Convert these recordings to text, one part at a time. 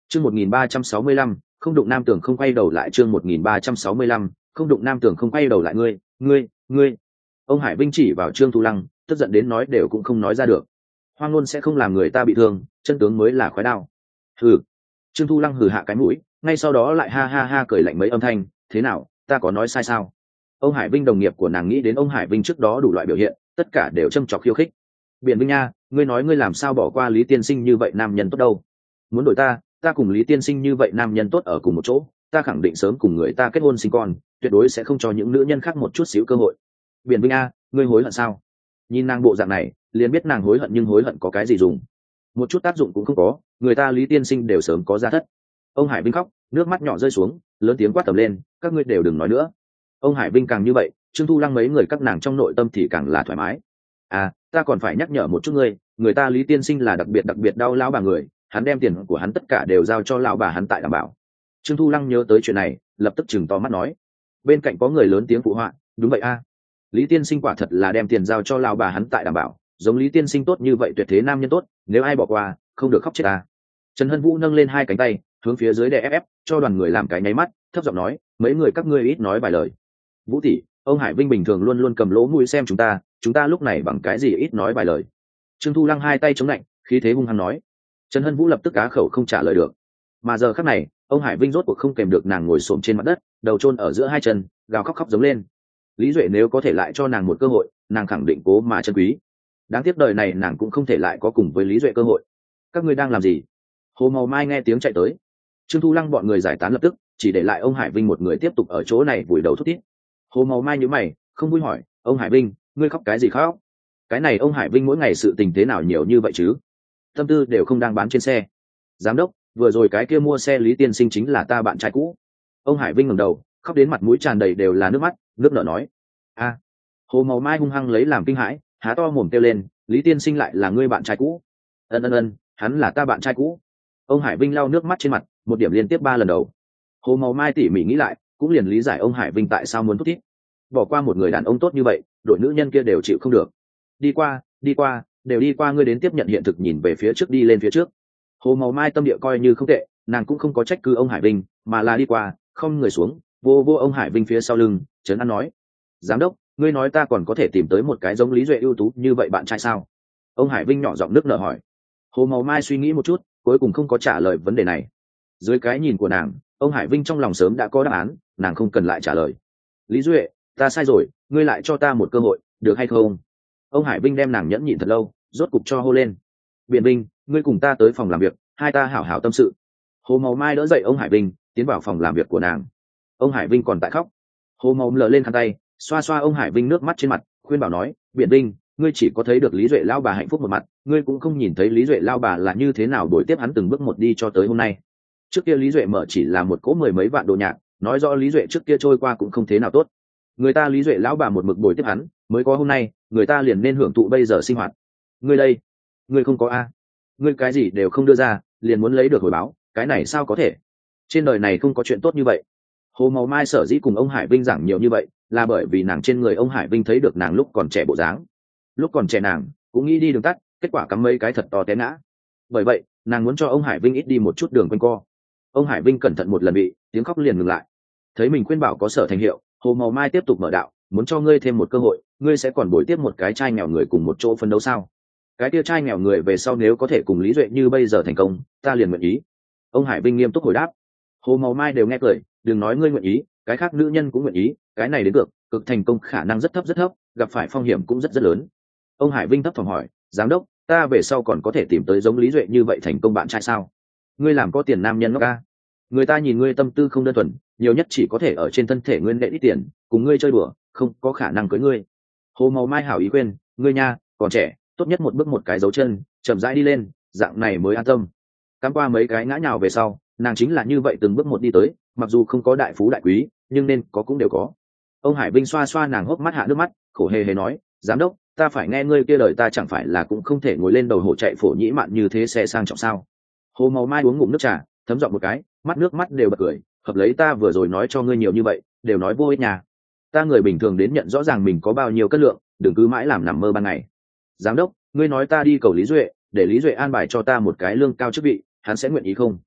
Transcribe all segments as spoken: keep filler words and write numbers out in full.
chương một nghìn ba trăm sáu mươi lăm không đụng nam tường không quay đầu lại. chương một nghìn ba trăm sáu mươi lăm không đụng nam tường không quay đầu lại. Ngươi ngươi ngươi ông Hải Vinh chỉ vào Trương Thu Lăng, tức giận đến nói đều cũng không nói ra được. Hoang ngôn sẽ không làm người ta bị thương, chân tướng mới là khói đao. Hừ. Trương Thu Lăng hừ hạ cái mũi, ngay sau đó lại ha ha ha cười lạnh mấy âm thanh. Thế nào, ta có nói sai sao? Ông Hải Vinh đồng nghiệp của nàng nghĩ đến ông Hải Vinh trước đó đủ loại biểu hiện, tất cả đều châm chọc khiêu khích. Biện Vinh nha, ngươi nói ngươi làm sao bỏ qua Lý tiên sinh như vậy nam nhân tốt đâu? Muốn đổi ta, ta cùng Lý tiên sinh như vậy nam nhân tốt ở cùng một chỗ, ta khẳng định sớm cùng người ta kết hôn sinh con, tuyệt đối sẽ không cho những nữ nhân khác một chút xíu cơ hội. Biện Vinh a, ngươi hối hận sao? Nhìn nàng bộ dạng này, liền biết nàng hối hận, nhưng hối hận có cái gì dùng? Một chút tác dụng cũng không có, người ta Lý tiên sinh đều sớm có gia thất. Ông Hải Vinh khóc, nước mắt nhỏ rơi xuống, lớn tiếng quát tầm lên, các ngươi đều đừng nói nữa. Ông Hải Vinh càng như vậy, Trương Thu Lăng mấy người các nàng trong nội tâm thì càng là thoải mái. À, ta còn phải nhắc nhở một chút ngươi, người ta Lý tiên sinh là đặc biệt đặc biệt đau lão bà người, hắn đem tiền của hắn tất cả đều giao cho lão bà hắn tại đảm bảo. Trương Thu Lăng nhớ tới chuyện này, lập tức chừng to mắt nói. Bên cạnh có người lớn tiếng phụ họa, đúng vậy a, Lý tiên sinh quả thật là đem tiền giao cho lão bà hắn tại đảm bảo, giống Lý tiên sinh tốt như vậy tuyệt thế nam nhân tốt, nếu ai bỏ qua, không được khóc chết ta. Trần Hân Vũ nâng lên hai cánh tay, hướng phía dưới đè ép ép, cho đoàn người làm cái nháy mắt, thấp giọng nói, mấy người các ngươi ít nói vài lời. Vũ tỷ, ông Hải Vinh bình thường luôn luôn cầm lỗ mũi xem chúng ta, chúng ta lúc này bằng cái gì ít nói vài lời? Trương Thu Lăng hai tay chống lạnh, khí thế hung hăng nói. Trần Hân Vũ lập tức cá khẩu không trả lời được. Mà giờ khắc này, ông Hải Vinh rốt cuộc không kèm được, nàng ngồi xổm trên mặt đất, đầu chôn ở giữa hai chân, gào khóc khóc giống lên. Lý Duệ nếu có thể lại cho nàng một cơ hội, nàng khẳng định cố mà chân quý. Đáng tiếc đời này nàng cũng không thể lại có cùng với Lý Duệ cơ hội. Các ngươi đang làm gì? Hồ Màu Mai nghe tiếng chạy tới. Trương Thu Lăng bọn người giải tán lập tức, chỉ để lại ông Hải Vinh một người tiếp tục ở chỗ này vùi đầu thút thít. Hồ Màu Mai nhíu mày, không vui hỏi, ông Hải Vinh, ngươi khóc cái gì khóc? Cái này ông Hải Vinh mỗi ngày sự tình thế nào nhiều như vậy chứ? Tâm tư đều không đang bán trên xe. Giám đốc, vừa rồi cái kia mua xe Lý tiên sinh chính là ta bạn trai cũ. Ông Hải Vinh ngẩng đầu, khóc đến mặt mũi tràn đầy đều là nước mắt, nước nở nói. A. Hồ Màu Mai hung hăng lấy làm kinh hãi, há to mồm kêu lên, Lý tiên sinh lại là ngươi bạn trai cũ? Ân ân ân, hắn là ta bạn trai cũ. Ông Hải Vinh lau nước mắt trên mặt, một điểm liên tiếp ba lần đầu. Hồ Màu Mai tỉ mỉ nghĩ lại, cũng liền lý giải ông Hải Vinh tại sao muốn thút thít. Bỏ qua một người đàn ông tốt như vậy, đội nữ nhân kia đều chịu không được. Đi qua, đi qua, đều đi qua, ngươi đến tiếp nhận hiện thực, nhìn về phía trước, đi lên phía trước. Hồ Màu Mai tâm địa coi như không tệ, nàng cũng không có trách cứ ông Hải Vinh, mà là đi qua, không người xuống, vô vô ông Hải Vinh phía sau lưng, trấn an nói. Giám đốc, ngươi nói ta còn có thể tìm tới một cái giống Lý Duệ ưu tú như vậy bạn trai sao? Ông Hải Vinh nhỏ giọng nước nở hỏi. Hồ Màu Mai suy nghĩ một chút, cuối cùng không có trả lời vấn đề này. Dưới cái nhìn của nàng, ông Hải Vinh trong lòng sớm đã có đáp án, nàng không cần lại trả lời. Lý Duệ, ta sai rồi, ngươi lại cho ta một cơ hội, được hay không? Ông Hải Vinh đem nàng nhẫn nhịn thật lâu, rốt cục cho hô lên. Biện Vinh, ngươi cùng ta tới phòng làm việc, hai ta hảo hảo tâm sự. Hồ Màu Mai đỡ dậy ông Hải Vinh, tiến vào phòng làm việc của nàng. Ông Hải Vinh còn tại khóc. Hồ Màu lờ lên khăn tay, xoa xoa ông Hải Vinh nước mắt trên mặt, khuyên bảo nói, Biện Vinh, ngươi chỉ có thấy được Lý Duệ lao bà hạnh phúc một mặt, ngươi cũng không nhìn thấy Lý Duệ lao bà là như thế nào đổi tiếp hắn từng bước một đi cho tới hôm nay. Trước kia Lý Duệ mở chỉ là một cỗ mười mấy vạn đồ nhạc, nói rõ Lý Duệ trước kia trôi qua cũng không thế nào tốt. Người ta Lý Duệ lão bà một mực bồi tiếp hắn, mới có hôm nay, người ta liền nên hưởng thụ bây giờ sinh hoạt. Ngươi đây, ngươi không có a, ngươi cái gì đều không đưa ra, liền muốn lấy được hồi báo, cái này sao có thể? Trên đời này không có chuyện tốt như vậy. Hồ Màu Mai sở dĩ cùng ông Hải Vinh giảng nhiều như vậy, là bởi vì nàng trên người ông Hải Vinh thấy được nàng lúc còn trẻ bộ dáng. Lúc còn trẻ nàng cũng nghĩ đi đường tắt, kết quả cắm mấy cái thật to té ngã. Bởi vậy, nàng muốn cho ông Hải Vinh ít đi một chút đường quanh co. Ông Hải Vinh cẩn thận một lần bị, tiếng khóc liền ngừng lại. Thấy mình khuyên bảo có sở thành hiệu, Hồ Màu Mai tiếp tục mở đạo, muốn cho ngươi thêm một cơ hội, ngươi sẽ còn bồi tiếp một cái trai nghèo người cùng một chỗ phân đấu sao? Cái kia trai nghèo người về sau nếu có thể cùng Lý Duệ như bây giờ thành công, ta liền nguyện ý. Ông Hải Vinh nghiêm túc hồi đáp. Hồ Màu Mai đều nghe cười, đừng nói ngươi nguyện ý, cái khác nữ nhân cũng nguyện ý, cái này đến được, cực thành công khả năng rất thấp rất thấp, gặp phải phong hiểm cũng rất rất lớn. Ông Hải Vinh thấp thỏm hỏi, giám đốc, ta về sau còn có thể tìm tới giống Lý Duệ như vậy thành công bạn trai sao? Ngươi làm có tiền nam nhân ngốc ca, người ta nhìn ngươi tâm tư không đơn thuần, nhiều nhất chỉ có thể ở trên thân thể ngươi nệ ít tiền, cùng ngươi chơi đùa, không có khả năng cưới ngươi. Hồ Màu Mai hảo ý khuyên, ngươi nha, còn trẻ, tốt nhất một bước một cái dấu chân, chậm rãi đi lên, dạng này mới an tâm. Cắm qua mấy cái ngã nhào về sau, nàng chính là như vậy từng bước một đi tới, mặc dù không có đại phú đại quý, nhưng nên có cũng đều có. Ông Hải Vinh xoa xoa nàng hốc mắt hạ nước mắt, khổ hề hề nói, giám đốc, ta phải nghe ngươi kia lời, ta chẳng phải là cũng không thể ngồi lên đầu hổ chạy phổ nhĩ mạn như thế xe sang trọng sao? Hồ Màu Mai uống ngụm nước trà, thấm giọng một cái, mắt nước mắt đều bật cười, hợp lấy ta vừa rồi nói cho ngươi nhiều như vậy, đều nói vô ích nhà. Ta người bình thường đến nhận rõ ràng mình có bao nhiêu cân lượng, đừng cứ mãi làm nằm mơ ban ngày. Giám đốc, ngươi nói ta đi cầu Lý Duệ, để Lý Duệ an bài cho ta một cái lương cao chức vị, hắn sẽ nguyện ý không?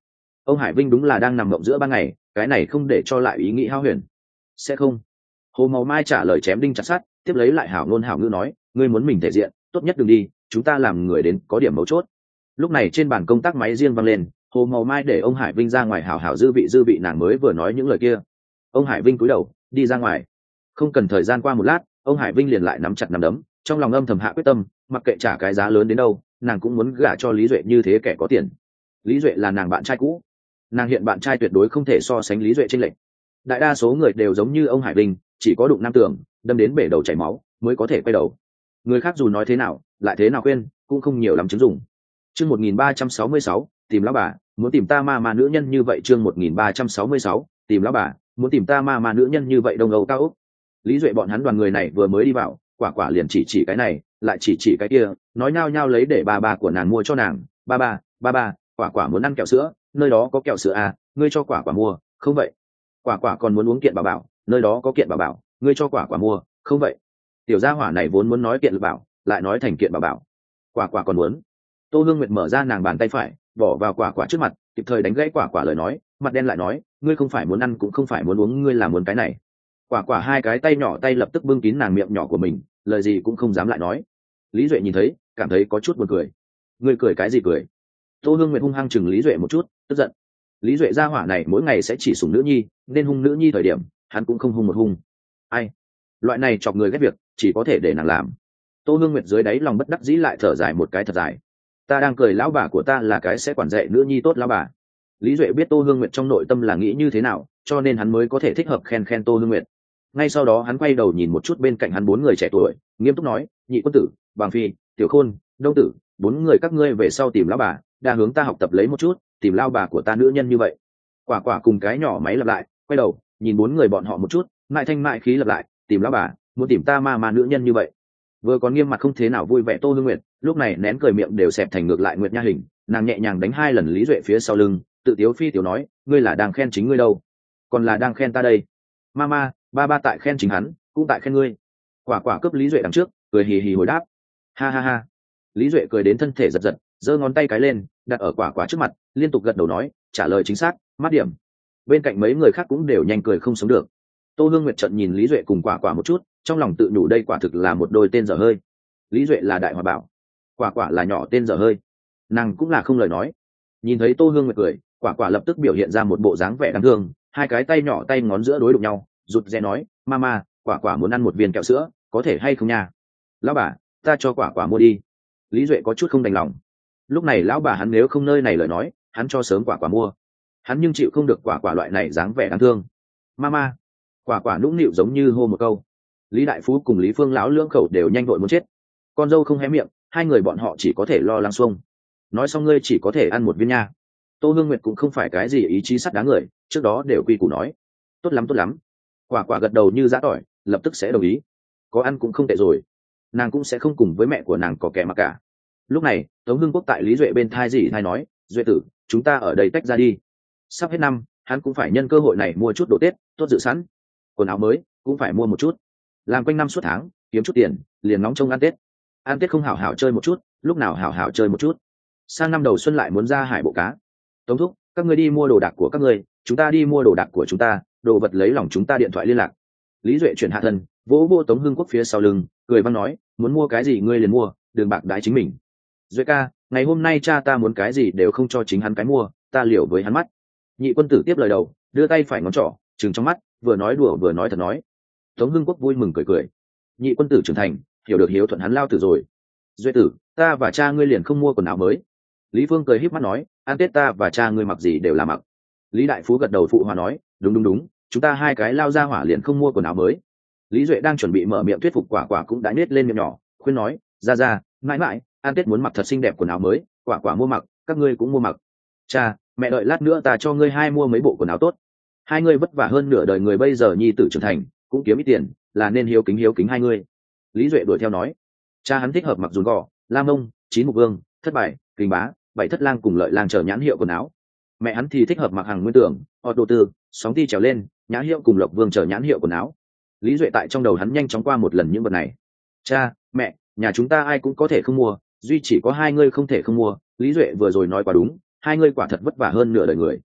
ông Hải Vinh đúng là đang nằm mộng giữa ban ngày, cái này không để cho lại ý nghĩ hao huyền. Sẽ không. Hồ Màu Mai trả lời chém đinh chặt sắt, tiếp lấy lại hảo ngôn hảo ngữ nói, ngươi muốn mình thể diện, tốt nhất đừng đi, chúng ta làm người đến có điểm mấu chốt. Lúc này trên bàn công tác máy riêng vang lên, Hồ Màu Mai để ông Hải Vinh ra ngoài hảo hảo dư vị dư vị nàng mới vừa nói những lời kia. Ông Hải Vinh cúi đầu đi ra ngoài. Không cần thời gian qua một lát, ông Hải Vinh liền lại nắm chặt nắm đấm, trong lòng âm thầm hạ quyết tâm, mặc kệ trả cái giá lớn đến đâu, nàng cũng muốn gả cho Lý Duệ như thế kẻ có tiền. Lý Duệ là nàng bạn trai cũ, nàng hiện bạn trai tuyệt đối không thể so sánh Lý Duệ trên lệnh. Đại đa số người đều giống như ông Hải Vinh, chỉ có đụng nam tường, đâm đến bể đầu chảy máu mới có thể quay đầu. Người khác dù nói thế nào, lại thế nào khuyên, cũng không nhiều lắm chứng dụng. Chương một nghìn ba trăm sáu mươi sáu, tìm lão bà, muốn tìm ta ma ma nữ nhân như vậy. Chương một nghìn ba trăm sáu mươi sáu, tìm lão bà, muốn tìm ta ma ma nữ nhân như vậy. Đông Âu cao úc. Lý Duệ bọn hắn đoàn người này vừa mới đi vào, quả quả liền chỉ chỉ cái này, lại chỉ chỉ cái kia, nói nhao nhao lấy để bà bà của nàng mua cho nàng. Ba ba, ba ba, quả quả muốn ăn kẹo sữa, nơi đó có kẹo sữa à, ngươi cho quả quả mua, không vậy? Quả quả còn muốn uống kiện bảo bảo, nơi đó có kiện bảo bảo, ngươi cho quả quả mua, không vậy? Tiểu gia hỏa này vốn muốn nói kiện bảo, lại nói thành kiện bảo bảo. Quả quả còn muốn. Tô Hương Nguyệt mở ra nàng bàn tay phải, bỏ vào quả quả trước mặt, kịp thời đánh gãy quả quả lời nói, mặt đen lại nói, ngươi không phải muốn ăn cũng không phải muốn uống, ngươi là muốn cái này. Quả quả hai cái tay nhỏ tay lập tức bưng kín nàng miệng nhỏ của mình, lời gì cũng không dám lại nói. Lý Duệ nhìn thấy, cảm thấy có chút buồn cười. Ngươi cười cái gì cười? Tô Hương Nguyệt hung hăng chừng Lý Duệ một chút, tức giận. Lý Duệ gia hỏa này mỗi ngày sẽ chỉ sủng nữ nhi, nên hung nữ nhi thời điểm, hắn cũng không hung một hung. Ai? Loại này chọc người ghét việc, chỉ có thể để nàng làm. Tô Hương Nguyệt dưới đáy lòng bất đắc dĩ lại thở dài một cái thật dài. Ta đang cười lão bà của ta là cái sẽ quản dạy nữ nhi tốt lão bà. Lý Duệ biết Tô Hương Nguyệt trong nội tâm là nghĩ như thế nào, cho nên hắn mới có thể thích hợp khen khen Tô Hương Nguyệt. Ngay sau đó hắn quay đầu nhìn một chút bên cạnh hắn bốn người trẻ tuổi, nghiêm túc nói, Nhị quân tử, Bàng Phi, Tiểu Khôn, Đông tử, bốn người các ngươi về sau tìm lão bà, đa hướng ta học tập lấy một chút, tìm lao bà của ta nữ nhân như vậy. Quả quả cùng cái nhỏ máy lặp lại, quay đầu nhìn bốn người bọn họ một chút, mại thanh mại khí lặp lại, tìm lão bà, muốn tìm ta ma ma nữ nhân như vậy. Vừa còn nghiêm mặt không thế nào vui vẻ Tô Hương Nguyệt, lúc này nén cười miệng đều xẹp thành ngược lại Nguyệt Nha hình, nàng nhẹ nhàng đánh hai lần Lý Duệ phía sau lưng, tự tiếu phi tiểu nói, ngươi là đang khen chính ngươi đâu, còn là đang khen ta đây. Mama, ba ba tại khen chính hắn, cũng tại khen ngươi. Quả quả cướp Lý Duệ đằng trước, cười hì hì hồi đáp, ha ha ha. Lý Duệ cười đến thân thể giật giật, giơ ngón tay cái lên, đặt ở quả quả trước mặt, liên tục gật đầu nói, trả lời chính xác, mát điểm. Bên cạnh mấy người khác cũng đều nhanh cười không sống được. Tô Hương Nguyệt trận nhìn Lý Duệ cùng quả quả một chút, trong lòng tự nhủ đây quả thực là một đôi tên dở hơi. Lý Duệ là đại hòa bảo, quả quả là nhỏ tên dở hơi, nàng cũng là không lời nói. Nhìn thấy Tô Hương Nguyệt cười, quả quả lập tức biểu hiện ra một bộ dáng vẻ đáng thương, hai cái tay nhỏ tay ngón giữa đối đụng nhau, rụt rè nói, mama, quả quả muốn ăn một viên kẹo sữa, có thể hay không nha? Lão bà, ta cho quả quả mua đi. Lý Duệ có chút không đành lòng. Lúc này lão bà hắn nếu không nơi này lời nói, hắn cho sớm quả quả mua. Hắn nhưng chịu không được quả quả loại này dáng vẻ đáng thương. Mama, quả quả nũng nịu giống như hô một câu. Lý Đại Phú cùng Lý Phương lão lưỡng khẩu đều nhanh vội muốn chết. Con dâu không hé miệng, hai người bọn họ chỉ có thể lo lắng xuông. Nói xong ngươi chỉ có thể ăn một viên nha. Tô Hương Nguyệt cũng không phải cái gì ý chí sắt đá người, trước đó đều quy củ nói. Tốt lắm tốt lắm. Quả quả gật đầu như giã tỏi, lập tức sẽ đồng ý. Có ăn cũng không tệ rồi. Nàng cũng sẽ không cùng với mẹ của nàng có kẻ mà cả. Lúc này Tống Hưng Quốc tại Lý Duệ bên thai gì thai nói, Duệ tử, chúng ta ở đây tách ra đi. Sắp hết năm, hắn cũng phải nhân cơ hội này mua chút đồ Tết tốt dự sẵn, quần áo mới cũng phải mua một chút, làm quanh năm suốt tháng kiếm chút tiền, liền nóng trông ăn Tết. Ăn Tết không hảo hảo chơi một chút, lúc nào hảo hảo chơi một chút. Sang năm đầu xuân lại muốn ra hải bộ cá. Tống thúc, các ngươi đi mua đồ đạc của các ngươi, chúng ta đi mua đồ đạc của chúng ta, đồ vật lấy lòng chúng ta điện thoại liên lạc. Lý Duệ chuyển hạ thân, vỗ vô Tống Hưng Quốc phía sau lưng, cười văn nói, muốn mua cái gì ngươi liền mua, đừng bạc đái chính mình. Duệ ca, ngày hôm nay cha ta muốn cái gì đều không cho chính hắn cái mua, ta liều với hắn mắt. Nhị quân tử tiếp lời đầu, đưa tay phải ngón trỏ chừng trong mắt, vừa nói đùa vừa nói thật nói. Tống Hưng Quốc vui mừng cười cười. Nhị quân tử trưởng thành, hiểu được hiếu thuận hắn lao tử rồi. Duệ tử, ta và cha ngươi liền không mua quần áo mới. Lý Phương cười híp mắt nói, ăn Tết ta và cha ngươi mặc gì đều là mặc. Lý Đại Phú gật đầu phụ hòa nói, đúng đúng đúng, chúng ta hai cái lao ra hỏa liền không mua quần áo mới. Lý Duệ đang chuẩn bị mở miệng thuyết phục quả quả cũng đã nhếch lên miệng nhỏ, khuyên nói, ra ra, mãi mãi, ăn Tết muốn mặc thật xinh đẹp quần áo mới, quả quả mua mặc, các ngươi cũng mua mặc. Cha, mẹ đợi lát nữa ta cho ngươi hai mua mấy bộ quần áo tốt. Hai ngươi vất vả hơn nửa đời người bây giờ nhi tử trưởng thành, cũng kiếm ít tiền, là nên hiếu kính hiếu kính hai ngươi. Lý Duệ đuổi theo nói, cha hắn thích hợp mặc dùn gò, lam ông, chín mục vương, thất bại, kinh bá, bảy thất lang cùng lợi lang chờ nhãn hiệu quần áo. Mẹ hắn thì thích hợp mặc hàng nguyên tưởng, ọt đồ tư, sóng ti trèo lên, nhãn hiệu cùng lộc vương chờ nhãn hiệu quần áo. Lý Duệ tại trong đầu hắn nhanh chóng qua một lần những vật này. Cha, mẹ, nhà chúng ta ai cũng có thể không mua, duy chỉ có hai ngươi không thể không mua. Lý Duệ vừa rồi nói quá đúng, hai ngươi quả thật vất vả hơn nửa đời người,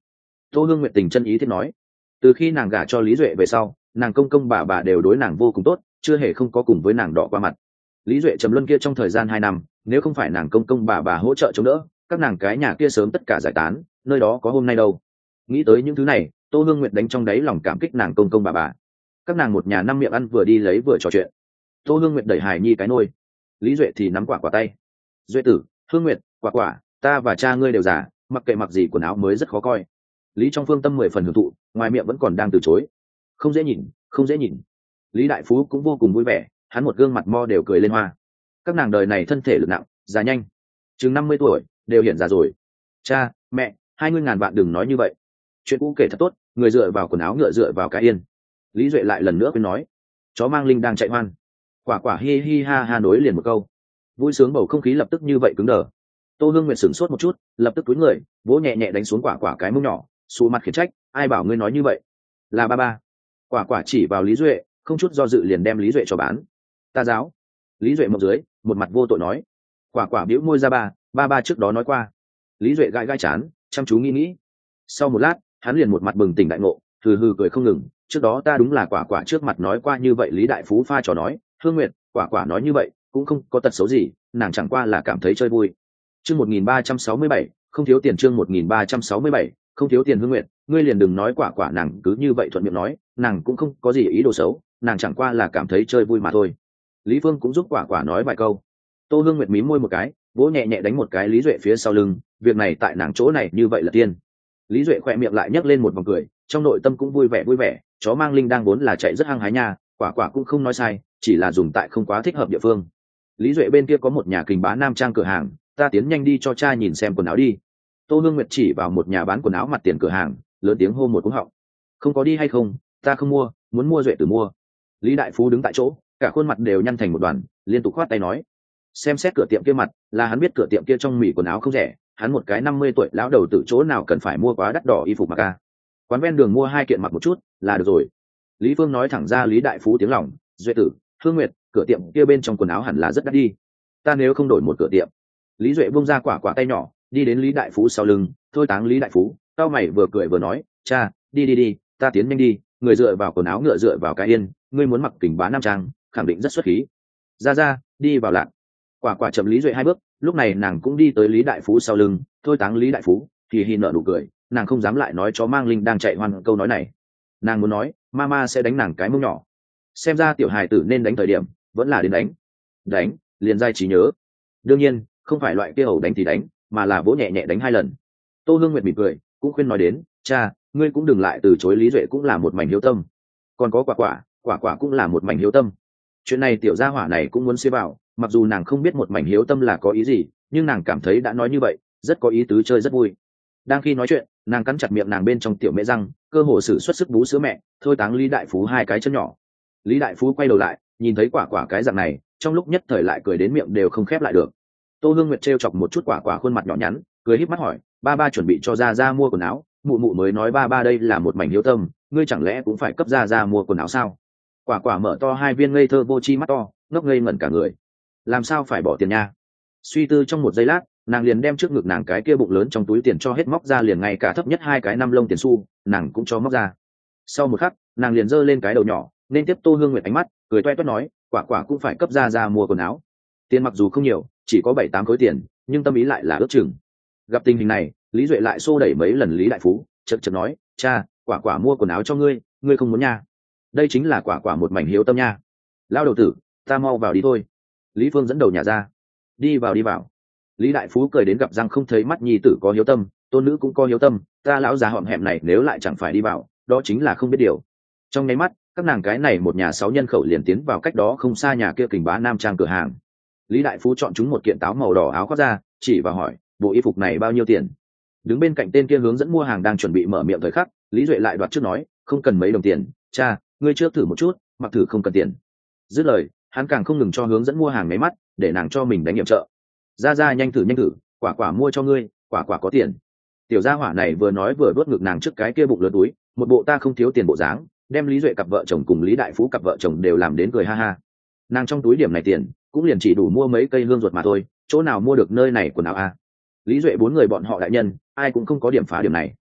Tô Hương Nguyệt tình chân ý thiết nói. Từ khi nàng gả cho Lý Duệ về sau, nàng công công bà bà đều đối nàng vô cùng tốt, chưa hề không có cùng với nàng đỏ qua mặt. Lý Duệ trầm luân kia trong thời gian hai năm, nếu không phải nàng công công bà bà hỗ trợ chống đỡ, các nàng cái nhà kia sớm tất cả giải tán, nơi đó có hôm nay đâu. Nghĩ tới những thứ này, Tô Hương Nguyệt đánh trong đáy lòng cảm kích nàng công công bà bà. Các nàng một nhà năm miệng ăn vừa đi lấy vừa trò chuyện. Tô Hương Nguyệt đẩy Hải Nhi cái nôi, Lý Duệ thì nắm quả quả tay. Duệ tử, Hương Nguyệt, quả quả, ta và cha ngươi đều già, mặc kệ mặc gì quần áo mới rất khó coi. Lý Trong Phương tâm mười phần hưởng thụ, ngoài miệng vẫn còn đang từ chối. Không dễ nhìn, không dễ nhìn. Lý Đại Phú cũng vô cùng vui vẻ, hắn một gương mặt mo đều cười lên hoa. Các nàng đời này thân thể lực nặng, già nhanh, chừng năm mươi tuổi, đều hiện già rồi. Cha, mẹ, hai ngươi ngàn vạn đừng nói như vậy. Chuyện cũ kể thật tốt, người dựa vào quần áo ngựa dựa vào cái yên. Lý Duệ lại lần nữa quên nói. Chó mang linh đang chạy hoan. Quả quả hi hi ha ha nối liền một câu. Vui sướng bầu không khí lập tức như vậy cứng đờ. Tô Hương Nguyệt sửng sốt một chút, lập tức cúi người, vỗ nhẹ nhẹ đánh xuống quả quả cái mông nhỏ, xù mặt khiển trách, ai bảo ngươi nói như vậy? Là ba ba. Quả quả chỉ vào Lý Duệ, không chút do dự liền đem Lý Duệ cho bán. Ta giáo. Lý Duệ mộng dưới, một mặt vô tội nói. Quả quả bĩu môi ra ba, ba ba trước đó nói qua. Lý Duệ gãi gãi chán, chăm chú nghĩ nghĩ. Sau một lát, hắn liền một mặt bừng tỉnh đại ngộ, hừ hừ cười không ngừng. Trước đó ta đúng là quả quả trước mặt nói qua như vậy. Lý Đại Phú pha trò nói, Hương Nguyệt, quả quả nói như vậy cũng không có tật xấu gì, nàng chẳng qua là cảm thấy chơi vui. Chương một nghìn ba trăm sáu mươi bảy, không thiếu tiền. Chương một nghìn ba trăm sáu mươi bảy, không thiếu tiền. Hương Nguyệt, ngươi liền đừng nói quả quả, nàng cứ như vậy thuận miệng nói, nàng cũng không có gì ý đồ xấu, nàng chẳng qua là cảm thấy chơi vui mà thôi. Lý Phương cũng giúp quả quả nói vài câu. Tô Hương Nguyệt mím môi một cái, vỗ nhẹ nhẹ đánh một cái Lý Duệ phía sau lưng, việc này tại nàng chỗ này như vậy là tiên. Lý Duệ khỏe miệng lại nhấc lên một vòng cười, trong nội tâm cũng vui vẻ vui vẻ, chó mang linh đang vốn là chạy rất hăng hái nha, quả quả cũng không nói sai, chỉ là dùng tại không quá thích hợp địa phương. Lý Duệ bên kia có một nhà kình bá nam trang cửa hàng, ta tiến nhanh đi cho cha nhìn xem quần áo đi. Tô Hương Nguyệt chỉ vào một nhà bán quần áo mặt tiền cửa hàng, lớn tiếng hô một cú họng. Không có đi hay không, ta không mua, muốn mua Duệ tử mua. Lý Đại Phú đứng tại chỗ, cả khuôn mặt đều nhăn thành một đoàn, liên tục khoát tay nói. Xem xét cửa tiệm kia mặt, là hắn biết cửa tiệm kia trong mỉ quần áo không rẻ, hắn một cái năm mươi tuổi lão đầu tử chỗ nào cần phải mua quá đắt đỏ y phục mà ca. Quán ven đường mua hai kiện mặc một chút là được rồi. Lý Phương nói thẳng ra Lý Đại Phú tiếng lòng, Duệ tử, Hương Nguyệt, cửa tiệm kia bên trong quần áo hẳn là rất đắt đi, ta nếu không đổi một cửa tiệm. Lý Duệ buông ra quả quả tay nhỏ, đi đến Lý Đại Phú sau lưng, thôi táng Lý Đại Phú, tao mày vừa cười vừa nói, cha, đi đi đi, ta tiến nhanh đi, người dựa vào quần áo ngựa dựa vào cái yên, ngươi muốn mặc kình bá nam trang, khẳng định rất xuất khí. Ra ra, đi vào lạc. Quả quả chậm Lý Duệ hai bước, lúc này nàng cũng đi tới Lý Đại Phú sau lưng, thôi táng Lý Đại Phú, thì hi nợ nụ cười, nàng không dám lại nói chó mang linh đang chạy hoan câu nói này. Nàng muốn nói, mama sẽ đánh nàng cái mông nhỏ. Xem ra tiểu hài tử nên đánh thời điểm, vẫn là đến đánh. Đánh, liền dai trí nhớ. Đương nhiên, không phải loại kia hầu đánh thì đánh, mà là vỗ nhẹ nhẹ đánh hai lần. Tô Hương Nguyệt mỉm cười, cũng khuyên nói đến, cha, ngươi cũng đừng lại từ chối, Lý Duệ cũng là một mảnh hiếu tâm. Còn có quả quả, quả quả cũng là một mảnh hiếu tâm. Chuyện này tiểu gia hỏa này cũng muốn xế vào, mặc dù nàng không biết một mảnh hiếu tâm là có ý gì, nhưng nàng cảm thấy đã nói như vậy, rất có ý tứ, chơi rất vui. Đang khi nói chuyện, nàng cắn chặt miệng nàng bên trong tiểu mễ răng, cơ hồ sử xuất sức bú sữa mẹ, thôi táng Lý Đại Phú hai cái chân nhỏ. Lý Đại Phú quay đầu lại, nhìn thấy quả quả cái dạng này, trong lúc nhất thời lại cười đến miệng đều không khép lại được. Tô Hương Nguyệt trêu chọc một chút quả quả khuôn mặt nhỏ nhắn, cười híp mắt hỏi, ba ba chuẩn bị cho ra ra mua quần áo, mụ mụ mới nói ba ba đây là một mảnh hiếu tâm, ngươi chẳng lẽ cũng phải cấp ra ra mua quần áo sao? Quả quả mở to hai viên ngây thơ vô chi mắt to, ngốc ngây ngẩn cả người. Làm sao phải bỏ tiền nha? Suy tư trong một giây lát, nàng liền đem trước ngực nàng cái kia bụng lớn trong túi tiền cho hết móc ra, liền ngay cả thấp nhất hai cái năm lông tiền xu, nàng cũng cho móc ra. Sau một khắc, nàng liền giơ lên cái đầu nhỏ, nên tiếp Tô Hương Nguyệt ánh mắt, cười toe toét nói, quả quả cũng phải cấp ra ra mua quần áo. Tiền mặc dù không nhiều, chỉ có bảy tám khối tiền, nhưng tâm ý lại là ước chừng. Gặp tình hình này, Lý Duệ lại xô đẩy mấy lần Lý Đại Phú, chật chật nói, cha, quả quả mua quần áo cho ngươi, ngươi không muốn nha? Đây chính là quả quả một mảnh hiếu tâm nha. Lao đầu tử, ta mau vào đi thôi. Lý Phương dẫn đầu nhà ra. Đi vào đi vào. Lý Đại Phú cười đến gặp răng không thấy mắt, nhi tử có hiếu tâm, tôn nữ cũng có hiếu tâm, ta lão già họm hẹm này nếu lại chẳng phải đi vào, đó chính là không biết điều. Trong nháy mắt, các nàng cái này một nhà sáu nhân khẩu liền tiến vào cách đó không xa nhà kia kình bá nam trang cửa hàng. Lý Đại Phú chọn chúng một kiện táo màu đỏ áo khoác ra, chỉ và hỏi, bộ y phục này bao nhiêu tiền? Đứng bên cạnh tên kia hướng dẫn mua hàng đang chuẩn bị mở miệng thời khắc, Lý Duệ lại đoạt trước nói, không cần mấy đồng tiền, cha, ngươi trước thử một chút, mặc thử không cần tiền. Dứt lời, hắn càng không ngừng cho hướng dẫn mua hàng máy mắt, để nàng cho mình đánh nghiệm trợ. Ra ra nhanh thử nhanh thử, quả quả mua cho ngươi, quả quả có tiền. Tiểu gia hỏa này vừa nói vừa đốt ngực nàng trước cái kia bụng lớn túi, một bộ ta không thiếu tiền bộ dáng, đem Lý Duệ cặp vợ chồng cùng Lý Đại Phú cặp vợ chồng đều làm đến cười ha ha. Nàng trong túi điểm này tiền cũng liền chỉ đủ mua mấy cây hương ruột mà thôi, chỗ nào mua được nơi này quần áo a? Lý Duệ bốn người bọn họ đại nhân, ai cũng không có điểm phá điểm này.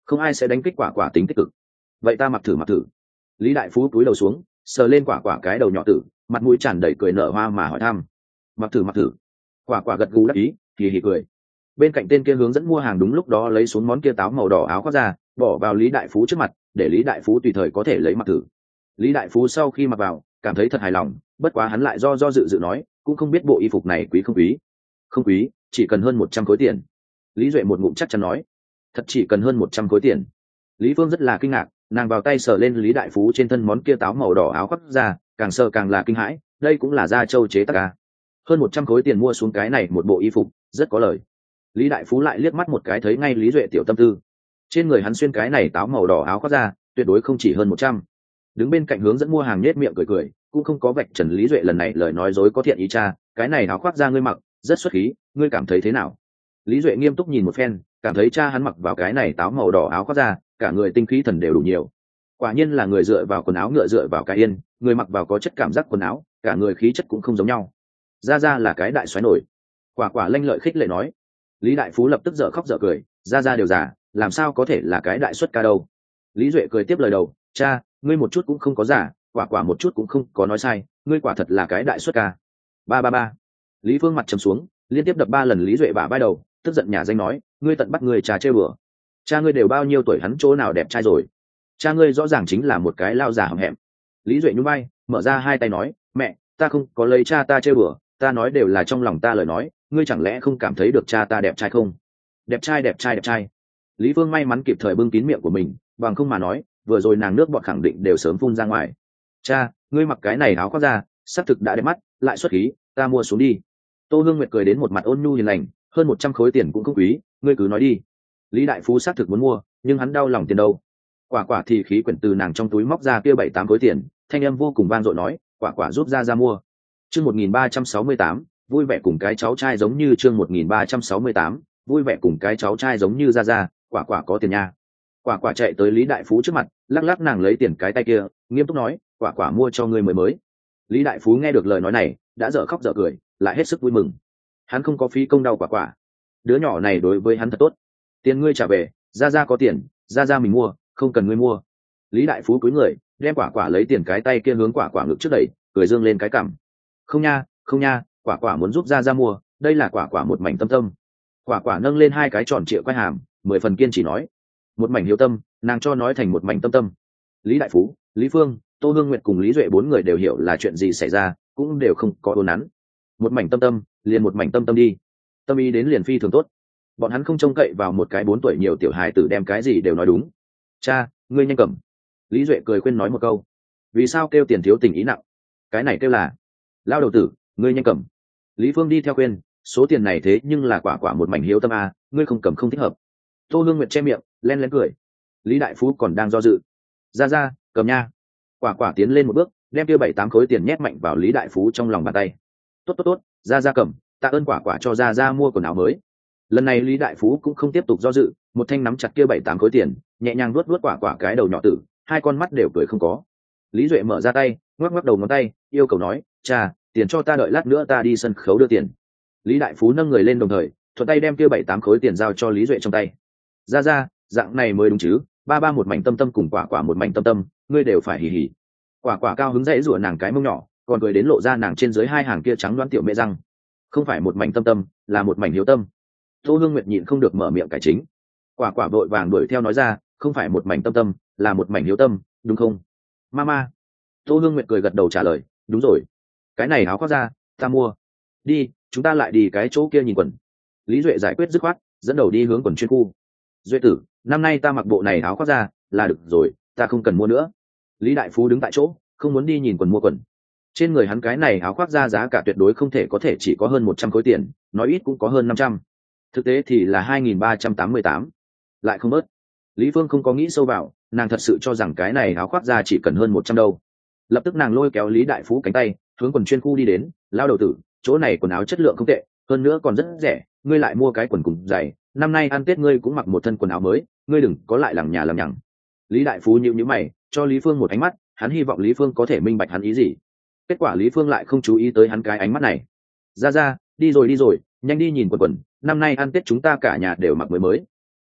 không ai sẽ đánh kích quả quả tính tích cực. Vậy ta mặc thử mặc thử. Lý đại phú cúi đầu xuống, sờ lên quả quả cái đầu nhỏ tử, mặt mũi tràn đầy cười nở hoa mà hỏi thăm. Mặc thử mặc thử. Quả quả gật gù đáp ý, kỳ hỉ cười. Bên cạnh tên kia hướng dẫn mua hàng đúng lúc đó lấy xuống món kia táo màu đỏ áo khoác ra, bỏ vào Lý đại phú trước mặt, để Lý đại phú tùy thời có thể lấy mặc thử. Lý đại phú sau khi mặc vào, cảm thấy thật hài lòng, bất quá hắn lại do do dự dự nói, cũng không biết bộ y phục này quý không quý. Không quý, chỉ cần hơn một trăm khối tiền. Lý duệ một ngụm chắc chắn nói. Thật chỉ cần hơn một trăm khối tiền. Lý phương rất là kinh ngạc, nàng vào tay sờ lên Lý đại phú trên thân món kia táo màu đỏ áo khoác ra, càng sờ càng là kinh hãi, đây cũng là da châu chế tác à. Hơn một trăm khối tiền mua xuống cái này một bộ y phục, rất có lời. Lý đại phú lại liếc mắt một cái thấy ngay Lý duệ tiểu tâm tư. Trên người hắn xuyên cái này táo màu đỏ áo khoác ra, tuyệt đối không chỉ hơn một trăm. Đứng bên cạnh hướng dẫn mua hàng nhếch miệng cười cười, cũng không có vạch trần Lý duệ lần này lời nói dối có thiện ý cha, cái này áo khoác ra ngươi mặc rất xuất khí, ngươi cảm thấy thế nào? Lý duệ nghiêm túc nhìn một phen, cảm thấy cha hắn mặc vào cái này táo màu đỏ áo khoác ra, cả người tinh khí thần đều đủ nhiều. Quả nhiên là người dựa vào quần áo ngựa dựa vào cái yên, người mặc vào có chất cảm giác quần áo, cả người khí chất cũng không giống nhau. Ra ra là cái đại xoáy nổi. Quả quả lanh lợi khích lệ nói. Lý đại phú lập tức dở khóc dở cười, ra ra đều già, làm sao có thể là cái đại xuất ca đâu. Lý duệ cười tiếp lời đầu, cha, ngươi một chút cũng không có giả, quả quả một chút cũng không có nói sai, ngươi quả thật là cái đại xuất ca. Ba ba ba. Lý phương mặt trầm xuống, liên tiếp đập ba lần Lý duệ bả vai đầu, tức giận nhà danh nói, ngươi tận bắt người trà chơi bừa. Cha ngươi đều bao nhiêu tuổi, hắn chỗ nào đẹp trai rồi? Cha ngươi rõ ràng chính là một cái lao già hậm hẹm. Lý duệ nhún vai, mở ra hai tay nói, mẹ, ta không có lấy cha ta chơi bừa, ta nói đều là trong lòng ta lời nói, ngươi chẳng lẽ không cảm thấy được cha ta đẹp trai không? Đẹp trai đẹp trai đẹp trai. Lý phương may mắn kịp thời bưng kín miệng của mình, bằng không mà nói, vừa rồi nàng nước bọt khẳng định đều sớm phun ra ngoài. Cha, ngươi mặc cái này áo khoác ra, xác thực đã đẹp mắt, lại xuất khí, ta mua xuống đi. Tô hương nguyệt cười đến một mặt ôn nhu hiền lành, hơn một trăm khối tiền cũng không quý, ngươi cứ nói đi. Lý đại phú xác thực muốn mua, nhưng hắn đau lòng tiền đâu. Quả quả thì khí quyển từ nàng trong túi móc ra kia bảy tám khối tiền, thanh âm vô cùng vang dội nói, quả quả giúp ra ra mua. Chương một nghìn ba trăm sáu mươi tám, vui vẻ cùng cái cháu trai giống như chương một nghìn ba trăm sáu mươi tám, vui vẻ cùng cái cháu trai giống như ra ra, quả quả có tiền nha. Quả quả chạy tới Lý đại phú trước mặt, lắc lắc nàng lấy tiền cái tay kia, nghiêm túc nói, quả quả mua cho ngươi mới mới. Lý đại phú nghe được lời nói này, đã dở khóc dở cười, lại hết sức vui mừng. Hắn không có phí công đau quả quả, đứa nhỏ này đối với hắn thật tốt. Tiền ngươi trả về, ra ra có tiền, ra ra mình mua, không cần ngươi mua. Lý đại phú cúi người, đem quả quả lấy tiền cái tay kia hướng quả quả ngực trước đẩy, cười dương lên cái cằm. Không nha, không nha, quả quả muốn giúp ra ra mua, đây là quả quả một mảnh tâm tâm. Quả quả nâng lên hai cái tròn trịa quai hàm, mười phần kiên chỉ nói, một mảnh hiếu tâm, nàng cho nói thành một mảnh tâm tâm. Lý đại phú, Lý phương, Tô hương nguyệt cùng Lý duệ bốn người đều hiểu là chuyện gì xảy ra, cũng đều không có đồn nắn. Một mảnh tâm tâm, liền một mảnh tâm tâm đi. Tâm ý đến liền phi thường tốt. Bọn hắn không trông cậy vào một cái bốn tuổi nhiều tiểu hài tử đem cái gì đều nói đúng. Cha, ngươi nhanh cầm. Lý duệ cười khuyên nói một câu. Vì sao kêu tiền thiếu tình ý nặng? Cái này kêu là lao đầu tử, ngươi nhanh cầm. Lý phương đi theo khuyên, số tiền này thế nhưng là quả quả một mảnh hiếu tâm a, ngươi không cầm không thích hợp. Tô hương nguyệt che miệng, len lén cười. Lý đại phú còn đang do dự. Ra ra, cầm nha. Quả quả tiến lên một bước, đem kia bảy tám khối tiền nhét mạnh vào Lý đại phú trong lòng bàn tay. Tốt tốt tốt, ra ra cầm, tạ ơn quả quả cho ra ra mua quần áo mới. Lần này Lý đại phú cũng không tiếp tục do dự, một thanh nắm chặt kia bảy tám khối tiền, nhẹ nhàng vuốt vuốt quả quả cái đầu nhỏ tử, hai con mắt đều cười không có. Lý duệ mở ra tay, ngoắc ngoắc đầu ngón tay, yêu cầu nói, cha, tiền cho ta, đợi lát nữa ta đi sân khấu đưa tiền. Lý đại phú nâng người lên đồng thời, thuận tay đem kia bảy tám khối tiền giao cho Lý duệ trong tay. Ra ra, dạng này mới đúng chứ, ba ba một mảnh tâm tâm cùng quả quả một mảnh tâm tâm, ngươi đều phải hì hì. Quả quả cao hứng dãy rủa nàng cái mông nhỏ, còn cười đến lộ ra nàng trên dưới hai hàng kia trắng đoán tiểu mẹ răng. Không phải một mảnh tâm tâm, là một mảnh hiếu tâm. Tô hương nguyệt nhịn không được mở miệng cải chính. Quả quả vội vàng đuổi theo nói ra, không phải một mảnh tâm tâm, là một mảnh hiếu tâm, đúng không? Mama. Tô hương nguyệt cười gật đầu trả lời, đúng rồi. Cái này áo khoác ra, ta mua. Đi, chúng ta lại đi cái chỗ kia nhìn quần. Lý duệ giải quyết dứt khoát, dẫn đầu đi hướng quần chuyên khu. Duệ tử, năm nay ta mặc bộ này áo khoác ra là được rồi, ta không cần mua nữa. Lý đại phú đứng tại chỗ, không muốn đi nhìn quần mua quần. Trên người hắn cái này áo khoác ra giá cả tuyệt đối không thể có thể chỉ có hơn một trăm khối tiền, nói ít cũng có hơn năm trăm. Thực tế thì là hai nghìn ba trăm tám mươi tám, lại không bớt. Lý phương không có nghĩ sâu vào, nàng thật sự cho rằng cái này áo khoác ra chỉ cần hơn một trăm đâu. Lập tức nàng lôi kéo Lý đại phú cánh tay, hướng quần chuyên khu đi đến, lao đầu tử, chỗ này quần áo chất lượng không tệ, hơn nữa còn rất rẻ, ngươi lại mua cái quần cùng giày, năm nay ăn Tết ngươi cũng mặc một thân quần áo mới, ngươi đừng có lại lằng nhà lằng nhằng. Lý đại phú nhíu nhíu mày, cho Lý phương một ánh mắt, hắn hy vọng Lý phương có thể minh bạch hắn ý gì. Kết quả Lý phương lại không chú ý tới hắn cái ánh mắt này. Ra ra, đi rồi đi rồi, nhanh đi nhìn quần quần, năm nay ăn Tết chúng ta cả nhà đều mặc mới mới.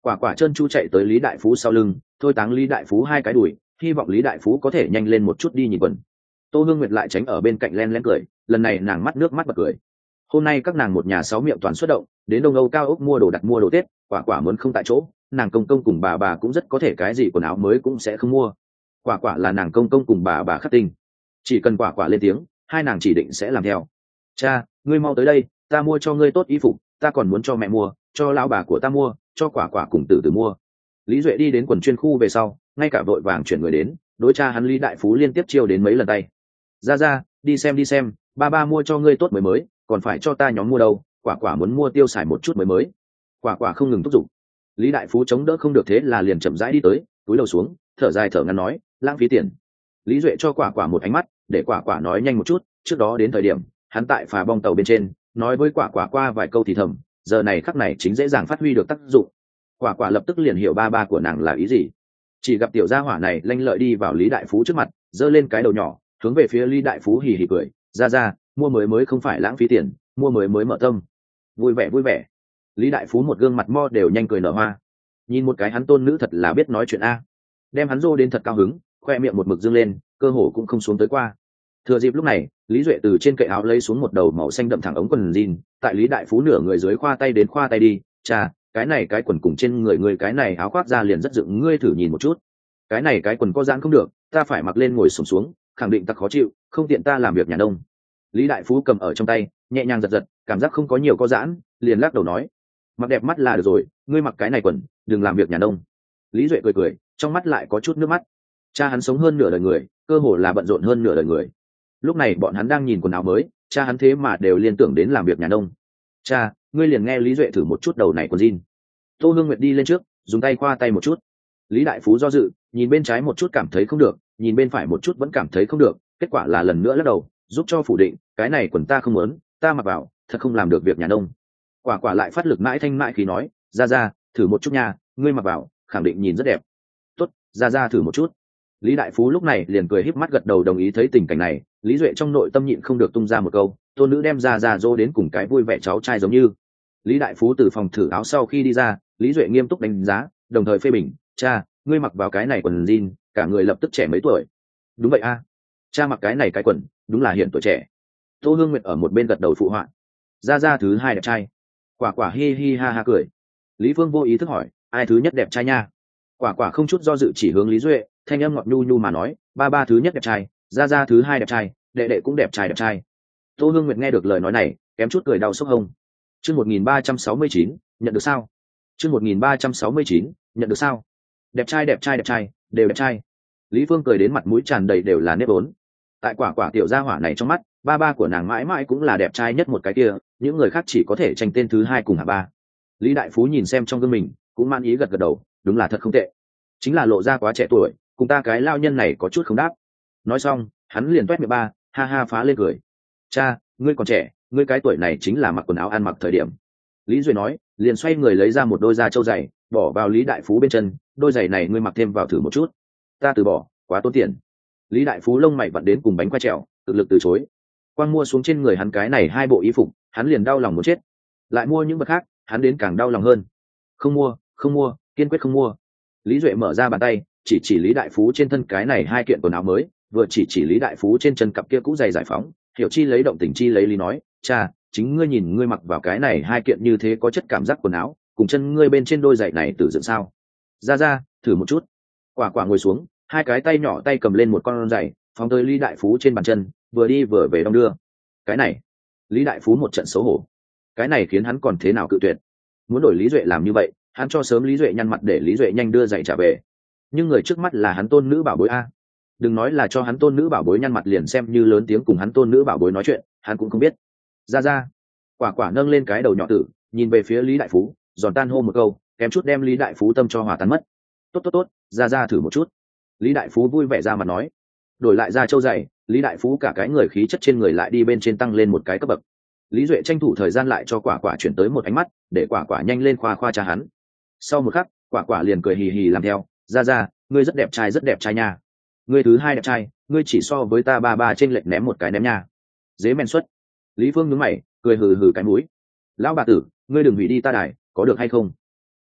Quả quả trơn chu chạy tới Lý Đại Phú sau lưng, thôi táng Lý Đại Phú hai cái đùi, hy vọng Lý Đại Phú có thể nhanh lên một chút đi nhìn quần. Tô Hương Nguyệt lại tránh ở bên cạnh len lén cười, lần này nàng mắt nước mắt bật cười. Hôm nay các nàng một nhà sáu miệng toàn xuất động, đến Đông Âu cao ốc mua đồ đặt mua đồ Tết, quả quả muốn không tại chỗ, nàng công công cùng bà bà cũng rất có thể cái gì quần áo mới cũng sẽ không mua. Quả quả là nàng công công cùng bà bà khắc tinh, chỉ cần quả quả lên tiếng, hai nàng chỉ định sẽ làm theo. Cha, ngươi mau tới đây, ta mua cho ngươi tốt y phục, ta còn muốn cho mẹ mua, cho lão bà của ta mua, cho quả quả cùng từ từ mua. Lý Duệ đi đến quần chuyên khu về sau, ngay cả vội vàng chuyển người đến, đối cha hắn Lý Đại Phú liên tiếp chiêu đến mấy lần tay. Ra ra, đi xem đi xem, ba ba mua cho ngươi tốt mới mới, còn phải cho ta nhóm mua đâu, quả quả muốn mua tiêu xài một chút mới mới. Quả quả không ngừng thúc giục. Lý Đại Phú chống đỡ không được thế là liền chậm rãi đi tới, túi đầu xuống, thở dài thở ngắn nói, lãng phí tiền. Lý Duệ cho quả quả một ánh mắt, để quả quả nói nhanh một chút, trước đó đến thời điểm, hắn tại phà bong tàu bên trên, nói với quả quả qua vài câu thì thầm, giờ này khắc này chính dễ dàng phát huy được tác dụng. Quả quả lập tức liền hiểu ba ba của nàng là ý gì. Chỉ gặp tiểu gia hỏa này lanh lợi đi vào Lý Đại Phú trước mặt, giơ lên cái đầu nhỏ, hướng về phía Lý Đại Phú hì hì cười, ra ra, mua mới mới không phải lãng phí tiền, mua mới mới mở tâm. Vui vẻ vui vẻ. Lý Đại Phú một gương mặt mo đều nhanh cười nở hoa. Nhìn một cái hắn tôn nữ thật là biết nói chuyện a. Đem hắn rô đến thật cao hứng, khoe miệng một mực dương lên, cơ hồ cũng không xuống tới qua. Thừa dịp lúc này, Lý Duệ từ trên cậy áo lấy xuống một đầu màu xanh đậm thẳng ống quần jean, tại Lý Đại Phú nửa người dưới khoa tay đến khoa tay đi, cha, cái này cái quần cùng trên người người cái này áo khoác ra liền rất dựng, ngươi thử nhìn một chút. Cái này cái quần có giãn không được, ta phải mặc lên ngồi xổm xuống, xuống, khẳng định ta khó chịu, không tiện ta làm việc nhà nông. Lý Đại Phú cầm ở trong tay, nhẹ nhàng giật giật, cảm giác không có nhiều có giãn, liền lắc đầu nói, mặc đẹp mắt là được rồi, ngươi mặc cái này quần, đừng làm việc nhà nông. Lý Duệ cười cười, trong mắt lại có chút nước mắt. Cha hắn sống hơn nửa đời người, cơ hồ là bận rộn hơn nửa đời người. Lúc này bọn hắn đang nhìn quần áo mới, cha hắn thế mà đều liên tưởng đến làm việc nhà nông. Cha, ngươi liền nghe Lý Duệ thử một chút đầu này quần jean. Tô Hương Nguyệt đi lên trước, dùng tay khoa tay một chút. Lý Đại Phú do dự, nhìn bên trái một chút cảm thấy không được, nhìn bên phải một chút vẫn cảm thấy không được, kết quả là lần nữa lắc đầu, giúp cho phủ định, cái này quần ta không muốn, ta mặc vào, thật không làm được việc nhà nông. Quả quả lại phát lực mãi thanh mãi khí nói, ra ra, thử một chút nha, ngươi mặc vào, khẳng định nhìn rất đẹp. Tốt, ra ra thử một chút. Lý Đại Phú lúc này liền cười híp mắt gật đầu đồng ý. Thấy tình cảnh này, Lý Duệ trong nội tâm nhịn không được tung ra một câu, tôn nữ đem ra ra dỗ đến cùng cái vui vẻ cháu trai giống như. Lý Đại Phú từ phòng thử áo sau khi đi ra, Lý Duệ nghiêm túc đánh giá, đồng thời phê bình, cha, ngươi mặc vào cái này quần jean, cả người lập tức trẻ mấy tuổi. Đúng vậy a, cha mặc cái này cái quần, đúng là hiện tuổi trẻ. Tô Hương Nguyệt ở một bên gật đầu phụ họa. Ra ra thứ hai đẹp trai. Quả quả hi hi ha ha cười. Lý Phương vô ý thức hỏi, ai thứ nhất đẹp trai nha? Quả quả không chút do dự chỉ hướng Lý Duệ, thanh âm ngọt nhu nhu mà nói, ba ba thứ nhất đẹp trai, ra ra thứ hai đẹp trai, đệ đệ cũng đẹp trai đẹp trai. Tô Hương Nguyệt nghe được lời nói này, kém chút cười đau sốc hông. Chương một nghìn ba trăm sáu mươi chín, nhận được sao? Chương một nghìn ba trăm sáu mươi chín, nhận được sao? Đẹp trai đẹp trai đẹp trai, đều đẹp trai. Lý Phương cười đến mặt mũi tràn đầy đều là nếp vốn. Tại quả quả tiểu gia hỏa này trong mắt, ba ba của nàng mãi mãi cũng là đẹp trai nhất một cái kia, những người khác chỉ có thể tranh tên thứ hai cùng hạ ba. Lý Đại Phú nhìn xem trong gương mình, cũng man ý gật gật đầu, đúng là thật không tệ. Chính là lộ ra quá trẻ tuổi, cùng ta cái lao nhân này có chút không đáp. Nói xong, hắn liền toét miệng ba, ha ha phá lên cười. Cha, ngươi còn trẻ, ngươi cái tuổi này chính là mặc quần áo ăn mặc thời điểm. Lý Duy nói, liền xoay người lấy ra một đôi da trâu giày, bỏ vào Lý Đại Phú bên chân, đôi giày này ngươi mặc thêm vào thử một chút. Ta từ bỏ, quá tốn tiền. Lý Đại Phú lông mày vặn đến cùng bánh quay trèo, cực lực từ chối. Quang mua xuống trên người hắn cái này hai bộ y phục, hắn liền đau lòng muốn chết. Lại mua những vật khác, hắn đến càng đau lòng hơn. Không mua, không mua, kiên quyết không mua. Lý Duệ mở ra bàn tay, chỉ chỉ Lý Đại Phú trên thân cái này hai kiện quần áo mới, vừa chỉ chỉ Lý Đại Phú trên chân cặp kia cũ giày giải phóng, hiểu chi lấy động tình chi lấy lý nói, cha, chính ngươi nhìn ngươi mặc vào cái này hai kiện như thế có chất cảm giác quần áo, cùng chân ngươi bên trên đôi giày này tự dựng sao? Ra ra, thử một chút. Quả quả ngồi xuống, hai cái tay nhỏ tay cầm lên một con giày, phóng tới Lý Đại Phú trên bàn chân, vừa đi vừa về đong đưa. Cái này, Lý Đại Phú một trận xấu hổ. Cái này khiến hắn còn thế nào cự tuyệt? Muốn đổi Lý Duệ làm như vậy, hắn cho sớm Lý Duệ nhăn mặt để Lý Duệ nhanh đưa giày trả về. Nhưng người trước mắt là hắn tôn nữ bảo bối a. Đừng nói là cho hắn tôn nữ bảo bối nhăn mặt, liền xem như lớn tiếng cùng hắn tôn nữ bảo bối nói chuyện, hắn cũng không biết. Ra ra. Quả quả nâng lên cái đầu nhỏ tử, nhìn về phía Lý Đại Phú, giòn tan hô một câu, kém chút đem Lý Đại Phú tâm cho hòa tan mất. Tốt tốt tốt, ra ra thử một chút. Lý Đại Phú vui vẻ ra mặt nói. Đổi lại ra châu giày, Lý Đại Phú cả cái người khí chất trên người lại đi bên trên tăng lên một cái cấp bậc. Lý Duệ tranh thủ thời gian lại cho quả quả chuyển tới một ánh mắt, để quả quả nhanh lên khoa khoa cha hắn. Sau một khắc, quả quả liền cười hì hì làm theo, ra ra, ngươi rất đẹp trai rất đẹp trai nha. Ngươi thứ hai đẹp trai, ngươi chỉ so với ta ba ba trên lệch ném một cái ném nha. Dế men xuất. Lý Phương nhướng mày, cười hừ hừ cái mũi. Lão bà tử, ngươi đừng hủy đi ta đài, có được hay không?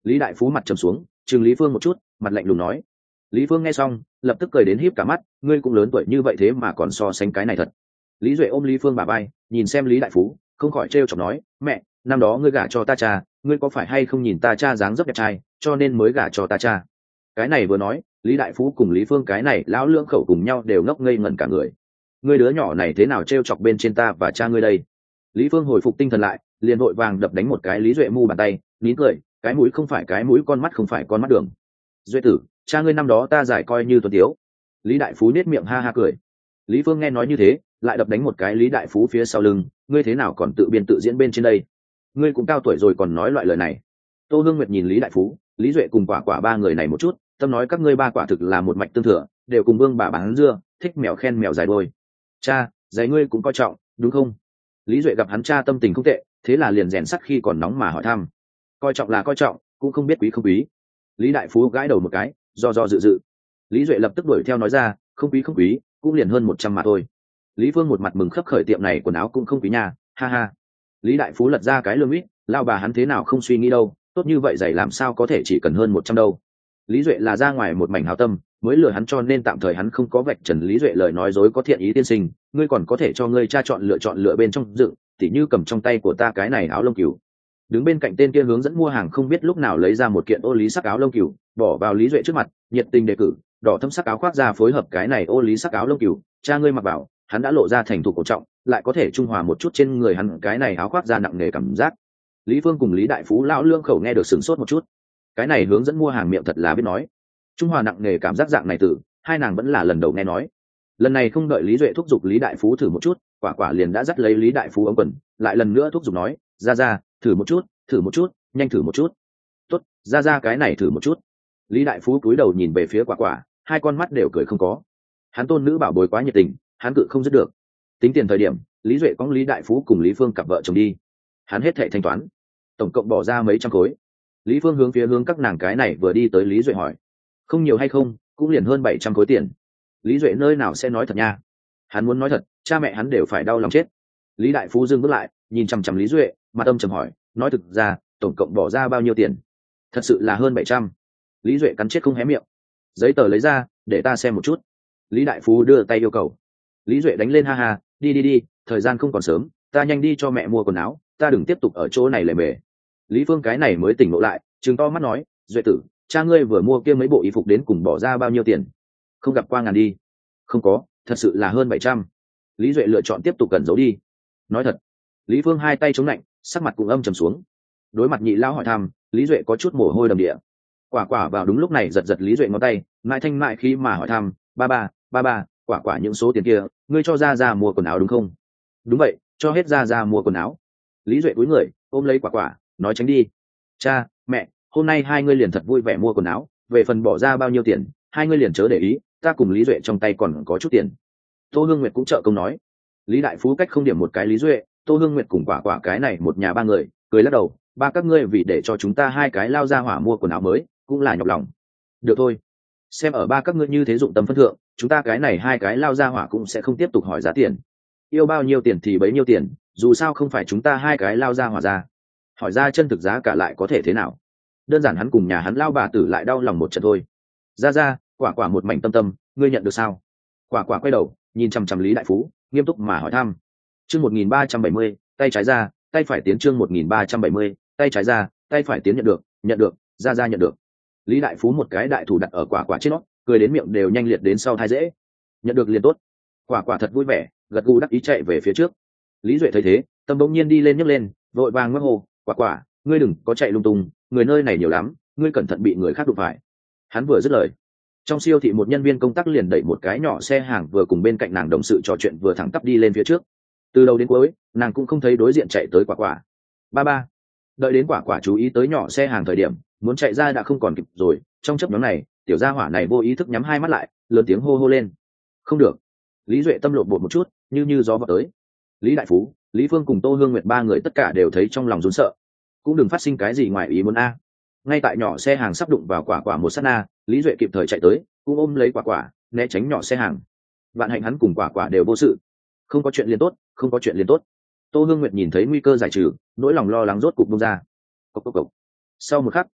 Lý đại phú mặt trầm xuống, chừng Lý Phương một chút, mặt lạnh lùng nói. Lý Phương nghe xong lập tức cười đến híp cả mắt, ngươi cũng lớn tuổi như vậy thế mà còn so sánh cái này thật. Lý Duệ ôm Lý Phương bả vai, nhìn xem Lý đại phú, không khỏi trêu chọc nói, mẹ, năm đó ngươi gả cho ta cha, ngươi có phải hay không nhìn ta cha dáng dấp đẹp trai cho nên mới gả cho ta cha. Cái này vừa nói, Lý đại phú cùng Lý Phương cái này lão lưỡng khẩu cùng nhau đều ngốc ngây ngẩn cả người. Ngươi đứa nhỏ này thế nào trêu chọc bên trên ta và cha ngươi đây? Lý Phương hồi phục tinh thần lại, liền vội vàng đập đánh một cái Lý Duệ mu bàn tay, nín cười, cái mũi không phải cái mũi, con mắt không phải con mắt đường. Duệ tử, cha ngươi năm đó ta giải coi như tuấn tiếu. Lý đại phú nết miệng ha ha cười. Lý Phương nghe nói như thế, lại đập đánh một cái Lý đại phú phía sau lưng, ngươi thế nào còn tự biên tự diễn bên trên đây? Ngươi cũng cao tuổi rồi còn nói loại lời này. Tô Hương Nguyệt nhìn Lý đại phú, Lý Duệ cùng quả quả ba người này một chút, tâm nói các ngươi ba quả thực là một mạch tương thừa, đều cùng vương bà bán dưa, thích mèo khen mèo dài đôi. Cha, giày ngươi cũng coi trọng, đúng không? Lý Duệ gặp hắn cha tâm tình không tệ, thế là liền rèn sắt khi còn nóng mà hỏi thăm. Coi trọng là coi trọng, cũng không biết quý không quý. Lý đại phú gãi đầu một cái, do do dự dự. Lý Duệ lập tức đuổi theo nói ra, không quý không quý, cũng liền hơn một trăm mà thôi. Lý Phương một mặt mừng khấp khởi, tiệm này quần áo cũng không quý nha, ha ha. Lý đại phú lật ra cái lương ít, lao bà hắn thế nào không suy nghĩ đâu, tốt như vậy giày làm sao có thể chỉ cần hơn một trăm đâu. Lý Duệ là ra ngoài một mảnh hảo tâm, mới lừa hắn cho nên tạm thời hắn không có vạch trần Lý Duệ lời nói dối có thiện ý. Tiên sinh, ngươi còn có thể cho ngươi cha chọn lựa chọn lựa bên trong dựng, tỉ như cầm trong tay của ta cái này áo lông cừu. Đứng bên cạnh tên kia hướng dẫn mua hàng không biết lúc nào lấy ra một kiện ô lý sắc áo lông cừu, bỏ vào Lý Duệ trước mặt, nhiệt tình đề cử, đỏ thâm sắc áo khoác ra phối hợp cái này ô lý sắc áo lông cừu, cha ngươi mặc vào, hắn đã lộ ra thành thục cổ trọng, lại có thể trung hòa một chút trên người hắn cái này áo khoác ra nặng nề cảm giác. Lý Phương cùng Lý đại phú lão lương khẩu nghe được sửng sốt một chút. Cái này hướng dẫn mua hàng miệng thật là biết nói. Trung hòa nặng nề cảm giác dạng này từ hai nàng vẫn là lần đầu nghe nói. Lần này không đợi Lý Duệ thúc giục Lý đại phú thử một chút, quả quả liền đã dắt lấy Lý đại phú ống quần, lại lần nữa thúc giục nói, ra ra, thử một chút, thử một chút, nhanh thử một chút. Tốt, ra ra cái này thử một chút. Lý đại phú cúi đầu nhìn về phía quả quả, hai con mắt đều cười không có. Hắn tôn nữ bảo bối quá nhiệt tình, hắn cự không dứt được. Tính tiền thời điểm, Lý Duệ cõng Lý đại phú cùng Lý Phương cặp vợ chồng đi. Hắn hết thảy thanh toán, tổng cộng bỏ ra mấy trăm khối. Lý Phương hướng phía hướng các nàng cái này vừa đi tới Lý Duệ hỏi, không nhiều hay không, cũng liền hơn bảy trăm khối tiền. Lý Duệ nơi nào sẽ nói thật nha, hắn muốn nói thật cha mẹ hắn đều phải đau lòng chết. Lý đại phú dừng bước lại, nhìn chằm chằm Lý Duệ, mặt âm trầm hỏi, nói thực ra tổng cộng bỏ ra bao nhiêu tiền? Thật sự là hơn bảy trăm. Lý Duệ cắn chết không hé miệng. Giấy tờ lấy ra để ta xem một chút. Lý đại phú đưa tay yêu cầu. Lý Duệ đánh lên ha ha, đi đi đi, thời gian không còn sớm, ta nhanh đi cho mẹ mua quần áo, ta đừng tiếp tục ở chỗ này lề mề. Lý Phương cái này mới tỉnh ngộ lại, trừng to mắt nói, Duệ tử, cha ngươi vừa mua kia mấy bộ y phục đến cùng bỏ ra bao nhiêu tiền? Không gặp qua ngàn đi. Không có, thật sự là hơn bảy trăm. Lý Duệ lựa chọn tiếp tục cẩn giấu đi. Nói thật. Lý Phương hai tay chống lạnh, sắc mặt cũng âm trầm xuống. Đối mặt nhị lão hỏi thăm, Lý Duệ có chút mồ hôi đầm địa. Quả quả vào đúng lúc này giật giật Lý Duệ ngón tay, mãi thanh mại khi mà hỏi thăm, ba ba, ba ba, quả quả những số tiền kia, ngươi cho ra ra mua quần áo đúng không? Đúng vậy, cho hết ra ra mua quần áo. Lý Duệ cúi người, ôm lấy quả quả, nói tránh đi. Cha, mẹ, hôm nay hai ngươi liền thật vui vẻ mua quần áo, về phần bỏ ra bao nhiêu tiền, hai ngươi liền chớ để ý, ta cùng Lý Duệ trong tay còn có chút tiền. Tô Hương Nguyệt cũng trợ công nói. Lý đại phú cách không điểm một cái Lý Duệ, Tô Hương Nguyệt cùng quả quả cái này một nhà ba người, cười lắc đầu, ba các ngươi vì để cho chúng ta hai cái lao ra hỏa mua quần áo mới, cũng là nhọc lòng. Được thôi, xem ở ba các ngươi như thế dụng tâm phân thượng, chúng ta cái này hai cái lao ra hỏa cũng sẽ không tiếp tục hỏi giá tiền. Yêu bao nhiêu tiền thì bấy nhiêu tiền, dù sao không phải chúng ta hai cái lao ra hỏa ra. Hỏi ra chân thực giá cả lại có thể thế nào? Đơn giản hắn cùng nhà hắn lao bà tử lại đau lòng một trận thôi. Ra ra, quả quả một mảnh tâm tâm, ngươi nhận được sao? Quả quả quay đầu, nhìn chằm chằm Lý đại phú, nghiêm túc mà hỏi thăm. Chương một nghìn ba trăm bảy mươi, tay trái ra, tay phải tiến. Chương một nghìn ba trăm bảy mươi, tay trái ra, tay phải tiến. Nhận được, nhận được, ra ra nhận được. Lý đại phú một cái đại thủ đặt ở quả quả trên nó, cười đến miệng đều nhanh liệt đến sau thai dễ. Nhận được liền tốt. Quả quả thật vui vẻ, gật gù đắc ý chạy về phía trước. Lý Duệ thấy thế, tâm bỗng nhiên đi lên nhấc lên, vội vàng ngước hồ, quả quả, ngươi đừng có chạy lung tung, người nơi này nhiều lắm, ngươi cẩn thận bị người khác đụng phải. Hắn vừa dứt lời, trong siêu thị một nhân viên công tác liền đẩy một cái nhỏ xe hàng vừa cùng bên cạnh nàng đồng sự trò chuyện vừa thẳng tắp đi lên phía trước. Từ đầu đến cuối, nàng cũng không thấy đối diện chạy tới quả quả. Ba ba. Đợi đến quả quả chú ý tới nhỏ xe hàng thời điểm, muốn chạy ra đã không còn kịp rồi. Trong chớp nhoáng này, tiểu gia hỏa này vô ý thức nhắm hai mắt lại, lớn tiếng hô hô lên. Không được. Lý Duệ tâm lộn bột một chút, như như gió vọt tới. Lý đại phú, Lý Phương cùng Tô Hương Nguyệt ba người tất cả đều thấy trong lòng run sợ. Cũng đừng phát sinh cái gì ngoài ý muốn a. Ngay tại nhỏ xe hàng sắp đụng vào quả quả một sát na, Lý Duệ kịp thời chạy tới, cũng ôm lấy quả quả, né tránh nhỏ xe hàng. Vạn hạnh hắn cùng quả quả đều vô sự. Không có chuyện liền tốt, không có chuyện liền tốt. Tô Hương Nguyệt nhìn thấy nguy cơ giải trừ, nỗi lòng lo lắng rốt cục bung ra. Cốc cốc cốc. Sau một khắc,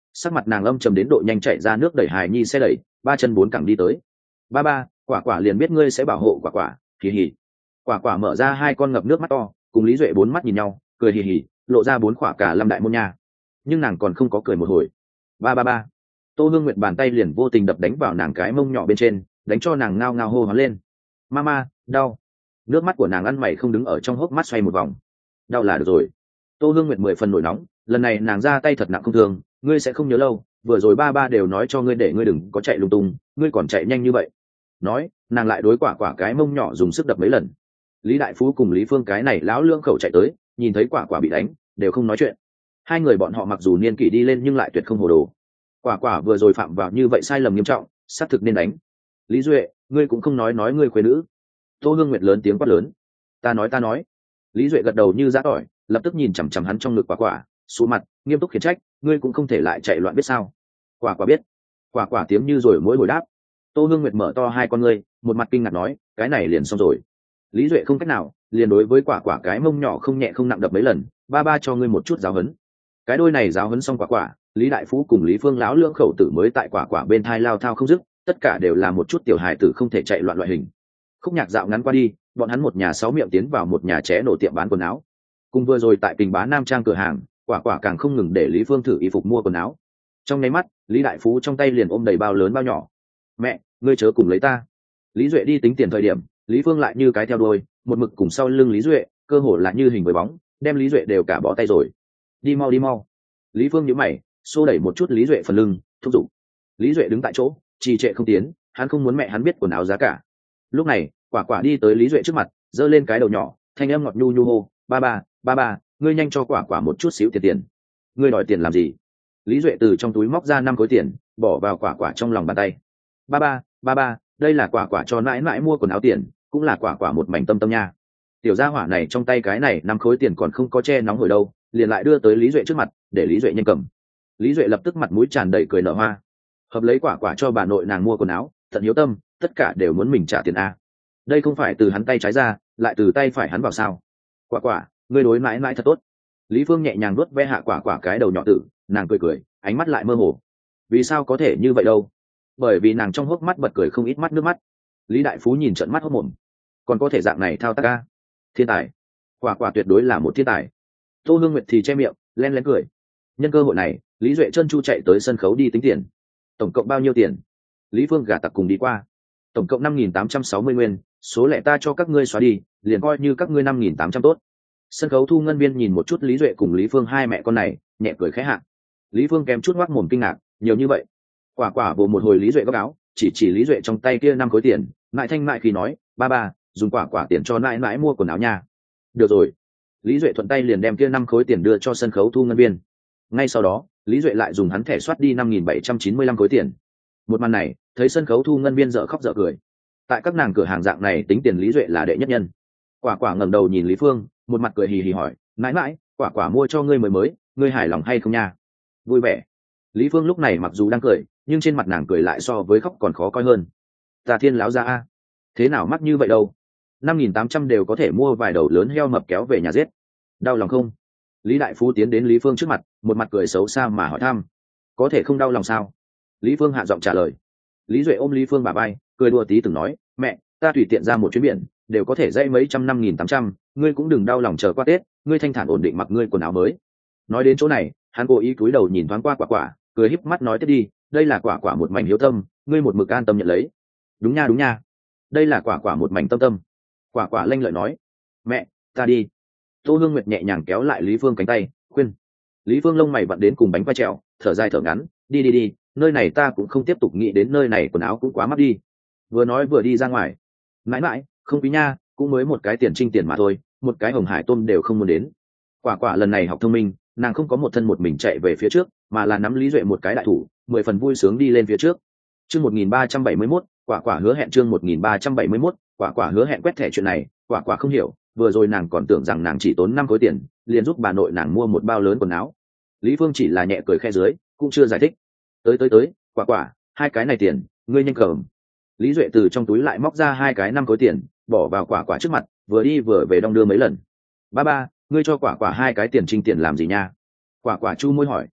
sắc mặt nàng âm trầm đến độ nhanh chạy ra nước đẩy hài nhi xe đẩy, ba chân bốn cẳng đi tới. Ba ba, quả quả liền biết ngươi sẽ bảo hộ quả quả, hì hì. Quả quả mở ra hai con ngập nước mắt to, cùng Lý Duệ bốn mắt nhìn nhau, cười hì hì, lộ ra bốn quả cả lâm đại môn nha. Nhưng nàng còn không có cười một hồi. Ba ba ba. Tô Hương Nguyệt bàn tay liền vô tình đập đánh vào nàng cái mông nhỏ bên trên, đánh cho nàng ngao ngao hô hoán lên. Mama, đau. Nước mắt của nàng ăn mày không đứng ở trong hốc mắt xoay một vòng. Đau là được rồi. Tô Hương Nguyệt mười phần nổi nóng, lần này nàng ra tay thật nặng không thường, ngươi sẽ không nhớ lâu, vừa rồi ba ba đều nói cho ngươi để ngươi đừng có chạy lung tung, ngươi còn chạy nhanh như vậy. Nói, nàng lại đối quả quả cái mông nhỏ dùng sức đập mấy lần. Lý Đại Phú cùng Lý Phương cái này lão lưỡng khẩu chạy tới, nhìn thấy quả quả bị đánh, đều không nói chuyện. Hai người bọn họ mặc dù niên kỷ đi lên nhưng lại tuyệt không hồ đồ. Quả quả vừa rồi phạm vào như vậy sai lầm nghiêm trọng, xác thực nên đánh. Lý Duệ, ngươi cũng không nói nói ngươi khuê nữ. Tô Hương Nguyệt lớn tiếng quát lớn. Ta nói ta nói. Lý Duệ gật đầu như giã tỏi, lập tức nhìn chằm chằm hắn trong ngực quả quả, xuống mặt nghiêm túc khiển trách, ngươi cũng không thể lại chạy loạn biết sao. Quả quả biết. Quả quả tiếng như rồi mỗi hồi đáp. Tô Hương Nguyệt mở to hai con ngươi, một mặt kinh ngạc nói, cái này liền xong rồi. Lý Duệ không cách nào, liền đối với quả quả cái mông nhỏ không nhẹ không nặng đập mấy lần, ba ba cho ngươi một chút giáo huấn. Cái đôi này giáo huấn xong quả quả, Lý Đại Phú cùng Lý Phương lão lưỡng khẩu tử mới tại quả quả bên thai lao thao không dứt, tất cả đều là một chút tiểu hài tử không thể chạy loạn loại hình. Khúc nhạc dạo ngắn qua đi, bọn hắn một nhà sáu miệng tiến vào một nhà ché nổ tiệm bán quần áo. Cùng vừa rồi tại Kình Bá Nam Trang cửa hàng, quả quả càng không ngừng để Lý Phương thử y phục mua quần áo. Trong nháy mắt, Lý Đại Phú trong tay liền ôm đầy bao lớn bao nhỏ. Mẹ, ngươi chớ cùng lấy ta. Lý Duệ đi tính tiền thời điểm, Lý Phương lại như cái theo đuôi, một mực cùng sau lưng Lý Duệ, cơ hồ là như hình với bóng, đem Lý Duệ đều cả bỏ tay rồi. Đi mau đi mau. Lý Phương nhíu mày, xô đẩy một chút Lý Duệ phần lưng, thúc giục. Lý Duệ đứng tại chỗ, trì trệ không tiến, hắn không muốn mẹ hắn biết quần áo giá cả. Lúc này, quả quả đi tới Lý Duệ trước mặt, giơ lên cái đầu nhỏ, thanh âm ngọt nhu nhu hô, ba ba, ba ba, ngươi nhanh cho quả quả một chút xíu tiền tiền. Ngươi đòi tiền làm gì? Lý Duệ từ trong túi móc ra năm khối tiền, bỏ vào quả quả trong lòng bàn tay. Ba ba, ba ba, đây là quả quả cho mãi mãi mua quần áo tiền, cũng là quả quả một mảnh tâm tâm nha. Tiểu gia hỏa này trong tay cái này năm khối tiền còn không có che nóng hồi đâu, liền lại đưa tới Lý Duệ trước mặt, để Lý Duệ nhanh cầm. Lý Duệ lập tức mặt mũi tràn đầy cười nở hoa. Hợp lấy quả quả cho bà nội nàng mua quần áo, thật hiếu tâm, tất cả đều muốn mình trả tiền a. Đây không phải từ hắn tay trái ra, lại từ tay phải hắn vào sao? Quả quả, ngươi đối mãi mãi thật tốt. Lý Phương nhẹ nhàng nuốt ve hạ quả quả cái đầu nhỏ tử, nàng cười cười, ánh mắt lại mơ hồ. Vì sao có thể như vậy đâu? Bởi vì nàng trong hốc mắt bật cười không ít mắt nước mắt. Lý Đại Phú nhìn trận mắt hốt mồm. Còn có thể dạng này thao tác ca? Thiên tài. Quả quả tuyệt đối là một thiên tài. Tô Hương Nguyệt thì che miệng, len lén cười. Nhân cơ hội này, Lý Duệ chân chu chạy tới sân khấu đi tính tiền. Tổng cộng bao nhiêu tiền? Lý Phương gả tặc cùng đi qua. Tổng cộng năm nghìn tám trăm sáu mươi nguyên, số lẻ ta cho các ngươi xóa đi, liền coi như các ngươi năm nghìn tám trăm tốt. Sân khấu thu ngân viên nhìn một chút Lý Duệ cùng Lý Phương hai mẹ con này, nhẹ cười khẽ hạ. Lý Phương kém chút ngoác mồm kinh ngạc, nhiều như vậy. Quả quả vồ một hồi Lý Duệ góc áo, chỉ chỉ Lý Duệ trong tay kia năm khối tiền, mại thanh mại khi nói, ba ba, dùng quả quả tiền cho nãi nãi mua quần áo nha. Được rồi. Lý Duệ thuận tay liền đem kia năm khối tiền đưa cho sân khấu thu ngân viên. Ngay sau đó, Lý Duệ lại dùng hắn thẻ soát đi năm nghìn bảy trăm chín mươi lăm khối tiền. Một màn này, thấy sân khấu thu ngân viên dở khóc dở cười. Tại các nàng cửa hàng dạng này tính tiền Lý Duệ là đệ nhất nhân. Quả quả ngẩng đầu nhìn Lý Phương, một mặt cười hì hì hỏi, mãi mãi, quả quả mua cho ngươi mới mới, ngươi hài lòng hay không nha? Vui vẻ. Lý Phương lúc này mặc dù đang cười, nhưng trên mặt nàng cười lại so với khóc còn khó coi hơn. Ta thiên láo ra a, thế nào mắc như vậy đâu? Năm nghìn tám trăm đều có thể mua vài đầu lớn heo mập kéo về nhà giết. Đau lòng không? Lý Đại Phú tiến đến Lý Phương trước mặt, một mặt cười xấu xa mà hỏi thăm. Có thể không đau lòng sao? Lý Phương hạ giọng trả lời. Lý Duệ ôm Lý Phương bà bay, cười đùa tí từng nói, mẹ, ta tùy tiện ra một chuyến biển, đều có thể dãy mấy trăm năm nghìn tám trăm, ngươi cũng đừng đau lòng chờ qua Tết, ngươi thanh thản ổn định mặc ngươi quần áo mới. Nói đến chỗ này, hắn cố ý cúi đầu nhìn thoáng qua quả quả, cười híp mắt nói tiếp đi, đây là quả quả một mảnh hiếu tâm, ngươi một mực an tâm nhận lấy. Đúng nha đúng nha, đây là quả quả một mảnh tâm tâm. Quả quả lanh lợi nói, mẹ, ta đi. Tô Hương Nguyệt nhẹ nhàng kéo lại Lý Phương cánh tay, khuyên. Lý Phương lông mày vặn đến cùng bánh quay trèo, thở dài thở ngắn, đi đi đi, nơi này ta cũng không tiếp tục nghĩ đến nơi này, quần áo cũng quá mắc đi. Vừa nói vừa đi ra ngoài. Mãi mãi, không quý nha, cũng mới một cái tiền trinh tiền mà thôi, một cái hồng hải tôm đều không muốn đến. Quả quả lần này học thông minh, nàng không có một thân một mình chạy về phía trước, mà là nắm Lý Duệ một cái đại thủ, mười phần vui sướng đi lên phía trước. Chương một nghìn ba trăm bảy mươi mốt, quả quả hứa hẹn chương một nghìn ba trăm bảy mươi mốt, quả quả hứa hẹn quét thẻ chuyện này, quả quả không hiểu, vừa rồi nàng còn tưởng rằng nàng chỉ tốn năm khối tiền, liền giúp bà nội nàng mua một bao lớn quần áo. Lý Phương chỉ là nhẹ cười khe dưới, cũng chưa giải thích. Tới tới tới, quả quả, hai cái này tiền, ngươi nhanh cầm. Lý Duệ từ trong túi lại móc ra hai cái năm khối tiền, bỏ vào quả quả trước mặt, vừa đi vừa về đong đưa mấy lần. Ba ba, ngươi cho quả quả hai cái tiền trinh tiền làm gì nha? Quả quả chu môi hỏi.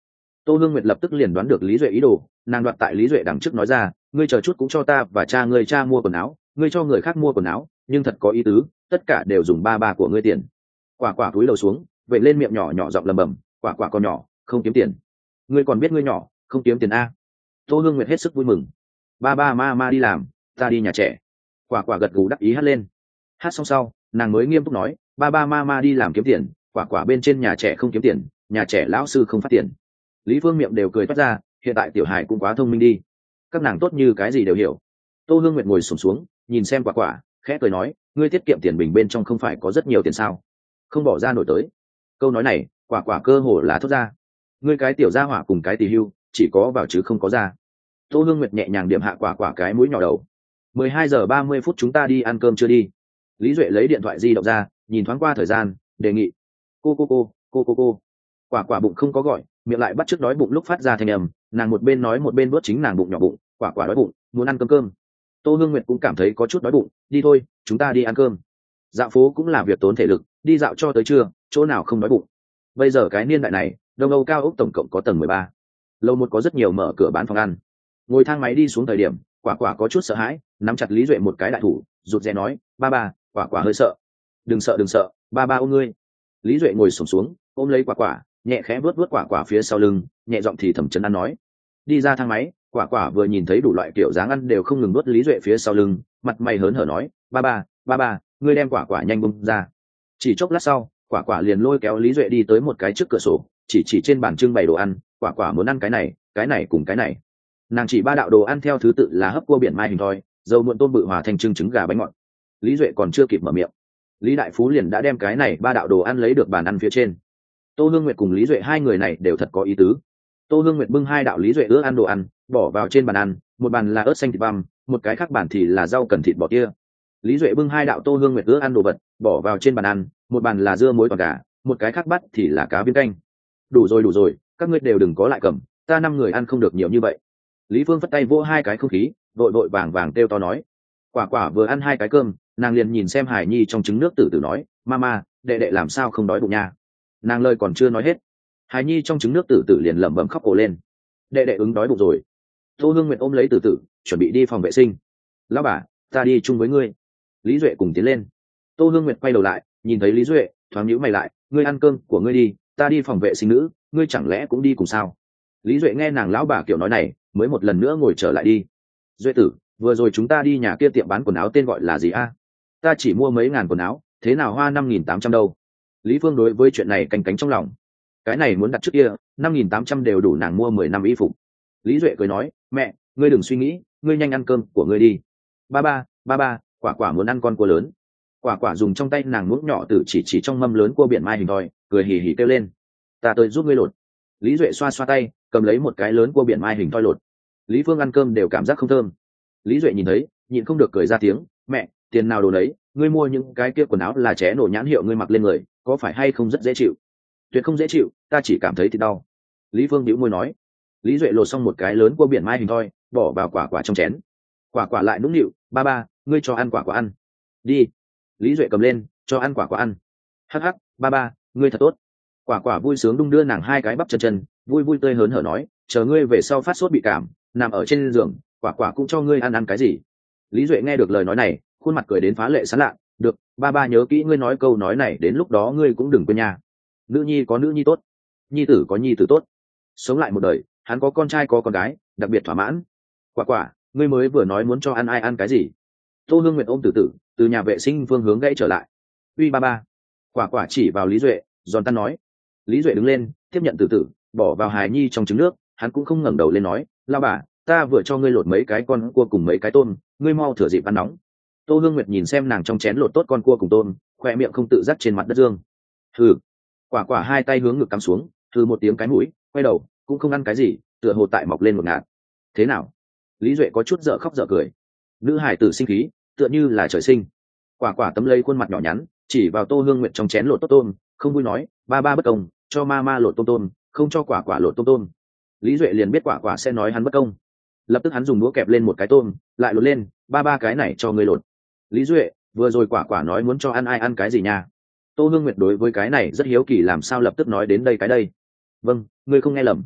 Tô Hương Nguyệt lập tức liền đoán được Lý Duệ ý đồ, nàng đoạt tại Lý Duệ đằng trước nói ra, ngươi chờ chút cũng cho ta và cha ngươi cha mua quần áo, ngươi cho người khác mua quần áo, nhưng thật có ý tứ, tất cả đều dùng ba ba của ngươi tiền. Quả quả cúi đầu xuống, vậy lên miệng nhỏ nhỏ giọng lầm bầm, quả quả còn nhỏ, không kiếm tiền. Ngươi còn biết ngươi nhỏ, không kiếm tiền a? Tô Hương Nguyệt hết sức vui mừng. Ba ba ma ma đi làm, ta đi nhà trẻ. Quả quả gật gù đắc ý hát lên. Hát xong sau, nàng mới nghiêm túc nói, ba ba ma ma đi làm kiếm tiền, quả quả bên trên nhà trẻ không kiếm tiền, nhà trẻ lão sư không phát tiền. Lý Phương miệng đều cười toát ra, hiện tại tiểu hải cũng quá thông minh đi, các nàng tốt như cái gì đều hiểu. Tô Hương Nguyệt ngồi xổm xuống, nhìn xem quả quả, khẽ cười nói, ngươi tiết kiệm tiền bình bên trong không phải có rất nhiều tiền sao, không bỏ ra nổi tới. Câu nói này, quả quả cơ hồ là thốt ra. Ngươi cái tiểu gia hỏa cùng cái tỳ hưu, chỉ có vào chứ không có ra. Tô Hương Nguyệt nhẹ nhàng điểm hạ quả quả cái mũi nhỏ đầu. mười hai giờ ba mươi phút chúng ta đi ăn cơm chưa đi. Lý Duệ lấy điện thoại di động ra, nhìn thoáng qua thời gian, đề nghị. Cô cô cô, cô cô cô. Quả quả bụng không có gọi, miệng lại bắt chước đói bụng lúc phát ra thanh âm, nàng một bên nói một bên nuốt chính nàng bụng nhỏ bụng, quả quả đói bụng, muốn ăn cơm cơm. Tô Hương Nguyệt cũng cảm thấy có chút đói bụng, đi thôi, chúng ta đi ăn cơm. Dạo phố cũng là việc tốn thể lực, đi dạo cho tới trưa, chỗ nào không đói bụng. Bây giờ cái niên đại này, Đông Âu cao ốc tổng cộng có tầng mười ba. Lầu một có rất nhiều mở cửa bán phòng ăn. Ngồi thang máy đi xuống thời điểm, quả quả có chút sợ hãi, nắm chặt Lý Duệ một cái đại thủ, rụt rè nói, ba ba, quả quả hơi sợ. Đừng sợ đừng sợ, ba ba ôm ngươi. Lý Duệ ngồi xổm xuống, ôm lấy quả quả, nhẹ khẽ vuốt vuốt quả quả phía sau lưng, nhẹ giọng thì thầm chấn an nói. Đi ra thang máy, quả quả vừa nhìn thấy đủ loại kiểu dáng ăn đều không ngừng nuốt Lý Duệ phía sau lưng, mặt mày hớn hở nói, ba ba, ba ba, ngươi đem quả quả nhanh bung ra. Chỉ chốc lát sau, quả quả liền lôi kéo Lý Duệ đi tới một cái trước cửa sổ, chỉ chỉ trên bàn trưng bày đồ ăn, quả quả muốn ăn cái này, cái này cùng cái này. Nàng chỉ ba đạo đồ ăn theo thứ tự là hấp cua biển mai hình thoi, dầu muộn tôm bự hòa thành trưng trứng gà bánh ngọt. Lý Duệ còn chưa kịp mở miệng, Lý Đại Phú liền đã đem cái này ba đạo đồ ăn lấy được bàn ăn phía trên. Tô Hương Nguyệt cùng Lý Duệ hai người này đều thật có ý tứ. Tô Hương Nguyệt bưng hai đạo Lý Duệ ưa ăn đồ ăn, bỏ vào trên bàn ăn, một bàn là ớt xanh thịt băm, một cái khác bàn thì là rau cần thịt bò tia. Lý Duệ bưng hai đạo Tô Hương Nguyệt ưa ăn đồ vật, bỏ vào trên bàn ăn, một bàn là dưa muối toàn gà, một cái khác bắt thì là cá viên canh. Đủ rồi đủ rồi, các ngươi đều đừng có lại cầm, ta năm người ăn không được nhiều như vậy. Lý Phương phất tay vỗ hai cái không khí, vội vội vàng vàng kêu to nói. Quả quả vừa ăn hai cái cơm, nàng liền nhìn xem Hải Nhi trong trứng nước tử tử nói, mama, đệ đệ làm sao không đói bụng nha. Nàng lời còn chưa nói hết, Hải Nhi trong trứng nước tử tử liền lẩm bẩm khóc ồ lên. Đệ đệ ứng đói bụng rồi. Tô Hương Nguyệt ôm lấy tử tử, chuẩn bị đi phòng vệ sinh. Lão bà, ta đi chung với ngươi. Lý Duệ cùng tiến lên. Tô Hương Nguyệt quay đầu lại, nhìn thấy Lý Duệ, thoáng nhíu mày lại, ngươi ăn cơm của ngươi đi, ta đi phòng vệ sinh nữ, ngươi chẳng lẽ cũng đi cùng sao? Lý Duệ nghe nàng lão bà kiểu nói này, mới một lần nữa ngồi trở lại đi. Duệ tử, vừa rồi chúng ta đi nhà kia tiệm bán quần áo tên gọi là gì a? Ta chỉ mua mấy ngàn quần áo, thế nào hoa năm nghìn tám trăm đâu? Lý Phương đối với chuyện này canh cánh trong lòng. Cái này muốn đặt trước kia, năm nghìn tám trăm đều đủ nàng mua mười năm y phục. Lý Duệ cười nói, mẹ, ngươi đừng suy nghĩ, ngươi nhanh ăn cơm của ngươi đi. Ba ba, ba ba, quả quả muốn ăn con cua lớn. Quả quả dùng trong tay nàng muỗng nhỏ từ chỉ chỉ trong mâm lớn cua biển mai hình thoi, cười hì hì kêu lên. Ta tới giúp ngươi lột. Lý Duệ xoa xoa tay, cầm lấy một cái lớn cua biển mai hình thoi lột. Lý Phương ăn cơm đều cảm giác không thơm. Lý Duệ nhìn thấy, nhịn không được cười ra tiếng, mẹ, tiền nào đồ đấy, ngươi mua những cái kia quần áo là ché nổ nhãn hiệu ngươi mặc lên người, có phải hay không rất dễ chịu? Tuyệt không dễ chịu, ta chỉ cảm thấy thì đau. Lý Phương bĩu môi nói. Lý Duệ lột xong một cái lớn cua biển mai hình thoi, bỏ vào quả quả trong chén. Quả quả lại nũng nịu, ba ba, ngươi cho ăn quả quả ăn. Đi. Lý Duệ cầm lên, cho ăn quả quả ăn. Hắc hắc, ba ba, ngươi thật tốt. Quả quả vui sướng đung đưa nàng hai cái bắp chân chân, vui vui tươi hớn hở nói, chờ ngươi về sau phát sốt bị cảm, nằm ở trên giường, quả quả cũng cho ngươi ăn ăn cái gì. Lý Duệ nghe được lời nói này, khuôn mặt cười đến phá lệ sán lạ, được, ba ba nhớ kỹ ngươi nói câu nói này, đến lúc đó ngươi cũng đừng quên nha. Nữ nhi có nữ nhi tốt, nhi tử có nhi tử tốt, sống lại một đời, hắn có con trai có con gái, đặc biệt thỏa mãn. Quả quả, ngươi mới vừa nói muốn cho ăn ai ăn cái gì? Tô Hương Nguyệt ôm tử tử, từ nhà vệ sinh phương hướng gãy trở lại. Uy ba ba. Quả quả chỉ vào Lý Duệ, giòn tan nói. Lý Duệ đứng lên, tiếp nhận tử tử, bỏ vào hài nhi trong trứng nước, hắn cũng không ngẩng đầu lên nói, lao bà, ta vừa cho ngươi lột mấy cái con cua cùng mấy cái tôm, ngươi mau thừa dịp ăn nóng. Tô Hương Nguyệt nhìn xem nàng trong chén lột tốt con cua cùng tôm, khoe miệng không tự giác trên mặt đất dương. Hừ. Quả quả hai tay hướng ngực cắm xuống, hừ một tiếng cái mũi, quay đầu, cũng không ăn cái gì, tựa hồ tại mọc lên một ngạt. Thế nào? Lý Duệ có chút dở khóc dở cười. Nữ hải tử sinh khí, tựa như là trời sinh. Quả quả tấm lấy khuôn mặt nhỏ nhắn, chỉ vào Tô Hương Nguyệt trong chén lột tốt tôm, không vui nói, ba ba bất công, cho ma ma lột tôm tôm, không cho quả quả lột tôm tôm. Lý Duệ liền biết quả quả sẽ nói hắn bất công, lập tức hắn dùng đũa kẹp lên một cái tôm, lại lột lên, ba ba cái này cho ngươi lột. Lý Duệ, vừa rồi quả quả nói muốn cho ăn ai ăn cái gì nha? Tô Hương Nguyệt đối với cái này rất hiếu kỳ, làm sao lập tức nói đến đây cái đây. Vâng, ngươi không nghe lầm.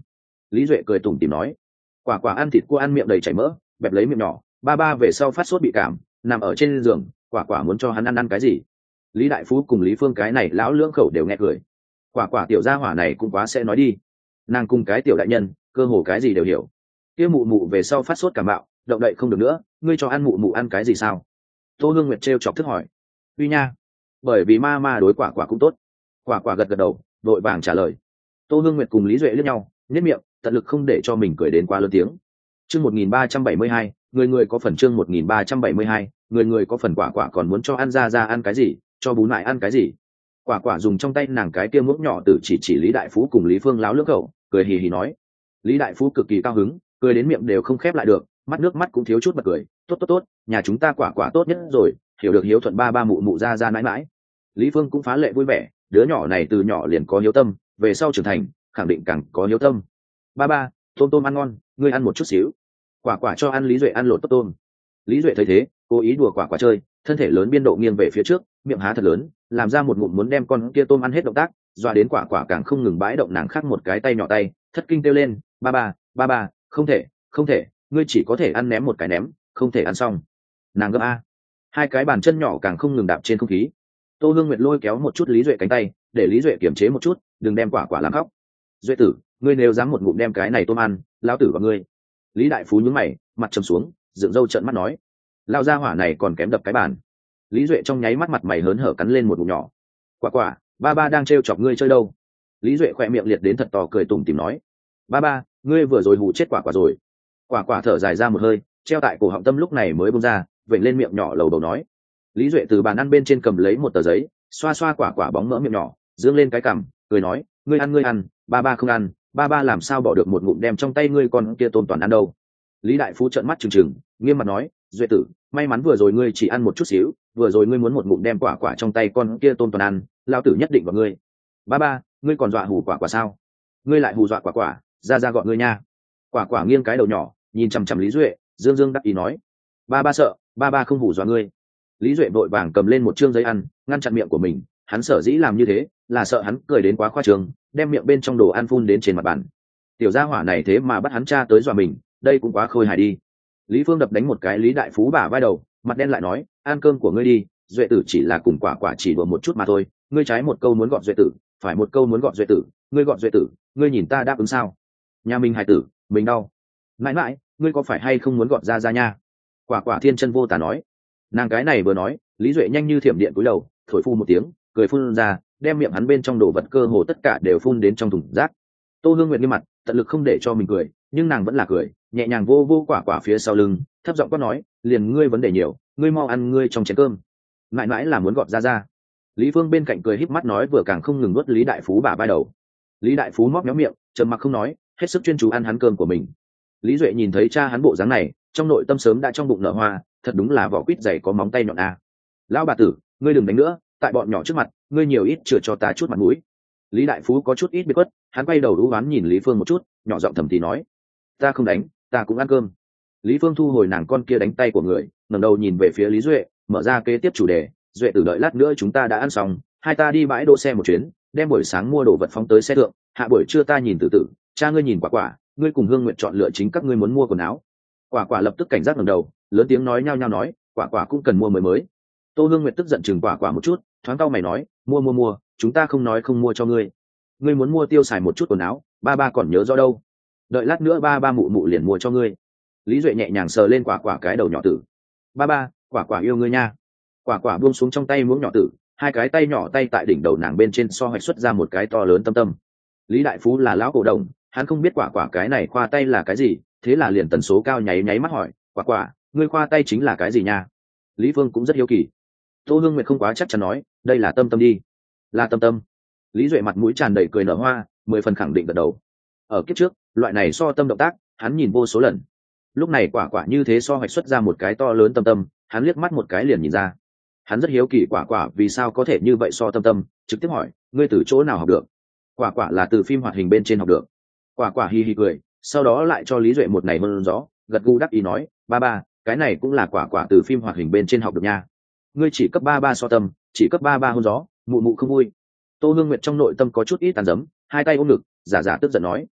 Lý Duệ cười tủm tỉm nói. Quả quả ăn thịt cua ăn miệng đầy chảy mỡ, bẹp lấy miệng nhỏ. Ba ba về sau phát sốt bị cảm, nằm ở trên giường. Quả quả muốn cho hắn ăn ăn cái gì? Lý Đại Phú cùng Lý Phương cái này lão lưỡng khẩu đều nghe cười. Quả quả tiểu gia hỏa này cũng quá sẽ nói đi. Nàng cùng cái tiểu đại nhân, cơ hồ cái gì đều hiểu. Kia mụ mụ về sau phát sốt cảm mạo, động đậy không được nữa, ngươi cho ăn mụ mụ ăn cái gì sao? Tô Hương Nguyệt trêu chọc thức hỏi. Uy nha, bởi vì ma ma đối quả quả cũng tốt. Quả quả gật gật đầu, vội vàng trả lời. Tô Hương Nguyệt cùng Lý Duệ liếc nhau, nhếch miệng, tận lực không để cho mình cười đến quá lớn tiếng. Chương một nghìn ba trăm bảy mươi hai, người người có phần. Chương một nghìn ba trăm bảy mươi hai, người người có phần. Quả quả còn muốn cho ăn ra ra ăn cái gì, cho bú lại ăn cái gì. Quả quả dùng trong tay nàng cái kia muỗng nhỏ từ chỉ chỉ Lý Đại Phú cùng Lý Phương láo lưỡng khẩu, cười hì hì nói. Lý Đại Phú cực kỳ cao hứng, cười đến miệng đều không khép lại được, mắt nước mắt cũng thiếu chút bật cười. Tốt tốt tốt, nhà chúng ta quả quả tốt nhất rồi, hiểu được hiếu thuận ba ba mụ mụ ra ra mãi mãi. Lý Phương cũng phá lệ vui vẻ, đứa nhỏ này từ nhỏ liền có hiếu tâm, về sau trưởng thành khẳng định càng có hiếu tâm. Ba ba, tôm tôm ăn ngon, ngươi ăn một chút xíu. Quả quả cho ăn Lý Duệ ăn lột tốt tôm. Lý Duệ thấy thế, cố ý đùa quả quả chơi, thân thể lớn biên độ nghiêng về phía trước, miệng há thật lớn, làm ra một ngụm muốn đem con kia tôm ăn hết động tác, doa đến quả quả càng không ngừng bãi động nàng khác một cái tay nhỏ tay, thất kinh kêu lên, ba ba, ba ba, không thể, không thể, ngươi chỉ có thể ăn ném một cái ném, không thể ăn xong. Nàng gấp a. Hai cái bàn chân nhỏ càng không ngừng đạp trên không khí. Tô Hương Nguyệt lôi kéo một chút Lý Duệ cánh tay, để Lý Duệ kiềm chế một chút, đừng đem quả quả làm khóc. Duệ tử, ngươi nếu dám một ngụm đem cái này tôm ăn, lão tử và ngươi. Lý Đại Phú nhướng mày, mặt trầm xuống, dựng râu trợn mắt nói, lao ra hỏa này còn kém đập cái bàn. Lý Duệ trong nháy mắt mặt mày hớn hở cắn lên một ngụm nhỏ. Quả quả, ba ba đang trêu chọc ngươi chơi đâu? Lý Duệ khỏe miệng liệt đến thật to cười tủm tỉm nói, ba ba, ngươi vừa rồi hù chết quả quả rồi. Quả quả thở dài ra một hơi, treo tại cổ họng tâm lúc này mới bung ra, vểnh lên miệng nhỏ lầu đầu nói. Lý Duệ từ bàn ăn bên trên cầm lấy một tờ giấy, xoa xoa quả quả bóng mỡ miệng nhỏ, dương lên cái cằm, cười nói, ngươi ăn ngươi ăn, ba ba không ăn, ba ba làm sao bỏ được một ngụm đem trong tay ngươi con kia tôm toàn ăn đâu. Lý Đại Phú trợn mắt trừng trừng, nghiêm mặt nói, Duệ tử, may mắn vừa rồi ngươi chỉ ăn một chút xíu, vừa rồi ngươi muốn một ngụm đem quả quả trong tay con kia tôm toàn ăn, lao tử nhất định vào ngươi. Ba ba, ngươi còn dọa hù quả quả sao? Ngươi lại hù dọa quả quả, ra ra gọi ngươi nha. Quả quả nghiêng cái đầu nhỏ, nhìn chằm chằm Lý Duệ, dương dương đắc ý nói, ba ba sợ, ba ba không hù dọa ngươi. Lý Duệ vội vàng cầm lên một chương giấy ăn, ngăn chặn miệng của mình, hắn sở dĩ làm như thế là sợ hắn cười đến quá khoa trương, đem miệng bên trong đồ ăn phun đến trên mặt bàn. Tiểu gia hỏa này thế mà bắt hắn cha tới dọa mình, đây cũng quá khôi hài đi. Lý Phương đập đánh một cái Lý Đại Phú bả vai đầu, mặt đen lại nói, ăn cơm của ngươi đi, Duệ tử chỉ là cùng quả quả chỉ đùa một chút mà thôi, ngươi trái một câu muốn gọt Duệ tử, phải một câu muốn gọt Duệ tử, ngươi gọt Duệ tử, ngươi nhìn ta đáp ứng sao? Nhà mình hài tử, mình đau. Mãi mãi, ngươi có phải hay không muốn gọt ra ra nha? Quả quả thiên chân vô tà nói. Nàng cái này vừa nói, Lý Duệ nhanh như thiểm điện cúi đầu, thổi phu một tiếng, cười phun ra, đem miệng hắn bên trong đồ vật cơ hồ tất cả đều phun đến trong thùng rác. Tô Hương Nguyệt nghiêm mặt, tận lực không để cho mình cười, nhưng nàng vẫn là cười, nhẹ nhàng vô vô quả quả phía sau lưng, thấp giọng quát nói, liền ngươi vấn đề nhiều, ngươi mau ăn ngươi trong chén cơm. Mãi mãi là muốn gọt ra ra. Lý Phương bên cạnh cười híp mắt nói, vừa càng không ngừng nuốt Lý Đại Phú bả vai đầu. Lý Đại Phú móc méo miệng, trầm mặc không nói, hết sức chuyên chú ăn hắn cơm của mình. Lý Duệ nhìn thấy cha hắn bộ dáng này, trong nội tâm sớm đã trong bụng nở hoa, thật đúng là vỏ quýt dày có móng tay nhọn a. Lão bà tử, ngươi đừng đánh nữa, tại bọn nhỏ trước mặt, ngươi nhiều ít chừa cho ta chút mặt mũi. Lý Đại Phú có chút ít biệt quất, hắn quay đầu đú oán nhìn Lý Phương một chút, nhỏ giọng thầm thì nói, ta không đánh, ta cũng ăn cơm. Lý Phương thu hồi nàng con kia đánh tay của người, ngẩng đầu nhìn về phía Lý Duệ, mở ra kế tiếp chủ đề, Duệ tử đợi lát nữa chúng ta đã ăn xong, hai ta đi bãi đỗ xe một chuyến, đem buổi sáng mua đồ vật phóng tới xe thượng, hạ buổi trưa ta nhìn tự tử, cha ngươi nhìn quả quả, ngươi cùng Hương Nguyện chọn lựa chính các ngươi muốn mua quần áo. Quả quả lập tức cảnh giác ngẩng đầu, lớn tiếng nói nhao nhao nói, quả quả cũng cần mua mới mới. Tô Hương Nguyệt tức giận chừng quả quả một chút, thoáng cau mày nói, mua mua mua, chúng ta không nói không mua cho ngươi. Ngươi muốn mua tiêu xài một chút quần áo, ba ba còn nhớ rõ đâu. Đợi lát nữa ba ba mụ mụ liền mua cho ngươi. Lý Duệ nhẹ nhàng sờ lên quả quả cái đầu nhỏ tử. Ba ba, quả quả yêu ngươi nha. Quả quả buông xuống trong tay muỗng nhỏ tử, hai cái tay nhỏ tay tại đỉnh đầu nàng bên trên so hoạch xuất ra một cái to lớn tâm tâm. Lý Đại Phú là lão cổ đồng, hắn không biết quả quả cái này khoa tay là cái gì, thế là liền tần số cao nháy nháy mắt hỏi, quả quả, ngươi khoa tay chính là cái gì nha? Lý Phương cũng rất hiếu kỳ. Tô Hương Nguyệt không quá chắc chắn nói, đây là tâm tâm đi. Là tâm tâm. Lý Duệ mặt mũi tràn đầy cười nở hoa, mười phần khẳng định gật đầu. Ở kiếp trước, loại này so tâm động tác, hắn nhìn vô số lần. Lúc này quả quả như thế so hoạch xuất ra một cái to lớn tâm tâm, hắn liếc mắt một cái liền nhìn ra. Hắn rất hiếu kỳ quả quả vì sao có thể như vậy so tâm tâm, trực tiếp hỏi, ngươi từ chỗ nào học được? Quả quả là từ phim hoạt hình bên trên học được. Quả quả hi hi cười, sau đó lại cho Lý Duệ một này mơn gió, gật gù đắc ý nói, ba ba, cái này cũng là quả quả từ phim hoạt hình bên trên học được nha. Ngươi chỉ cấp ba ba so tâm, chỉ cấp ba ba hôn gió, mụ mụ không vui. Tô Hương Nguyệt trong nội tâm có chút ít tàn dấm, hai tay ôm ngực, giả giả tức giận nói,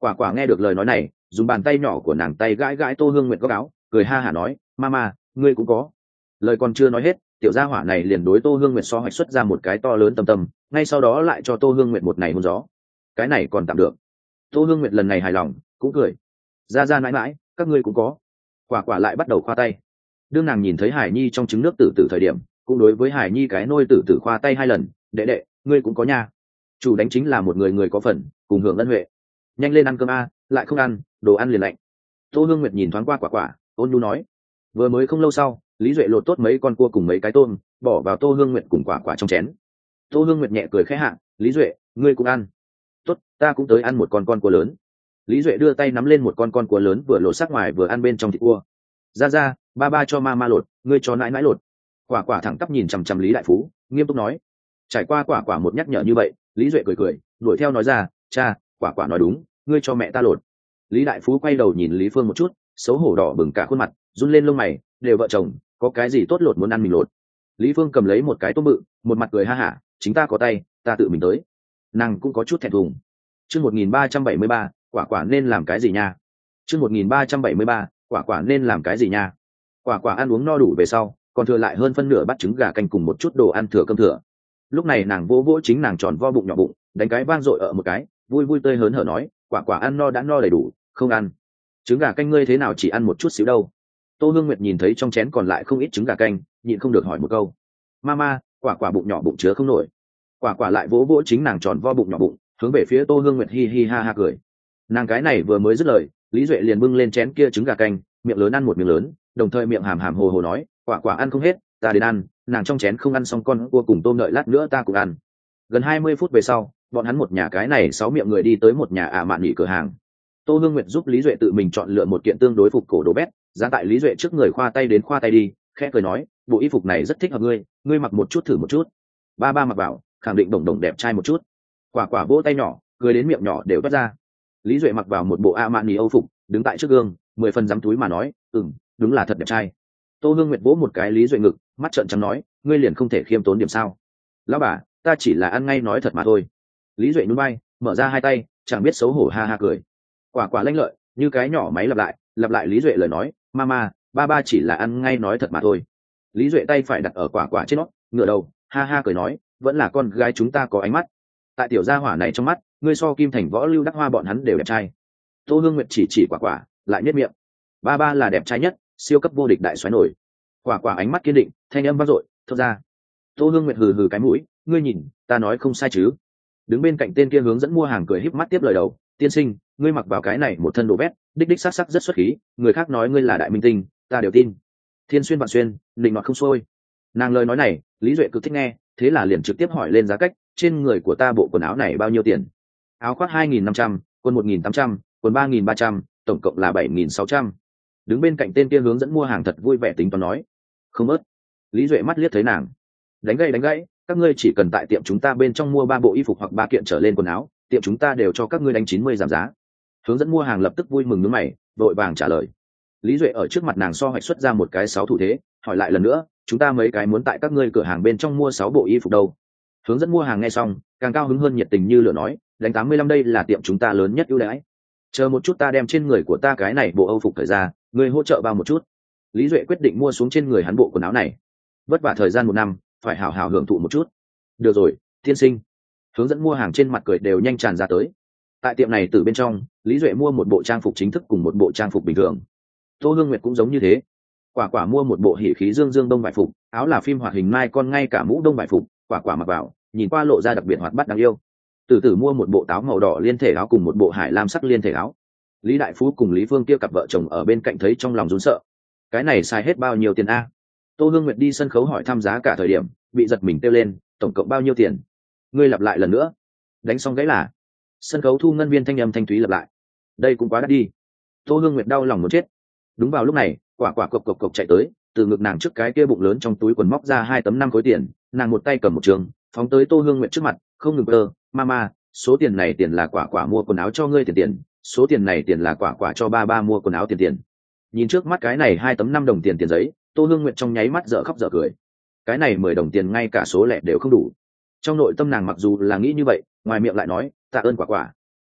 Quả quả nghe được lời nói này, dùng bàn tay nhỏ của nàng tay gãi gãi Tô Hương Nguyệt góc áo, cười ha hả nói, mama, ngươi cũng có. Lời còn chưa nói hết, tiểu gia hỏa này liền đối Tô Hương Nguyệt so hoạch xuất ra một cái to lớn tâm tâm, ngay sau đó lại cho Tô Hương Nguyệt một này hôn gió. Cái này còn tạm được. Tô Hương Nguyệt lần này hài lòng, cũng cười. Ra ra mãi mãi, các ngươi cũng có. Quả quả lại bắt đầu khoa tay. Đương nàng nhìn thấy Hải Nhi trong trứng nước tử tử thời điểm, cũng đối với Hải Nhi cái nôi tử tử khoa tay hai lần, đệ đệ, ngươi cũng có nha. Chủ đánh chính là một người người có phần, cùng hưởng ân huệ. Nhanh lên ăn cơm a, lại không ăn, đồ ăn liền lạnh. Tô Hương Nguyệt nhìn thoáng qua quả quả, ôn nhu nói. Vừa mới không lâu sau, Lý Duệ lột tốt mấy con cua cùng mấy cái tôm, bỏ vào Tô Hương Nguyệt cùng quả quả trong chén. Tô Hương Nguyệt nhẹ cười khẽ hạ, Lý Duệ, ngươi cũng ăn. Tốt, ta cũng tới ăn một con con cua lớn. Lý Duệ đưa tay nắm lên một con con cua lớn vừa lột xác ngoài vừa ăn bên trong thịt cua. Ra ra, ba ba cho ma ma lột, ngươi cho nãi nãi lột. Quả quả thẳng tắp nhìn chằm chằm Lý Đại Phú, nghiêm túc nói. Trải qua quả quả một nhắc nhở như vậy, Lý Duệ cười cười, đuổi theo nói ra, cha, quả quả nói đúng, ngươi cho mẹ ta lột. Lý Đại Phú quay đầu nhìn Lý Phương một chút, xấu hổ đỏ bừng cả khuôn mặt, run lên lông mày, đều vợ chồng, có cái gì tốt lột muốn ăn mình lột. Lý Phương cầm lấy một cái tôm bự, một mặt cười ha hả, chính ta có tay, ta tự mình tới. Nàng cũng có chút thẹn thùng. Chương một nghìn ba trăm bảy mươi ba, quả quả nên làm cái gì nha? Chương một nghìn ba trăm bảy mươi ba, quả quả nên làm cái gì nha? Quả quả ăn uống no đủ về sau, còn thừa lại hơn phân nửa bát trứng gà canh cùng một chút đồ ăn thừa cơm thừa. Lúc này nàng vỗ vỗ chính nàng tròn vo bụng nhỏ bụng, đánh cái vang dội ở một cái, vui vui tươi hớn hở nói, quả quả ăn no đã no đầy đủ, không ăn. Trứng gà canh ngươi thế nào chỉ ăn một chút xíu đâu? Tô Hương Nguyệt nhìn thấy trong chén còn lại không ít trứng gà canh, nhịn không được hỏi một câu. Mama, quả quả bụng nhỏ bụng chứa không nổi. Quả quả lại vỗ vỗ chính nàng tròn vo bụng nhỏ bụng, hướng về phía Tô Hương Nguyệt hi hi ha ha cười. Nàng cái này vừa mới dứt lời, Lý Duệ liền bưng lên chén kia trứng gà canh, miệng lớn ăn một miếng lớn, đồng thời miệng hàm hàm hồ hồ nói, quả quả ăn không hết, ta đến ăn. Nàng trong chén không ăn xong con cua cùng tôm đợi lát nữa ta cũng ăn. Gần hai mươi phút về sau, bọn hắn một nhà cái này sáu miệng người đi tới một nhà ả mạn nghỉ cửa hàng. Tô Hương Nguyệt giúp Lý Duệ tự mình chọn lựa một kiện tương đối phục cổ đồ bét, dán tại Lý Duệ trước người khoa tay đến khoa tay đi, khẽ cười nói, bộ y phục này rất thích hợp ngươi, ngươi mặc một chút thử một chút. Ba ba mặc vào, khẳng định đồng đồng đẹp trai một chút. Quả quả vỗ tay nhỏ, cười đến miệng nhỏ đều toát ra. Lý Duệ mặc vào một bộ ả mạn nghỉ âu phục, đứng tại trước gương, mười phần dám túi mà nói, ừm, đúng là thật đẹp trai. Tô Hương Nguyệt vỗ một cái Lý Duệ ngực, mắt trợn trắng nói, ngươi liền không thể khiêm tốn điểm sao? Lão bà, ta chỉ là ăn ngay nói thật mà thôi. Lý Duệ nhún vai, mở ra hai tay, chẳng biết xấu hổ ha ha cười. Quả quả lanh lợi, như cái nhỏ máy lặp lại, lặp lại Lý Duệ lời nói, mama, ba ba chỉ là ăn ngay nói thật mà thôi. Lý Duệ tay phải đặt ở quả quả trên nó, ngửa đầu, ha ha cười nói, vẫn là con gái chúng ta có ánh mắt. Tại tiểu gia hỏa này trong mắt, ngươi so Kim Thành Võ Lưu Đắc Hoa bọn hắn đều đẹp trai. Tô Hương Nguyệt chỉ chỉ quả quả, lại nhếch miệng. Ba ba là đẹp trai nhất, siêu cấp vô địch đại xoáy nổi. Quả quả ánh mắt kiên định, thanh âm vang dội, thốt ra. Tô Hương Nguyệt hừ hừ cái mũi, ngươi nhìn, ta nói không sai chứ? Đứng bên cạnh tên kia hướng dẫn mua hàng cười híp mắt tiếp lời đầu, tiên sinh, ngươi mặc vào cái này một thân đồ vét, đích đích sắc sắc rất xuất khí, người khác nói ngươi là đại minh tinh, ta đều tin. Thiên xuyên vạn xuyên, định mặc không xuôi. Nàng lời nói này, Lý Duệ cực thích nghe, thế là liền trực tiếp hỏi lên giá cách, trên người của ta bộ quần áo này bao nhiêu tiền? Áo khoác hai nghìn năm trăm, quần một nghìn tám trăm, quần ba nghìn ba trăm, tổng cộng là bảy nghìn sáu trăm. Đứng bên cạnh tên kia hướng dẫn mua hàng thật vui vẻ tính toán nói, không ớt. Lý Duệ mắt liếc thấy nàng, đánh gãy đánh gãy, các ngươi chỉ cần tại tiệm chúng ta bên trong mua ba bộ y phục hoặc ba kiện trở lên quần áo, tiệm chúng ta đều cho các ngươi đánh chín mươi giảm giá. Hướng dẫn mua hàng lập tức vui mừng nhướng mày, vội vàng trả lời. Lý Duệ ở trước mặt nàng so hoạch xuất ra một cái sáu thủ thế, hỏi lại lần nữa, chúng ta mấy cái muốn tại các ngươi cửa hàng bên trong mua sáu bộ y phục đâu? Hướng dẫn mua hàng nghe xong, càng cao hứng hơn nhiệt tình như lửa nói, đánh tám mươi lăm đây là tiệm chúng ta lớn nhất ưu đãi. Chờ một chút ta đem trên người của ta cái này bộ âu phục thời ra, ngươi hỗ trợ bao một chút. Lý Duệ quyết định mua xuống trên người hắn bộ quần áo này. Vất vả thời gian một năm, phải hào hào hưởng thụ một chút. Được rồi, tiên sinh. Hướng dẫn mua hàng trên mặt cười đều nhanh tràn ra tới. Tại tiệm này từ bên trong, Lý Duệ mua một bộ trang phục chính thức cùng một bộ trang phục bình thường. Tô Hương Nguyệt cũng giống như thế. Quả quả mua một bộ hỉ khí dương dương đông vải phục, áo là phim hoạt hình mai con ngay cả mũ đông vải phục, quả quả mặc vào, nhìn qua lộ ra đặc biệt hoạt bát đáng yêu. Tử Tử mua một bộ táo màu đỏ liên thể áo cùng một bộ hải lam sắc liên thể áo. Lý Đại Phú cùng Lý Phương kia cặp vợ chồng ở bên cạnh thấy trong lòng run sợ. Cái này xài hết bao nhiêu tiền a? Tô Hương Nguyệt đi sân khấu hỏi thăm giá cả thời điểm, bị giật mình kêu lên, tổng cộng bao nhiêu tiền? Ngươi lặp lại lần nữa. Đánh xong gãy là. Sân khấu thu ngân viên thanh âm thanh thúy lặp lại. Đây cũng quá đắt đi. Tô Hương Nguyệt đau lòng muốn chết. Đúng vào lúc này, quả quả cộc cộc cộc chạy tới, từ ngực nàng trước cái kia bụng lớn trong túi quần móc ra hai tấm năm khối tiền, nàng một tay cầm một trường, phóng tới Tô Hương Nguyệt trước mặt, không ngừng cơ, mama, số tiền này tiền là quả quả mua quần áo cho ngươi tiền tiền, số tiền này tiền là quả quả cho ba ba mua quần áo tiền tiền. Nhìn trước mắt cái này hai tấm năm đồng tiền tiền giấy, Tô Hương Nguyệt trong nháy mắt dở khóc dở cười. Cái này mười đồng tiền ngay cả số lẻ đều không đủ. Trong nội tâm nàng mặc dù là nghĩ như vậy, ngoài miệng lại nói, tạ ơn quả quả.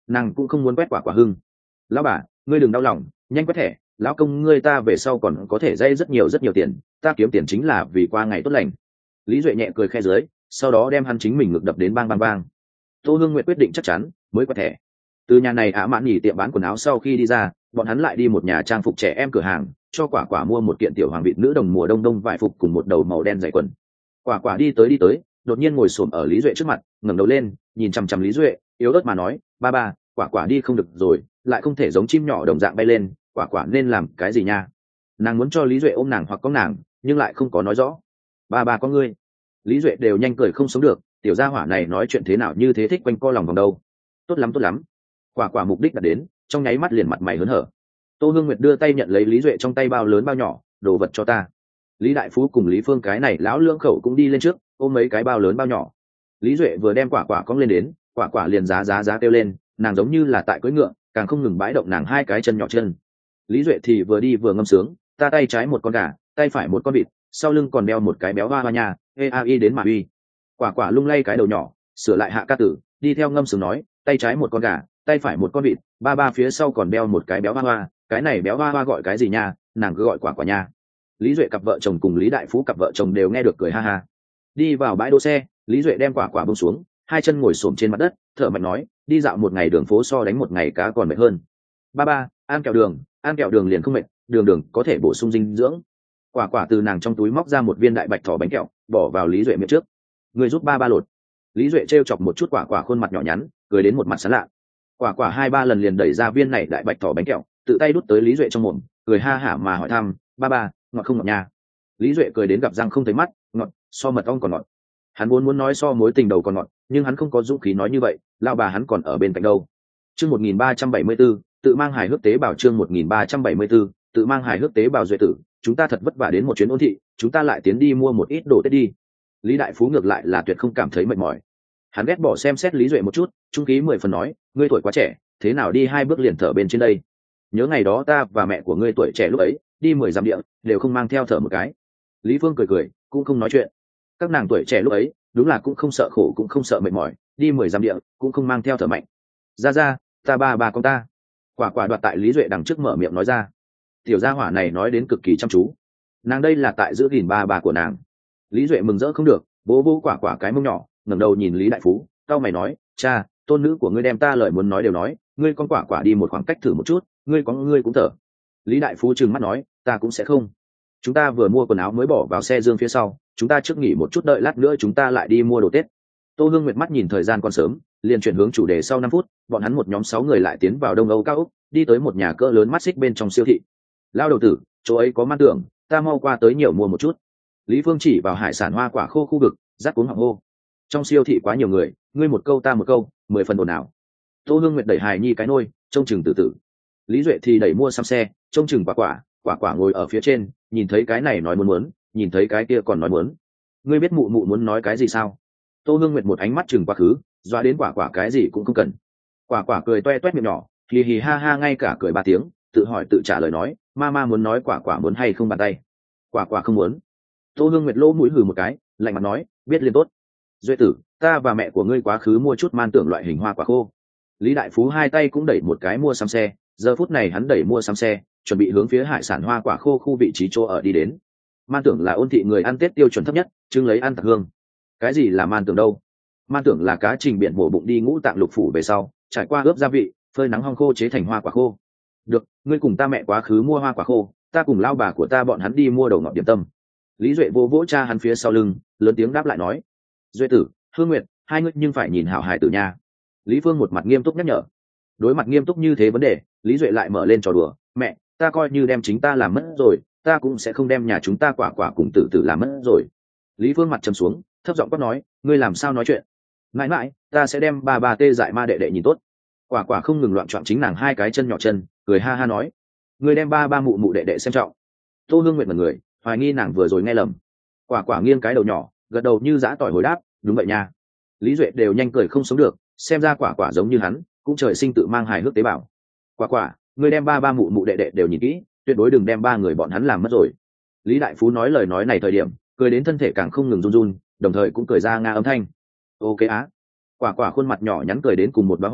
nàng cũng không muốn quét quả quả hưng. Lão bà, ngươi đừng đau lòng, nhanh quét thẻ, lão công ngươi ta về sau còn có thể dây rất nhiều rất nhiều tiền, ta kiếm tiền chính là vì qua ngày tốt lành. Lý Duệ nhẹ cười khe dưới, sau đó đem hắn chính mình ngực đập đến bang bang bang. Tô Hương Nguyệt quyết định chắc chắn mới quét thẻ. Từ nhà này Ả Mạn Nhỉ tiệm bán quần áo sau khi đi ra, bọn hắn lại đi một nhà trang phục trẻ em cửa hàng, cho quả quả mua một kiện tiểu hoàng vịt nữ đồng mùa đông đông vải phục cùng một đầu màu đen dày quần. Quả quả đi tới đi tới, đột nhiên ngồi xổm ở Lý Duệ trước mặt, ngẩng đầu lên, nhìn chằm chằm Lý Duệ, yếu ớt mà nói, ba ba, quả quả đi không được rồi, lại không thể giống chim nhỏ đồng dạng bay lên, quả quả nên làm cái gì nha? Nàng muốn cho Lý Duệ ôm nàng hoặc có nàng, nhưng lại không có nói rõ. Ba ba có ngươi. Lý Duệ đều nhanh cười không sống được, tiểu gia hỏa này nói chuyện thế nào như thế thích quanh co lòng vòng đâu. Tốt lắm tốt lắm. Quả quả mục đích đã đến, trong nháy mắt liền mặt mày hớn hở. Tô Hương Nguyệt đưa tay nhận lấy Lý Duệ trong tay bao lớn bao nhỏ, đồ vật cho ta. Lý Đại Phú cùng Lý Phương cái này lão lưỡng khẩu cũng đi lên trước, ôm mấy cái bao lớn bao nhỏ. Lý Duệ vừa đem quả quả cong lên đến, quả quả liền giá giá giá kêu lên, nàng giống như là tại cưỡi ngựa, càng không ngừng bãi động nàng hai cái chân nhỏ chân. Lý Duệ thì vừa đi vừa ngâm sướng, ta tay trái một con gà, tay phải một con vịt, sau lưng còn đeo một cái béo hoa hoa nhà, ê a y đến mà uy. Quả quả lung lay cái đầu nhỏ, sửa lại hạ ca tử, đi theo ngâm sướng nói, tay trái một con gà, tay phải một con vịt, ba ba phía sau còn đeo một cái béo hoa hoa, cái này béo hoa hoa gọi cái gì nha, nàng cứ gọi quả quả nha. Lý Duệ cặp vợ chồng cùng Lý Đại Phú cặp vợ chồng đều nghe được cười ha ha. Đi vào bãi đỗ xe, Lý Duệ đem quả quả buông xuống, hai chân ngồi xổm trên mặt đất, thở mạnh nói, đi dạo một ngày đường phố so đánh một ngày cá còn mệt hơn. Ba ba, ăn kẹo đường, ăn kẹo đường liền không mệt, đường đường có thể bổ sung dinh dưỡng. Quả quả từ nàng trong túi móc ra một viên đại bạch thỏ bánh kẹo, bỏ vào Lý Duệ miệng trước. Người giúp ba ba lột. Lý Duệ trêu chọc một chút quả quả khuôn mặt nhỏ nhắn, cười đến một mặt sán lạ. Quả quả hai ba lần liền đẩy ra viên này đại bạch thỏ bánh kẹo, tự tay đút tới Lý Duệ trong mồm, cười ha hả mà hỏi thăm, ba ba, ngọt không ngọt nha? Lý Duệ cười đến gặp răng không thấy mắt, ngọt, so mật ong còn ngọt. Hắn vốn muốn nói so mối tình đầu còn ngọt, nhưng hắn không có dũng khí nói như vậy, lao bà hắn còn ở bên cạnh đâu. Chương một nghìn ba trăm bảy mươi 1374, tự mang hài hước tế bào chương một nghìn ba trăm bảy mươi 1374, tự mang hài hước tế bào Duệ tử, chúng ta thật vất vả đến một chuyến ôn thị, chúng ta lại tiến đi mua một ít đồ Tết đi. Lý Đại Phú ngược lại là tuyệt không cảm thấy mệt mỏi. Hắn ghét bỏ xem xét Lý Duệ một chút, trung khí mười phần nói, ngươi tuổi quá trẻ, thế nào đi hai bước liền thở bên trên đây? Nhớ ngày đó ta và mẹ của ngươi tuổi trẻ lúc ấy, đi mười dặm địa, đều không mang theo thở một cái. Lý Phương cười cười, cũng không nói chuyện. Các nàng tuổi trẻ lúc ấy, đúng là cũng không sợ khổ cũng không sợ mệt mỏi, đi mười dặm địa, cũng không mang theo thở mạnh. Ra ra, ta ba ba con ta. Quả quả đoạt tại Lý Duệ đằng trước mở miệng nói ra. Tiểu gia hỏa này nói đến cực kỳ chăm chú. Nàng đây là tại giữ gìn ba bà của nàng. Lý Duệ mừng rỡ không được, bố bố quả quả cái mông nhỏ, ngẩng đầu nhìn Lý Đại Phú, cao mày nói, cha, tôn nữ của ngươi đem ta lời muốn nói đều nói, ngươi con quả quả đi một khoảng cách thử một chút, ngươi có ngươi cũng thở. Lý Đại Phú trừng mắt nói, ta cũng sẽ không. Chúng ta vừa mua quần áo mới bỏ vào xe dương phía sau, chúng ta trước nghỉ một chút đợi lát nữa chúng ta lại đi mua đồ Tết. Tô Hương Nguyệt mắt nhìn thời gian còn sớm, liền chuyển hướng chủ đề sau năm phút, bọn hắn một nhóm sáu người lại tiến vào Đông Âu cao ốc, đi tới một nhà cỡ lớn mắt xích bên trong siêu thị. Lao đầu tử, chỗ ấy có man tưởng, ta mau qua tới nhiều mua một chút. Lý Phương chỉ vào hải sản hoa quả khô khu vực, rắc cuống họng hô. Trong siêu thị quá nhiều người, ngươi một câu ta một câu, mười phần ồn ào. Tô Hương Nguyệt đẩy hài nhi cái nôi, trông chừng tử tử. Lý Duệ thì đẩy mua xăm xe, trông chừng quả quả, quả quả ngồi ở phía trên, nhìn thấy cái này nói muốn muốn, nhìn thấy cái kia còn nói muốn. Ngươi biết mụ mụ muốn nói cái gì sao? Tô Hương Nguyệt một ánh mắt chừng quá khứ, doa đến quả quả cái gì cũng không cần. Quả quả cười toe toét miệng nhỏ, hì hì ha ha ngay cả cười ba tiếng, tự hỏi tự trả lời nói, mama muốn nói quả quả muốn hay không bàn tay. Quả quả không muốn. Tô Hương Nguyệt lỗ mũi hừ một cái, lạnh mặt nói, biết liền tốt. Duệ tử, ta và mẹ của ngươi quá khứ mua chút man tưởng loại hình hoa quả khô. Lý Đại Phú hai tay cũng đẩy một cái mua xăm xe, giờ phút này hắn đẩy mua xăm xe, chuẩn bị hướng phía hải sản hoa quả khô khu vị trí chỗ ở đi đến. Man tưởng là ôn thị người ăn Tết tiêu chuẩn thấp nhất, chứng lấy ăn tạc hương. Cái gì là man tưởng đâu? Man tưởng là cá trình biển mổ bụng đi ngũ tạng lục phủ về sau, trải qua ướp gia vị, phơi nắng hong khô chế thành hoa quả khô. Được, ngươi cùng ta mẹ quá khứ mua hoa quả khô, ta cùng lao bà của ta bọn hắn đi mua đầu ngọt điểm tâm. Lý Duệ vô vỗ cha hắn phía sau lưng, lớn tiếng đáp lại nói, Duệ tử, Hương Nguyệt, hai ngươi nhưng phải nhìn hảo hài tử nha. Lý Phương một mặt nghiêm túc nhắc nhở. Đối mặt nghiêm túc như thế vấn đề, Lý Duệ lại mở lên trò đùa, mẹ, ta coi như đem chính ta làm mất rồi, ta cũng sẽ không đem nhà chúng ta quả quả cùng tử tử làm mất rồi. Lý Phương mặt trầm xuống, thấp giọng quát nói, ngươi làm sao nói chuyện? Mãi mãi, ta sẽ đem ba ba tê dại ma đệ đệ nhìn tốt. Quả quả không ngừng loạn trọn chính nàng hai cái chân nhỏ chân, cười ha ha nói, ngươi đem ba ba mụ mụ đệ đệ xem trọng. Tô Hương Nguyệt mật người, hoài nghi nàng vừa rồi nghe lầm. Quả quả nghiêng cái đầu nhỏ, gật đầu như giã tỏi hồi đáp, đúng vậy nha. Lý Duệ đều nhanh cười không sống được, xem ra quả quả giống như hắn, cũng trời sinh tự mang hài hước tế bào. Quả quả, ngươi đem ba ba mụ mụ đệ đệ đều nhìn kỹ, tuyệt đối đừng đem ba người bọn hắn làm mất rồi. Lý Đại Phú nói lời nói này thời điểm, cười đến thân thể càng không ngừng run run, đồng thời cũng cười ra nga âm thanh. Ok á. Quả quả khuôn mặt nhỏ nhắn cười đến cùng một bá hoa,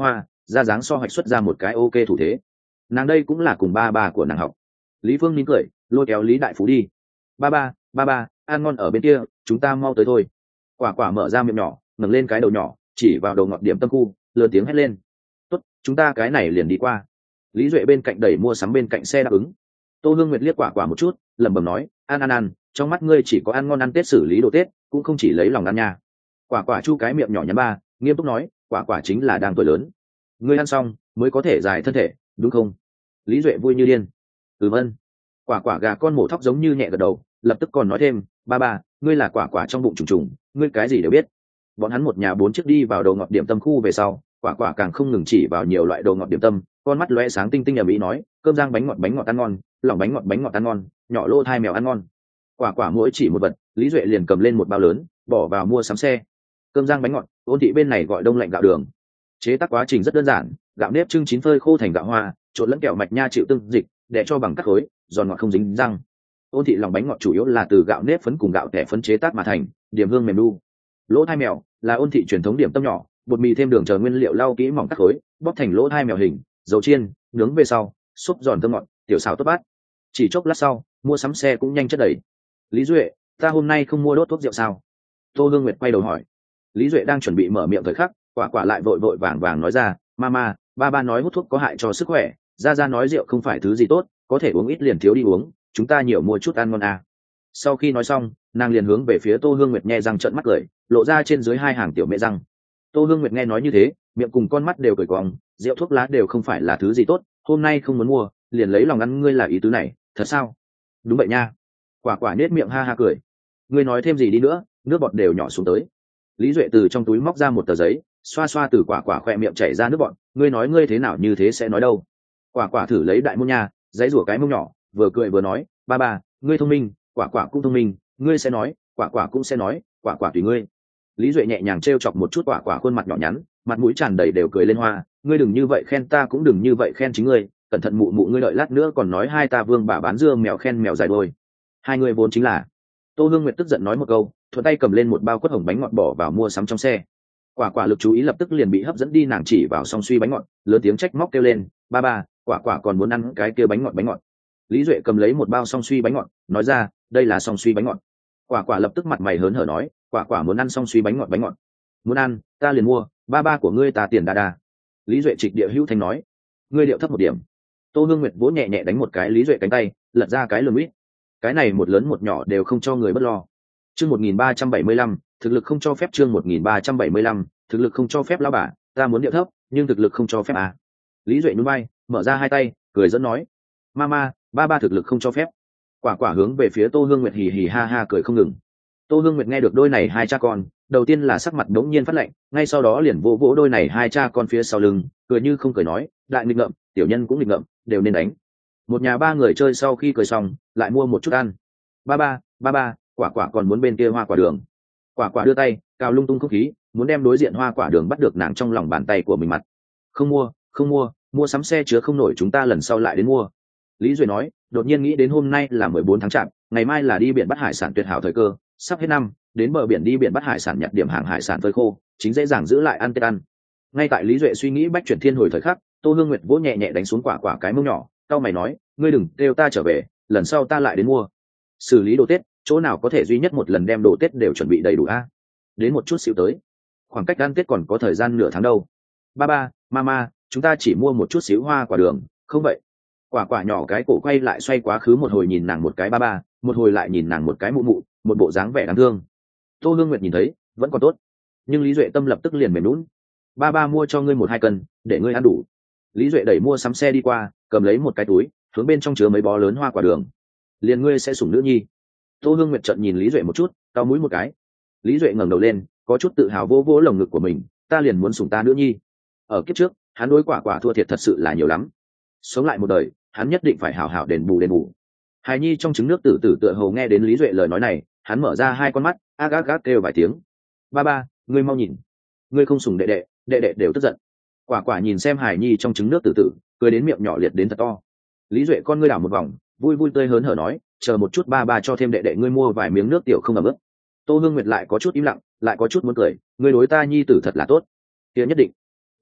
ra dáng so hoạch xuất ra một cái ok thủ thế. Nàng đây cũng là cùng ba ba của nàng học. Lý Phương nín cười, lôi kéo Lý Đại Phú đi. Ba ba, ba ba, ăn ngon ở bên kia, chúng ta mau tới thôi. Quả quả mở ra miệng nhỏ, ngẩng lên cái đầu nhỏ, chỉ vào đầu ngọt điểm tâm khu, lớn tiếng hét lên. Tốt, chúng ta cái này liền đi qua. Lý Duệ bên cạnh đẩy mua sắm bên cạnh xe đáp ứng. Tô Hương Nguyệt liếc quả quả một chút, lẩm bẩm nói, ăn ăn ăn, trong mắt ngươi chỉ có ăn ngon ăn Tết xử lý đồ Tết, cũng không chỉ lấy lòng ăn nha. Quả quả chu cái miệng nhỏ nhắn ba, nghiêm túc nói, quả quả chính là đang tuổi lớn. Ngươi ăn xong mới có thể dài thân thể, đúng không? Lý Duệ vui như điên. Ừ vâng. Quả quả gà con mổ thóc giống như nhẹ gật đầu, lập tức còn nói thêm, ba ba, ngươi là quả quả trong bụng trùng trùng, ngươi cái gì đều biết. Bọn hắn một nhà bốn chiếc đi vào đầu ngọt điểm tâm khu về sau, quả quả càng không ngừng chỉ vào nhiều loại đồ ngọt điểm tâm, con mắt lóe sáng tinh tinh ở mỹ nói, cơm rang bánh ngọt bánh ngọt ăn ngon, lòng bánh ngọt bánh ngọt ăn ngon, nhỏ lô thai mèo ăn ngon. Quả quả mỗi chỉ một vật, Lý Duệ liền cầm lên một bao lớn, bỏ vào mua sắm xe. Cơm rang bánh ngọt, Ôn thị bên này gọi đông lạnh gạo đường. Chế tác quá trình rất đơn giản, gạo nếp trưng chín phơi khô thành gạo hoa, trộn lẫn kẹo mạch nha chịu tương dịch, để cho bằng các khối, giòn ngọt không dính răng. Ôn thị lòng bánh ngọt chủ yếu là từ gạo nếp phấn cùng gạo tẻ phấn chế tác mà thành, điểm hương mềm nu. Lỗ thai mèo là Ôn thị truyền thống điểm tâm nhỏ, bột mì thêm đường chờ nguyên liệu lau kỹ mỏng cắt khối, bóp thành lỗ thai mèo hình, dầu chiên, nướng về sau, xúc giòn thơm ngọt, tiểu xào tốt bát. Chỉ chốc lát sau, mua sắm xe cũng nhanh chất đầy. Lý Duệ, ta hôm nay không mua đốt thuốc rượu sao? Tô Hương Nguyệt quay đầu hỏi. Lý Duệ đang chuẩn bị mở miệng thời khắc, quả quả lại vội vội vàng vàng nói ra, mama, ba ba nói hút thuốc có hại cho sức khỏe, ra ra nói rượu không phải thứ gì tốt, có thể uống ít liền thiếu đi uống, chúng ta nhiều mua chút ăn ngon à. Sau khi nói xong, nàng liền hướng về phía Tô Hương Nguyệt nhe răng trợn mắt cười, lộ ra trên dưới hai hàng tiểu mẹ răng. Tô Hương Nguyệt nghe nói như thế, miệng cùng con mắt đều cười cong, rượu thuốc lá đều không phải là thứ gì tốt, hôm nay không muốn mua, liền lấy lòng ăn ngươi là ý tứ này, thật sao? Đúng vậy nha. Quả quả nết miệng ha ha cười. Ngươi nói thêm gì đi nữa, nước bọt đều nhỏ xuống tới. Lý Duệ từ trong túi móc ra một tờ giấy, xoa xoa từ quả quả khoe miệng chảy ra nước bọt, ngươi nói ngươi thế nào như thế sẽ nói đâu. Quả quả thử lấy đại môn nha, giấy rủa cái mông nhỏ, vừa cười vừa nói, ba ba, ngươi thông minh, quả quả cũng thông minh, ngươi sẽ nói, quả quả cũng sẽ nói, quả quả tùy ngươi. Lý Duệ nhẹ nhàng trêu chọc một chút quả quả khuôn mặt nhỏ nhắn, mặt mũi tràn đầy đều cười lên hoa, ngươi đừng như vậy khen ta cũng đừng như vậy khen chính ngươi, cẩn thận mụ mụ ngươi đợi lát nữa còn nói hai ta vương bà bán dưa mèo khen mèo dài đôi. Hai người vốn chính là. Tô Hương Nguyệt tức giận nói một câu, thuận tay cầm lên một bao quất hồng bánh ngọt bỏ vào mua sắm trong xe. Quả quả lực chú ý lập tức liền bị hấp dẫn đi, nàng chỉ vào song suy bánh ngọt, lớn tiếng trách móc kêu lên, ba ba, quả quả còn muốn ăn cái kia bánh ngọt bánh ngọt. Lý Duệ cầm lấy một bao song suy bánh ngọt, nói ra, đây là song suy bánh ngọt. Quả quả lập tức mặt mày hớn hở nói, quả quả muốn ăn song suy bánh ngọt bánh ngọt. Muốn ăn, ta liền mua, ba ba của ngươi ta tiền đa đa. Lý Duệ trịch địa hữu thanh nói, ngươi điệu thấp một điểm. Tô Hương Nguyệt vỗ nhẹ nhẹ đánh một cái Lý Duệ cánh tay, lật ra cái lườm ít. Cái này một lớn một nhỏ đều không cho người bất lo. Chương một nghìn ba trăm bảy mươi lăm, thực lực không cho phép. Chương một nghìn ba trăm bảy mươi lăm, thực lực không cho phép lão bà, ta muốn điệu thấp, nhưng thực lực không cho phép à? Lý Duệ nhún vai, mở ra hai tay, cười dẫn nói, mama, ba ba thực lực không cho phép. Quả quả hướng về phía Tô Hương Nguyệt hì hì ha ha cười không ngừng. Tô Hương Nguyệt nghe được đôi này hai cha con, đầu tiên là sắc mặt đống nhiên phát lạnh, ngay sau đó liền vỗ vỗ đôi này hai cha con phía sau lưng, cười như không cười nói, đại nghịch ngợm, tiểu nhân cũng nghịch ngợm, đều nên đánh. Một nhà ba người chơi sau khi cười xong, lại mua một chút ăn. Ba ba, ba ba, quả quả còn muốn bên kia hoa quả đường. Quả quả đưa tay, cào lung tung không khí, muốn đem đối diện hoa quả đường bắt được nàng trong lòng bàn tay của mình mặt. Không mua, không mua, mua sắm xe chứa không nổi, chúng ta lần sau lại đến mua. Lý Duy nói, đột nhiên nghĩ đến hôm nay là mười bốn tháng chạp, ngày mai là đi biển bắt hải sản tuyệt hảo thời cơ, sắp hết năm, đến bờ biển đi biển bắt hải sản nhặt điểm hàng hải sản phơi khô, chính dễ dàng giữ lại ăn tết ăn. Ngay tại Lý Duệ suy nghĩ bách chuyển thiên hồi thời khắc, Tô Hương Nguyệt vỗ nhẹ nhẹ đánh xuống quả quả cái mông nhỏ, cau mày nói, ngươi đừng kêu ta trở về, lần sau ta lại đến mua. Xử lý đồ Tết, chỗ nào có thể duy nhất một lần đem đồ Tết đều chuẩn bị đầy đủ a? Đến một chút xíu tới, khoảng cách ăn Tết còn có thời gian nửa tháng đâu. Ba ba, mama, chúng ta chỉ mua một chút xíu hoa quả đường, không vậy? Quả quả nhỏ cái cổ quay lại xoay quá khứ, một hồi nhìn nàng một cái ba ba, một hồi lại nhìn nàng một cái mụ mụ, một bộ dáng vẻ đáng thương. Tô Hương Nguyệt nhìn thấy vẫn còn tốt, nhưng Lý Duệ tâm lập tức liền mềm lún. Ba ba mua cho ngươi một hai cân để ngươi ăn đủ. Lý Duệ đẩy mua sắm xe đi qua, cầm lấy một cái túi, hướng bên trong chứa mấy bó lớn hoa quả đường. Liền ngươi sẽ sủng nữ nhi. Tô Hương Nguyệt trợn nhìn Lý Duệ một chút, cau mũi một cái. Lý Duệ ngẩng đầu lên, có chút tự hào vỗ vỗ lồng ngực của mình, ta liền muốn sủng ta nữ nhi. Ở kiếp trước, hắn đối quả quả thua thiệt thật sự là nhiều lắm. Sống lại một đời, hắn nhất định phải hảo hảo đền bù đền bù. Hài nhi trong trứng nước tử tử tựa hồ nghe đến Lý Duệ lời nói này, hắn mở ra hai con mắt, ác ác ác kêu vài tiếng. Ba ba, ngươi mau nhìn, ngươi không sủng đệ đệ, đệ đệ đều tức giận. Quả quả nhìn xem hài nhi trong trứng nước tử tử, cười đến miệng nhỏ liệt đến thật to. Lý Duệ con ngươi đảo một vòng, vui vui tươi hớn hở nói, chờ một chút ba ba cho thêm đệ đệ ngươi mua vài miếng nước tiểu không ẩm ướt. Tô Hương Nguyệt lại có chút im lặng, lại có chút muốn cười, ngươi đối ta nhi tử thật là tốt. Kia nhất định.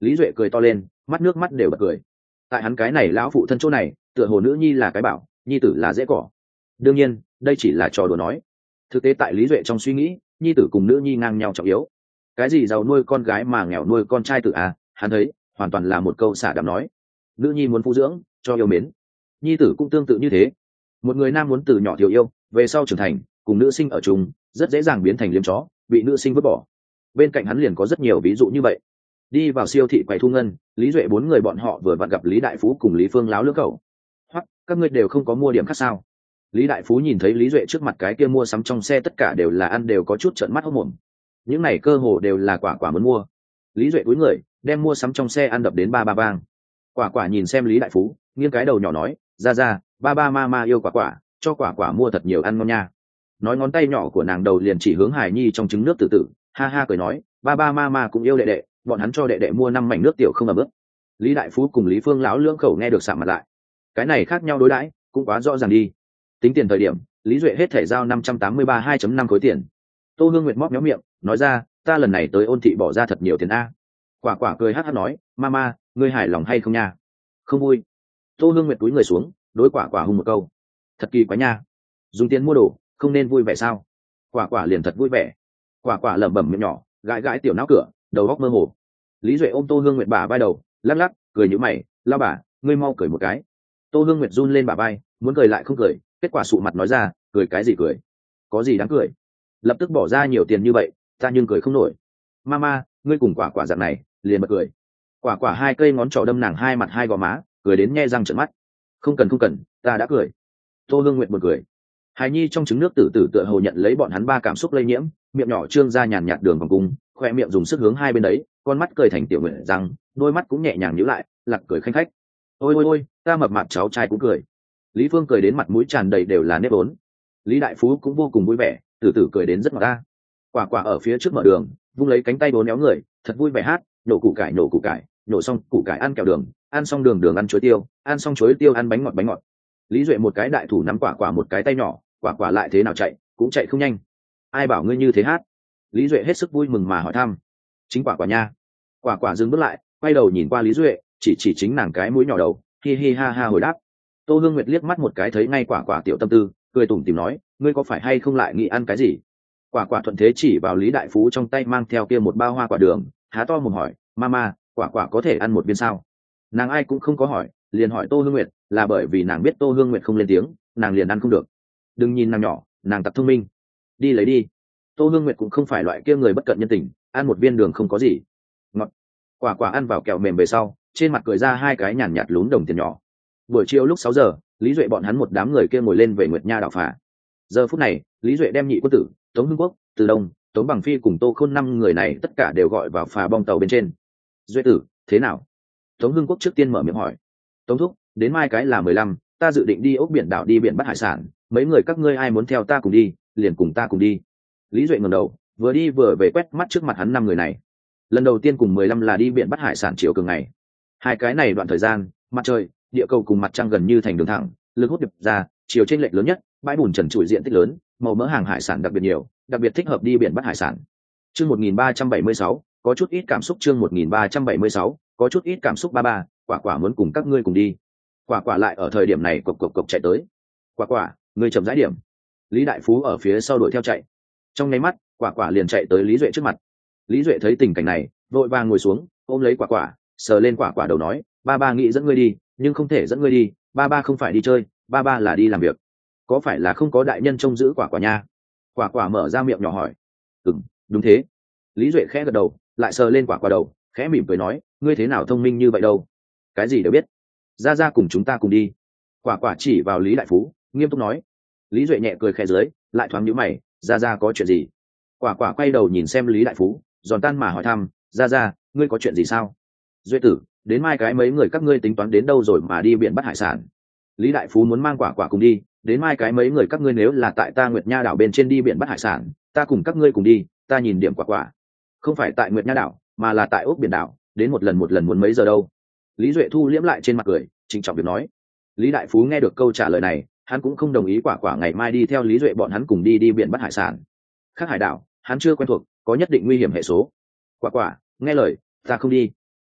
Lý Duệ cười to lên, mắt nước mắt đều bật cười. Tại hắn cái này lão phụ thân chỗ này, tựa hồ nữ nhi là cái bảo, nhi tử là dễ cỏ. Đương nhiên đây chỉ là trò đùa nói, thực tế tại Lý Duệ trong suy nghĩ, nhi tử cùng nữ nhi ngang nhau trọng yếu. Cái gì giàu nuôi con gái mà nghèo nuôi con trai tử à, hắn thấy hoàn toàn là một câu xả đạm nói. Nữ nhi muốn phụ dưỡng cho yêu mến, nhi tử cũng tương tự như thế. Một người nam muốn từ nhỏ thiếu yêu, về sau trưởng thành cùng nữ sinh ở chung, rất dễ dàng biến thành liếm chó, bị nữ sinh vứt bỏ. Bên cạnh hắn liền có rất nhiều ví dụ như vậy. Đi vào siêu thị quầy thu ngân, Lý Duệ bốn người bọn họ vừa vặn gặp Lý Đại Phú cùng Lý Phương láo lưỡng cậu. Hoặc các ngươi đều không có mua điểm khác sao? Lý Đại Phú nhìn thấy Lý Duệ trước mặt cái kia mua sắm trong xe tất cả đều là ăn, đều có chút trợn mắt hốt mồm. Những này cơ hồ đều là quả quả muốn mua. Lý Duệ cúi người đem mua sắm trong xe ăn đập đến ba ba vang. Quả quả nhìn xem Lý Đại Phú, nghiêng cái đầu nhỏ nói, ra ra, ba ba ma ma yêu quả quả, cho quả quả mua thật nhiều ăn ngon nha. Nói ngón tay nhỏ của nàng đầu liền chỉ hướng Hải Nhi trong trứng nước tử tử, ha ha cười nói, ba ba ma ma cũng yêu đệ đệ, bọn hắn cho đệ đệ mua năm mảnh nước tiểu không ẩm ướt. Lý Đại Phú cùng Lý Phương lão lưỡng khẩu nghe được sạm mặt lại. Cái này khác nhau đối đãi cũng quá rõ ràng đi. Tính tiền thời điểm, Lý Duệ hết thể giao năm trăm tám mươi ba hai phẩy năm khối tiền. Tô Hương Nguyệt móc méo miệng nói ra, ta lần này tới Ôn Thị bỏ ra thật nhiều tiền a. Quả quả cười hát hát nói, mama, ngươi hài lòng hay không nha? Không vui. Tô Hương Nguyệt cúi người xuống, đối quả quả hung một câu, thật kỳ quá nha, dùng tiền mua đồ không nên vui vẻ sao? Quả quả liền thật vui vẻ. Quả quả lẩm bẩm miệng nhỏ, gãi gãi tiểu não cửa, đầu óc mơ hồ. Lý Duệ ôm Tô Hương Nguyệt bả vai đầu, lắc lắc cười nhíu mày, lao bà, ngươi mau cười một cái. Tô Hương Nguyệt run lên bả vai, muốn cười lại không cười, kết quả sụ mặt nói ra, cười cái gì cười, có gì đáng cười, lập tức bỏ ra nhiều tiền như vậy, ta nhưng cười không nổi. Mama, ngươi cùng quả quả dạng này liền bật cười. Quả quả hai cây ngón trỏ đâm nàng hai mặt hai gò má, cười đến nhe răng trợn mắt. Không cần không cần, ta đã cười. Tô Hương Nguyệt buồn cười. Hài Nhi trong trứng nước tử tử tựa hồ nhận lấy bọn hắn ba cảm xúc lây nhiễm, miệng nhỏ trương ra nhàn nhạt đường vòng cung, khoe miệng dùng sức hướng hai bên đấy, con mắt cười thành tiểu nguyện răng, đôi mắt cũng nhẹ nhàng nhíu lại, lặc cười khanh khách. Ôi ôi ôi, ta mập mạp cháu trai cũng cười. Lý Phương cười đến mặt mũi tràn đầy đều là nếp vốn. Lý Đại Phú cũng vô cùng vui vẻ, từ từ cười đến rất ngọt ta. Quả quả ở phía trước mở đường, vung lấy cánh tay bốn éo người, thật vui vẻ hát, nhổ củ cải nhổ củ cải, nhổ xong củ cải ăn kẹo đường, ăn xong đường đường ăn chuối tiêu, ăn xong chuối tiêu ăn bánh ngọt bánh ngọt. Lý Duệ một cái đại thủ nắm quả quả một cái tay nhỏ, quả quả lại thế nào chạy cũng chạy không nhanh. Ai bảo ngươi như thế hát? Lý Duệ hết sức vui mừng mà hỏi thăm. Chính quả quả nha. Quả quả dừng bước lại, quay đầu nhìn qua Lý Duệ, chỉ chỉ chính nàng cái mũi nhỏ đầu, hi hi ha ha hồi đáp. Tô Hương Nguyệt liếc mắt một cái thấy ngay quả quả tiểu tâm tư, cười tủm tỉm nói, ngươi có phải hay không lại nghĩ ăn cái gì? Quả quả thuận thế chỉ vào Lý Đại Phú trong tay mang theo kia một bao hoa quả đường, há to mồm hỏi, mama, quả quả có thể ăn một viên sao? Nàng ai cũng không có hỏi, liền hỏi Tô Hương Nguyệt, là bởi vì nàng biết Tô Hương Nguyệt không lên tiếng, nàng liền ăn không được. Đừng nhìn nàng nhỏ, nàng tập thông minh. Đi lấy đi. Tô Hương Nguyệt cũng không phải loại kia người bất cận nhân tình, ăn một viên đường không có gì. Ngọt. Quả quả ăn vào kẹo mềm về sau, trên mặt cười ra hai cái nhàn nhạt lún đồng tiền nhỏ. Buổi chiều lúc sáu giờ, Lý Duệ bọn hắn một đám người kia ngồi lên về Nguyệt Nha đảo phà. Giờ phút này, Lý Duệ đem Nhị Quân Tử, Tống Hưng Quốc, Từ Đông, Tống Bằng Phi cùng Tô Khôn năm người này tất cả đều gọi vào phà bong tàu bên trên. Duệ tử, thế nào? Tống Hưng Quốc trước tiên mở miệng hỏi. Tống thúc, đến mai cái là mười lăm, ta dự định đi ốc biển đảo đi biển bắt hải sản, mấy người các ngươi ai muốn theo ta cùng đi, liền cùng ta cùng đi. Lý Duệ ngẩng đầu, vừa đi vừa về quét mắt trước mặt hắn năm người này. Lần đầu tiên cùng mười lăm là đi biển bắt hải sản chiều cường ngày. Hai cái này đoạn thời gian, mặt trời, địa cầu cùng mặt trăng gần như thành đường thẳng, lực hút điệp ra, chiều trên lệch lớn nhất, bãi bùn trần trụi diện tích lớn, màu mỡ hàng hải sản đặc biệt nhiều, đặc biệt thích hợp đi biển bắt hải sản. Chương một nghìn ba trăm bảy mươi sáu, có chút ít cảm xúc. Chương một nghìn ba trăm bảy mươi sáu, có chút ít cảm xúc. Ba ba, quả quả muốn cùng các ngươi cùng đi. Quả quả lại ở thời điểm này cộc cộc cộc chạy tới. Quả quả, ngươi chậm rãi điểm. Lý Đại Phú ở phía sau đuổi theo chạy. Trong nháy mắt, quả quả liền chạy tới Lý Duệ trước mặt. Lý Duệ thấy tình cảnh này, vội vàng ngồi xuống, ôm lấy quả quả, sờ lên quả quả đầu nói, ba ba nghĩ dẫn ngươi đi, nhưng không thể dẫn ngươi đi, ba ba không phải đi chơi, ba ba là đi làm việc. Có phải là không có đại nhân trông giữ quả quả nha? Quả quả mở ra miệng nhỏ hỏi. Ừm, đúng thế. Lý Duệ khẽ gật đầu, lại sờ lên quả quả đầu, khẽ mỉm cười nói, ngươi thế nào thông minh như vậy đâu? Cái gì đều biết. Ra ra cùng chúng ta cùng đi. Quả quả chỉ vào Lý Đại Phú, nghiêm túc nói. Lý Duệ nhẹ cười khẽ dưới, lại thoáng nhíu mày, ra ra có chuyện gì? Quả quả quay đầu nhìn xem Lý Đại Phú, giòn tan mà hỏi thăm, ra ra, ngươi có chuyện gì sao? Duệ tử, đến mai cái mấy người các ngươi tính toán đến đâu rồi mà đi biển bắt hải sản? Lý Đại Phú muốn mang quả quả cùng đi, đến mai cái mấy người các ngươi nếu là tại ta Nguyệt Nha đảo bên trên đi biển bắt hải sản, ta cùng các ngươi cùng đi, ta nhìn điểm quả quả. Không phải tại Nguyệt Nha đảo, mà là tại ốc biển đảo, đến một lần một lần muốn mấy giờ đâu? Lý Duệ thu liễm lại trên mặt cười, trịnh trọng việc nói. Lý Đại Phú nghe được câu trả lời này, hắn cũng không đồng ý quả quả ngày mai đi theo Lý Duệ bọn hắn cùng đi đi biển bắt hải sản. Khác hải đảo, hắn chưa quen thuộc, có nhất định nguy hiểm hệ số. Quả quả, nghe lời, ta không đi.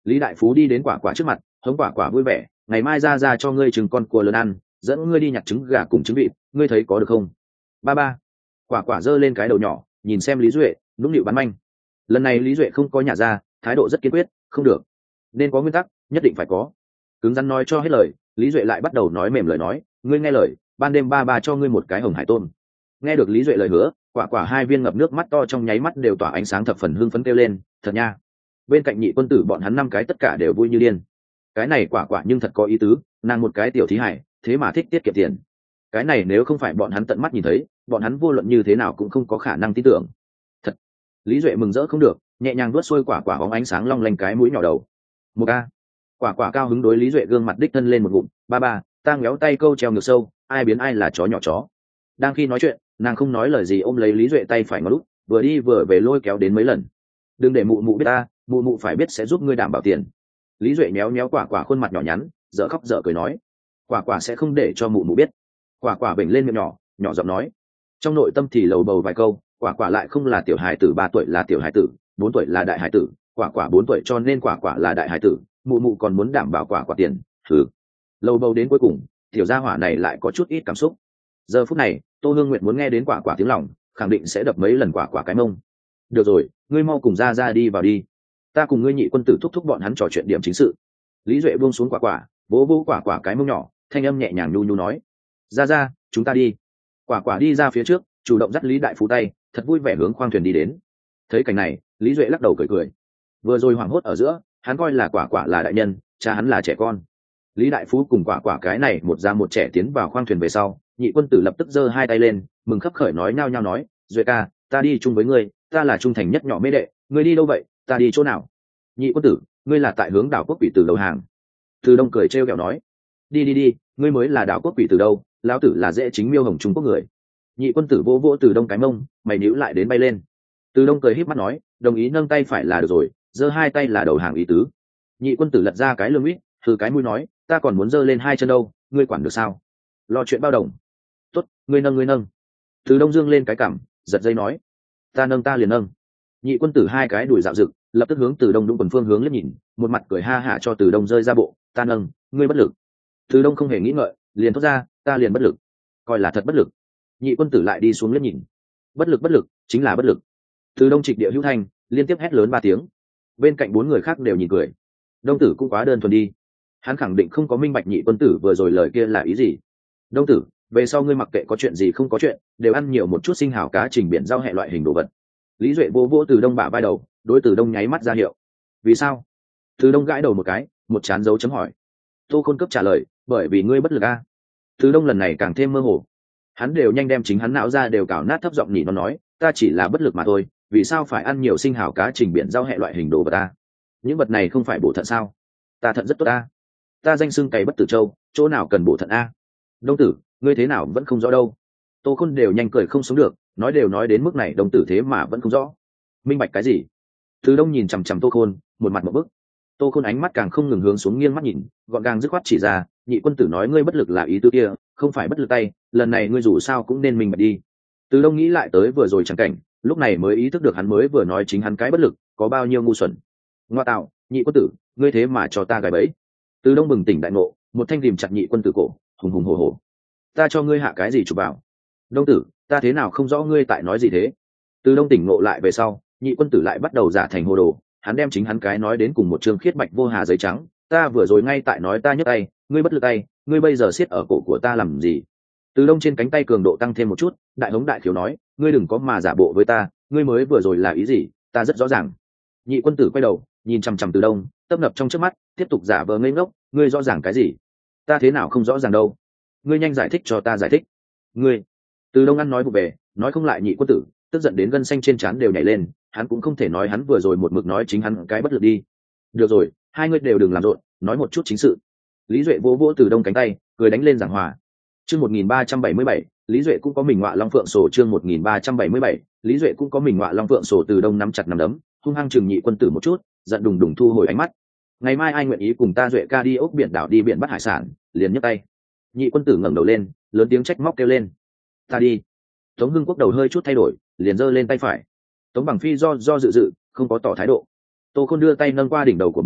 Lý đại phú đi đến quả quả trước mặt, hống quả quả vui vẻ, ngày mai ra ra cho ngươi trứng con cua lớn ăn, dẫn ngươi đi nhặt trứng gà cùng trứng vịt, ngươi thấy có được không? Ba ba. Quả quả giơ lên cái đầu nhỏ, nhìn xem Lý Duệ, nũng nịu bán manh. Lần này Lý Duệ không có nhả ra, thái độ rất kiên quyết, không được, nên có nguyên tắc, nhất định phải có. Cứng rắn nói cho hết lời, Lý Duệ lại bắt đầu nói mềm lời nói, ngươi nghe lời, ban đêm ba ba cho ngươi một cái hồng hải tôm. Nghe được Lý Duệ lời hứa, quả quả hai viên ngập nước mắt to trong nháy mắt đều tỏa ánh sáng thập phần hưng phấn kêu lên, thật nha. Bên cạnh nhị quân tử bọn hắn năm cái tất cả đều vui như điên. Cái này quả quả nhưng thật có ý tứ, nàng một cái tiểu thí hải, thế mà thích tiết kiệm tiền. Cái này nếu không phải bọn hắn tận mắt nhìn thấy, bọn hắn vô luận như thế nào cũng không có khả năng tin tưởng. Thật. Lý Duệ mừng rỡ không được, nhẹ nhàng vuốt xuôi quả quả bóng ánh sáng long lanh cái mũi nhỏ đầu. Một a. Quả quả cao hứng đối Lý Duệ gương mặt đích thân lên một ngụm, ba ba, ta ngéo tay câu treo ngược sâu, ai biến ai là chó nhỏ chó. Đang khi nói chuyện, nàng không nói lời gì ôm lấy Lý Duệ tay phải ngó lút, vừa đi vừa về lôi kéo đến mấy lần. Đừng để mụ mụ biết ta, mụ mụ phải biết sẽ giúp ngươi đảm bảo tiền. Lý Duệ méo méo quả quả khuôn mặt nhỏ nhắn, dở khóc dở cười nói, quả quả sẽ không để cho mụ mụ biết. Quả quả bệnh lên miệng nhỏ, nhỏ giọng nói, trong nội tâm thì lầu bầu vài câu, quả quả lại không là tiểu hài tử, ba tuổi là tiểu hài tử, bốn tuổi là đại hài tử, quả quả bốn tuổi cho nên quả quả là đại hài tử, mụ mụ còn muốn đảm bảo quả quả tiền. Thử lầu bầu đến cuối cùng, tiểu gia hỏa này lại có chút ít cảm xúc. Giờ phút này, Tô Hương Nguyệt muốn nghe đến quả quả tiếng lòng, khẳng định sẽ đập mấy lần quả quả cái mông. Được rồi, ngươi mau cùng ra ra đi vào đi, ta cùng ngươi nhị quân tử thúc thúc bọn hắn trò chuyện điểm chính sự. Lý Duệ buông xuống quả quả, vỗ vỗ quả quả cái mông nhỏ, thanh âm nhẹ nhàng nhu nhu nói, ra ra, chúng ta đi. Quả quả đi ra phía trước, chủ động dắt Lý đại phú tay, thật vui vẻ hướng khoang thuyền đi đến. Thấy cảnh này, Lý Duệ lắc đầu cười cười. Vừa rồi hoảng hốt ở giữa, hắn coi là quả quả là đại nhân, cha hắn là trẻ con. Lý đại phú cùng quả quả cái này một già một trẻ tiến vào khoang thuyền về sau, nhị quân tử lập tức giơ hai tay lên, mừng khấp khởi nói nhao nhao nói, Duệ ca, ta đi chung với ngươi, ta là trung thành nhất nhỏ mê đệ, ngươi đi đâu vậy, ta đi chỗ nào? Nhị quân tử, ngươi là tại hướng đảo quốc quỷ tử đầu hàng. Từ Đông cười trêu ghẹo nói, đi đi đi, ngươi mới là đảo quốc quỷ tử đâu, lão tử là dễ chính miêu hồng Trung Quốc người. Nhị quân tử vỗ vỗ Từ Đông cái mông, mày níu lại đến bay lên. Từ Đông cười híp mắt nói, đồng ý nâng tay phải là được rồi, giơ hai tay là đầu hàng ý tứ. Nhị quân tử lật ra cái lưng uýt, từ cái mũi nói, ta còn muốn giơ lên hai chân đâu, ngươi quản được sao? Lo chuyện bao đồng. Tốt, ngươi nâng ngươi nâng. Từ Đông dương lên cái cằm, giật dây nói, ta nâng ta liền nâng. Nhị quân tử hai cái đùi dạo rực, lập tức hướng Từ Đông đúng quần phương hướng liếc nhìn, một mặt cười ha hả cho Từ Đông rơi ra bộ, ta nâng, ngươi bất lực. Từ Đông không hề nghĩ ngợi, liền thốt ra, ta liền bất lực. Coi là thật bất lực. Nhị quân tử lại đi xuống liếc nhìn, bất lực bất lực, chính là bất lực. Từ Đông trịch địa hữu thanh, liên tiếp hét lớn ba tiếng. Bên cạnh bốn người khác đều nhìn cười. Đông tử cũng quá đơn thuần đi, hắn khẳng định không có minh bạch nhị quân tử vừa rồi lời kia là ý gì. Đông tử, về sau ngươi mặc kệ có chuyện gì không có chuyện, đều ăn nhiều một chút sinh hào cá trình biển rau hẹ loại hình đồ vật. Lý Duệ vô vỗ Từ Đông bả vai đầu, đối Từ Đông nháy mắt ra hiệu. Vì sao? Từ Đông gãi đầu một cái, một chán dấu chấm hỏi. Tô Khôn cấp trả lời, bởi vì ngươi bất lực a. Từ Đông lần này càng thêm mơ hồ, hắn đều nhanh đem chính hắn não ra đều cào nát, thấp giọng nhỉ nó nói, ta chỉ là bất lực mà thôi, vì sao phải ăn nhiều sinh hào cá trình biển rau hẹ loại hình đồ vật ta? Những vật này không phải bổ thận sao? Ta thận rất tốt a, ta danh xưng cày bất tử châu, chỗ nào cần bổ thận a? Đông tử, ngươi thế nào vẫn không rõ đâu. Tô Khôn đều nhanh cười không sống được, nói đều nói đến mức này, Đông tử thế mà vẫn không rõ minh bạch cái gì. Từ Đông nhìn chằm chằm Tô Khôn, một mặt một bức. Tô Khôn ánh mắt càng không ngừng hướng xuống, nghiêng mắt nhìn, gọn gàng dứt khoát chỉ ra, nhị quân tử nói ngươi bất lực là ý tứ kia, không phải bất lực tay, lần này ngươi dù sao cũng nên minh bạch đi. Từ Đông nghĩ lại tới vừa rồi chẳng cảnh, lúc này mới ý thức được hắn mới vừa nói chính hắn cái bất lực có bao nhiêu ngu xuẩn. Ngoa tạo, nhị quân tử, ngươi thế mà cho ta gài bẫy. Từ Đông bừng tỉnh đại ngộ, một thanh rìm chặt nhị quân tử cổ, hùng hùng hổ hổ. Ta cho ngươi hạ cái gì chụp vào? Đông tử, ta thế nào không rõ ngươi tại nói gì thế? Từ Đông tỉnh ngộ lại về sau, nhị quân tử lại bắt đầu giả thành hồ đồ, hắn đem chính hắn cái nói đến cùng một chương khiết bạch vô hà giấy trắng, ta vừa rồi ngay tại nói ta nhấc tay, ngươi bất lực tay, ngươi bây giờ siết ở cổ của ta làm gì? Từ Đông trên cánh tay cường độ tăng thêm một chút, đại hống đại khiếu nói, ngươi đừng có mà giả bộ với ta, ngươi mới vừa rồi là ý gì, ta rất rõ ràng. Nhị quân tử quay đầu, nhìn chằm chằm Từ Đông, tấp nập trong trước mắt, tiếp tục giả vờ ngây ngốc, ngươi rõ ràng cái gì? Ta thế nào không rõ ràng đâu? Ngươi nhanh giải thích cho ta giải thích. Ngươi. Từ Đông ăn nói vụ về, nói không lại nhị quân tử, tức giận đến gân xanh trên trán đều nhảy lên, hắn cũng không thể nói hắn vừa rồi một mực nói chính hắn cái bất lực đi. Được rồi, hai ngươi đều đừng làm rộn, nói một chút chính sự. Lý Duệ vỗ vỗ Từ Đông cánh tay, cười đánh lên giảng hòa. Chương một nghìn ba trăm bảy mươi bảy, Lý Duệ cũng có mình ngọa long phượng sổ. Chương một nghìn ba trăm bảy mươi bảy, Lý Duệ cũng có mình ngọa long phượng sổ. Từ Đông nắm chặt nắm đấm, hung hăng chừng nhị quân tử một chút, giận đùng đùng thu hồi ánh mắt. Ngày mai ai nguyện ý cùng ta Duệ ca đi ốc biển đảo đi biển bắt hải sản, liền nhấc tay. Nhị quân tử ngẩng đầu lên, lớn tiếng trách móc kêu lên, ta đi. Tống Hưng Quốc đầu hơi chút thay đổi, liền giơ lên tay phải. Tống Bằng Phi do do dự dự, không có tỏ thái độ. Tô Khôn đưa tay nâng qua đỉnh đầu của mình,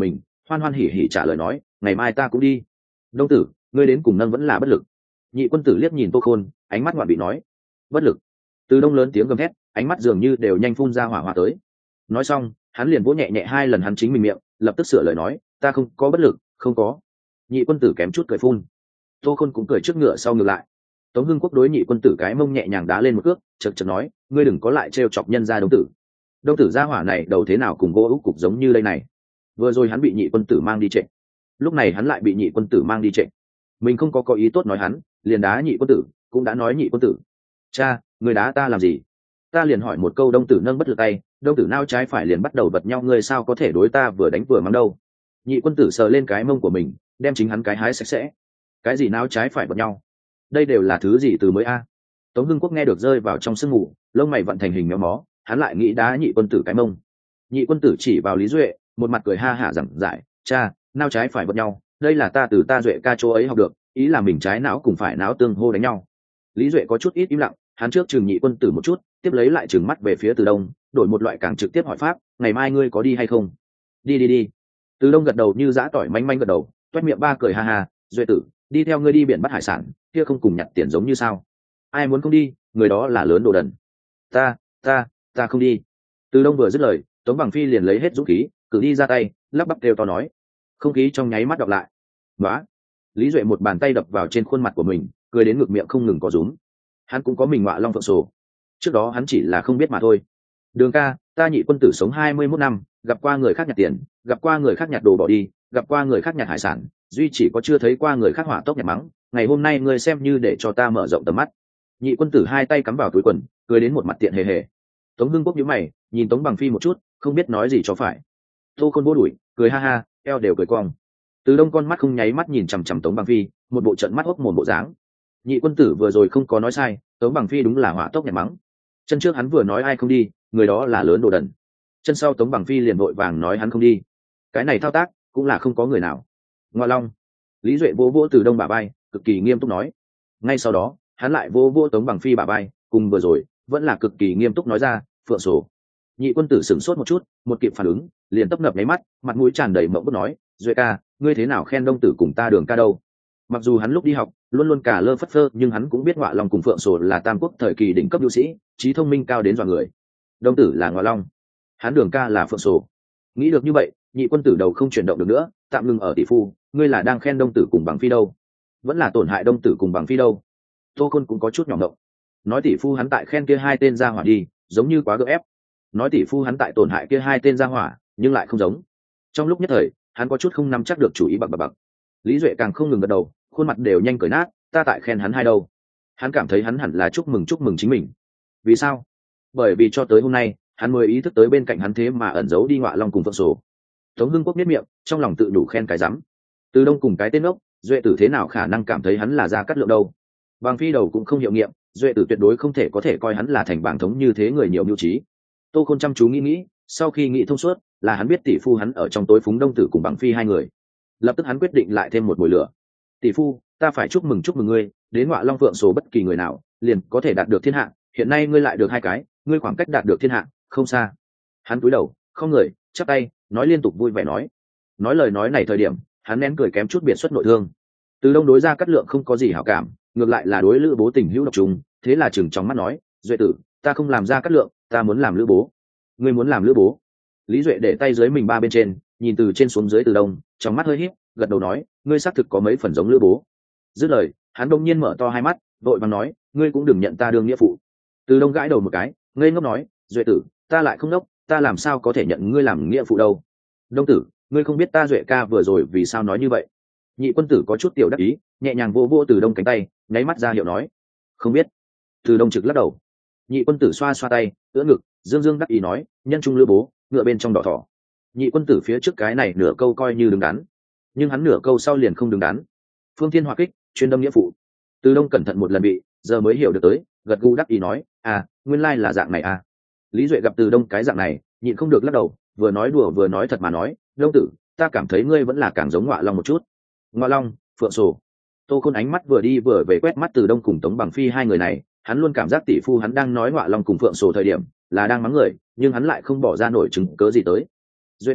hoan hoan hỉ hỉ trả lời nói, ngày mai ta cũng đi. Đông tử, ngươi đến cùng nâng vẫn là bất lực. Nhị quân tử liếc nhìn Tô Khôn, ánh mắt ngoạn bị nói, bất lực. Từ Đông lớn tiếng gầm thét, ánh mắt dường như đều nhanh phun ra hỏa hỏa tới. Nói xong, hắn liền vỗ nhẹ nhẹ hai lần hắn chính mình miệng, lập tức sửa lời nói, ta không có bất lực, không có. Nhị quân tử kém chút cười phun. Tô Khôn cũng cười trước ngựa sau ngược lại. Tống Hưng Quốc đối nhị quân tử cái mông nhẹ nhàng đá lên một cước, chật chật nói, ngươi đừng có lại trêu chọc nhân gia Đông tử. Đông tử gia hỏa này đầu thế nào cùng gỗ úc cục giống như đây này. Vừa rồi hắn bị nhị quân tử mang đi trệ, lúc này hắn lại bị nhị quân tử mang đi trệ. Mình không có có ý tốt nói hắn, liền đá nhị quân tử, cũng đã nói nhị quân tử. Cha, người đá ta làm gì? Ta liền hỏi một câu. Đông tử nâng bất lực tay, Đông tử nao trái phải liền bắt đầu vật nhau, ngươi sao có thể đối ta vừa đánh vừa mắng đâu? Nhị quân tử sờ lên cái mông của mình, đem chính hắn cái hái sạch sẽ. Cái gì nao trái phải vật nhau? Đây đều là thứ gì từ mới a? Tống Hưng Quốc nghe được rơi vào trong sương ngủ, lông mày vận thành hình méo mó, hắn lại nghĩ đá nhị quân tử cái mông. Nhị quân tử chỉ vào Lý Duệ, một mặt cười ha hả giảng giải, cha, nao trái phải vật nhau, đây là ta từ ta Duệ ca chỗ ấy học được, ý là mình trái não cùng phải não tương hô đánh nhau. Lý Duệ có chút ít im lặng, hắn trước chừng nhị quân tử một chút, tiếp lấy lại chừng mắt về phía Từ Đông, đổi một loại càng trực tiếp hỏi pháp, ngày mai ngươi có đi hay không? Đi đi đi. Từ Đông gật đầu như giã tỏi manh manh gật đầu, toét miệng ba cười ha ha, Duệ tử, đi theo ngươi đi biển bắt hải sản, kia không cùng nhặt tiền giống như sao? Ai muốn không đi, người đó là lớn đồ đần. Ta, ta, ta không đi. Từ Đông vừa dứt lời, Tống Bằng Phi liền lấy hết dũng khí, cử đi ra tay, lắp bắp kêu to nói. Không khí trong nháy mắt đọc lại. Đó. Lý Duệ một bàn tay đập vào trên khuôn mặt của mình, cười đến ngực miệng không ngừng có rúm. Hắn cũng có mình ngọa long phượng sổ. Trước đó hắn chỉ là không biết mà thôi. Đường ca, ta nhị quân tử sống hai mươi mốt năm, gặp qua người khác nhặt tiền, gặp qua người khác nhặt đồ bỏ đi, gặp qua người khác nhặt hải sản, duy chỉ có chưa thấy qua người khác hỏa tốc nhặt mắng. Ngày hôm nay ngươi xem như để cho ta mở rộng tầm mắt. Nhị quân tử hai tay cắm vào túi quần, cười đến một mặt tiện hề hề. Tống Hưng Quốc nhíu mày, nhìn Tống Bằng Phi một chút, không biết nói gì cho phải. Tô Khôn vô đuổi, cười ha ha, eo đều cười cong. Từ Đông con mắt không nháy mắt nhìn chằm chằm Tống Bằng Phi, một bộ trận mắt hốc mồm bộ dáng. Nhị quân tử vừa rồi không có nói sai, Tống Bằng Phi đúng là hỏa tốc nhặt mắng. Chân trước hắn vừa nói ai không đi, người đó là lớn đồ đần. Chân sau Tống Bằng Phi liền vội vàng nói hắn không đi. Cái này thao tác cũng là không có người nào. Ngoa long. Lý Duệ vỗ vỗ Từ Đông bả vai, cực kỳ nghiêm túc nói. Ngay sau đó, hắn lại vỗ vỗ Tống Bằng Phi bả vai, cùng vừa rồi, vẫn là cực kỳ nghiêm túc nói ra, phượng sổ. Nhị quân tử sửng sốt một chút, một kịp phản ứng, liền tấp nập nháy mắt, mặt mũi tràn đầy mộng bức nói, Duệ ca, ngươi thế nào khen Đông tử cùng ta Đường ca đâu? Mặc dù hắn lúc đi học luôn luôn cả lơ phất phơ, nhưng hắn cũng biết ngọa long cùng phượng sổ là tam quốc thời kỳ đỉnh cấp nhu sĩ, trí thông minh cao đến dọa người. Đông tử là ngọa long, hắn Đường ca là phượng sổ. Nghĩ được như vậy, nhị quân tử đầu không chuyển động được nữa, tạm ngừng ở tỷ phu, ngươi là đang khen Đông tử cùng Bằng Phi đâu, vẫn là tổn hại Đông tử cùng Bằng Phi đâu? Tô Khôn cũng có chút nhỏ ngộng, nói tỷ phu hắn tại khen kia hai tên gia hỏa đi, giống như quá gượng ép. Nói tỷ phu hắn tại tổn hại kia hai tên gia hỏa, nhưng lại không giống. Trong lúc nhất thời, hắn có chút không nắm chắc được chủ ý bạc bạc bạc. Lý Duệ càng không ngừng gật đầu, khuôn mặt đều nhanh cười nát, ta tại khen hắn hai đâu. Hắn cảm thấy hắn hẳn là chúc mừng chúc mừng chính mình. Vì sao? Bởi vì cho tới hôm nay, hắn mới ý thức tới bên cạnh hắn thế mà ẩn giấu đi ngọa long cùng phượng sổ. Tống Hưng Quốc biết miệng, trong lòng tự đủ khen cái rắm. Từ Đông cùng cái tên ốc, Duệ tử thế nào khả năng cảm thấy hắn là Gia Cát Lượng đâu? Bằng Phi đầu cũng không hiệu nghiệm, Duệ tử tuyệt đối không thể có thể coi hắn là thành bảng thống như thế người nhiều mưu trí. Tô Khôn chăm chú nghĩ nghĩ, sau khi nghĩ thông suốt, là hắn biết tỷ phu hắn ở trong tối phúng Đông tử cùng Bằng Phi hai người. Lập tức hắn quyết định lại thêm một mùi lửa. Tỷ phu, ta phải chúc mừng chúc mừng ngươi, đến ngọa long phượng số bất kỳ người nào liền có thể đạt được thiên hạ, hiện nay ngươi lại được hai cái, ngươi khoảng cách đạt được thiên hạ không xa. Hắn cúi đầu, không người, chắp tay, nói liên tục vui vẻ nói. Nói lời nói này thời điểm, hắn nén cười kém chút biệt xuất nội thương. Từ Đông đối Gia Cát Lượng không có gì hảo cảm, ngược lại là đối Lữ Bố tình hữu độc trùng, thế là chừng trong mắt nói, Duệ tử, ta không làm Gia Cát Lượng, ta muốn làm Lữ Bố. Ngươi muốn làm Lữ Bố? Lý Duệ để tay dưới mình ba bên trên, nhìn từ trên xuống dưới Từ Đông, trong mắt hơi híp, gật đầu nói, ngươi xác thực có mấy phần giống Lữ Bố. Dứt lời, hắn đông nhiên mở to hai mắt, vội vàng nói, ngươi cũng đừng nhận ta đương nghĩa phụ. Từ Đông gãi đầu một cái, ngây ngốc nói, Duệ tử, ta lại không ngốc, ta làm sao có thể nhận ngươi làm nghĩa phụ đâu? Đông tử, ngươi không biết ta Duệ ca vừa rồi vì sao nói như vậy? Nhị quân tử có chút tiểu đắc ý, nhẹ nhàng vô vô Từ Đông cánh tay, nháy mắt ra hiệu nói, không biết. Từ Đông trực lắc đầu. Nhị quân tử xoa xoa tay, ưỡn ngực, dương dương đắc ý nói, nhân trung Lữ Bố, ngựa bên trong đỏ thỏ. Nhị quân tử phía trước cái này nửa câu coi như đứng đắn, nhưng hắn nửa câu sau liền không đứng đắn. Phương Thiên Hỏa Kích, chuyên đâm nghĩa phụ. Từ Đông cẩn thận một lần bị, giờ mới hiểu được tới, gật gù đắc ý nói, à, nguyên lai là dạng này à. Lý Duệ gặp Từ Đông cái dạng này, nhịn không được lắc đầu, vừa nói đùa vừa nói thật mà nói, Đông tử, ta cảm thấy ngươi vẫn là càng giống ngọa long một chút. Ngọa long, phượng sổ. Tô Khôn ánh mắt vừa đi vừa về quét mắt Từ Đông cùng Tống Bằng Phi hai người này, hắn luôn cảm giác tỷ phu hắn đang nói ngọa long cùng phượng sổ thời điểm là đang mắng người, nhưng hắn lại không bỏ ra nổi chứng cớ gì tới. Duệ tử,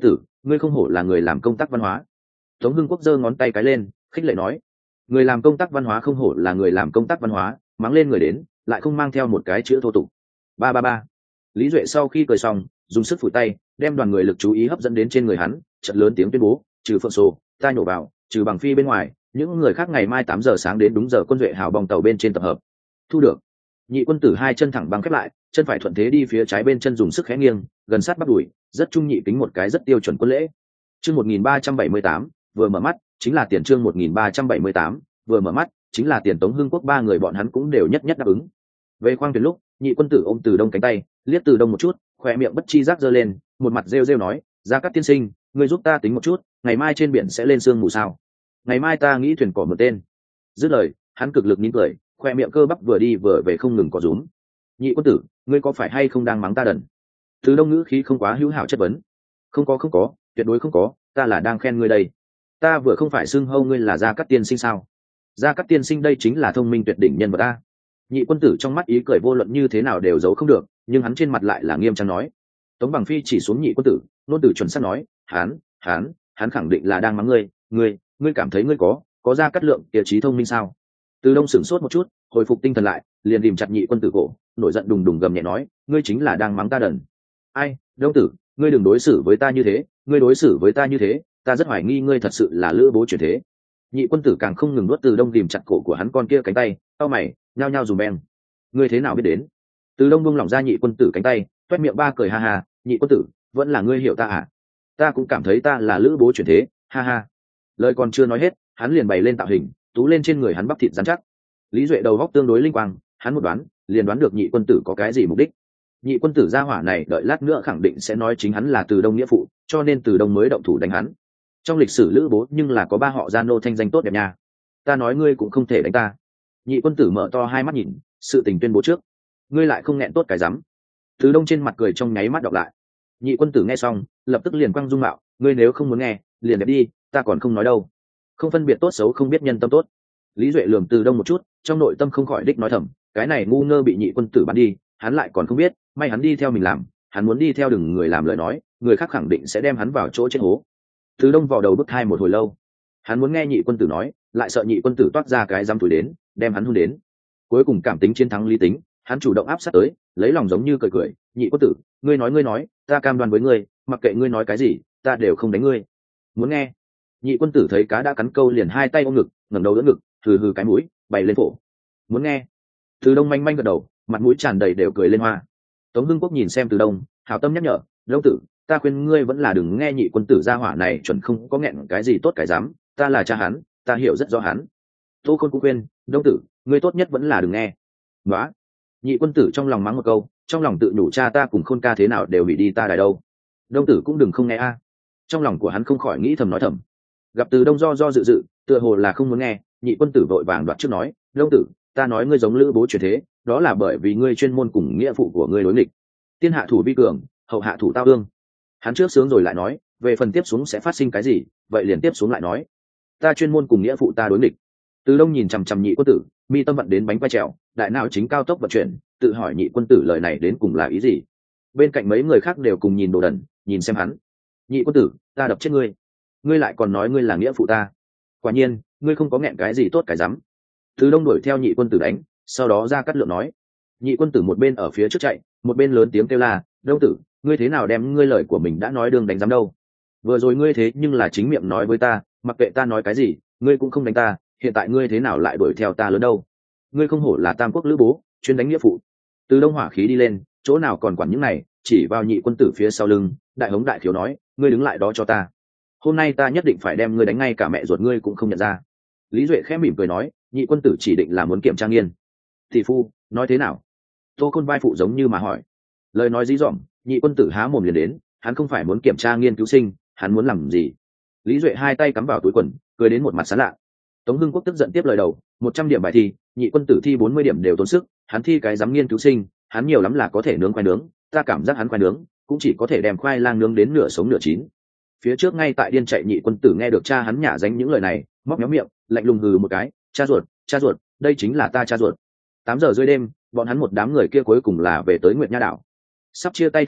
ngươi không hổ là người làm công tác văn hóa. Tống Hưng Quốc giơ ngón tay cái lên khích lệ nói, người làm công tác văn hóa không hổ là người làm công tác văn hóa, mắng lên người đến lại không mang theo một cái chữ thô tục. Ba ba ba. Lý Duệ sau khi cười xong dùng sức phủi tay đem đoàn người lực chú ý hấp dẫn đến trên người hắn, chợt lớn tiếng tuyên bố, trừ Phượng Sồ ta nhổ vào, trừ Bằng Phi bên ngoài, những người khác ngày mai tám giờ sáng đến đúng giờ quân Duệ hào bong tàu bên trên tập hợp. Thu được. Nhị quân tử hai chân thẳng băng khép lại, chân phải thuận thế đi phía trái bên chân dùng sức khẽ nghiêng, gần sát bắp đùi, rất trung nhị kính một cái rất tiêu chuẩn quân lễ. Chương một nghìn ba trăm bảy mươi tám, vừa mở mắt chính là tiền. Chương một nghìn ba trăm bảy mươi tám, vừa mở mắt chính là tiền. Tống Hưng Quốc ba người bọn hắn cũng đều nhất nhất đáp ứng. Về khoang thuyền lúc, nhị quân tử ôm Từ Đông cánh tay, liếc Từ Đông một chút, khóe miệng bất chi giác giơ lên, một mặt rêu rêu nói, Gia Cát tiên sinh, ngươi giúp ta tính một chút, ngày mai trên biển sẽ lên sương mù sao? Ngày mai ta nghĩ thuyền cỏ một tên. Dứt lời, hắn cực lực nín cười, khoe miệng cơ bắp vừa đi vừa về không ngừng có rúm. Nhị quân tử, ngươi có phải hay không đang mắng ta đần? Từ Đông ngữ khí không quá hữu hảo chất vấn. Không có không có, tuyệt đối không có, ta là đang khen ngươi đây. Ta vừa không phải xưng hâu ngươi là Gia Cát tiên sinh sao? Gia Cát tiên sinh đây chính là thông minh tuyệt đỉnh nhân vật ta. Nhị quân tử trong mắt ý cười vô luận như thế nào đều giấu không được, nhưng hắn trên mặt lại là nghiêm trang nói. Tống Bằng Phi chỉ xuống nhị quân tử, nôn tử chuẩn xác nói, hắn, hắn, hắn khẳng định là đang mắng ngươi, ngươi, ngươi cảm thấy ngươi có, có Gia Cát lượng kia trí thông minh sao? Từ Đông sửng sốt một chút, hồi phục tinh thần lại, liền tìm chặt nhị quân tử cổ, nổi giận đùng đùng gầm nhẹ nói, ngươi chính là đang mắng ta đần. Ai, Đông tử, ngươi đừng đối xử với ta như thế, ngươi đối xử với ta như thế, ta rất hoài nghi ngươi thật sự là lữ bố chuyển thế. Nhị quân tử càng không ngừng nuốt Từ Đông tìm chặt cổ của hắn con kia cánh tay, cau mày, nhao nhao dùm beng. Ngươi thế nào biết đến? Từ Đông buông lỏng ra nhị quân tử cánh tay, toét miệng ba cười ha ha, nhị quân tử, vẫn là ngươi hiểu ta à? Ta cũng cảm thấy ta là lữ bố chuyển thế, ha ha. Lời còn chưa nói hết, hắn liền bày lên tạo hình, tú lên trên người hắn bắp thịt rắn chắc. Lý Duệ đầu góc tương đối linh quang, hắn một đoán, liền đoán được nhị quân tử có cái gì mục đích. Nhị quân tử gia hỏa này đợi lát nữa khẳng định sẽ nói chính hắn là Từ Đông nghĩa phụ, cho nên Từ Đông mới động thủ đánh hắn. Trong lịch sử lữ bố nhưng là có ba họ gia nô thanh danh tốt đẹp nha. Ta nói ngươi cũng không thể đánh ta. Nhị quân tử mở to hai mắt nhìn, sự tình tuyên bố trước. Ngươi lại không nghẹn tốt cái rắm. Từ Đông trên mặt cười trong nháy mắt đọc lại. Nhị quân tử nghe xong, lập tức liền quăng dung mạo, ngươi nếu không muốn nghe, liền đẹp đi, ta còn không nói đâu. Không phân biệt tốt xấu không biết nhân tâm tốt. Lý Duệ lườm Từ Đông một chút, trong nội tâm không khỏi đích nói thầm, cái này ngu ngơ bị nhị quân tử bắn đi, hắn lại còn không biết, may hắn đi theo mình làm, hắn muốn đi theo đừng người làm lời nói, người khác khẳng định sẽ đem hắn vào chỗ chết hố. Từ Đông vào đầu bức hai một hồi lâu, hắn muốn nghe nhị quân tử nói, lại sợ nhị quân tử toát ra cái dám tuổi đến, đem hắn hôn đến. Cuối cùng cảm tính chiến thắng lý tính, hắn chủ động áp sát tới, lấy lòng giống như cười cười, nhị quân tử, ngươi nói ngươi nói, ta cam đoan với ngươi, mặc kệ ngươi nói cái gì, ta đều không đánh ngươi. Muốn nghe? Nhị quân tử thấy cá đã cắn câu liền hai tay ôm ngực, ngẩng đầu đỡ ngực, hừ hừ cái mũi, bày lên phổ. Muốn nghe? Từ Đông manh manh gật đầu, mặt mũi tràn đầy đều cười lên hoa. Tống Hưng Quốc nhìn xem Từ Đông, hảo tâm nhắc nhở, Đông tử, ta khuyên ngươi vẫn là đừng nghe nhị quân tử gia hỏa này chuẩn không có nghẹn cái gì tốt cái dám, ta là cha hắn, ta hiểu rất rõ hắn. Tô Khôn cũng khuyên, Đông tử, ngươi tốt nhất vẫn là đừng nghe. Nói, nhị quân tử trong lòng mắng một câu, trong lòng tự nhủ cha ta cùng Khôn ca thế nào đều bị đi ta đài đâu. Đông tử cũng đừng không nghe a. Trong lòng của hắn không khỏi nghĩ thầm nói thầm. Gặp Từ Đông do do dự dự, tựa hồ là không muốn nghe, nhị quân tử vội vàng đoạt trước nói, Đông tử, ta nói ngươi giống lữ bố chuyển thế, đó là bởi vì ngươi chuyên môn cùng nghĩa phụ của ngươi đối nghịch. Tiên hạ thủ vi cường, hậu hạ thủ tao ương. Hắn trước sướng rồi lại nói, về phần tiếp xuống sẽ phát sinh cái gì, vậy liền tiếp xuống lại nói. Ta chuyên môn cùng nghĩa phụ ta đối nghịch. Từ Đông nhìn chằm chằm nhị quân tử, mi tâm vận đến bánh quay trèo, đại não chính cao tốc vận chuyển, tự hỏi nhị quân tử lời này đến cùng là ý gì. Bên cạnh mấy người khác đều cùng nhìn đồ đần, nhìn xem hắn. Nhị quân tử, ta đập chết ngươi. Ngươi lại còn nói ngươi là nghĩa phụ ta. Quả nhiên, ngươi không có nghẹn cái gì tốt cái rắm. Từ Đông đuổi theo nhị quân tử đánh, sau đó ra cắt lượng nói. Nhị quân tử một bên ở phía trước chạy, một bên lớn tiếng kêu la, Đông tử, ngươi thế nào đem ngươi lời của mình đã nói đường đánh giám đâu? Vừa rồi ngươi thế nhưng là chính miệng nói với ta, mặc kệ ta nói cái gì, ngươi cũng không đánh ta, hiện tại ngươi thế nào lại đuổi theo ta lớn đâu? Ngươi không hổ là tam quốc lữ bố, chuyên đánh nghĩa phụ. Từ Đông hỏa khí đi lên, chỗ nào còn quản những này, chỉ vào nhị quân tử phía sau lưng, đại hống đại khiếu nói, ngươi đứng lại đó cho ta. Hôm nay ta nhất định phải đem ngươi đánh ngay cả mẹ ruột ngươi cũng không nhận ra. Lý Duệ khẽ mỉm cười nói, nhị quân tử chỉ định là muốn kiểm tra nghiên. Tỷ phu, nói thế nào? Tô Khôn vai phụ giống như mà hỏi. Lời nói dí dỏm, nhị quân tử há mồm liền đến, hắn không phải muốn kiểm tra nghiên cứu sinh, hắn muốn làm gì? Lý Duệ hai tay cắm vào túi quần, cười đến một mặt sán lạ. Tống Hưng Quốc tức giận tiếp lời đầu, một trăm điểm bài thi, nhị quân tử thi bốn mươi điểm đều tốn sức, hắn thi cái dám nghiên cứu sinh, hắn nhiều lắm là có thể nướng khoai nướng, ta cảm giác hắn khoai nướng cũng chỉ có thể đem khoai lang nướng đến nửa sống nửa chín. Phía trước ngay tại điên chạy nhị quân tử nghe được cha hắn nhả dánh những lời này, móc méo miệng, lạnh lùng hừ một cái, cha ruột, cha ruột, đây chính là ta cha ruột. Tám giờ rưỡi đêm, bọn hắn một đám người kia cuối cùng là về tới Nguyệt Nha đảo. Sắp chia tay thời khắc,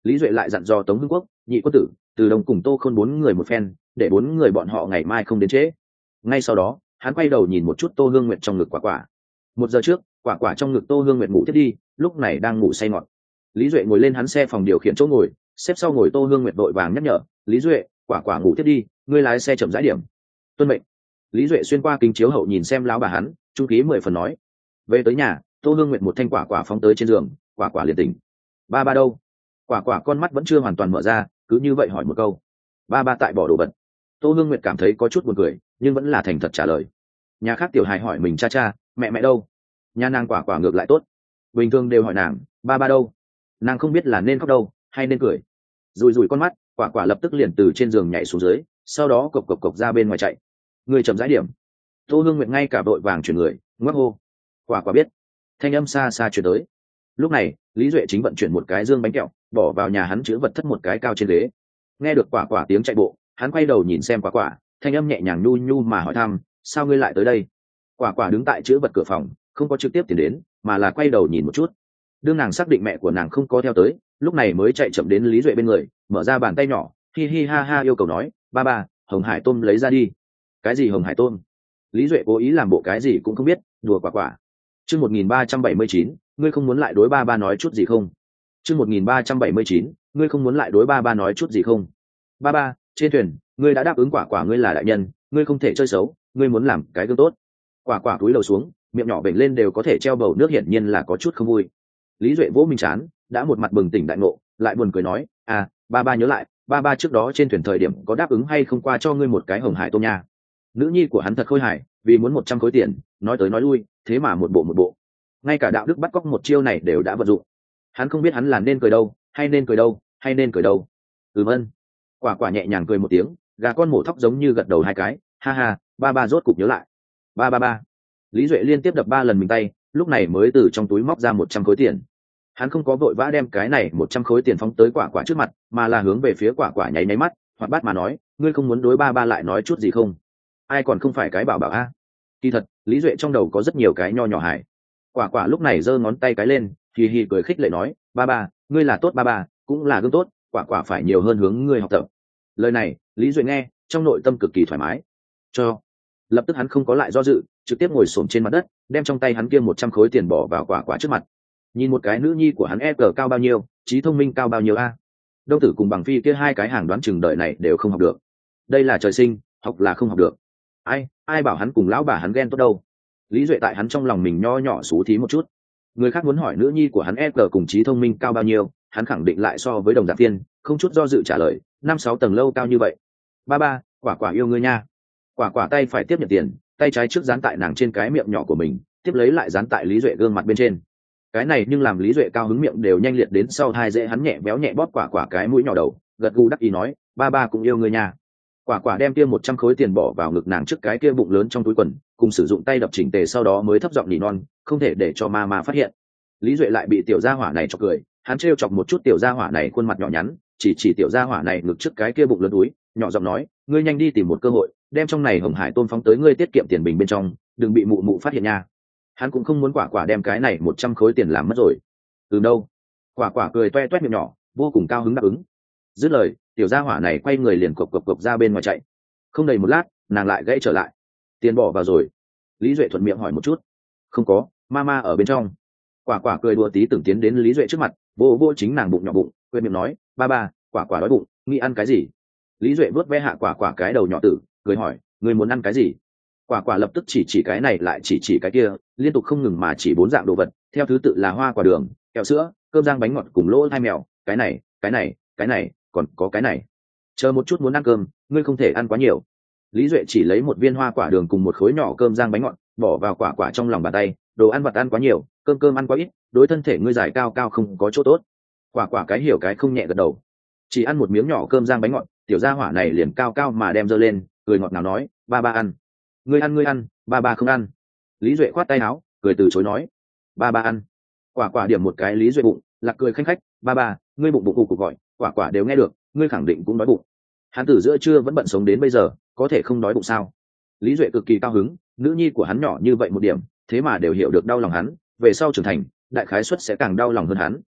Lý Duệ lại dặn dò Tống Hưng Quốc, Nhị Quân Tử, Từ Đồng cùng Tô Khôn bốn người một phen, để bốn người bọn họ ngày mai không đến trễ. Ngay sau đó hắn quay đầu nhìn một chút Tô Hương Nguyệt trong ngực quả quả. Một giờ trước quả quả trong ngực Tô Hương Nguyệt ngủ thiết đi, lúc này đang ngủ say ngọt. Lý Duệ ngồi lên hắn xe phòng điều khiển chỗ ngồi, xếp sau ngồi Tô Hương Nguyệt vội vàng nhắc nhở, Lý Duệ, quả quả ngủ thiết đi, ngươi lái xe chậm rãi điểm. Tuân mệnh. Lý Duệ xuyên qua kính chiếu hậu nhìn xem lão bà hắn, trung ký mười phần nói. Về tới nhà, Tô Hương Nguyệt một thanh quả quả phóng tới trên giường, quả quả liền tỉnh. Ba ba đâu? Quả quả con mắt vẫn chưa hoàn toàn mở ra, cứ như vậy hỏi một câu. Ba ba tại bỏ đồ vật. Tô Hương Nguyệt cảm thấy có chút buồn cười, nhưng vẫn là thành thật trả lời. Nhà khác tiểu hài hỏi mình cha cha, mẹ mẹ đâu? Nhà nàng quả quả ngược lại tốt, bình thường đều hỏi nàng, ba ba đâu? Nàng không biết là nên khóc đâu hay nên cười. Rùi rùi con mắt, quả quả lập tức liền từ trên giường nhảy xuống dưới, sau đó cộc cộc cộc ra bên ngoài chạy. Người chậm rãi điểm. Tô Hương Nguyệt ngay cả đội vàng chuyển người, ngoắc hô. Quả quả biết. Thanh âm xa xa chuyển tới. Lúc này Lý Duệ chính vận chuyển một cái dương bánh kẹo bỏ vào nhà hắn chứa vật thất một cái cao trên ghế. Nghe được quả quả tiếng chạy bộ, hắn quay đầu nhìn xem quả quả, thanh âm nhẹ nhàng nhu nhu mà hỏi thăm, sao ngươi lại tới đây? Quả quả đứng tại chứa vật cửa phòng, không có trực tiếp tiến đến, mà là quay đầu nhìn một chút. Đương nàng xác định mẹ của nàng không có theo tới, lúc này mới chạy chậm đến Lý Duệ bên người, mở ra bàn tay nhỏ, hi hi ha ha yêu cầu nói, ba ba, hồng hải tôm lấy ra đi. Cái gì hồng hải tôm? Lý Duệ cố ý làm bộ cái gì cũng không biết, đùa quả quả. Chương một nghìn ba trăm bảy mươi chín, ngươi không muốn lại đối ba ba nói chút gì không? Chương một nghìn ba trăm bảy mươi chín, ngươi không muốn lại đối ba ba nói chút gì không? Ba ba, trên thuyền, ngươi đã đáp ứng quả quả ngươi là đại nhân, ngươi không thể chơi xấu, ngươi muốn làm cái gương tốt. Quả quả cúi đầu xuống, miệng nhỏ bệnh lên đều có thể treo bầu nước, hiển nhiên là có chút không vui. Lý Duệ vỗ mình chán, đã một mặt bừng tỉnh đại ngộ, lại buồn cười nói, à, ba ba nhớ lại, ba ba trước đó trên thuyền thời điểm có đáp ứng hay không qua cho ngươi một cái hồng hải tôm nha. Nữ nhi của hắn thật khôi hài, vì muốn một trăm khối tiền, nói tới nói lui, thế mà một bộ một bộ, ngay cả đạo đức bắt cóc một chiêu này đều đã vận dụng. Hắn không biết hắn là nên cười đâu, hay nên cười đâu, hay nên cười đâu. Ừm ân. Quả quả nhẹ nhàng cười một tiếng, gà con mổ thóc giống như gật đầu hai cái, ha ha, ba ba rốt cục nhớ lại. Ba ba ba. Lý Duệ liên tiếp đập ba lần mình tay, lúc này mới từ trong túi móc ra một trăm khối tiền. Hắn không có vội vã đem cái này một trăm khối tiền phóng tới quả quả trước mặt, mà là hướng về phía quả quả nháy nháy mắt, hoạt bát mà nói, ngươi không muốn đối ba ba lại nói chút gì không? Ai còn không phải cái bảo bảo a? Kỳ thật, Lý Duệ trong đầu có rất nhiều cái nho nhỏ hài. Quả quả lúc này giơ ngón tay cái lên, hì hì cười khích lệ nói, ba ba, ngươi là tốt ba ba, cũng là gương tốt, quả quả phải nhiều hơn hướng ngươi học tập. Lời này Lý Duệ nghe trong nội tâm cực kỳ thoải mái. Cho. Lập tức hắn không có lại do dự, trực tiếp ngồi xổm trên mặt đất, đem trong tay hắn kia một trăm khối tiền bỏ vào quả quả trước mặt. Nhìn một cái nữ nhi của hắn e cờ cao bao nhiêu, trí thông minh cao bao nhiêu a? Đông Tử cùng Bằng Phi kia hai cái hàng đoán chừng đời này đều không học được. Đây là trời sinh, học là không học được. Ai, ai bảo hắn cùng lão bà hắn ghen tốt đâu? Lý Duệ tại hắn trong lòng mình nho nhỏ xú thí một chút. Người khác muốn hỏi nữ nhi của hắn e cờ cùng trí thông minh cao bao nhiêu, hắn khẳng định lại so với đồng dạng tiên, không chút do dự trả lời, năm sáu tầng lâu cao như vậy. Ba ba, quả quả yêu ngươi nha. Quả quả tay phải tiếp nhận tiền, tay trái trước dán tại nàng trên cái miệng nhỏ của mình, tiếp lấy lại dán tại Lý Duệ gương mặt bên trên. Cái này nhưng làm Lý Duệ cao hứng, miệng đều nhanh liệt đến sau hai dễ, hắn nhẹ béo nhẹ bóp quả quả cái mũi nhỏ đầu, gật gù đắc ý nói, ba ba cũng yêu ngươi nha. Quả quả đem kia một trăm khối tiền bỏ vào ngực nàng trước cái kia bụng lớn trong túi quần, cùng sử dụng tay đập chỉnh tề, sau đó mới thấp giọng nỉ non, không thể để cho ma ma phát hiện. Lý Duệ lại bị tiểu gia hỏa này chọc cười, hắn trêu chọc một chút tiểu gia hỏa này khuôn mặt nhỏ nhắn, chỉ chỉ tiểu gia hỏa này ngực trước cái kia bụng lớn túi, nhỏ giọng nói, ngươi nhanh đi tìm một cơ hội, đem trong này hồng hải tôm phóng tới ngươi tiết kiệm tiền bình bên trong, đừng bị mụ mụ phát hiện nha. Hắn cũng không muốn quả quả đem cái này một trăm khối tiền làm mất rồi. Từ đâu? Quả quả cười toe toét miệng nhỏ, vô cùng cao hứng đáp ứng. Dứt lời, tiểu gia hỏa này quay người liền cộc cộc cộc ra bên ngoài chạy. Không đầy một lát, nàng lại gãy trở lại. Tiền bỏ vào rồi? Lý Duệ thuận miệng hỏi một chút. Không có, mama ở bên trong. Quả quả cười đùa tí tưởng tiến đến Lý Duệ trước mặt, vô vô chính nàng bụng nhỏ bụng, quên miệng nói, ba ba, quả quả đói bụng, nghĩ ăn cái gì? Lý Duệ vuốt ve hạ quả quả cái đầu nhỏ tử, cười hỏi, ngươi muốn ăn cái gì? Quả quả lập tức chỉ chỉ cái này lại chỉ chỉ cái kia, liên tục không ngừng mà chỉ bốn dạng đồ vật, theo thứ tự là hoa quả đường, kẹo sữa, cơm rang bánh ngọt cùng lỗ hai mèo, cái này, cái này, cái này, còn có cái này. Chờ một chút, muốn ăn cơm, ngươi không thể ăn quá nhiều. Lý Duệ chỉ lấy một viên hoa quả đường cùng một khối nhỏ cơm rang bánh ngọt, bỏ vào quả quả trong lòng bàn tay, đồ ăn vặt ăn quá nhiều, cơm cơm ăn quá ít, đối thân thể ngươi dài cao cao không có chỗ tốt. Quả quả cái hiểu cái không nhẹ gật đầu. Chỉ ăn một miếng nhỏ cơm rang bánh ngọt, tiểu gia hỏa này liền cao cao mà đem giơ lên, cười ngọt ngào nói, ba ba ăn. Ngươi ăn ngươi ăn, ba ba không ăn. Lý Duệ khoát tay áo, cười từ chối nói, ba ba ăn. Quả quả điểm một cái Lý Duệ bụng, lạc cười khanh khách, ba ba, ngươi bụng bụng cụ cụ gọi, quả quả đều nghe được, ngươi khẳng định cũng đói bụng. Hắn từ giữa trưa vẫn bận sống đến bây giờ, có thể không đói bụng sao? Lý Duệ cực kỳ cao hứng, nữ nhi của hắn nhỏ như vậy một điểm, thế mà đều hiểu được đau lòng hắn, về sau trưởng thành, đại khái suất sẽ càng đau lòng hơn hắn.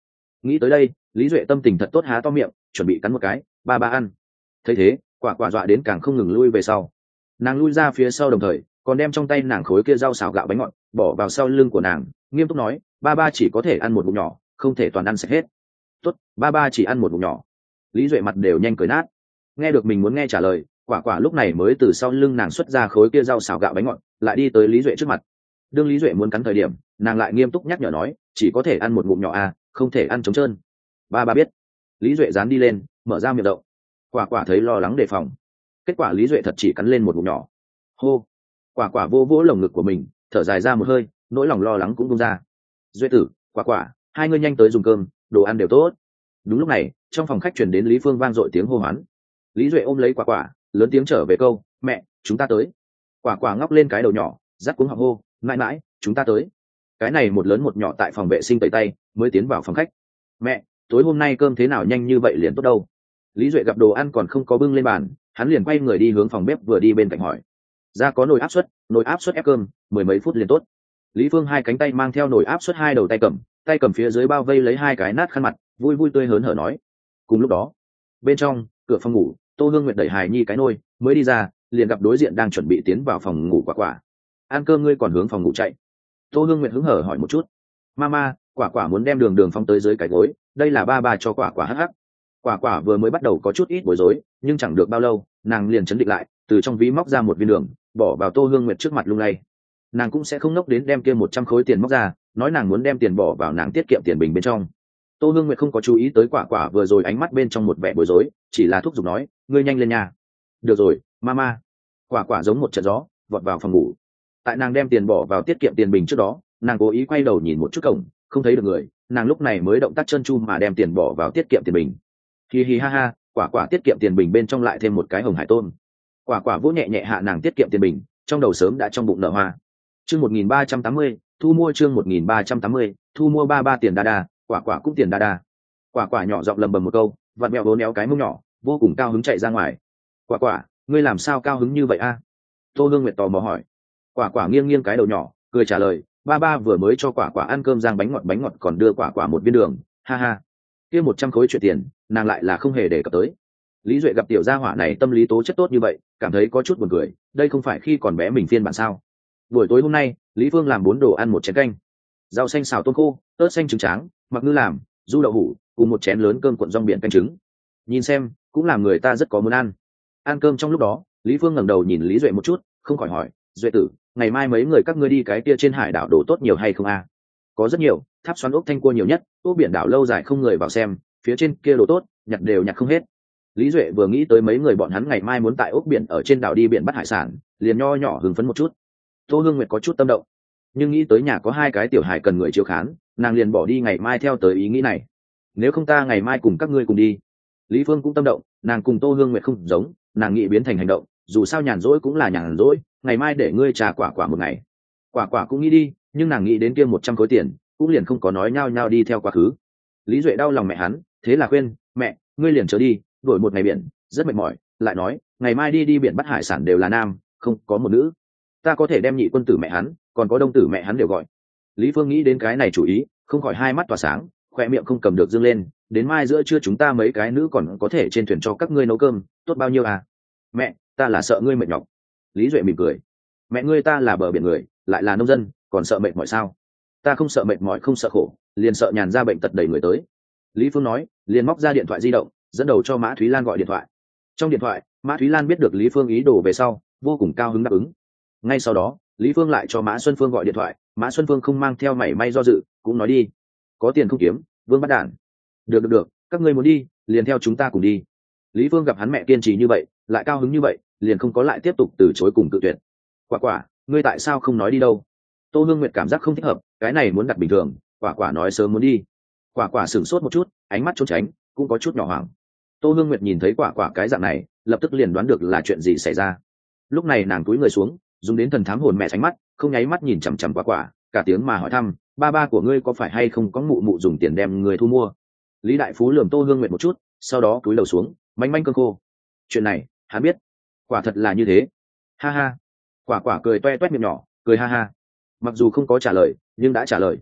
Nghĩ tới đây, Lý Duệ tâm tình thật tốt, há to miệng chuẩn bị cắn một cái. Ba ba ăn. Thấy thế, quả quả dọa đến càng không ngừng lui về sau. Nàng lui ra phía sau, đồng thời còn đem trong tay nàng khối kia rau xào gạo bánh ngọt bỏ vào sau lưng của nàng, nghiêm túc nói: ba ba chỉ có thể ăn một bụng nhỏ, không thể toàn ăn sạch hết. Tốt, ba ba chỉ ăn một bụng nhỏ. Lý Duệ mặt đều nhanh cười nát. Nghe được mình muốn nghe trả lời, quả quả lúc này mới từ sau lưng nàng xuất ra khối kia rau xào gạo bánh ngọt, lại đi tới Lý Duệ trước mặt. Đương Lý Duệ muốn cắn thời điểm, nàng lại nghiêm túc nhắc nhở nói: chỉ có thể ăn một bụng nhỏ à, không thể ăn trống trơn. Ba ba biết. Lý Duệ dán đi lên, mở ra miệng rộng. Quả quả thấy lo lắng đề phòng, kết quả Lý Duệ thật chỉ cắn lên một bụng nhỏ. Hô. Quả quả vô vỗ lồng ngực của mình, thở dài ra một hơi, nỗi lòng lo lắng cũng buông ra. Duệ tử, quả quả, hai ngươi nhanh tới dùng cơm, đồ ăn đều tốt. Đúng lúc này, trong phòng khách truyền đến Lý Phương vang dội tiếng hô hoán. Lý Duệ ôm lấy quả quả, lớn tiếng trở về câu: mẹ, chúng ta tới. Quả quả ngóc lên cái đầu nhỏ, rắc cuống họng hô: mãi mãi, chúng ta tới. Cái này một lớn một nhỏ tại phòng vệ sinh tẩy tay mới tiến vào phòng khách. Mẹ, tối hôm nay cơm thế nào nhanh như vậy liền tốt đâu? Lý Duệ gặp đồ ăn còn không có bưng lên bàn, hắn liền quay người đi hướng phòng bếp vừa đi bên cạnh hỏi. Ra có nồi áp suất, nồi áp suất ép cơm, mười mấy phút liền tốt. Lý Phương hai cánh tay mang theo nồi áp suất, hai đầu tay cầm, tay cầm phía dưới bao vây lấy hai cái nát khăn mặt, vui vui tươi hớn hở nói. Cùng lúc đó, bên trong cửa phòng ngủ, Tô Hương Nguyệt đẩy hài nhi cái nôi mới đi ra, liền gặp đối diện đang chuẩn bị tiến vào phòng ngủ quả quả. Ăn cơm ngươi còn hướng phòng ngủ chạy? Tô Hương Nguyệt hứng hở hỏi một chút. Mama, quả quả muốn đem đường đường phong tới dưới cái gối, đây là ba ba cho quả quả hắc hắc. Quả quả vừa mới bắt đầu có chút ít bối rối, nhưng chẳng được bao lâu nàng liền chấn định lại, từ trong ví móc ra một viên đường bỏ vào Tô Hương Nguyệt trước mặt lung lay. Nàng cũng sẽ không ngốc đến đem kia một trăm khối tiền móc ra, nói nàng muốn đem tiền bỏ vào nàng tiết kiệm tiền bình bên trong. Tô Hương Nguyệt không có chú ý tới quả quả vừa rồi ánh mắt bên trong một vẻ bối rối, chỉ là thúc giục nói: ngươi nhanh lên nhà. Được rồi, mama. Quả quả giống một trận gió vọt vào phòng ngủ. Tại nàng đem tiền bỏ vào tiết kiệm tiền bình trước đó, nàng cố ý quay đầu nhìn một chút cổng, không thấy được người, nàng lúc này mới động tác chân chu mà đem tiền bỏ vào tiết kiệm tiền bình. Hi hi ha ha, quả quả tiết kiệm tiền bình bên trong lại thêm một cái hồng hải tôm. Quả quả vỗ nhẹ nhẹ hạ nàng tiết kiệm tiền bình, trong đầu sớm đã trong bụng nở hoa. Chương một nghìn ba trăm tám mươi, thu mua chương một nghìn ba trăm tám mươi, thu mua ba ba tiền đa đa, quả quả cũng tiền đa đa. Quả quả nhỏ giọng lầm bầm một câu, vặn mẹo vốn éo cái mông nhỏ, vô cùng cao hứng chạy ra ngoài. Quả quả, ngươi làm sao cao hứng như vậy a? Tô Hương Nguyệt tò mò hỏi. Quả quả nghiêng nghiêng cái đầu nhỏ, cười trả lời: ba ba vừa mới cho quả quả ăn cơm rang bánh ngọt bánh ngọt còn đưa quả quả một viên đường, ha ha. Kia một trăm khối chuyện tiền, nàng lại là không hề để cập tới. Lý Duệ gặp tiểu gia hỏa này tâm lý tố chất tốt như vậy, cảm thấy có chút buồn cười, đây không phải khi còn bé mình phiên bản sao? Buổi tối hôm nay, Lý Phương làm bốn đồ ăn một chén canh, rau xanh xào tôm khô, ớt xanh trứng tráng, mặc ngư làm, du đậu hủ, cùng một chén lớn cơm cuộn rong biển canh trứng. Nhìn xem, cũng làm người ta rất có muốn ăn. Ăn cơm trong lúc đó, Lý Phương ngẩng đầu nhìn Lý Duệ một chút, không khỏi hỏi: Duệ tử, ngày mai mấy người các ngươi đi cái kia trên hải đảo đồ tốt nhiều hay không a? Có rất nhiều, tháp xoắn ốc thanh cua nhiều nhất, ốc biển đảo lâu dài không người vào xem, phía trên kia đồ tốt, nhặt đều nhặt không hết. Lý Duệ vừa nghĩ tới mấy người bọn hắn ngày mai muốn tại ốc biển ở trên đảo đi biển bắt hải sản, liền nho nhỏ hưng phấn một chút. Tô Hương Nguyệt có chút tâm động, nhưng nghĩ tới nhà có hai cái tiểu hải cần người chiếu khán, nàng liền bỏ đi ngày mai theo tới ý nghĩ này. Nếu không ta ngày mai cùng các ngươi cùng đi. Lý Phương cũng tâm động, nàng cùng Tô Hương Nguyệt không giống, nàng nghĩ biến thành hành động, dù sao nhàn rỗi cũng là nhàn rỗi, ngày mai để ngươi trà quả quả một ngày. Quả quả cũng nghĩ đi, nhưng nàng nghĩ đến kia một trăm khối tiền, cũng liền không có nói nhao nhao đi theo quá khứ. Lý Duệ đau lòng mẹ hắn, thế là khuyên: mẹ, ngươi liền trở đi, đổi một ngày biển, rất mệt mỏi. Lại nói, ngày mai đi đi biển bắt hải sản đều là nam, không có một nữ. Ta có thể đem nhị quân tử mẹ hắn, còn có đông tử mẹ hắn đều gọi. Lý Phương nghĩ đến cái này chủ ý, không khỏi hai mắt tỏa sáng, khoe miệng không cầm được dương lên. Đến mai giữa trưa chúng ta mấy cái nữ còn có thể trên thuyền cho các ngươi nấu cơm, tốt bao nhiêu à? Mẹ, ta là sợ ngươi mệt nhọc. Lý Duệ mỉm cười: mẹ ngươi ta là bờ biển người, lại là nông dân, còn sợ mệt mỏi sao? Ta không sợ mệt mỏi không sợ khổ, liền sợ nhàn ra bệnh tật đầy người tới. Lý Phương nói, liền móc ra điện thoại di động, dẫn đầu cho Mã Thúy Lan gọi điện thoại. Trong điện thoại, Mã Thúy Lan biết được Lý Phương ý đồ về sau, vô cùng cao hứng đáp ứng. Ngay sau đó, Lý Phương lại cho Mã Xuân Phương gọi điện thoại, Mã Xuân Phương không mang theo mảy may do dự, cũng nói đi. Có tiền không kiếm, Vương bắt đản. Được được được, các ngươi muốn đi, liền theo chúng ta cùng đi. Lý Phương gặp hắn mẹ kiên trì như vậy, lại cao hứng như vậy, liền không có lại tiếp tục từ chối cùng cự tuyệt. Quả quả, ngươi tại sao không nói đi đâu? Tô Hương Nguyệt cảm giác không thích hợp, cái này muốn đặt bình thường, quả quả nói sớm muốn đi. Quả quả sửng sốt một chút, ánh mắt trốn tránh, cũng có chút nhỏ hoảng. Tô Hương Nguyệt nhìn thấy quả quả cái dạng này, lập tức liền đoán được là chuyện gì xảy ra. Lúc này nàng cúi người xuống, dùng đến thần thám hồn mẹ tránh mắt, không nháy mắt nhìn chằm chằm quả quả, cả tiếng mà hỏi thăm: ba ba của ngươi có phải hay không có mụ mụ dùng tiền đem người thu mua? Lý Đại Phú lườm Tô Hương Nguyệt một chút, sau đó cúi đầu xuống, manh manh cơn khô. Chuyện này, hắn biết. Quả thật là như thế. Ha ha. Quả quả cười toe toét miệng nhỏ, cười ha ha. Mặc dù không có trả lời, nhưng đã trả lời.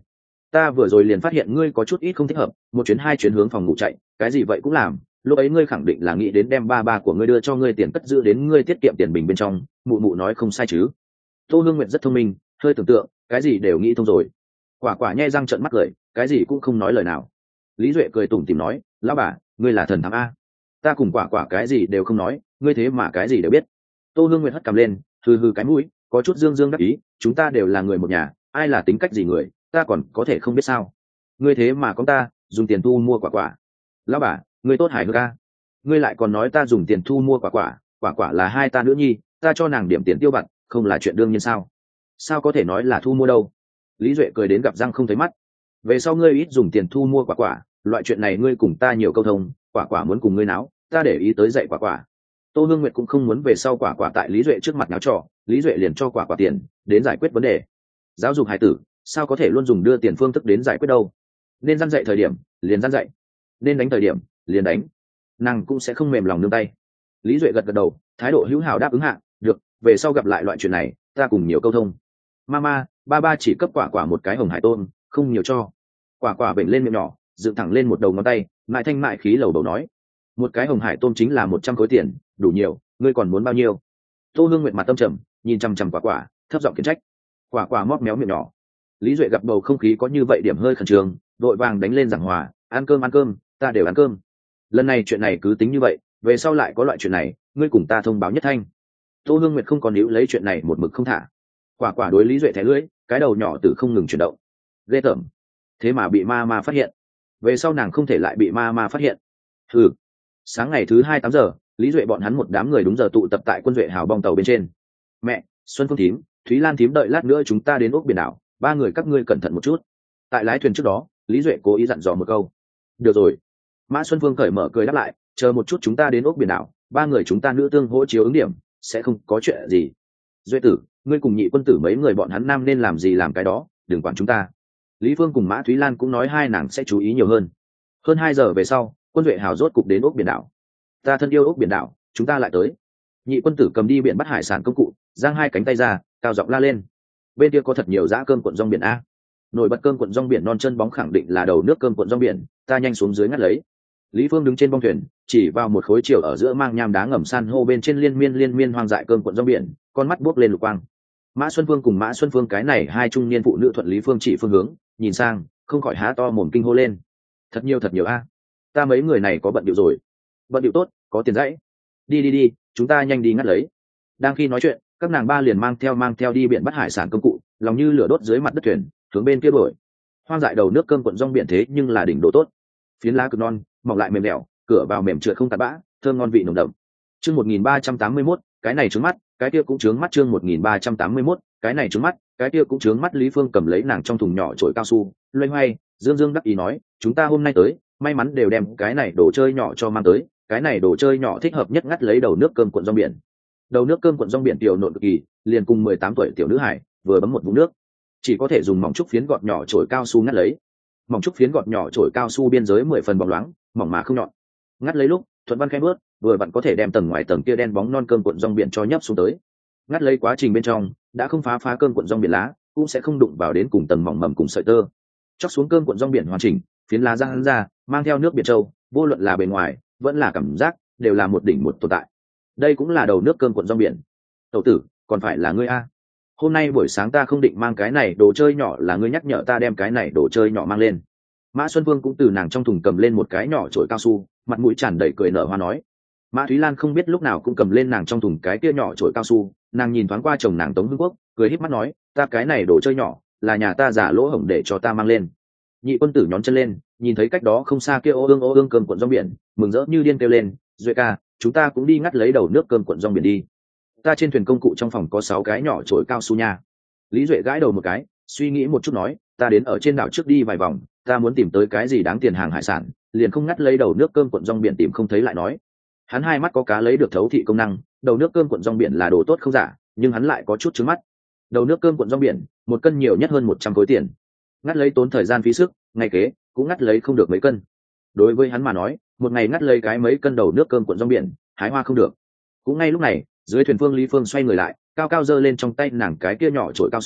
ta vừa rồi liền phát hiện ngươi có chút ít không thích hợp, một chuyến hai chuyến hướng phòng ngủ chạy, cái gì vậy cũng làm. Lúc ấy ngươi khẳng định là nghĩ đến đem ba ba của ngươi đưa cho ngươi tiền cất giữ đến ngươi tiết kiệm tiền bình bên trong, mụ mụ nói không sai chứ. Tô Hương Nguyệt rất thông minh, hơi tưởng tượng, cái gì đều nghĩ thông rồi. Quả quả nhe răng trợn mắt cười, cái gì cũng không nói lời nào. Lý Duệ cười tủm tỉm nói, lão bà, ngươi là thần thám a. Ta cùng quả quả cái gì đều không nói, ngươi thế mà cái gì đều biết. Tô Hương Nguyệt hất cằm lên, hừ hừ cái mũi, có chút dương dương đắc ý, chúng ta đều là người một nhà, ai là tính cách gì người, ta còn có thể không biết sao. Ngươi thế mà con ta dùng tiền thu mua quả quả. Lão bà, ngươi tốt hài hước a. Ngươi lại còn nói ta dùng tiền thu mua quả quả, quả quả là hai ta nữ nhi, ta cho nàng điểm tiền tiêu vặt, không là chuyện đương nhiên sao? Sao có thể nói là thu mua đâu? Lý Duệ cười đến gặp răng không thấy mắt. Về sau ngươi ít dùng tiền thu mua quả quả, loại chuyện này ngươi cùng ta nhiều câu thông, quả quả muốn cùng ngươi náo, ta để ý tới dạy quả quả. Tô Hương Nguyệt cũng không muốn về sau quả quả tại Lý Duệ trước mặt náo trò, Lý Duệ liền cho quả quả tiền đến giải quyết vấn đề. Giáo dục hải tử sao có thể luôn dùng đưa tiền phương thức đến giải quyết đâu? Nên răn dạy thời điểm liền răn dạy, nên đánh thời điểm liền đánh, nàng cũng sẽ không mềm lòng nương tay. Lý Duệ gật gật đầu, thái độ hữu hảo đáp ứng hạ, được, về sau gặp lại loại chuyện này ta cùng nhiều câu thông. Mama, ba ba chỉ cấp quả quả một cái hồng hải tôm, không nhiều cho. Quả quả bệnh lên miệng nhỏ, dựng thẳng lên một đầu ngón tay, mại thanh mại khí lầu đầu nói, một cái hồng hải tôm chính là một trăm khối tiền, đủ nhiều, ngươi còn muốn bao nhiêu? Tô Hương Nguyệt mặt tâm trầm, nhìn chằm chằm quả quả, thấp giọng khiển trách. Quả quả móc méo miệng nhỏ. Lý Duệ gặp bầu không khí có như vậy điểm hơi khẩn trương, đội vàng đánh lên giảng hòa, ăn cơm ăn cơm, ta đều ăn cơm. Lần này chuyện này cứ tính như vậy, về sau lại có loại chuyện này, ngươi cùng ta thông báo nhất thanh. Tô Hương Nguyệt không còn níu lấy chuyện này một mực không thả. Quả quả đối Lý Duệ thẻ lưỡi, cái đầu nhỏ từ không ngừng chuyển động. Ghê tởm, thế mà bị ma ma phát hiện, về sau nàng không thể lại bị ma ma phát hiện. Ừ. Sáng ngày thứ hai tám giờ, Lý Duệ bọn hắn một đám người đúng giờ tụ tập tại quân Duệ hào bong tàu bên trên. Mẹ, Xuân Phương thím, Thúy Lan thím đợi lát nữa chúng ta đến ốc biển đảo, ba người các ngươi cẩn thận một chút. Tại lái thuyền trước đó, Lý Duệ cố ý dặn dò một câu. Được rồi. Mã Xuân Phương cởi mở cười đáp lại, chờ một chút chúng ta đến ốc biển đảo, ba người chúng ta nữ tương hỗ chiếu ứng điểm, sẽ không có chuyện gì. Duệ tử, ngươi cùng nhị quân tử mấy người bọn hắn nam nên làm gì làm cái đó, đừng quản chúng ta. Lý Phương cùng Mã Thúy Lan cũng nói hai nàng sẽ chú ý nhiều hơn. Hơn hai giờ về sau, quân Duệ hào rốt cục đến ốc biển đảo. Ta thân yêu ốc biển đảo, chúng ta lại tới. Nhị quân tử cầm đi biển bắt hải sản công cụ, giang hai cánh tay ra, cao giọng la lên. Bên kia có thật nhiều dã cơm cuộn rong biển a. Nổi bật cơm cuộn rong biển non chân bóng khẳng định là đầu nước cơm cuộn rong biển, ta nhanh xuống dưới ngắt lấy. Lý Phương đứng trên bong thuyền, chỉ vào một khối chiều ở giữa mang nham đá ngầm san hô bên trên liên miên liên miên hoang dại cơm cuộn rong biển, con mắt buốc lên lục quang. Mã Xuân Phương cùng Mã Xuân Phương cái này hai trung niên phụ nữ thuận Lý Phương chỉ phương hướng, nhìn sang, không khỏi há to mồm kinh hô lên. Thật nhiều thật nhiều a. Ta mấy người này có bận điệu rồi. Bận điệu tốt, có tiền dãy. Đi đi đi, chúng ta nhanh đi ngắt lấy. Đang khi nói chuyện, các nàng ba liền mang theo mang theo đi biển bắt hải sản công cụ, lòng như lửa đốt dưới mặt đất thuyền, hướng bên kia đuổi. Hoang dại đầu nước cơm cuộn rong biển thế nhưng là đỉnh độ tốt. Phiến lá cực non, mỏng lại mềm dẻo, cửa vào mềm trượt không tạt bã, thơm ngon vị nồng đậm. Chương một nghìn ba trăm tám mươi mốt, cái này trướng mắt, cái kia cũng trướng mắt. Chương một nghìn ba trăm tám mươi mốt, cái này trướng mắt, cái kia cũng trướng mắt. Lý Phương cầm lấy nàng trong thùng nhỏ chổi cao su, loay hoay, dương dương đắc ý nói, chúng ta hôm nay tới, may mắn đều đem cái này đồ chơi nhỏ cho mang tới, cái này đồ chơi nhỏ thích hợp nhất ngắt lấy đầu nước cơm cuộn rong biển. Đầu nước cơm cuộn rong biển tiểu nộn cực kỳ, liền cùng mười tám tuổi tiểu nữ hải, vừa bấm một vũng nước, chỉ có thể dùng mỏng trúc phiến gọt nhỏ chổi cao su ngắt lấy. Mỏng trúc phiến gọt nhỏ chổi cao su biên giới mười phần bóng loáng, mỏng mà không nhọn. Ngắt lấy lúc, thuận văn khẽ bước, vừa vặn có thể đem tầng ngoài tầng kia đen bóng non cơm cuộn rong biển cho nhấp xuống tới. Ngắt lấy quá trình bên trong, đã không phá phá cơm cuộn rong biển lá, cũng sẽ không đụng vào đến cùng tầng mỏng mầm cùng sợi tơ. Chóc xuống cơm cuộn rong biển hoàn chỉnh, phiến lá răng ra, mang theo nước biển trâu, vô luận là bề ngoài, vẫn là cảm giác, đều là một đỉnh một tồn tại. Đây cũng là đầu nước cơm cuộn rong biển. Tẩu tử, còn phải là ngươi a. Hôm nay buổi sáng ta không định mang cái này đồ chơi nhỏ, là ngươi nhắc nhở ta đem cái này đồ chơi nhỏ mang lên. Mã Xuân Vương cũng từ nàng trong thùng cầm lên một cái nhỏ chổi cao su, mặt mũi tràn đầy cười nở hoa nói. Mã Thúy Lan không biết lúc nào cũng cầm lên nàng trong thùng cái kia nhỏ chổi cao su, nàng nhìn thoáng qua chồng nàng Tống Hưng Quốc, cười híp mắt nói, ta cái này đồ chơi nhỏ, là nhà ta giả lỗ hổng để cho ta mang lên. Nhị quân tử nhón chân lên, nhìn thấy cách đó không xa kia ô ương ô ương cơm cuộn rong biển, mừng rỡ như điên kêu lên, Duệ ca, chúng ta cũng đi ngắt lấy đầu nước cơm cuộn rong biển đi. Ta trên thuyền công cụ trong phòng có sáu cái nhỏ chổi cao su nha. Lý Duệ gãi đầu một cái, suy nghĩ một chút nói, ta đến ở trên đảo trước đi vài vòng, ta muốn tìm tới cái gì đáng tiền hàng hải sản, liền không ngắt lấy đầu nước cơm cuộn rong biển tìm không thấy lại nói. Hắn hai mắt có cá lấy được thấu thị công năng, đầu nước cơm cuộn rong biển là đồ tốt không giả, nhưng hắn lại có chút trứng mắt. Đầu nước cơm cuộn rong biển, một cân nhiều nhất hơn một trăm khối tiền. Ngắt lấy tốn thời gian phí sức, ngày kế cũng ngắt lấy không được mấy cân. Đối với hắn mà nói, một ngày ngắt lấy cái mấy cân đầu nước cơm cuộn rong biển, hái hoa không được. Cũng ngay lúc này, dưới thuyền Phương Lý Phương xoay người lại, cao cao giơ lên trong tay nàng cái kia nhỏ chổi cao su,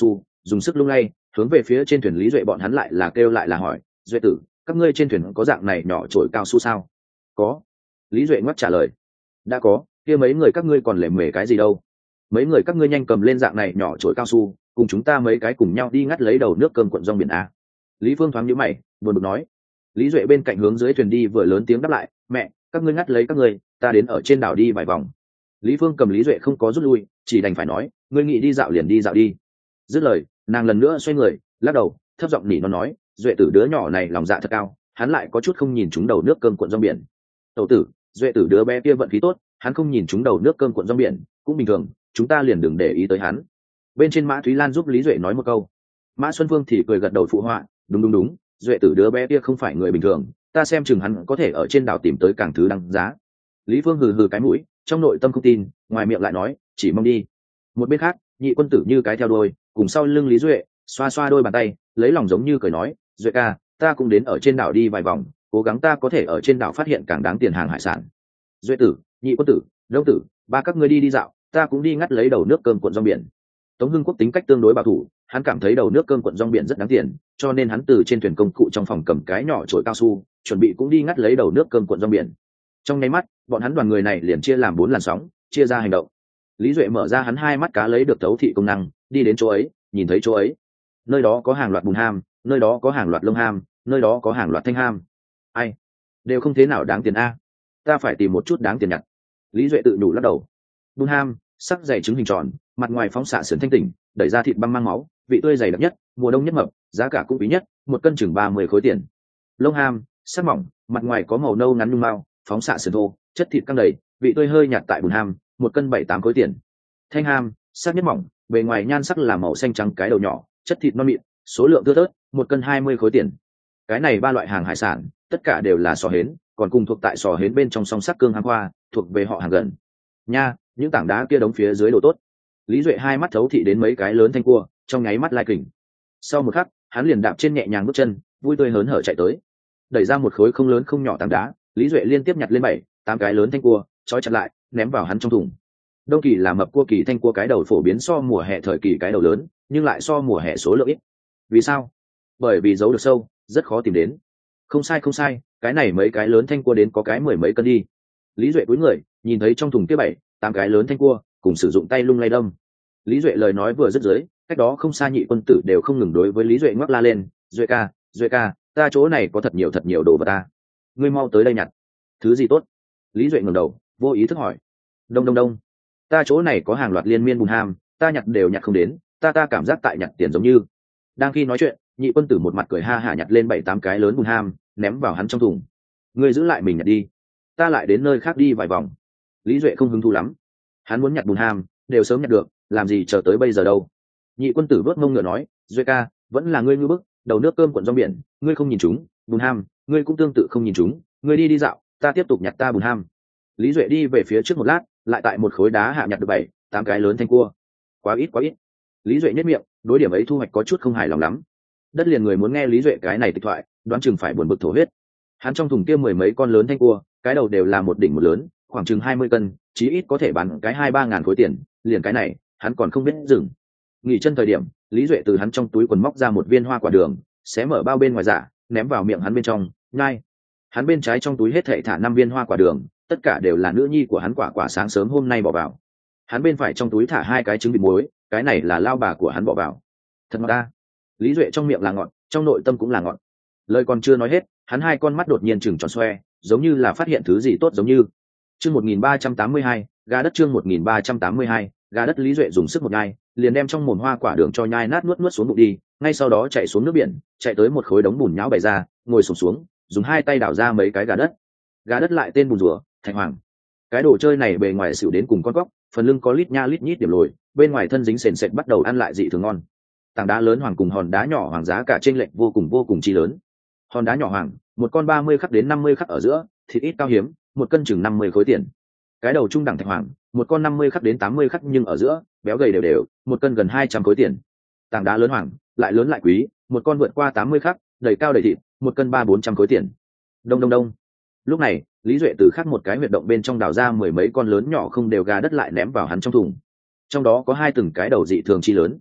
dùng sức lung lay hướng về phía trên thuyền lý duệ bọn hắn lại là kêu lại là hỏi: Duệ tử, các ngươi trên thuyền có dạng này nhỏ trổi cao su sao? Có. Lý duệ ngoắc trả lời. Đã có, kia mấy người các ngươi còn lề mề cái gì đâu? Mấy người các ngươi nhanh cầm lên dạng này nhỏ trổi cao su, cùng chúng ta mấy cái cùng nhau đi ngắt lấy đầu nước cơm cuộn rong biển a. Lý Phương thoáng nhíu mày, buồn bực nói. Lý duệ bên cạnh hướng dưới thuyền đi vừa lớn tiếng đáp lại: mẹ, các ngươi ngắt lấy các ngươi, ta đến ở trên đảo đi vài vòng. Lý Phương cầm Lý duệ không có rút lui, chỉ đành phải nói: ngươi nghĩ đi dạo liền đi dạo đi. Dứt lời, nàng lần nữa xoay người, lắc đầu, thấp giọng nỉ nó nói: duệ tử đứa nhỏ này lòng dạ thật cao, hắn lại có chút không nhìn chúng đầu nước cơm cuộn rong biển. Tẩu tử, duệ tử đứa bé kia vận khí tốt, hắn không nhìn chúng đầu nước cơm cuộn rong biển cũng bình thường, chúng ta liền đừng để ý tới hắn. Bên trên Mã Thúy Lan giúp Lý duệ nói một câu. Mã Xuân Phương thì cười gật đầu phụ họa: đúng đúng đúng, duệ tử đứa bé kia không phải người bình thường, ta xem chừng hắn có thể ở trên đảo tìm tới càng thứ đăng giá. Lý Phương hừ hừ cái mũi, trong nội tâm không tin, ngoài miệng lại nói: chỉ mong đi. Một bên khác, nhị quân tử như cái theo đôi, cùng sau lưng Lý duệ, xoa xoa đôi bàn tay, lấy lòng giống như cười nói: duệ ca, ta cũng đến ở trên đảo đi vài vòng, cố gắng ta có thể ở trên đảo phát hiện càng đáng tiền hàng hải sản. Duệ tử, nhị quân tử, đông tử, ba các ngươi đi đi dạo, ta cũng đi ngắt lấy đầu nước cơm cuộn rong biển. Tống Hưng Quốc tính cách tương đối bảo thủ, hắn cảm thấy đầu nước cơm cuộn rong biển rất đáng tiền, cho nên hắn từ trên thuyền công cụ trong phòng cầm cái nhỏ chổi cao su, chuẩn bị cũng đi ngắt lấy đầu nước cơm cuộn rong biển. Trong nháy mắt, bọn hắn đoàn người này liền chia làm bốn làn sóng, chia ra hành động. Lý Duệ mở ra hắn hai mắt cá lấy được thấu thị công năng, đi đến chỗ ấy, nhìn thấy chỗ ấy. Nơi đó có hàng loạt bùn ham, nơi đó có hàng loạt lông ham, nơi đó có hàng loạt thanh ham. Ai, đều không thế nào đáng tiền a. Ta phải tìm một chút đáng tiền nhặt. Lý Duệ tự đủ lắc đầu. Bùn ham, sắc dày trứng hình tròn, mặt ngoài phóng xạ sườn thanh tỉnh, đẩy ra thịt băng mang máu, vị tươi dày đặc nhất, mùa đông nhất mập, giá cả cũng quý nhất, một cân chừng ba mươi khối tiền. Lông ham, sắc mỏng, mặt ngoài có màu nâu ngắn nhung mao, phóng xạ sườn thô, chất thịt căng đầy, vị tươi hơi nhạt tại bùn ham, một cân bảy tám khối tiền. Thanh ham, sắc nhất mỏng, bề ngoài nhan sắc là màu xanh trắng cái đầu nhỏ, chất thịt non mịn, số lượng thưa thớt, một cân hai mươi khối tiền. Cái này ba loại hàng hải sản, tất cả đều là sò hến, còn cùng thuộc tại sò hến bên trong song sắc cương hang hoa, thuộc về họ hàng gần. Nha, những tảng đá kia đóng phía dưới đồ tốt. Lý Duệ hai mắt thấu thị đến mấy cái lớn thanh cua, trong nháy mắt lai kình. Sau một khắc, hắn liền đạp trên nhẹ nhàng bước chân, vui tươi hớn hở chạy tới. Đẩy ra một khối không lớn không nhỏ tảng đá, Lý Duệ liên tiếp nhặt lên bảy, tám cái lớn thanh cua, trói chặt lại, ném vào hắn trong thùng. Đông kỳ là mập cua kỳ thanh cua cái đầu phổ biến so mùa hè thời kỳ cái đầu lớn, nhưng lại so mùa hè số lượng ít. Vì sao? Bởi vì giấu được sâu, rất khó tìm đến. Không sai không sai, cái này mấy cái lớn thanh cua đến có cái mười mấy cân đi. Lý Duệ cúi người, nhìn thấy trong thùng kia bảy, tám cái lớn thanh cua, cùng sử dụng tay lung lay đâm. Lý Duệ lời nói vừa dứt dưới, cách đó không xa nhị quân tử đều không ngừng đối với Lý Duệ ngoắc la lên: Duệ ca, Duệ ca, ta chỗ này có thật nhiều thật nhiều đồ vật ta, ngươi mau tới đây nhặt. Thứ gì tốt? Lý Duệ ngẩng đầu, vô ý thức hỏi. Đông đông đông, ta chỗ này có hàng loạt liên miên bùn ham, ta nhặt đều nhặt không đến, ta ta cảm giác tại nhặt tiền giống như. Đang khi nói chuyện, nhị quân tử một mặt cười ha hả nhặt lên bảy tám cái lớn bùn ham, ném vào hắn trong thùng. Ngươi giữ lại mình nhặt đi, ta lại đến nơi khác đi vài vòng. Lý Duệ không hứng thú lắm, hắn muốn nhặt bùn ham đều sớm nhặt được, làm gì chờ tới bây giờ đâu. Nhị quân tử vớt mông ngựa nói: Duệ ca, vẫn là ngươi ngư bức, đầu nước cơm cuộn rong biển, ngươi không nhìn chúng, bùn ham, ngươi cũng tương tự không nhìn chúng, ngươi đi đi dạo, ta tiếp tục nhặt ta bùn ham. Lý Duệ đi về phía trước một lát, lại tại một khối đá hạ nhặt được bảy, tám cái lớn thanh cua. Quá ít quá ít. Lý Duệ nhếch miệng, đối điểm ấy thu hoạch có chút không hài lòng lắm. Đất liền người muốn nghe Lý Duệ cái này tịch thoại, đoán chừng phải buồn bực thổ huyết. Hắn trong thùng kia mười mấy con lớn thanh cua, cái đầu đều là một đỉnh một lớn, khoảng chừng hai mươi cân, chí ít có thể bán cái hai ba ngàn khối tiền, liền cái này, hắn còn không biết dừng. Nghỉ chân thời điểm, Lý Duệ từ hắn trong túi quần móc ra một viên hoa quả đường, xé mở bao bên ngoài giả, ném vào miệng hắn bên trong, nhai. Hắn bên trái trong túi hết thảy thả năm viên hoa quả đường, tất cả đều là nữ nhi của hắn quả quả sáng sớm hôm nay bỏ vào. Hắn bên phải trong túi thả hai cái trứng vịt muối, cái này là lao bà của hắn bỏ vào. Thật ngọt ta. Lý Duệ trong miệng là ngọt, trong nội tâm cũng là ngọt. Lời còn chưa nói hết, hắn hai con mắt đột nhiên trừng tròn xoe, giống như là phát hiện thứ gì tốt giống như. Chương một nghìn ba trăm tám mươi hai, gà đất chương một nghìn ba trăm tám mươi hai, gà đất. Lý Duệ dùng sức một nhai, liền đem trong mồm hoa quả đường cho nhai nát nuốt nuốt xuống bụng đi, ngay sau đó chạy xuống nước biển, chạy tới một khối đống bùn nhão bày ra, ngồi xổm xuống, dùng hai tay đảo ra mấy cái gà đất. Gà đất lại tên bùn rùa, Thạch Hoàng. Cái đồ chơi này bề ngoài xỉu đến cùng con góc, phần lưng có lít nha lít nhít điểm lồi, bên ngoài thân dính sền sệt bắt đầu ăn lại dị thường ngon. Tảng đá lớn hoàng cùng hòn đá nhỏ hoàng giá cả chênh lệch vô cùng vô cùng chi lớn. Hòn đá nhỏ hoàng, một con ba mươi khắc đến năm mươi khắc ở giữa, thịt ít cao hiếm, một cân chừng năm mươi khối tiền. Cái đầu trung đẳng Thạch Hoàng, một con năm mươi khắc đến tám mươi khắc nhưng ở giữa, béo gầy đều đều, một cân gần hai trăm khối tiền. Tảng đá lớn hoàng, lại lớn lại quý, một con vượt qua tám mươi khắc, đầy cao đầy thịt, một cân ba bốn trăm khối tiền. Đông đông đông. Lúc này, Lý Duệ từ khắc một cái huyệt động bên trong đào ra mười mấy con lớn nhỏ không đều gà đất lại ném vào hắn trong thùng. Trong đó có hai từng cái đầu dị thường chi lớn.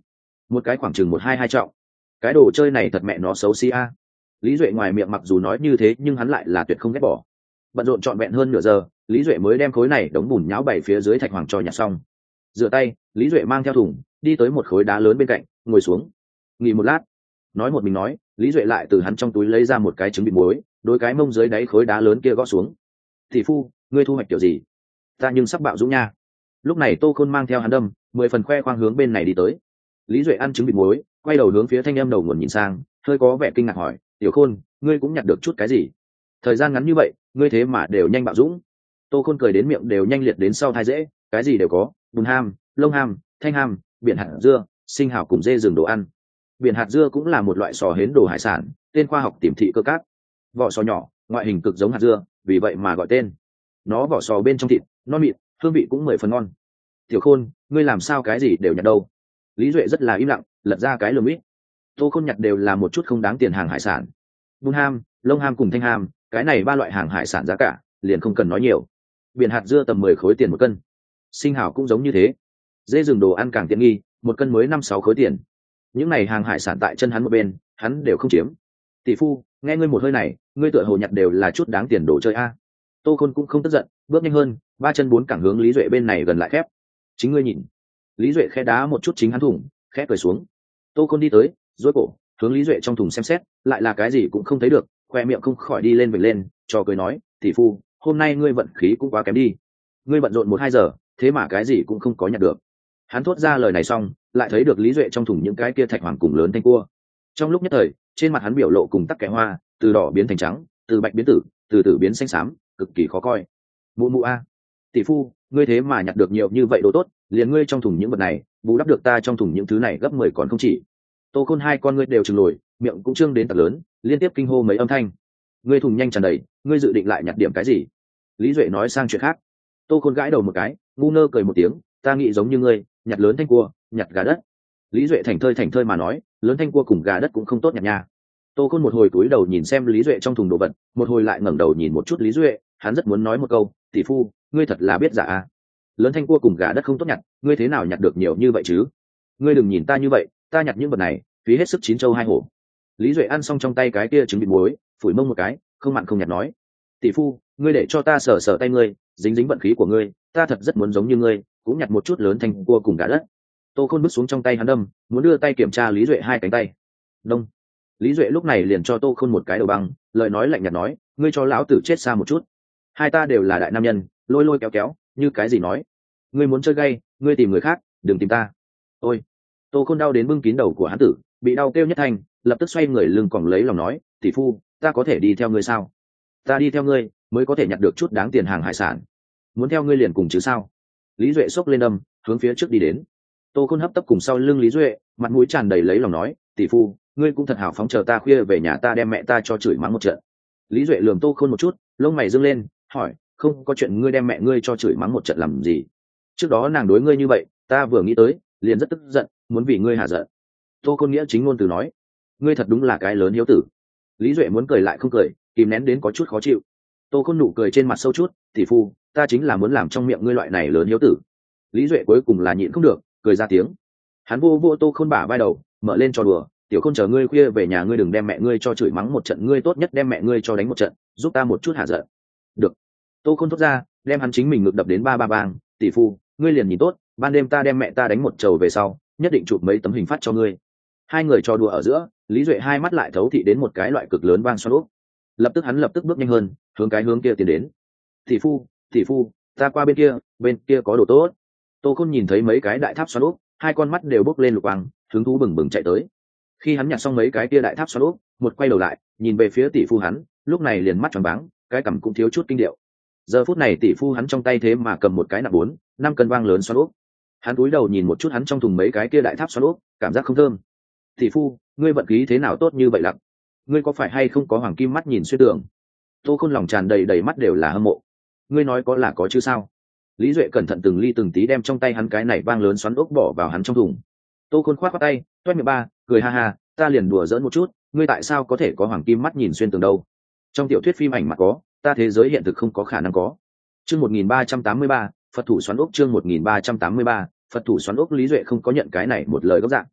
một cái khoảng chừng một hai hai trọng. Cái đồ chơi này thật mẹ nó xấu xí a. Lý Duệ ngoài miệng mặc dù nói như thế nhưng hắn lại là tuyệt không ghét bỏ. Bận rộn trọn vẹn hơn nửa giờ, Lý Duệ mới đem khối này đống bùn nhão bày phía dưới thạch hoàng cho nhặt xong. Rửa tay, Lý Duệ mang theo thùng đi tới một khối đá lớn bên cạnh, ngồi xuống nghỉ một lát. Nói một mình nói, Lý Duệ lại từ hắn trong túi lấy ra một cái trứng vịt muối, đối cái mông dưới đáy khối đá lớn kia gõ xuống. Tỷ phu, ngươi thu hoạch kiểu gì? Ta nhưng sắp bạo dũng nha. Lúc này Tô Khôn mang theo hắn đâm mười phần khoe khoang hướng bên này đi tới. Lý Duệ ăn trứng vịt muối, quay đầu hướng phía thanh em đầu nguồn nhìn sang, hơi có vẻ kinh ngạc hỏi, tiểu Khôn, ngươi cũng nhặt được chút cái gì? Thời gian ngắn như vậy, ngươi thế mà đều nhanh bạo dũng. Tô Khôn cười đến miệng đều nhanh liệt đến sau thai dễ, cái gì đều có, bùn ham, lông ham, thanh ham, biển hạt dưa, sinh hảo cùng dê rừng đồ ăn. Biển hạt dưa cũng là một loại sò hến đồ hải sản, tên khoa học tìm thị cơ cát. Vỏ sò nhỏ, ngoại hình cực giống hạt dưa, vì vậy mà gọi tên. Nó vỏ sò bên trong thịt non mịn, hương vị cũng mười phần ngon. Tiểu Khôn, ngươi làm sao cái gì đều nhặt đâu? Lý Duệ rất là im lặng, lật ra cái lườm ít. Tô Khôn nhặt đều là một chút không đáng tiền hàng hải sản. Bùn ham, lông ham cùng thanh ham, cái này ba loại hàng hải sản giá cả liền không cần nói nhiều. Biển hạt dưa tầm mười khối tiền một cân. Sinh hảo cũng giống như thế. Dê rừng đồ ăn càng tiện nghi, một cân mới năm sáu khối tiền. Những này hàng hải sản tại chân hắn một bên, hắn đều không chiếm. Tỷ phu, nghe ngươi một hơi này, ngươi tựa hồ nhặt đều là chút đáng tiền đồ chơi a. Tô Khôn cũng không tức giận, bước nhanh hơn, ba chân bốn cẳng hướng Lý Duệ bên này gần lại khép. Chính ngươi nhìn. Lý Duệ khẽ đá một chút chính hắn thủng, khẽ cười xuống. Tô Khôn đi tới, duỗi cổ, hướng Lý Duệ trong thùng xem xét, lại là cái gì cũng không thấy được, khoe miệng không khỏi đi lên vểnh lên, cho cười nói, tỷ phu, hôm nay ngươi vận khí cũng quá kém đi. Ngươi bận rộn một hai giờ, thế mà cái gì cũng không có nhặt được. Hắn thốt ra lời này xong, lại thấy được Lý Duệ trong thùng những cái kia thạch hoàng cùng lớn thanh cua. Trong lúc nhất thời, trên mặt hắn biểu lộ cùng tắc kẻ hoa, từ đỏ biến thành trắng, từ bạch biến tử, từ tử biến xanh xám, cực kỳ khó coi. Mụ mụ a, tỷ phu, ngươi thế mà nhặt được nhiều như vậy đồ tốt, liền ngươi trong thùng những vật này, bù đắp được ta trong thùng những thứ này gấp mười còn không chỉ. Tô Khôn hai con ngươi đều trừng lồi, miệng cũng trương đến tật lớn, liên tiếp kinh hô mấy âm thanh. Ngươi thùng nhanh tràn đầy, ngươi dự định lại nhặt điểm cái gì? Lý Duệ nói sang chuyện khác. Tô Khôn gãi đầu một cái, ngu ngơ cười một tiếng, ta nghĩ giống như ngươi, nhặt lớn thanh cua, nhặt gà đất. Lý Duệ thành thơi thành thơi mà nói, lớn thanh cua cùng gà đất cũng không tốt nhặt nha. Tô Khôn một hồi cúi đầu nhìn xem Lý Duệ trong thùng đồ vật, một hồi lại ngẩng đầu nhìn một chút Lý Duệ, hắn rất muốn nói một câu, tỷ phu, ngươi thật là biết giả à. Lớn thanh cua cùng gà đất không tốt nhặt, ngươi thế nào nhặt được nhiều như vậy chứ? Ngươi đừng nhìn ta như vậy, ta nhặt những vật này, phí hết sức chín châu hai hổ. Lý Duệ ăn xong trong tay cái kia trứng vịt muối, phủi mông một cái, không mặn không nhạt nói, tỷ phu, ngươi để cho ta sờ sờ tay ngươi, dính dính vận khí của ngươi, ta thật rất muốn giống như ngươi, cũng nhặt một chút lớn thanh cua cùng gà đất. Tô Khôn bước xuống trong tay hắn đâm, muốn đưa tay kiểm tra Lý Duệ hai cánh tay. Đông. Lý Duệ lúc này liền cho Tô Khôn một cái đầu băng, lời nói lạnh nhạt nói, ngươi cho lão tử chết xa một chút. Hai ta đều là đại nam nhân, lôi lôi kéo kéo, như cái gì nói? Ngươi muốn chơi gay, ngươi tìm người khác, đừng tìm ta. Ôi. Tô Khôn đau đến bưng kín đầu của hắn tử, bị đau kêu nhất thành, lập tức xoay người lưng còng lấy lòng nói, tỷ phu, ta có thể đi theo ngươi sao? Ta đi theo ngươi mới có thể nhặt được chút đáng tiền hàng hải sản. Muốn theo ngươi liền cùng chứ sao? Lý Duệ xốc lên đâm, hướng phía trước đi đến. Tô Khôn hấp tấp cùng sau lưng Lý Duệ, mặt mũi tràn đầy lấy lòng nói, tỷ phu, ngươi cũng thật hào phóng, chờ ta khuya về nhà ta đem mẹ ta cho chửi mắng một trận. Lý Duệ lườm Tô Khôn một chút, lông mày dương lên, hỏi, không có chuyện ngươi đem mẹ ngươi cho chửi mắng một trận làm gì? Trước đó nàng đối ngươi như vậy, ta vừa nghĩ tới, liền rất tức giận, muốn vì ngươi hạ giận. Tô Khôn nghĩa chính ngôn từ nói, ngươi thật đúng là cái lớn hiếu tử. Lý Duệ muốn cười lại không cười, kìm nén đến có chút khó chịu. Tô Khôn nụ cười trên mặt sâu chút, tỷ phu, ta chính là muốn làm trong miệng ngươi loại này lớn hiếu tử. Lý Duệ cuối cùng là nhịn không được, cười ra tiếng. Hắn vô vô Tô Khôn bả vai đầu, mở lên trò đùa, tiểu Khôn chờ ngươi khuya về nhà ngươi đừng đem mẹ ngươi cho chửi mắng một trận, ngươi tốt nhất đem mẹ ngươi cho đánh một trận, giúp ta một chút hạ giận. Được. Tô Khôn thốt ra, đem hắn chính mình ngực đập đến ba ba bang, tỷ phu, ngươi liền nhìn tốt, ban đêm ta đem mẹ ta đánh một trầu về sau, nhất định chụp mấy tấm hình phát cho ngươi. Hai người trò đùa ở giữa, Lý Duệ hai mắt lại thấu thị đến một cái loại cực lớn vang xoắn ốc. Lập tức hắn lập tức bước nhanh hơn, hướng cái hướng kia tiến đến. Tỷ phu, tỷ phu, ta qua bên kia, bên kia có đồ tốt. Tô Khôn nhìn thấy mấy cái đại tháp xoắn ốc, hai con mắt đều bốc lên lục quang, hứng thú bừng bừng chạy tới. Khi hắn nhặt xong mấy cái kia đại tháp xoắn ốc, một quay đầu lại, nhìn về phía tỷ phu hắn, lúc này liền mắt tròn váng, cái cằm cũng thiếu chút kinh điệu. Giờ phút này tỷ phu hắn trong tay thế mà cầm một cái nặng bốn, năm cân vang lớn xoắn ốc. Hắn cúi đầu nhìn một chút hắn trong thùng mấy cái kia đại tháp xoắn ốc, cảm giác không thơm. Tỷ phu, ngươi vận khí thế nào tốt như vậy lặc? Ngươi có phải hay không có hoàng kim mắt nhìn xuyên tường? Tô Khôn lòng tràn đầy đầy mắt đều là hâm mộ. Ngươi nói có là có chứ sao? Lý Duệ cẩn thận từng ly từng tí đem trong tay hắn cái này vang lớn xoắn ốc bỏ vào hắn trong thùng. Tô Khôn khoát khoát tay, toét miệng ba, cười ha ha, ta liền đùa giỡn một chút, ngươi tại sao có thể có hoàng kim mắt nhìn xuyên tường đâu? Trong tiểu thuyết phim ảnh mà có, ta thế giới hiện thực không có khả năng có. Chương một nghìn ba trăm tám mươi ba, Phật thủ xoắn ốc chương một nghìn ba trăm tám mươi ba, Phật thủ xoắn ốc. Lý Duệ không có nhận cái này một lời gốc dạng.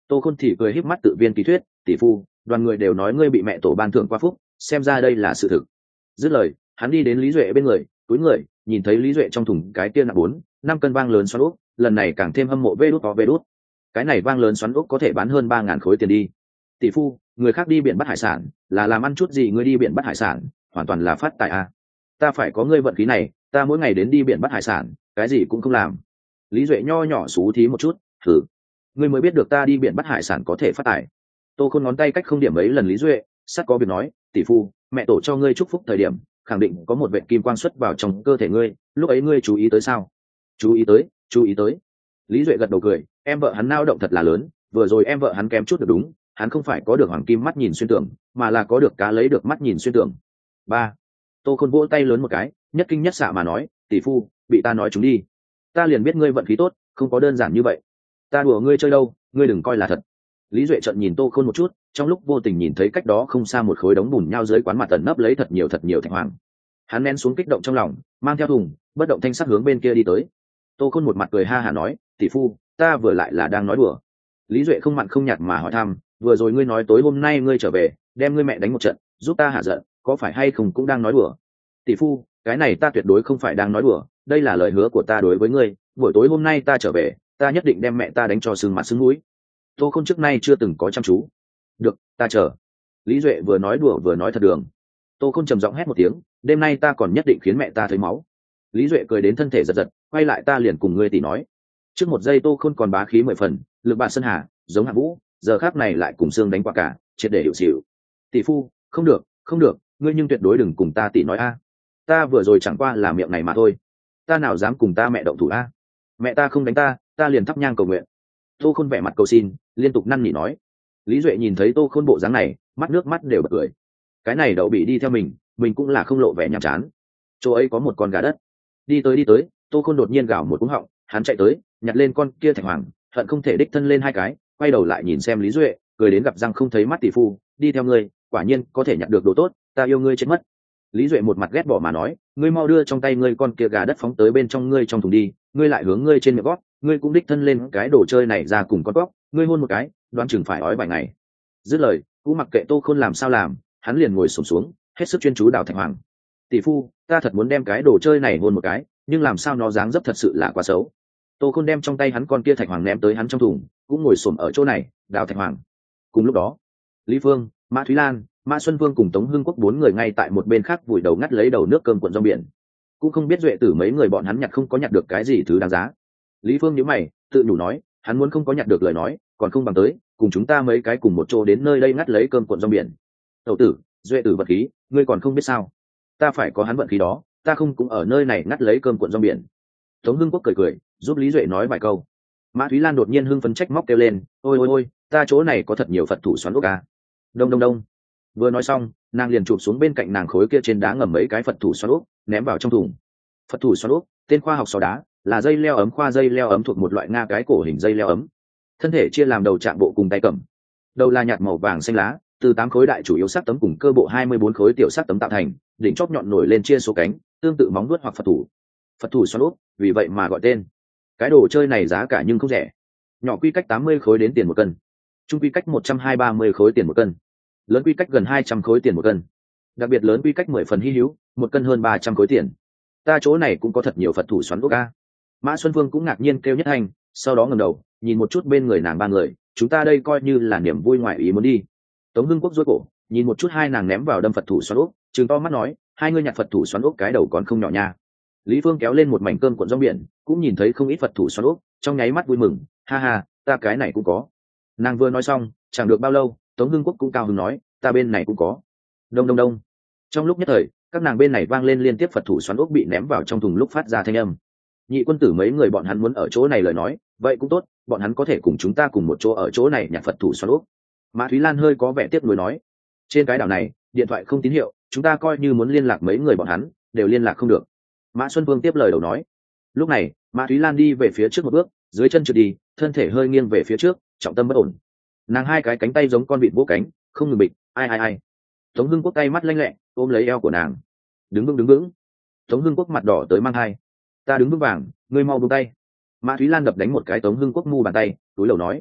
Tô Khôn thì cười híp mắt tự viên ký thuyết, tỷ phu, đoàn người đều nói ngươi bị mẹ tổ ban thưởng qua phúc, xem ra đây là sự thực. Dứt lời, hắn đi đến Lý Duệ bên người, túi người, nhìn thấy Lý Duệ trong thùng cái kia nặng bốn năm cân vang lớn xoắn ốc, lần này càng thêm hâm mộ vê đút có vê đút. Cái này vang lớn xoắn ốc có thể bán hơn ba ngàn khối tiền đi. Tỷ phu, người khác đi biển bắt hải sản, là làm ăn chút gì ngươi đi biển bắt hải sản, hoàn toàn là phát tài a. Ta phải có ngươi vận khí này, ta mỗi ngày đến đi biển bắt hải sản, cái gì cũng không làm. Lý Duệ nho nhỏ xú thí một chút, thử. Ngươi mới biết được ta đi biển bắt hải sản có thể phát tài. Tô Khôn ngón tay cách không điểm mấy lần Lý Duệ, sắt có việc nói, tỷ phu, mẹ tổ cho ngươi chúc phúc thời điểm, khẳng định có một vệt kim quang xuất vào trong cơ thể ngươi, lúc ấy ngươi chú ý tới sao? Chú ý tới, chú ý tới. Lý Duệ gật đầu cười, em vợ hắn nao động thật là lớn, vừa rồi em vợ hắn kém chút được đúng, hắn không phải có được hoàng kim mắt nhìn xuyên tưởng, mà là có được cá lấy được mắt nhìn xuyên tưởng. Ba. Tô Khôn vỗ tay lớn một cái, nhất kinh nhất xạ mà nói, tỷ phu, bị ta nói chúng đi. Ta liền biết ngươi vận khí tốt, không có đơn giản như vậy. Ta đùa ngươi chơi đâu, ngươi đừng coi là thật. Lý Duệ trợn nhìn Tô Khôn một chút, trong lúc vô tình nhìn thấy cách đó không xa một khối đống bùn nhau dưới quán mặt tận nấp lấy thật nhiều thật nhiều thạch hoàng. Hắn nén xuống kích động trong lòng, mang theo thùng, bất động thanh sắc hướng bên kia đi tới. Tô Khôn một mặt cười ha hả nói, tỷ phu, ta vừa lại là đang nói đùa. Lý Duệ không mặn không nhạt mà hỏi thăm, vừa rồi ngươi nói tối hôm nay ngươi trở về, đem ngươi mẹ đánh một trận, giúp ta hạ giận, có phải hay không cũng đang nói đùa? Tỷ phu, cái này ta tuyệt đối không phải đang nói đùa, đây là lời hứa của ta đối với ngươi, buổi tối hôm nay ta trở về, ta nhất định đem mẹ ta đánh cho sưng mặt sưng mũi. Tô Khôn trước nay chưa từng có chăm chú. Được, ta chờ. Lý Duệ vừa nói đùa vừa nói thật đường. Tô Khôn trầm giọng hét một tiếng, đêm nay ta còn nhất định khiến mẹ ta thấy máu. Lý Duệ cười đến thân thể giật giật, quay lại ta liền cùng ngươi tỷ nói. Trước một giây Tô Khôn còn bá khí mười phần, lực bạn sân hà, giống Hạ Vũ, giờ khác này lại cùng xương đánh qua cả, triệt để hiệu xỉu. Tỷ phu, không được, không được, ngươi nhưng tuyệt đối đừng cùng ta tỷ nói a. Ta vừa rồi chẳng qua là miệng này mà thôi. Ta nào dám cùng ta mẹ động thủ a? Mẹ ta không đánh ta, ta liền thắp nhang cầu nguyện. Tô Khôn vẻ mặt cầu xin, liên tục năn nỉ nói. Lý Duệ nhìn thấy Tô Khôn bộ dáng này, mắt nước mắt đều bật cười. Cái này đậu bị đi theo mình, mình cũng là không lộ vẻ nhàm chán. Chỗ ấy có một con gà đất. Đi tới đi tới, Tô Khôn đột nhiên gào một cú họng, hắn chạy tới, nhặt lên con kia thạch hoàng, hận không thể đích thân lên hai cái, quay đầu lại nhìn xem Lý Duệ, cười đến gặp răng không thấy mắt tỷ phu, đi theo ngươi, quả nhiên có thể nhặt được đồ tốt, ta yêu ngươi chết mất. Lý Duệ một mặt ghét bỏ mà nói, ngươi mau đưa trong tay ngươi con kia gà đất phóng tới bên trong ngươi trong thùng đi, ngươi lại hướng ngươi trên miệng gót, ngươi cũng đích thân lên cái đồ chơi này ra cùng con gót, ngươi hôn một cái, đoán chừng phải ói vài ngày. Dứt lời, cũng mặc kệ Tô Khôn làm sao làm, hắn liền ngồi xổm xuống, hết sức chuyên chú đào thạch hoàng. Tỷ phu, ta thật muốn đem cái đồ chơi này hôn một cái, nhưng làm sao nó dáng dấp thật sự là quá xấu. Tô Khôn đem trong tay hắn con kia thạch hoàng ném tới hắn trong thùng, cũng ngồi xổm ở chỗ này, đào thạch hoàng. Cùng lúc đó, Lý Phương, Mã Thúy Lan, Mã Xuân Vương cùng Tống Hưng Quốc bốn người ngay tại một bên khác vùi đầu ngắt lấy đầu nước cơm cuộn rong biển. Cũng không biết Duệ Tử mấy người bọn hắn nhặt không có nhặt được cái gì thứ đáng giá. Lý Phương nhíu mày, tự nhủ nói, hắn muốn không có nhặt được lời nói, còn không bằng tới, cùng chúng ta mấy cái cùng một chỗ đến nơi đây ngắt lấy cơm cuộn rong biển. Tẩu tử, Duệ Tử vật khí, ngươi còn không biết sao? Ta phải có hắn vận khí đó, ta không cũng ở nơi này ngắt lấy cơm cuộn rong biển. Tống Hưng Quốc cười cười, giúp Lý Duệ nói vài câu. Mã Thúy Lan đột nhiên hưng phấn trách móc kêu lên, ôi ôi ôi, ta chỗ này có thật nhiều Phật thủ xoắn ốc ca. Đông đông đông. Vừa nói xong, nàng liền chụp xuống bên cạnh nàng khối kia trên đá ngầm mấy cái Phật thủ xoắn ốc, ném vào trong thùng. Phật thủ xoắn ốc, tên khoa học sò đá, là dây leo ấm khoa dây leo ấm thuộc một loại nga cái cổ hình dây leo ấm. Thân thể chia làm đầu trạng bộ cùng tay cầm. Đầu là nhạt màu vàng xanh lá, từ tám khối đại chủ yếu sắc tấm cùng cơ bộ hai mươi bốn khối tiểu sắc tấm tạo thành, đỉnh chóp nhọn nổi lên chia số cánh, tương tự móng vuốt hoặc Phật thủ. Phật thủ xoắn ốc, vì vậy mà gọi tên. Cái đồ chơi này giá cả nhưng không rẻ. Nhỏ quy cách tám mươi khối đến tiền một cân, trung quy cách một trăm hai ba mươi khối tiền một cân, lớn quy cách gần hai trăm khối tiền một cân. Đặc biệt lớn quy cách mười phần hi hữu, một cân hơn ba trăm khối tiền. Ta chỗ này cũng có thật nhiều Phật thủ xoắn ốc a. Mã Xuân Phương cũng ngạc nhiên kêu nhất thành, sau đó ngẩng đầu, nhìn một chút bên người nàng ba người, chúng ta đây coi như là niềm vui ngoại ý muốn đi. Tống Hưng Quốc rối cổ, nhìn một chút hai nàng ném vào đâm Phật thủ xoắn ốc, trừng to mắt nói, hai ngươi nhặt Phật thủ xoắn ốc cái đầu còn không nhỏ nha. Lý Phương kéo lên một mảnh cơm cuộn rong biển, cũng nhìn thấy không ít Phật thủ xoắn ốc, trong nháy mắt vui mừng, ha ha, ta cái này cũng có. Nàng vừa nói xong, chẳng được bao lâu, Tống Hưng Quốc cũng cao hứng nói, ta bên này cũng có. Đông đông đông. Trong lúc nhất thời, các nàng bên này vang lên liên tiếp Phật thủ xoắn ốc bị ném vào trong thùng lúc phát ra thanh âm. Nhị quân tử mấy người bọn hắn muốn ở chỗ này lời nói, vậy cũng tốt, bọn hắn có thể cùng chúng ta cùng một chỗ ở chỗ này nhặt Phật thủ xoắn ốc. Mã Thúy Lan hơi có vẻ tiếc nuối nói, trên cái đảo này, điện thoại không tín hiệu, chúng ta coi như muốn liên lạc mấy người bọn hắn, đều liên lạc không được. Mã Xuân Vương tiếp lời đầu nói. Lúc này, Mã Thúy Lan đi về phía trước một bước, dưới chân trượt đi, thân thể hơi nghiêng về phía trước, trọng tâm bất ổn. Nàng hai cái cánh tay giống con vịt vỗ cánh, không ngừng bịch, ai ai ai. Tống Hưng Quốc tay mắt lanh lẹ, ôm lấy eo của nàng. Đứng vững đứng vững. Tống Hưng Quốc mặt đỏ tới mang hai. Ta đứng vững vàng, ngươi mau buông tay. Mã Thúy Lan đập đánh một cái Tống Hưng Quốc mu bàn tay, túi lầu nói.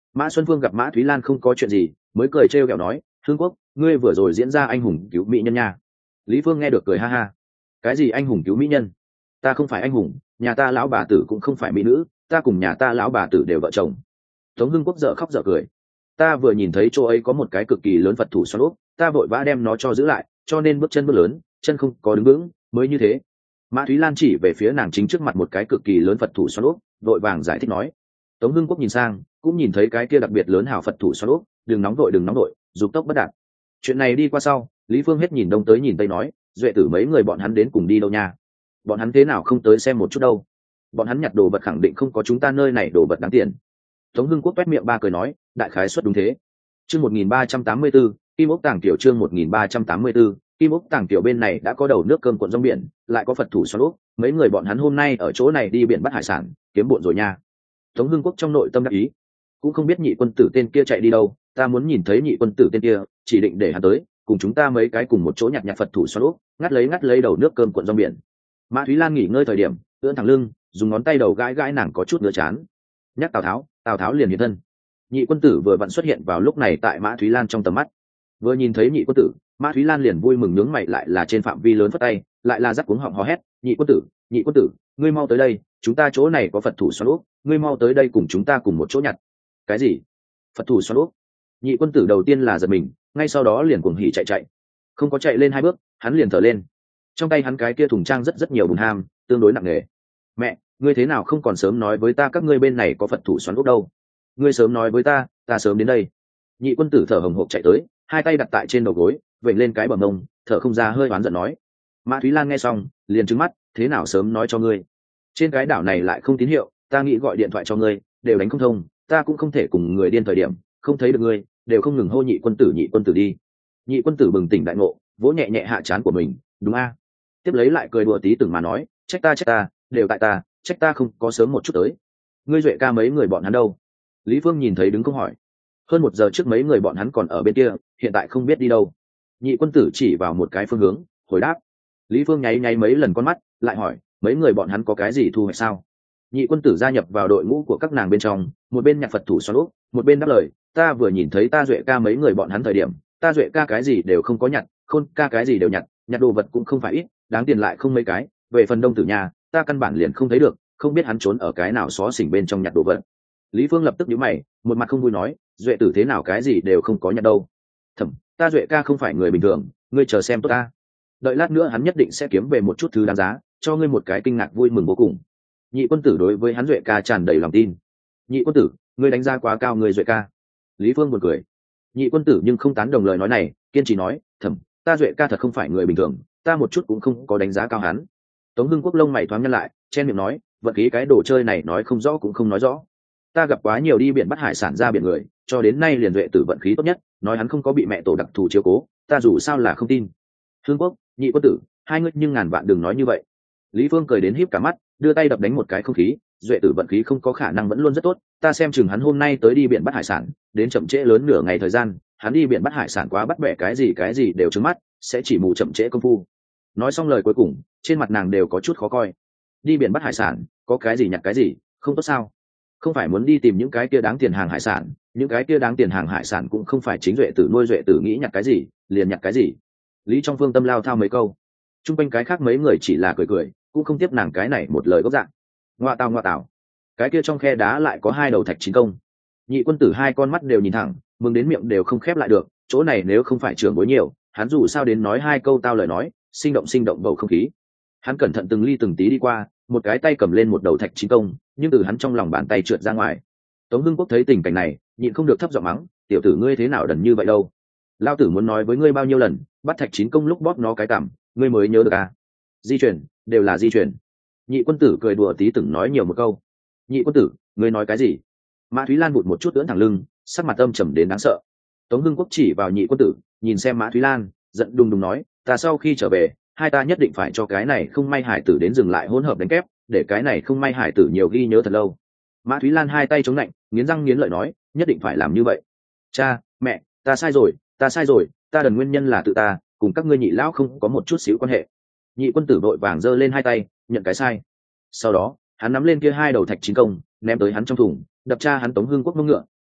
Mã Xuân Phương gặp Mã Thúy Lan không có chuyện gì mới cười trêu ghẹo nói, Hương Quốc, ngươi vừa rồi diễn ra anh hùng cứu mỹ nhân nha. Lý Phương nghe được cười ha ha. Cái gì anh hùng cứu mỹ nhân? Ta không phải anh hùng, nhà ta lão bà tử cũng không phải mỹ nữ, ta cùng nhà ta lão bà tử đều vợ chồng. Tống Hưng Quốc dở khóc dở cười. Ta vừa nhìn thấy chỗ ấy có một cái cực kỳ lớn Phật thủ xoắn úp, ta vội vã đem nó cho giữ lại, cho nên bước chân bước lớn, chân không có đứng vững, mới như thế. Mã Thúy Lan chỉ về phía nàng chính trước mặt một cái cực kỳ lớn Phật thủ xoắn úp, vội vàng giải thích nói. Tống Hưng Quốc nhìn sang, cũng nhìn thấy cái kia đặc biệt lớn hào Phật thủ xoắn úp, đừng nóng vội đừng nóng vội, dục tốc bất đạt. Chuyện này đi qua sau, Lý Phương hết nhìn đông tới nhìn tây nói, duệ tử mấy người bọn hắn đến cùng đi đâu nha? Bọn hắn thế nào không tới xem một chút đâu? Bọn hắn nhặt đồ vật khẳng định không có chúng ta nơi này đồ vật đáng tiền. Tống Hưng Quốc toét miệng ba cười nói, đại khái suất đúng thế. Chương một nghìn ba trăm tám mươi 1.384, Kim Ốc Tàng Tiểu chương một nghìn ba trăm tám mươi 1.384, Kim Ốc Tàng Tiểu bên này đã có đầu nước cơm cuộn rong biển, lại có Phật thủ xoắn ốc, mấy người bọn hắn hôm nay ở chỗ này đi biển bắt hải sản, kiếm bộn rồi nha. Tống Hưng Quốc trong nội tâm đắc ý, cũng không biết nhị quân tử tên kia chạy đi đâu, ta muốn nhìn thấy nhị quân tử tên kia, chỉ định để hắn tới, cùng chúng ta mấy cái cùng một chỗ nhặt nhặt Phật thủ xoắn ốc, ngắt lấy ngắt lấy đầu nước cơm cuộn rong biển. Mã Thúy Lan nghỉ ngơi thời điểm, ưỡn thẳng lưng, dùng ngón tay đầu gãi gãi nàng có chút ngứa chán. Nhắc Tào Tháo, Tào Tháo liền hiện thân. Nhị quân tử vừa vặn xuất hiện vào lúc này tại Mã Thúy Lan trong tầm mắt. Vừa nhìn thấy nhị quân tử, Mã Thúy Lan liền vui mừng nhướng mày, lại là trên phạm vi lớn phất tay, lại là giắt cuống họng hò hét, nhị quân tử, nhị quân tử, ngươi mau tới đây, chúng ta chỗ này có Phật thủ xoắn ốc, ngươi mau tới đây cùng chúng ta cùng một chỗ nhặt. Cái gì? Phật thủ xoắn ốc? Nhị quân tử đầu tiên là giật mình, ngay sau đó liền cuồng hỉ chạy chạy. Không có chạy lên hai bước, hắn liền thở lên. Trong tay hắn cái kia thùng trang rất rất nhiều bùn ham, tương đối nặng nề. Mẹ, ngươi thế nào không còn sớm nói với ta các ngươi bên này có Phật thủ xoắn ốc đâu? Ngươi sớm nói với ta, ta sớm đến đây. Nhị quân tử thở hồng hộc chạy tới, hai tay đặt tại trên đầu gối, vểnh lên cái bờ mông, thở không ra hơi oán giận nói. Mã Thúy Lan nghe xong, liền trừng mắt, thế nào sớm nói cho ngươi? Trên cái đảo này lại không tín hiệu, ta nghĩ gọi điện thoại cho ngươi, đều đánh không thông, ta cũng không thể cùng người điên thời điểm, không thấy được ngươi, đều không ngừng hô nhị quân tử nhị quân tử đi. Nhị quân tử bừng tỉnh đại ngộ, vỗ nhẹ nhẹ hạ trán của mình, đúng a? Tiếp lấy lại cười đùa tí từng mà nói, trách ta trách ta, đều tại ta, trách ta không có sớm một chút tới. Ngươi duệ ca mấy người bọn hắn đâu? Lý Phương nhìn thấy đứng không hỏi. Hơn một giờ trước mấy người bọn hắn còn ở bên kia, hiện tại không biết đi đâu. Nhị quân tử chỉ vào một cái phương hướng, hồi đáp. Lý Phương nháy nháy mấy lần con mắt, lại hỏi, mấy người bọn hắn có cái gì thu hoạch sao? Nhị quân tử gia nhập vào đội ngũ của các nàng bên trong, một bên nhặt Phật thủ xoắn ốc, một bên đáp lời, ta vừa nhìn thấy ta duệ ca mấy người bọn hắn thời điểm, ta duệ ca cái gì đều không có nhặt, khôn ca cái gì đều nhặt, nhặt đồ vật cũng không phải ít, đáng tiền lại không mấy cái. Về phần đông tử nhà, ta căn bản liền không thấy được, không biết hắn trốn ở cái nào xó xỉnh bên trong nhặt đồ vật. Lý Phương lập tức nhíu mày, một mặt không vui nói, duệ tử thế nào cái gì đều không có nhặt đâu. Thẩm, ta duệ ca không phải người bình thường, ngươi chờ xem tốt ta. Đợi lát nữa hắn nhất định sẽ kiếm về một chút thứ đáng giá, cho ngươi một cái kinh ngạc vui mừng vô cùng. Nhị quân tử đối với hắn duệ ca tràn đầy lòng tin. Nhị quân tử, ngươi đánh giá quá cao người duệ ca. Lý Phương buồn cười. Nhị quân tử nhưng không tán đồng lời nói này, kiên trì nói, thẩm, ta duệ ca thật không phải người bình thường, ta một chút cũng không có đánh giá cao hắn. Tống Hưng Quốc lông mày thoáng nhăn lại, chen miệng nói, vật khí cái đồ chơi này nói không rõ cũng không nói rõ. Ta gặp quá nhiều đi biển bắt hải sản ra biển người, cho đến nay liền duệ tử vận khí tốt nhất, nói hắn không có bị mẹ tổ đặc thù chiếu cố, ta dù sao là không tin. Hương Quốc, nhị quân tử, hai ngươi nhưng ngàn vạn đừng nói như vậy. Lý Phương cười đến híp cả mắt, đưa tay đập đánh một cái không khí, duệ tử vận khí không có khả năng vẫn luôn rất tốt, ta xem chừng hắn hôm nay tới đi biển bắt hải sản, đến chậm trễ lớn nửa ngày thời gian, hắn đi biển bắt hải sản quá bắt bẻ cái gì cái gì đều trứng mắt, sẽ chỉ mù chậm trễ công phu. Nói xong lời cuối cùng, trên mặt nàng đều có chút khó coi. Đi biển bắt hải sản, có cái gì nhặt cái gì, không tốt sao? Không phải muốn đi tìm những cái kia đáng tiền hàng hải sản, những cái kia đáng tiền hàng hải sản cũng không phải chính duệ tử nuôi, duệ tử nghĩ nhặt cái gì, liền nhặt cái gì. Lý Trong Phương tâm lao thao mấy câu, chung quanh cái khác mấy người chỉ là cười cười, cũng không tiếp nàng cái này một lời gốc dạng. Ngoa tào ngoa tào, cái kia trong khe đá lại có hai đầu thạch chín công. Nhị quân tử hai con mắt đều nhìn thẳng, mừng đến miệng đều không khép lại được, chỗ này nếu không phải trưởng bối nhiều, hắn dù sao đến nói hai câu tao lời nói, sinh động sinh động bầu không khí. Hắn cẩn thận từng ly từng tí đi qua, một cái tay cầm lên một đầu thạch chín công, nhưng từ hắn trong lòng bàn tay trượt ra ngoài. Tống Hưng Quốc thấy tình cảnh này, nhịn không được thấp giọng mắng, tiểu tử ngươi thế nào đần như vậy đâu? Lao tử muốn nói với ngươi bao nhiêu lần, bắt thạch chín công lúc bóp nó cái cảm, ngươi mới nhớ được à? Di chuyển, đều là di chuyển. Nhị quân tử cười đùa tí từng nói nhiều một câu. Nhị quân tử, ngươi nói cái gì? Mã Thúy Lan bụt một chút ưỡn thẳng lưng, sắc mặt âm trầm đến đáng sợ. Tống Hưng Quốc chỉ vào nhị quân tử, nhìn xem Mã Thúy Lan, giận đùng đùng nói, ta sau khi trở về, hai ta nhất định phải cho cái này không may hải tử đến dừng lại hỗn hợp đánh kép, để cái này không may hải tử nhiều ghi nhớ thật lâu. Mã Thúy Lan hai tay chống lạnh, nghiến răng nghiến lợi nói, nhất định phải làm như vậy. Cha, mẹ, ta sai rồi, ta sai rồi, ta đần nguyên nhân là tự ta, cùng các ngươi nhị lão không có một chút xíu quan hệ. Nhị quân tử vội vàng giơ lên hai tay, nhận cái sai. Sau đó, hắn nắm lên kia hai đầu thạch chín công, ném tới hắn trong thùng, đập cha hắn Tống Hưng Quốc mông ngựa, cha,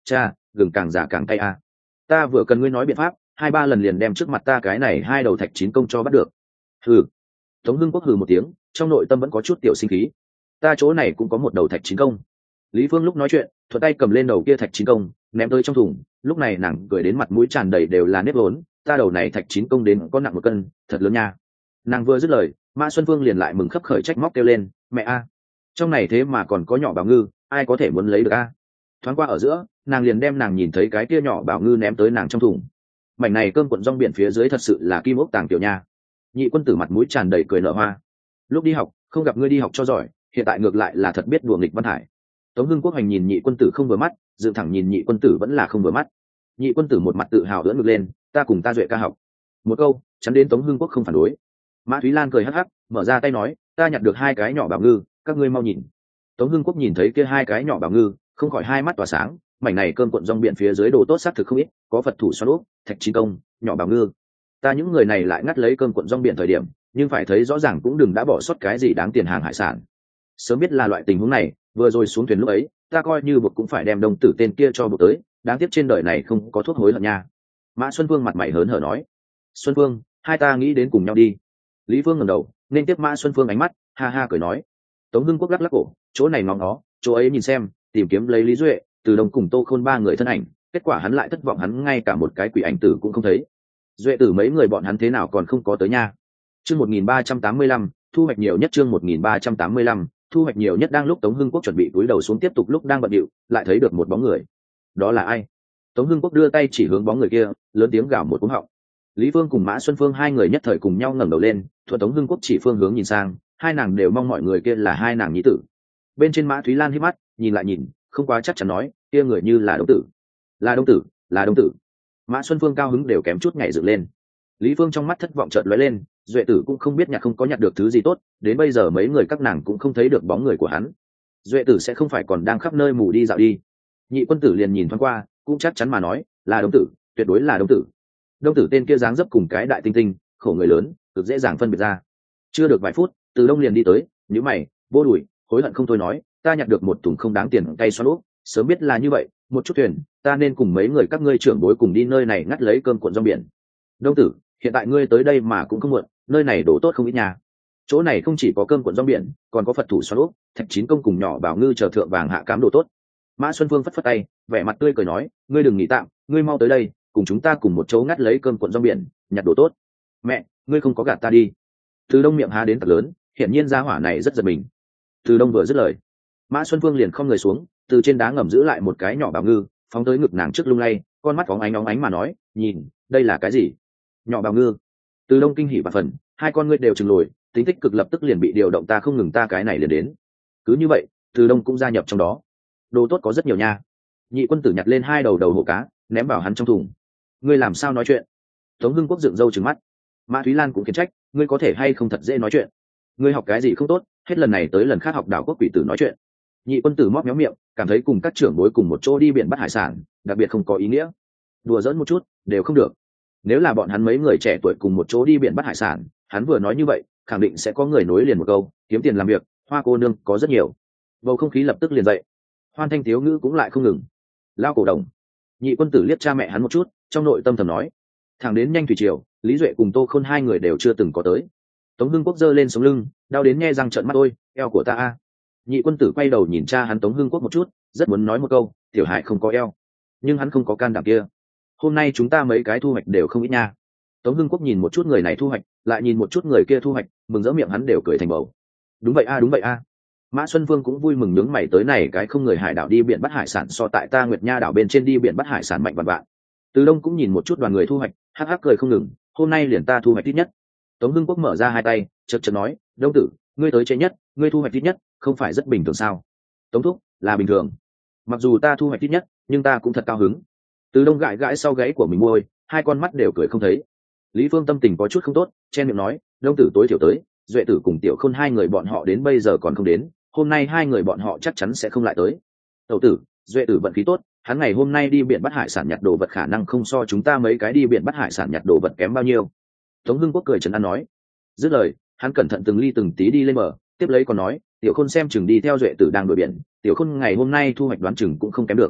gừng càng già càng cay a. Ta vừa cần ngươi nói biện pháp, hai ba lần liền đem trước mặt ta cái này hai đầu thạch chín công cho bắt được. Hừ. Tống Hưng Quốc hừ một tiếng, trong nội tâm vẫn có chút tiểu sinh khí. Ta chỗ này cũng có một đầu thạch chín công. Lý Phương lúc nói chuyện, thuận tay cầm lên đầu kia thạch chín công, ném tới trong thùng. Lúc này nàng cười đến mặt mũi tràn đầy đều là nếp vốn, ta đầu này thạch chín công đến có nặng một cân, thật lớn nha. Nàng vừa dứt lời, Mã Xuân Phương liền lại mừng khấp khởi trách móc kêu lên, mẹ a, trong này thế mà còn có nhỏ bảo ngư, ai có thể muốn lấy được a? Thoáng qua ở giữa, nàng liền đem nàng nhìn thấy cái kia nhỏ bảo ngư ném tới nàng trong thùng. Mảnh này cơm cuộn rong biển phía dưới thật sự là kim ốc tàng tiểu nha. Nhị quân tử mặt mũi tràn đầy cười nở hoa. Lúc đi học không gặp ngươi đi học cho giỏi, hiện tại ngược lại là thật biết đùa nghịch Văn Hải. Tống Hưng Quốc hành nhìn nhị quân tử không vừa mắt, dựng thẳng nhìn nhị quân tử vẫn là không vừa mắt. Nhị quân tử một mặt tự hào ưỡn ngực lên, ta cùng ta duệ ca học. Một câu chắn đến Tống Hưng Quốc không phản đối. Mã Thúy Lan cười hắc hắc, mở ra tay nói, ta nhặt được hai cái nhỏ bảo ngư, các ngươi mau nhìn. Tống Hưng Quốc nhìn thấy kia hai cái nhỏ bảo ngư, không khỏi hai mắt tỏa sáng. Mảnh này cơm cuộn rong biển phía dưới đồ tốt xác thực không ít, có Phật thủ xoắn úp, thạch chín công, nhỏ bảo ngư. Ta những người này lại ngắt lấy cơm cuộn rong biển thời điểm, nhưng phải thấy rõ ràng cũng đừng đã bỏ sót cái gì đáng tiền hàng hải sản. Sớm biết là loại tình huống này, vừa rồi xuống thuyền lúc ấy, ta coi như buộc cũng phải đem đồng tử tên kia cho buộc tới, đáng tiếc trên đời này không có thuốc hối hận nha. Mã Xuân Phương mặt mày hớn hở nói, Xuân Phương, hai ta nghĩ đến cùng nhau đi. Lý Phương ngẩng đầu, nên tiếp Mã Xuân Phương ánh mắt, ha ha cười nói. Tống Hưng Quốc lắc lắc cổ, chỗ này ngóng nó, chỗ ấy nhìn xem, tìm kiếm lấy Lý Duệ, Từ Đồng cùng Tô Khôn ba người thân ảnh, kết quả hắn lại thất vọng, hắn ngay cả một cái quỷ ảnh tử cũng không thấy. Duệ tử mấy người bọn hắn thế nào còn không có tới nha. Chương một nghìn ba trăm tám mươi lăm, thu hoạch nhiều nhất. Chương một nghìn ba trăm tám mươi lăm, thu hoạch nhiều nhất. Đang lúc Tống Hưng Quốc chuẩn bị cúi đầu xuống tiếp tục lúc đang bận điệu, lại thấy được một bóng người. Đó là ai? Tống Hưng Quốc đưa tay chỉ hướng bóng người kia, lớn tiếng gào một cú họng. Lý Phương cùng Mã Xuân Phương hai người nhất thời cùng nhau ngẩng đầu lên, thuận Tống Hưng Quốc chỉ phương hướng nhìn sang, hai nàng đều mong mọi người kia là hai nàng nhi tử. Bên trên Mã Thúy Lan hít mắt, nhìn lại nhìn, không quá chắc chắn nói, kia người như là Đông Tử. Là Đông Tử, là Đông Tử. Mã Xuân Phương cao hứng đều kém chút nhảy dựng lên. Lý Phương trong mắt thất vọng chợt lóe lên, Duệ tử cũng không biết nhặt không có nhặt được thứ gì tốt, đến bây giờ mấy người các nàng cũng không thấy được bóng người của hắn. Duệ tử sẽ không phải còn đang khắp nơi mù đi dạo đi. Nhị quân tử liền nhìn thoáng qua, cũng chắc chắn mà nói, là Đông Tử, tuyệt đối là Đông Tử. Đông Tử tên kia dáng dấp cùng cái đại tinh tinh, khổ người lớn, cực dễ dàng phân biệt ra. Chưa được vài phút, Từ Đông liền đi tới, nhíu mày, vô đùi, hối hận không thôi nói, ta nhặt được một thùng không đáng tiền cay xoắn úp, sớm biết là như vậy, một chút thuyền, ta nên cùng mấy người các ngươi trưởng bối cùng đi nơi này ngắt lấy cơm cuộn rong biển. Đông Tử, hiện tại ngươi tới đây mà cũng không muộn, nơi này đồ tốt không ít nhà. Chỗ này không chỉ có cơm cuộn rong biển, còn có Phật thủ xoắn úp, thạch chín công cùng nhỏ bảo ngư chờ thượng vàng hạ cám đồ tốt. Mã Xuân Phương phất phất tay, vẻ mặt tươi cười nói, ngươi đừng nghỉ tạm, ngươi mau tới đây, cùng chúng ta cùng một chỗ ngắt lấy cơm cuộn rong biển, nhặt đồ tốt. Mẹ, ngươi không có gạt ta đi. Từ Đông miệng há đến thật lớn, hiển nhiên gia hỏa này rất giật mình. Từ Đông vừa dứt lời, Mã Xuân Phương liền không người xuống, từ trên đá ngầm giữ lại một cái nhỏ bảo ngư, phóng tới ngực nàng trước lung lay, con mắt phóng ánh óng ánh mà nói, nhìn, đây là cái gì? Nhỏ bảo ngư. Từ Đông kinh hỉ và phần, hai con ngươi đều trừng lồi, tính tích cực lập tức liền bị điều động, ta không ngừng ta cái này liền đến. Cứ như vậy, Từ Đông cũng gia nhập trong đó. Đồ tốt có rất nhiều nha. Nhị quân tử nhặt lên hai đầu đầu hổ cá, ném vào hắn trong thùng. Ngươi làm sao nói chuyện? Tống Hưng Quốc dựng râu trừng mắt. Mã Thúy Lan cũng khiển trách, ngươi có thể hay không thật dễ nói chuyện? Ngươi học cái gì không tốt, hết lần này tới lần khác học đảo quốc quỷ tử nói chuyện. Nhị quân tử móc méo miệng, cảm thấy cùng các trưởng bối cùng một chỗ đi biển bắt hải sản, đặc biệt không có ý nghĩa. Đùa giỡn một chút, đều không được. Nếu là bọn hắn mấy người trẻ tuổi cùng một chỗ đi biển bắt hải sản, hắn vừa nói như vậy, khẳng định sẽ có người nối liền một câu, kiếm tiền làm việc, hoa cô nương có rất nhiều. Bầu không khí lập tức liền dậy. Hoan thanh thiếu ngữ cũng lại không ngừng. Lao cổ đồng. Nhị quân tử liếc cha mẹ hắn một chút, trong nội tâm thầm nói. Thẳng đến nhanh thủy triều, Lý Duệ cùng Tô Khôn hai người đều chưa từng có tới. Tống Hưng Quốc giơ lên sống lưng, đau đến nghe răng trợn mắt, ôi, eo của ta a. Nhị quân tử quay đầu nhìn cha hắn Tống Hưng Quốc một chút, rất muốn nói một câu, tiểu hải không có eo, nhưng hắn không có can đảm kia. Hôm nay chúng ta mấy cái thu hoạch đều không ít nha. Tống Hưng Quốc nhìn một chút người này thu hoạch, lại nhìn một chút người kia thu hoạch, mừng rỡ miệng hắn đều cười thành bầu. Đúng vậy a, đúng vậy a. Mã Xuân Phương cũng vui mừng nhướng mày, tới này cái không người hải đảo đi biển bắt hải sản so tại ta Nguyệt Nha đảo bên trên đi biển bắt hải sản mạnh vạn vạn. Từ Đông cũng nhìn một chút đoàn người thu hoạch, hắc hắc cười không ngừng, hôm nay liền ta thu hoạch ít nhất. Tống Hưng Quốc mở ra hai tay, chợt chợt nói, Đông Tử, ngươi tới trễ nhất, ngươi thu hoạch ít nhất, không phải rất bình thường sao? Tống thúc, là bình thường. Mặc dù ta thu hoạch ít nhất, nhưng ta cũng thật cao hứng. Từ Đông gãi gãi sau gáy của mình môi, hai con mắt đều cười không thấy. Lý Phương tâm tình có chút không tốt, chen miệng nói, Đông Tử tối thiểu tới, Duệ Tử cùng Tiểu Khôn hai người bọn họ đến bây giờ còn không đến, hôm nay hai người bọn họ chắc chắn sẽ không lại tới. Tẩu tử, Duệ Tử vận khí tốt, hắn ngày hôm nay đi biển bắt hải sản nhặt đồ vật khả năng không so chúng ta mấy cái đi biển bắt hải sản nhặt đồ vật kém bao nhiêu. Tống Hưng Quốc cười trấn an nói. Dứt lời, hắn cẩn thận từng ly từng tí đi lên bờ, tiếp lấy còn nói, Tiểu Khôn xem chừng đi theo Duệ Tử đang đổi biển, Tiểu Khôn ngày hôm nay thu hoạch đoán chừng cũng không kém được.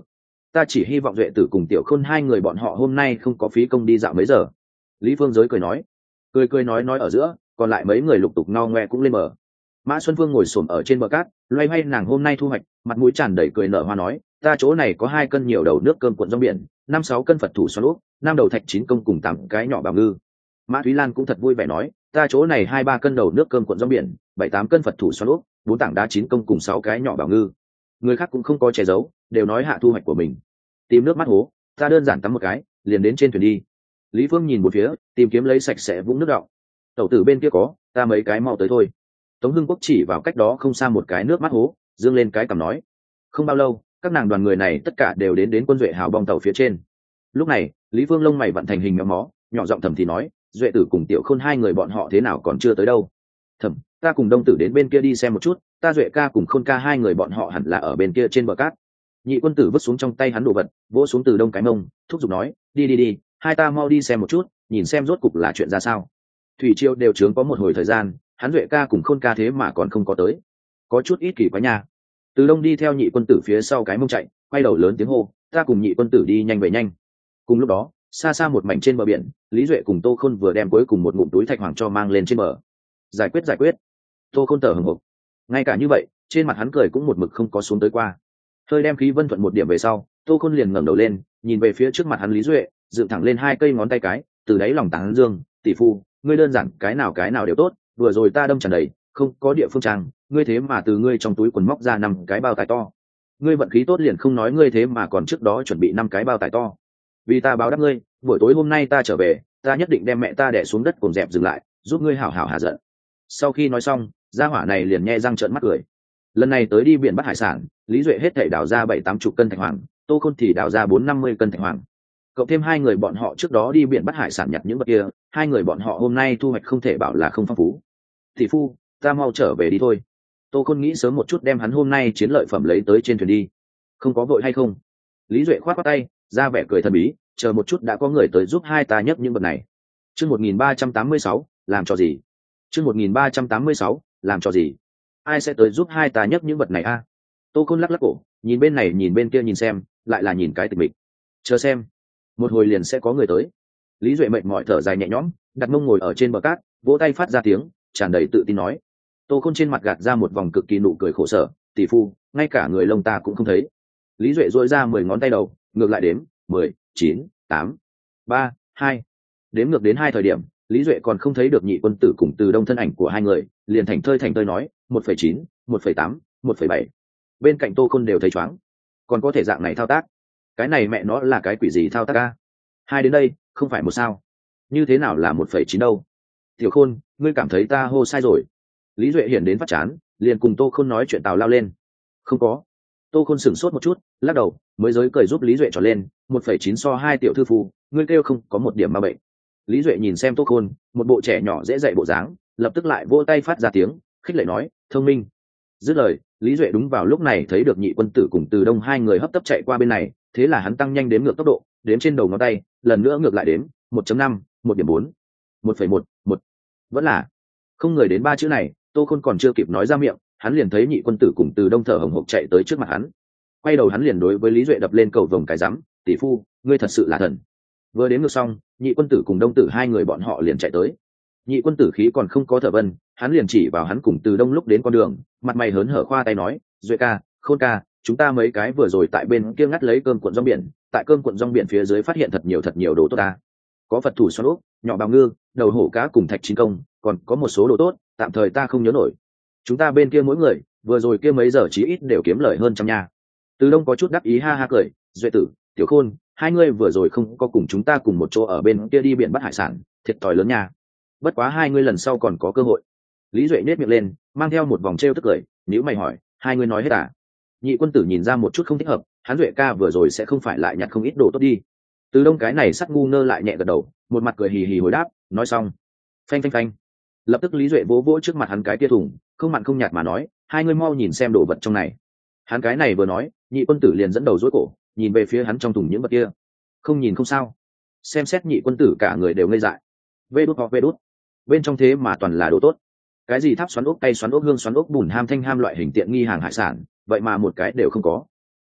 ta chỉ hy vọng duệ tử cùng tiểu khôn hai người bọn họ hôm nay không có phí công đi dạo mấy giờ. Lý Phương Giới cười nói, cười cười nói nói ở giữa, còn lại mấy người lục tục no ngoe cũng lên bờ. Mã Xuân Phương ngồi xổm ở trên bờ cát, loay hoay nàng hôm nay thu hoạch, mặt mũi tràn đầy cười nở hoa nói, ta chỗ này có hai cân nhiều đầu nước cơm cuộn rong biển, năm sáu cân Phật thủ xoắn úp, năm đầu thạch chín công cùng tám cái nhỏ bào ngư. Mã Thúy Lan cũng thật vui vẻ nói, ta chỗ này hai ba cân đầu nước cơm cuộn rong biển, bảy tám cân Phật thủ xoắn úp, bốn tảng đá chín công cùng sáu cái nhỏ bào ngư. Người khác cũng không có che giấu, đều nói hạ thu hoạch của mình. Tìm nước mắt hố, ta đơn giản tắm một cái, liền đến trên thuyền đi. Lý Phương nhìn một phía, tìm kiếm lấy sạch sẽ vũng nước đọng. Tẩu tử bên kia có, ta mấy cái mau tới thôi. Tống Hưng Quốc chỉ vào cách đó không xa một cái nước mắt hố, dương lên cái cằm nói. Không bao lâu, các nàng đoàn người này tất cả đều đến đến quân duệ hào bong tàu phía trên. Lúc này, Lý Phương lông mày vận thành hình méo mó, nhỏ giọng thầm thì nói, duệ tử cùng tiểu khôn hai người bọn họ thế nào còn chưa tới đâu. Thầm, ta cùng đông tử đến bên kia đi xem một chút, ta duệ ca cùng khôn ca hai người bọn họ hẳn là ở bên kia trên bờ cát. Nhị quân tử vứt xuống trong tay hắn đồ vật, vỗ xuống từ đông cái mông, thúc giục nói, đi đi đi, hai ta mau đi xem một chút, nhìn xem rốt cục là chuyện ra sao. Thủy Triều đều trướng có một hồi thời gian, hắn duệ ca cùng khôn ca thế mà còn không có tới, có chút ít kỳ quá nha. Từ đông đi theo nhị quân tử phía sau cái mông chạy, quay đầu lớn tiếng hô, ta cùng nhị quân tử đi nhanh về nhanh. Cùng lúc đó, xa xa một mảnh trên bờ biển, Lý Duệ cùng Tô Khôn vừa đem cuối cùng một ngụm túi thạch hoàng cho mang lên trên bờ. Giải quyết giải quyết. Tô Khôn tở hừng hực. Ngay cả như vậy, trên mặt hắn cười cũng một mực không có xuống tới qua. Hơi đem khí vân thuận một điểm về sau, Tô Khôn liền ngẩng đầu lên, nhìn về phía trước mặt hắn Lý Duệ, dựng thẳng lên hai cây ngón tay cái, từ đáy lòng tán dương, tỷ phu, ngươi đơn giản cái nào cái nào đều tốt, vừa rồi ta đâm tràn đầy, không có địa phương trang, ngươi thế mà từ ngươi trong túi quần móc ra năm cái bao tải to. Ngươi vận khí tốt liền không nói ngươi thế mà còn trước đó chuẩn bị năm cái bao tải to. Vì ta báo đáp ngươi, buổi tối hôm nay ta trở về, ta nhất định đem mẹ ta đè xuống đất cùng dẹp dừng lại, giúp ngươi hảo hảo hạ giận. Sau khi nói xong, gia hỏa này liền nhe răng trợn mắt cười. Lần này tới đi biển bắt hải sản, Lý Duệ hết thảy đào ra bảy tám chục cân thạch hoàng, Tô Khôn thì đào ra bốn năm mươi cân thạch hoàng. Cộng thêm hai người bọn họ trước đó đi biển bắt hải sản nhặt những vật kia, hai người bọn họ hôm nay thu hoạch không thể bảo là không phong phú. Tỷ phu, ta mau trở về đi thôi. Tô Khôn nghĩ sớm một chút đem hắn hôm nay chiến lợi phẩm lấy tới trên thuyền đi. Không có vội hay không? Lý Duệ khoát khoát tay, ra vẻ cười thần bí, chờ một chút đã có người tới giúp hai ta nhấc những vật này. Chương một nghìn ba trăm tám mươi sáu, làm cho gì? Chương một nghìn ba trăm tám mươi sáu, làm cho gì? Ai sẽ tới giúp hai ta nhấc những vật này a? Tô Khôn lắc lắc cổ, nhìn bên này nhìn bên kia nhìn xem, lại là nhìn cái tịch mịch. Chờ xem, một hồi liền sẽ có người tới. Lý Duệ mệt mỏi thở dài nhẹ nhõm, đặt mông ngồi ở trên bờ cát, vỗ tay phát ra tiếng, tràn đầy tự tin nói. Tô Khôn trên mặt gạt ra một vòng cực kỳ nụ cười khổ sở, tỷ phu, ngay cả người lông ta cũng không thấy. Lý Duệ dội ra mười ngón tay đầu, ngược lại đếm, mười, chín, tám, ba, hai. Đếm ngược đến hai thời điểm, Lý Duệ còn không thấy được nhị quân tử cùng từ đông thân ảnh của hai người, liền thành thơi thành thơi nói, một phẩy chín, một phẩy tám, một phẩy bảy. Bên cạnh Tô Khôn đều thấy choáng. Còn có thể dạng này thao tác? Cái này mẹ nó là cái quỷ gì thao tác a? Hai đến đây, không phải một sao? Như thế nào là một phẩy chín đâu? Tiểu Khôn, ngươi cảm thấy ta hô sai rồi. Lý Duệ hiển đến phát chán, liền cùng Tô Khôn nói chuyện tào lao lên. Không có. Tô Khôn sửng sốt một chút, lắc đầu, mới giới cười giúp Lý Duệ trò lên, một phẩy chín so hai tiểu thư phu, ngươi kêu không có một điểm ma bệnh. Lý Duệ nhìn xem Tô Khôn, một bộ trẻ nhỏ dễ dạy bộ dáng, lập tức lại vỗ tay phát ra tiếng, khích lệ nói, thông minh. Dứt lời, Lý Duệ đúng vào lúc này thấy được nhị quân tử cùng từ đông hai người hấp tấp chạy qua bên này, thế là hắn tăng nhanh đếm ngược tốc độ, đếm trên đầu ngón tay, lần nữa ngược lại đếm, một phẩy năm, một điểm bốn, một phẩy một, một. Vẫn là không người đến ba chữ này, Tô Khôn còn chưa kịp nói ra miệng, hắn liền thấy nhị quân tử cùng từ đông thở hồng hộc chạy tới trước mặt hắn. Quay đầu hắn liền đối với Lý Duệ đập lên cầu vồng cái rắm, tỷ phu, ngươi thật sự là thần. Vừa đến ngược xong, nhị quân tử cùng đông tử hai người bọn họ liền chạy tới. Nhị quân tử khí còn không có thở vân, hắn liền chỉ vào hắn cùng từ đông lúc đến con đường, mặt mày hớn hở khoa tay nói, Duệ ca, Khôn ca, chúng ta mấy cái vừa rồi tại bên kia ngắt lấy cơm cuộn rong biển, tại cơm cuộn rong biển phía dưới phát hiện thật nhiều thật nhiều đồ tốt ta. Có Phật thủ xoắn úp, nhỏ bào ngư, đầu hổ cá cùng thạch chín công, còn có một số đồ tốt, tạm thời ta không nhớ nổi. Chúng ta bên kia mỗi người, vừa rồi kia mấy giờ chí ít đều kiếm lời hơn trăm nha. Từ đông có chút đắc ý ha ha cười, Duệ tử, Tiểu Khôn, hai ngươi vừa rồi không có cùng chúng ta cùng một chỗ ở bên kia đi biển bắt hải sản, thiệt thòi lớn nha. Bất quá hai ngươi lần sau còn có cơ hội. Lý Duệ nết miệng lên, mang theo một vòng trêu tức cười, nếu mày hỏi, hai ngươi nói hết à? Nhị quân tử nhìn ra một chút không thích hợp, hắn Duệ ca vừa rồi sẽ không phải lại nhặt không ít đồ tốt đi. Từ đông cái này sắt ngu ngơ lại nhẹ gật đầu, một mặt cười hì hì hồi đáp, nói xong, phanh phanh phanh. Lập tức Lý Duệ vỗ vỗ trước mặt hắn cái tia thùng, không mặn không nhạt mà nói, hai ngươi mau nhìn xem đồ vật trong này. Hắn cái này vừa nói, nhị quân tử liền dẫn đầu dối cổ, nhìn về phía hắn trong thùng những vật kia. Không nhìn không sao. Xem xét nhị quân tử cả người đều ngây dại. Vê đút hoặc vê đút. Bên trong thế mà toàn là đồ tốt. Cái gì tháp xoắn ốc, tay xoắn ốc, hương xoắn ốc, bùn ham thanh ham loại hình tiện nghi hàng hải sản, vậy mà một cái đều không có.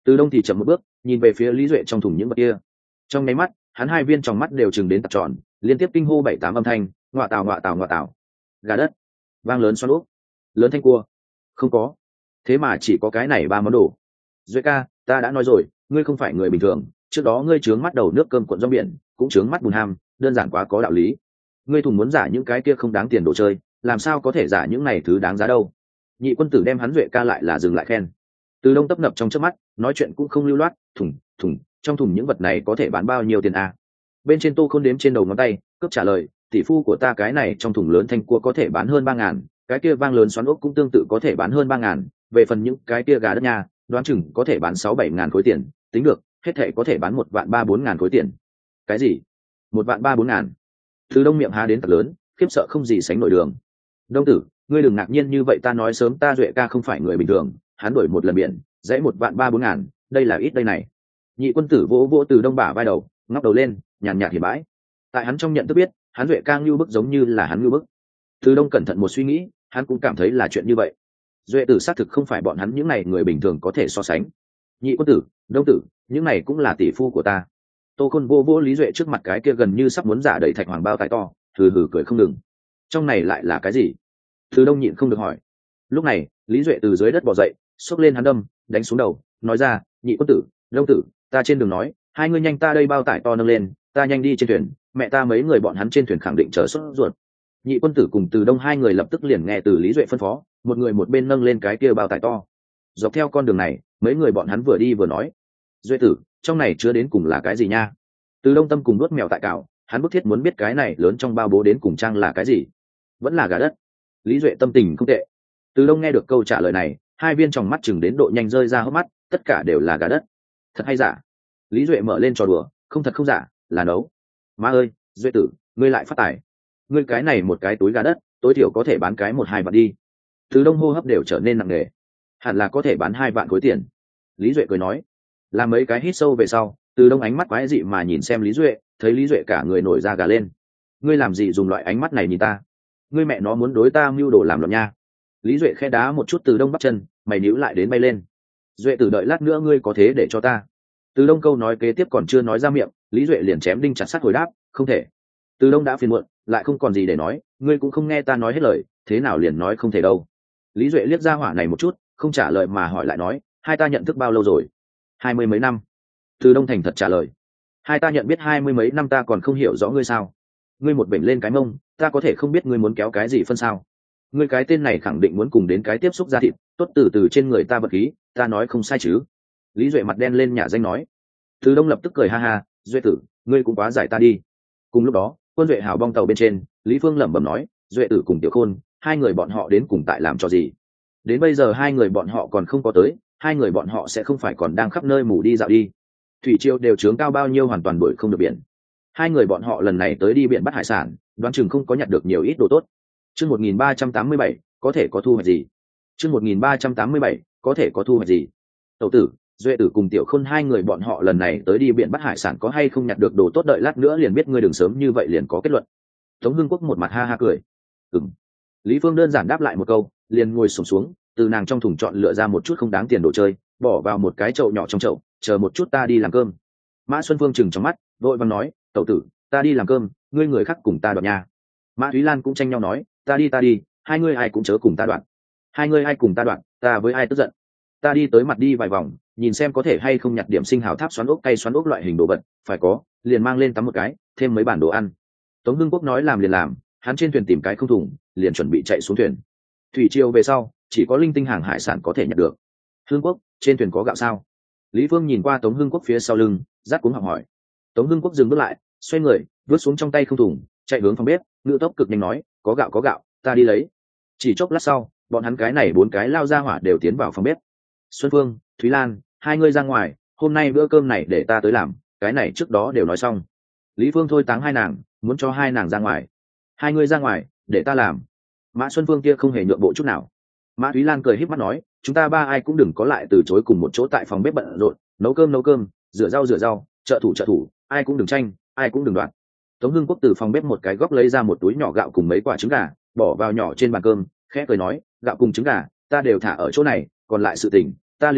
Từ Đông thì chậm một bước, nhìn về phía Lý Duệ trong thùng những vật kia. Trong nháy mắt, hắn hai viên trong mắt đều chừng đến tập tròn, liên tiếp kinh hô bảy tám âm thanh, ngọa tào ngọa tào ngọa tào. Gà đất, vang lớn xoắn úp, lớn thanh cua. Không có. Thế mà chỉ có cái này ba món đồ. Duệ ca, ta đã nói rồi, ngươi không phải người bình thường, trước đó ngươi trướng mắt đầu nước cơm cuộn rong biển, cũng trướng mắt bùn ham, đơn giản quá có đạo lý. Ngươi thùng muốn giả những cái kia không đáng tiền đồ chơi, làm sao có thể giả những này thứ đáng giá đâu. Nhị quân tử đem hắn Duệ ca lại là dừng lại khen. Từ Đông tấp nập trong chớp mắt, nói chuyện cũng không lưu loát, thùng thùng trong thùng những vật này có thể bán bao nhiêu tiền à? Bên trên Tô Khôn đếm trên đầu ngón tay, cướp trả lời, tỷ phu của ta cái này trong thùng lớn thanh cua có thể bán hơn ba ngàn, cái kia vang lớn xoắn ốc cũng tương tự có thể bán hơn ba ngàn, về phần những cái kia gà đất nha, đoán chừng có thể bán sáu bảy ngàn khối tiền, tính được, hết thệ có thể bán một vạn ba bốn ngàn khối tiền. Cái gì? Một vạn ba bốn ngàn? Từ Đông miệng há đến thật lớn, khiếp sợ không gì sánh nổi đường. Đông tử, ngươi đừng ngạc nhiên như vậy, ta nói sớm, ta Duệ ca không phải người bình thường, hắn đổi một lần biển, dãy một vạn ba bốn ngàn, đây là ít đây này. Nhị quân tử vỗ vỗ Từ Đông bả vai đầu, ngóc đầu lên, nhàn nhạt hiển bãi. Tại hắn trong nhận thức biết, hắn Duệ ca ngưu bức giống như là hắn ngưu bức. Từ Đông cẩn thận một suy nghĩ, hắn cũng cảm thấy là chuyện như vậy. Duệ tử xác thực không phải bọn hắn những này người bình thường có thể so sánh. Nhị quân tử, Đông tử, những này cũng là tỷ phu của ta. Tô Khôn vô vô Lý Duệ trước mặt cái kia gần như sắp muốn giả đầy thạch hoàng bao tài to, hừ hừ cười không ngừng. Trong này lại là cái gì? Từ Đông nhịn không được hỏi. Lúc này, Lý Duệ từ dưới đất bò dậy, xốc lên hắn đâm, đánh xuống đầu, nói ra, nhị quân tử, Đông tử, ta trên đường nói, hai ngươi nhanh ta đây bao tải to nâng lên, ta nhanh đi trên thuyền, mẹ ta mấy người bọn hắn trên thuyền khẳng định chờ sốt ruột. Nhị quân tử cùng Từ Đông hai người lập tức liền nghe từ Lý Duệ phân phó, một người một bên nâng lên cái kia bao tải to. Dọc theo con đường này, mấy người bọn hắn vừa đi vừa nói, Duệ tử, trong này chứa đến cùng là cái gì nha? Từ Đông tâm cùng nuốt mèo tại cào, hắn bức thiết muốn biết cái này lớn trong bao bố đến cùng trang là cái gì. Vẫn là gà đất. Lý Duệ tâm tình không tệ. Từ Đông nghe được câu trả lời này, hai viên trong mắt chừng đến độ nhanh rơi ra hốc mắt, tất cả đều là gà đất. Thật hay giả? Lý Duệ mở lên trò đùa, không thật không giả, là nấu. Má ơi, Duệ tử, ngươi lại phát tài. Ngươi cái này một cái túi gà đất, tối thiểu có thể bán cái một hai vạn đi. Từ Đông hô hấp đều trở nên nặng nề. Hẳn là có thể bán hai vạn khối tiền. Lý Duệ cười nói. Làm mấy cái hít sâu về sau, Từ Đông ánh mắt quái dị mà nhìn xem Lý Duệ, thấy Lý Duệ cả người nổi da gà lên. Ngươi làm gì dùng loại ánh mắt này nhìn ta? Ngươi mẹ nó muốn đối ta mưu đồ làm loạn nha. Lý Duệ khẽ đá một chút Từ Đông bắp chân, mày níu lại đến bay lên. Duệ tử, đợi lát nữa ngươi có thế để cho ta. Từ Đông câu nói kế tiếp còn chưa nói ra miệng, Lý Duệ liền chém đinh chặt sắt hồi đáp, không thể. Từ Đông đã phiền muộn, lại không còn gì để nói, ngươi cũng không nghe ta nói hết lời, thế nào liền nói không thể đâu. Lý Duệ liếc ra hỏa này một chút, không trả lời mà hỏi lại nói, hai ta nhận thức bao lâu rồi? Hai mươi mấy năm. Từ Đông thành thật trả lời. Hai ta nhận biết hai mươi mấy năm, ta còn không hiểu rõ ngươi sao? Ngươi một bệnh lên cái mông, ta có thể không biết ngươi muốn kéo cái gì phân sao? Ngươi cái tên này khẳng định muốn cùng đến cái tiếp xúc ra thịt, tốt từ từ trên người ta vật khí, ta nói không sai chứ? Lý Duệ mặt đen lên nhà danh nói. Từ Đông lập tức cười ha ha, Duệ tử, ngươi cũng quá giải ta đi. Cùng lúc đó, quân Duệ hào bong tàu bên trên, Lý Phương lẩm bẩm nói, Duệ tử cùng Tiểu Khôn, hai người bọn họ đến cùng tại làm trò gì? Đến bây giờ hai người bọn họ còn không có tới, hai người bọn họ sẽ không phải còn đang khắp nơi mù đi dạo đi. Thủy triều đều trướng cao bao nhiêu hoàn toàn đuổi không được biển. Hai người bọn họ lần này tới đi biển bắt hải sản, đoán chừng không có nhặt được nhiều ít đồ tốt. Chương một nghìn ba trăm tám mươi bảy, có thể có thu hoạch gì? Chương một nghìn ba trăm tám mươi bảy, có thể có thu hoạch gì? Tẩu tử, Duệ tử cùng Tiểu Khôn hai người bọn họ lần này tới đi biển bắt hải sản có hay không nhặt được đồ tốt, đợi lát nữa liền biết, ngươi đừng sớm như vậy liền có kết luận. Tống Hưng Quốc một mặt ha ha cười. Ừm. Lý Phương đơn giản đáp lại một câu, liền ngồi xổm xuống, từ nàng trong thùng chọn lựa ra một chút không đáng tiền đồ chơi, bỏ vào một cái chậu nhỏ trong chậu, chờ một chút ta đi làm cơm. Mã Xuân Phương chừng trong mắt, vội vàng nói, tẩu tử, ta đi làm cơm, ngươi người khác cùng ta đoạn nhà. Mã Thúy Lan cũng tranh nhau nói, ta đi ta đi, hai ngươi ai cũng chớ cùng ta đoạn. Hai ngươi ai cùng ta đoạn, ta với ai tức giận. Ta đi tới mặt đi vài vòng, nhìn xem có thể hay không nhặt điểm sinh hào tháp xoắn ốc, cây xoắn ốc loại hình đồ vật, phải có, liền mang lên tắm một cái, thêm mấy bản đồ ăn. Tống Hưng Quốc nói làm liền làm, hắn trên thuyền tìm cái không thùng, liền chuẩn bị chạy xuống thuyền. Thủy triều về sau, chỉ có linh tinh hàng hải sản có thể nhặt được. Hưng Quốc, trên thuyền có gạo sao? Lý Phương nhìn qua Tống Hưng Quốc phía sau lưng, rát cuống học hỏi. Tống Hưng Quốc dừng bước lại, xoay người, vớt xuống trong tay không thùng, chạy hướng phòng bếp, ngự tốc cực nhanh nói, có gạo có gạo, ta đi lấy. Chỉ chốc lát sau, bọn hắn cái này bốn cái lao ra hỏa đều tiến vào phòng bếp. Xuân Phương, Thúy Lan, hai ngươi ra ngoài, hôm nay bữa cơm này để ta tới làm, cái này trước đó đều nói xong. Lý Phương thôi táng hai nàng, muốn cho hai nàng ra ngoài. Hai ngươi ra ngoài, để ta làm. Mã Xuân Phương kia không hề nhượng bộ chút nào. Mã Thúy Lan cười híp mắt nói, chúng ta ba ai cũng đừng có lại từ chối cùng một chỗ tại phòng bếp bận rộn, nấu cơm nấu cơm, rửa rau rửa rau, trợ thủ trợ thủ, ai cũng đừng tranh, ai cũng đừng đoạt. Tống Hưng Quốc từ phòng bếp một cái góc lấy ra một túi nhỏ gạo cùng mấy quả trứng gà, bỏ vào nhỏ trên bàn cơm, khẽ cười nói, gạo cùng trứng gà, ta đều thả ở chỗ này, còn lại sự tình, ta liền mặc kệ,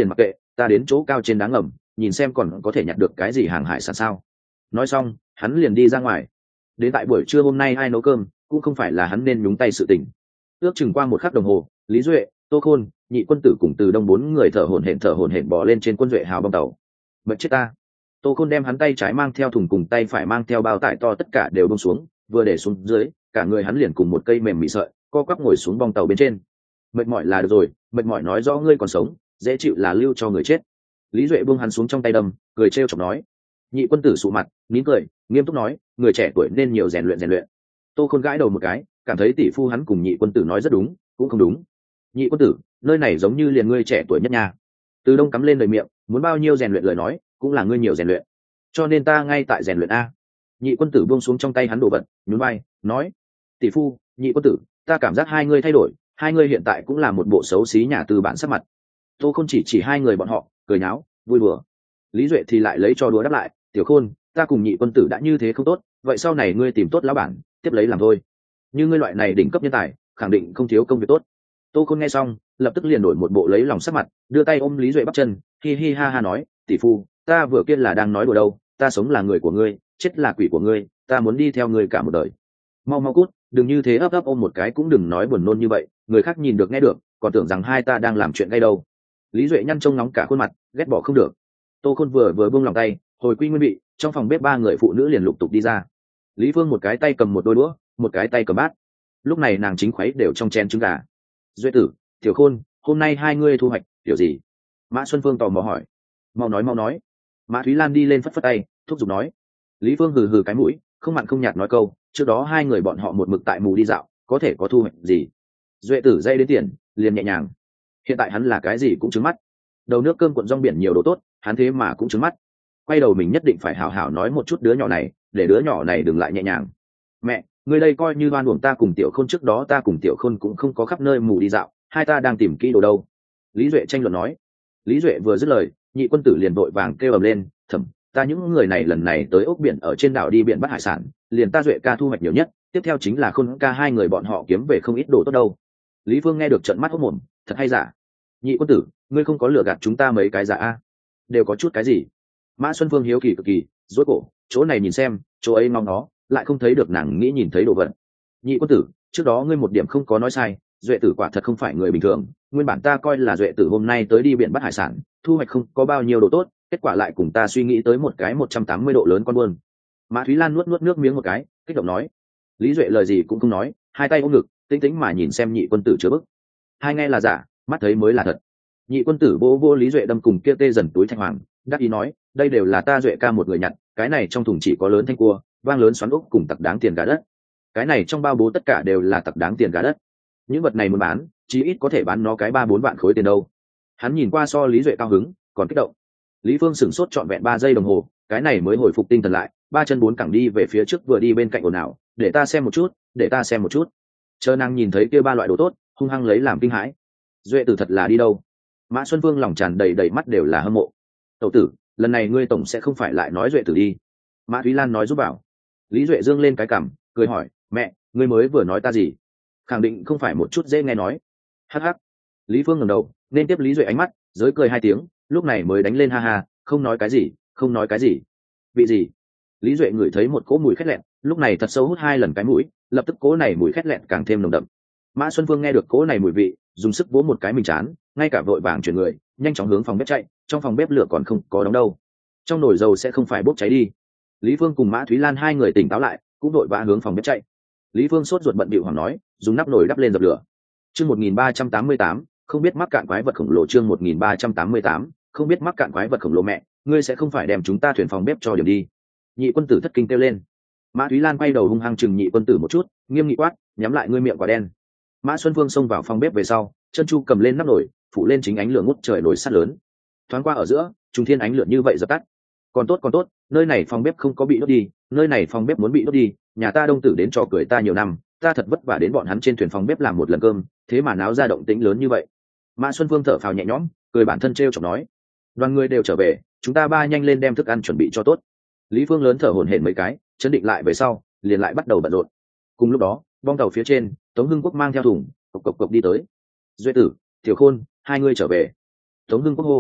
ta đến chỗ cao trên đá ngầm nhìn xem còn có thể nhặt được cái gì hàng hải sản sao. Nói xong hắn liền đi ra ngoài. Đến tại buổi trưa hôm nay ai nấu cơm cũng không phải là hắn nên nhúng tay sự tình. Ước chừng qua một khắc đồng hồ, Lý Duệ, Tô Khôn, Nhị Quân Tử cùng Từ Đông bốn người thở hổn hển thở hổn hển bò lên trên quân Duệ hào bong tàu. Mệt chết ta. Tô Khôn đem hắn tay trái mang theo thùng cùng tay phải mang theo bao tải to tất cả đều buông xuống, vừa để xuống dưới, cả người hắn liền cùng một cây mềm mị sợi, co quắp ngồi xuống bong tàu bên trên. Mệt mỏi là được rồi, mệt mỏi nói rõ ngươi còn sống, dễ chịu là lưu cho người chết. Lý Duệ buông hắn xuống trong tay đâm, cười trêu chọc nói. Nhị Quân Tử sụ mặt, nín cười, nghiêm túc nói, người trẻ tuổi nên nhiều rèn luyện rèn luyện. Tô Khôn gãi đầu một cái, cảm thấy tỷ phu hắn cùng Nhị Quân Tử nói rất đúng, cũng không đúng. Nhị Quân Tử, nơi này giống như liền ngươi trẻ tuổi nhất nha. Từ Đông cắm lên lời miệng, muốn bao nhiêu rèn luyện lời nói, cũng là ngươi nhiều rèn luyện, cho nên ta ngay tại rèn luyện a. Nhị Quân Tử buông xuống trong tay hắn đồ vật, nhún vai nói, tỷ phu, Nhị Quân Tử, ta cảm giác hai ngươi thay đổi, hai ngươi hiện tại cũng là một bộ xấu xí nhà tư bản sắc mặt. Tô Khôn chỉ chỉ hai người bọn họ, cười nháo, vui đùa. Lý Duệ thì lại lấy cho đùa đáp lại, tiểu Khôn, ta cùng Nhị Quân Tử đã như thế không tốt, vậy sau này ngươi tìm tốt lão bản, tiếp lấy làm thôi. Như ngươi loại này đỉnh cấp nhân tài, khẳng định không thiếu công việc tốt. Tô Khôn nghe xong, lập tức liền đổi một bộ lấy lòng sắc mặt, đưa tay ôm Lý Duệ bắp chân, hi hi ha ha nói, tỷ phu, ta vừa kia là đang nói đùa đâu, ta sống là người của ngươi, chết là quỷ của ngươi, ta muốn đi theo ngươi cả một đời. Mau mau cút, đừng như thế ấp ấp ôm một cái cũng đừng nói buồn nôn như vậy, người khác nhìn được nghe được, còn tưởng rằng hai ta đang làm chuyện gây đâu. Lý Duệ nhăn trông nóng cả khuôn mặt, ghét bỏ không được. Tô Khôn vừa vừa buông lòng tay, hồi quy nguyên vị, trong phòng bếp ba người phụ nữ liền lục tục đi ra. Lý Phương một cái tay cầm một đôi đũa, một cái tay cầm bát. Lúc này nàng chính khuấy đều trong chén trứng gà. Duệ Tử, Tiểu Khôn, hôm nay hai ngươi thu hoạch kiểu gì? Mã Xuân Phương tò mò hỏi. Mau nói mau nói. Mã Thúy Lan đi lên phất phất tay, thúc giục nói. Lý Phương hừ hừ cái mũi, không mặn không nhạt nói câu, trước đó hai người bọn họ một mực tại mù đi dạo, có thể có thu hoạch gì? Duệ Tử dây đến tiền, liền nhẹ nhàng. Hiện tại hắn là cái gì cũng trứng mắt. Đầu nước cơm cuộn rong biển nhiều đồ tốt, hắn thế mà cũng trứng mắt. Quay đầu mình nhất định phải hảo hảo nói một chút đứa nhỏ này, để đứa nhỏ này đừng lại nhẹ nhàng. Mẹ, người đây coi như oan uổng ta cùng Tiểu Khôn, trước đó ta cùng Tiểu Khôn cũng không có khắp nơi mù đi dạo, hai ta đang tìm kỹ đồ đâu. Lý Duệ tranh luận nói. Lý Duệ vừa dứt lời, Nhị Quân Tử liền vội vàng kêu ầm lên, thầm, ta những người này lần này tới ốc biển ở trên đảo đi biển bắt hải sản, liền ta Duệ ca thu hoạch nhiều nhất, tiếp theo chính là Khôn ca, hai người bọn họ kiếm về không ít đồ tốt đâu. Lý Phương nghe được trợn mắt hốt mồm, thật hay giả? Nhị Quân Tử, ngươi không có lừa gạt chúng ta mấy cái giả a? Đều có chút cái gì? Mã Xuân Phương hiếu kỳ cực kỳ, rối cổ, chỗ này nhìn xem, chỗ ấy mong nó, lại không thấy được nàng nghĩ nhìn thấy đồ vật. Nhị Quân Tử, trước đó ngươi một điểm không có nói sai, Duệ Tử quả thật không phải người bình thường, nguyên bản ta coi là Duệ Tử hôm nay tới đi biển bắt hải sản, thu hoạch không có bao nhiêu đồ tốt, kết quả lại cùng ta suy nghĩ tới một cái một trăm tám mươi độ lớn con buôn. Mã Thúy Lan nuốt nuốt nước miếng một cái, kích động nói. Lý Duệ lời gì cũng không nói, hai tay ôm ngực, tĩnh tĩnh mà nhìn xem Nhị Quân Tử chứa bức. Hai nghe là giả, mắt thấy mới là thật. Nhị Quân Tử vỗ vỗ Lý Duệ đâm cùng kia tê dần túi thanh hoàng, đắc ý nói, đây đều là ta Duệ ca một người nhặt, cái này trong thùng chỉ có lớn thanh cua, vang lớn xoắn ốc cùng tặc đáng tiền gà đất. Cái này trong bao bố tất cả đều là tặc đáng tiền gà đất. Những vật này muốn bán, chí ít có thể bán nó cái ba bốn vạn khối tiền đâu. Hắn nhìn qua so Lý Duệ cao hứng, còn kích động. Lý Phương sửng sốt trọn vẹn ba giây đồng hồ, cái này mới hồi phục tinh thần lại, ba chân bốn cẳng đi về phía trước vừa đi bên cạnh ồn ào, để ta xem một chút, để ta xem một chút. Chờ nàng nhìn thấy kia ba loại đồ tốt, hung hăng lấy làm kinh hãi. Duệ Tử thật là đi đâu? Mã Xuân Phương lòng tràn đầy đầy mắt đều là hâm mộ. Tẩu tử, lần này ngươi tổng sẽ không phải lại nói Duệ Tử đi? Mã Thúy Lan nói giúp bảo. Lý Duệ dương lên cái cằm, cười hỏi, mẹ, ngươi mới vừa nói ta gì? Khẳng định không phải một chút dễ nghe nói. Hắc hắc. Lý Phương ngẩng đầu, nên tiếp Lý Duệ ánh mắt, giới cười hai tiếng, lúc này mới đánh lên ha ha, không nói cái gì, không nói cái gì. Vị gì? Lý Duệ ngửi thấy một cỗ mùi khét lẹn, lúc này thật sâu hút hai lần cái mũi, lập tức cỗ này mùi khét lẹn càng thêm nồng đậm. Mã Xuân Phương nghe được cỗ này mùi vị, dùng sức vỗ một cái mình chán, ngay cả vội vàng chuyển người, nhanh chóng hướng phòng bếp chạy, trong phòng bếp lửa còn không có đóng đâu, trong nồi dầu sẽ không phải bốc cháy đi. Lý Phương cùng Mã Thúy Lan hai người tỉnh táo lại, cũng vội vã hướng phòng bếp chạy. Lý Phương sốt ruột bận bịu hoảng nói, dùng nắp nồi đắp lên dập lửa. Chương một nghìn ba trăm tám mươi tám, không biết mắc cạn quái vật khổng lồ. Chương một nghìn ba trăm tám mươi tám, không biết mắc cạn quái vật khổng lồ. Mẹ, ngươi sẽ không phải đem chúng ta thuyền phòng bếp cho điểm đi? Nhị Quân Tử thất kinh kêu lên. Mã Thúy Lan quay đầu hung hăng chừng Nhị Quân Tử một chút, nghiêm nghị quát, nhắm lại ngươi miệng quả đen. Mã Xuân Phương xông vào phòng bếp về sau, chân chu cầm lên nắp nồi, phủ lên chính ánh lửa ngút trời nồi sắt lớn. Thoáng qua ở giữa, trung thiên ánh lửa như vậy dập tắt. Còn tốt còn tốt, nơi này phòng bếp không có bị đốt đi, nơi này phòng bếp muốn bị đốt đi, nhà ta Đông Tử đến trò cười ta nhiều năm, ta thật vất vả đến bọn hắn trên thuyền phòng bếp làm một lần cơm, thế mà náo ra động tĩnh lớn như vậy. Mã Xuân Phương thở phào nhẹ nhõm, cười bản thân trêu chọc nói, đoàn người đều trở về, chúng ta ba nhanh lên đem thức ăn chuẩn bị cho tốt. Lý Phương lớn thở hổn hển mấy cái, chấn định lại về sau, liền lại bắt đầu bận rộn. Cùng lúc đó, bong tàu phía trên, Tống Hưng Quốc mang theo thùng, cộc cộc cộc đi tới. Duệ Tử, Tiểu Khôn, hai người trở về. Tống Hưng Quốc hô.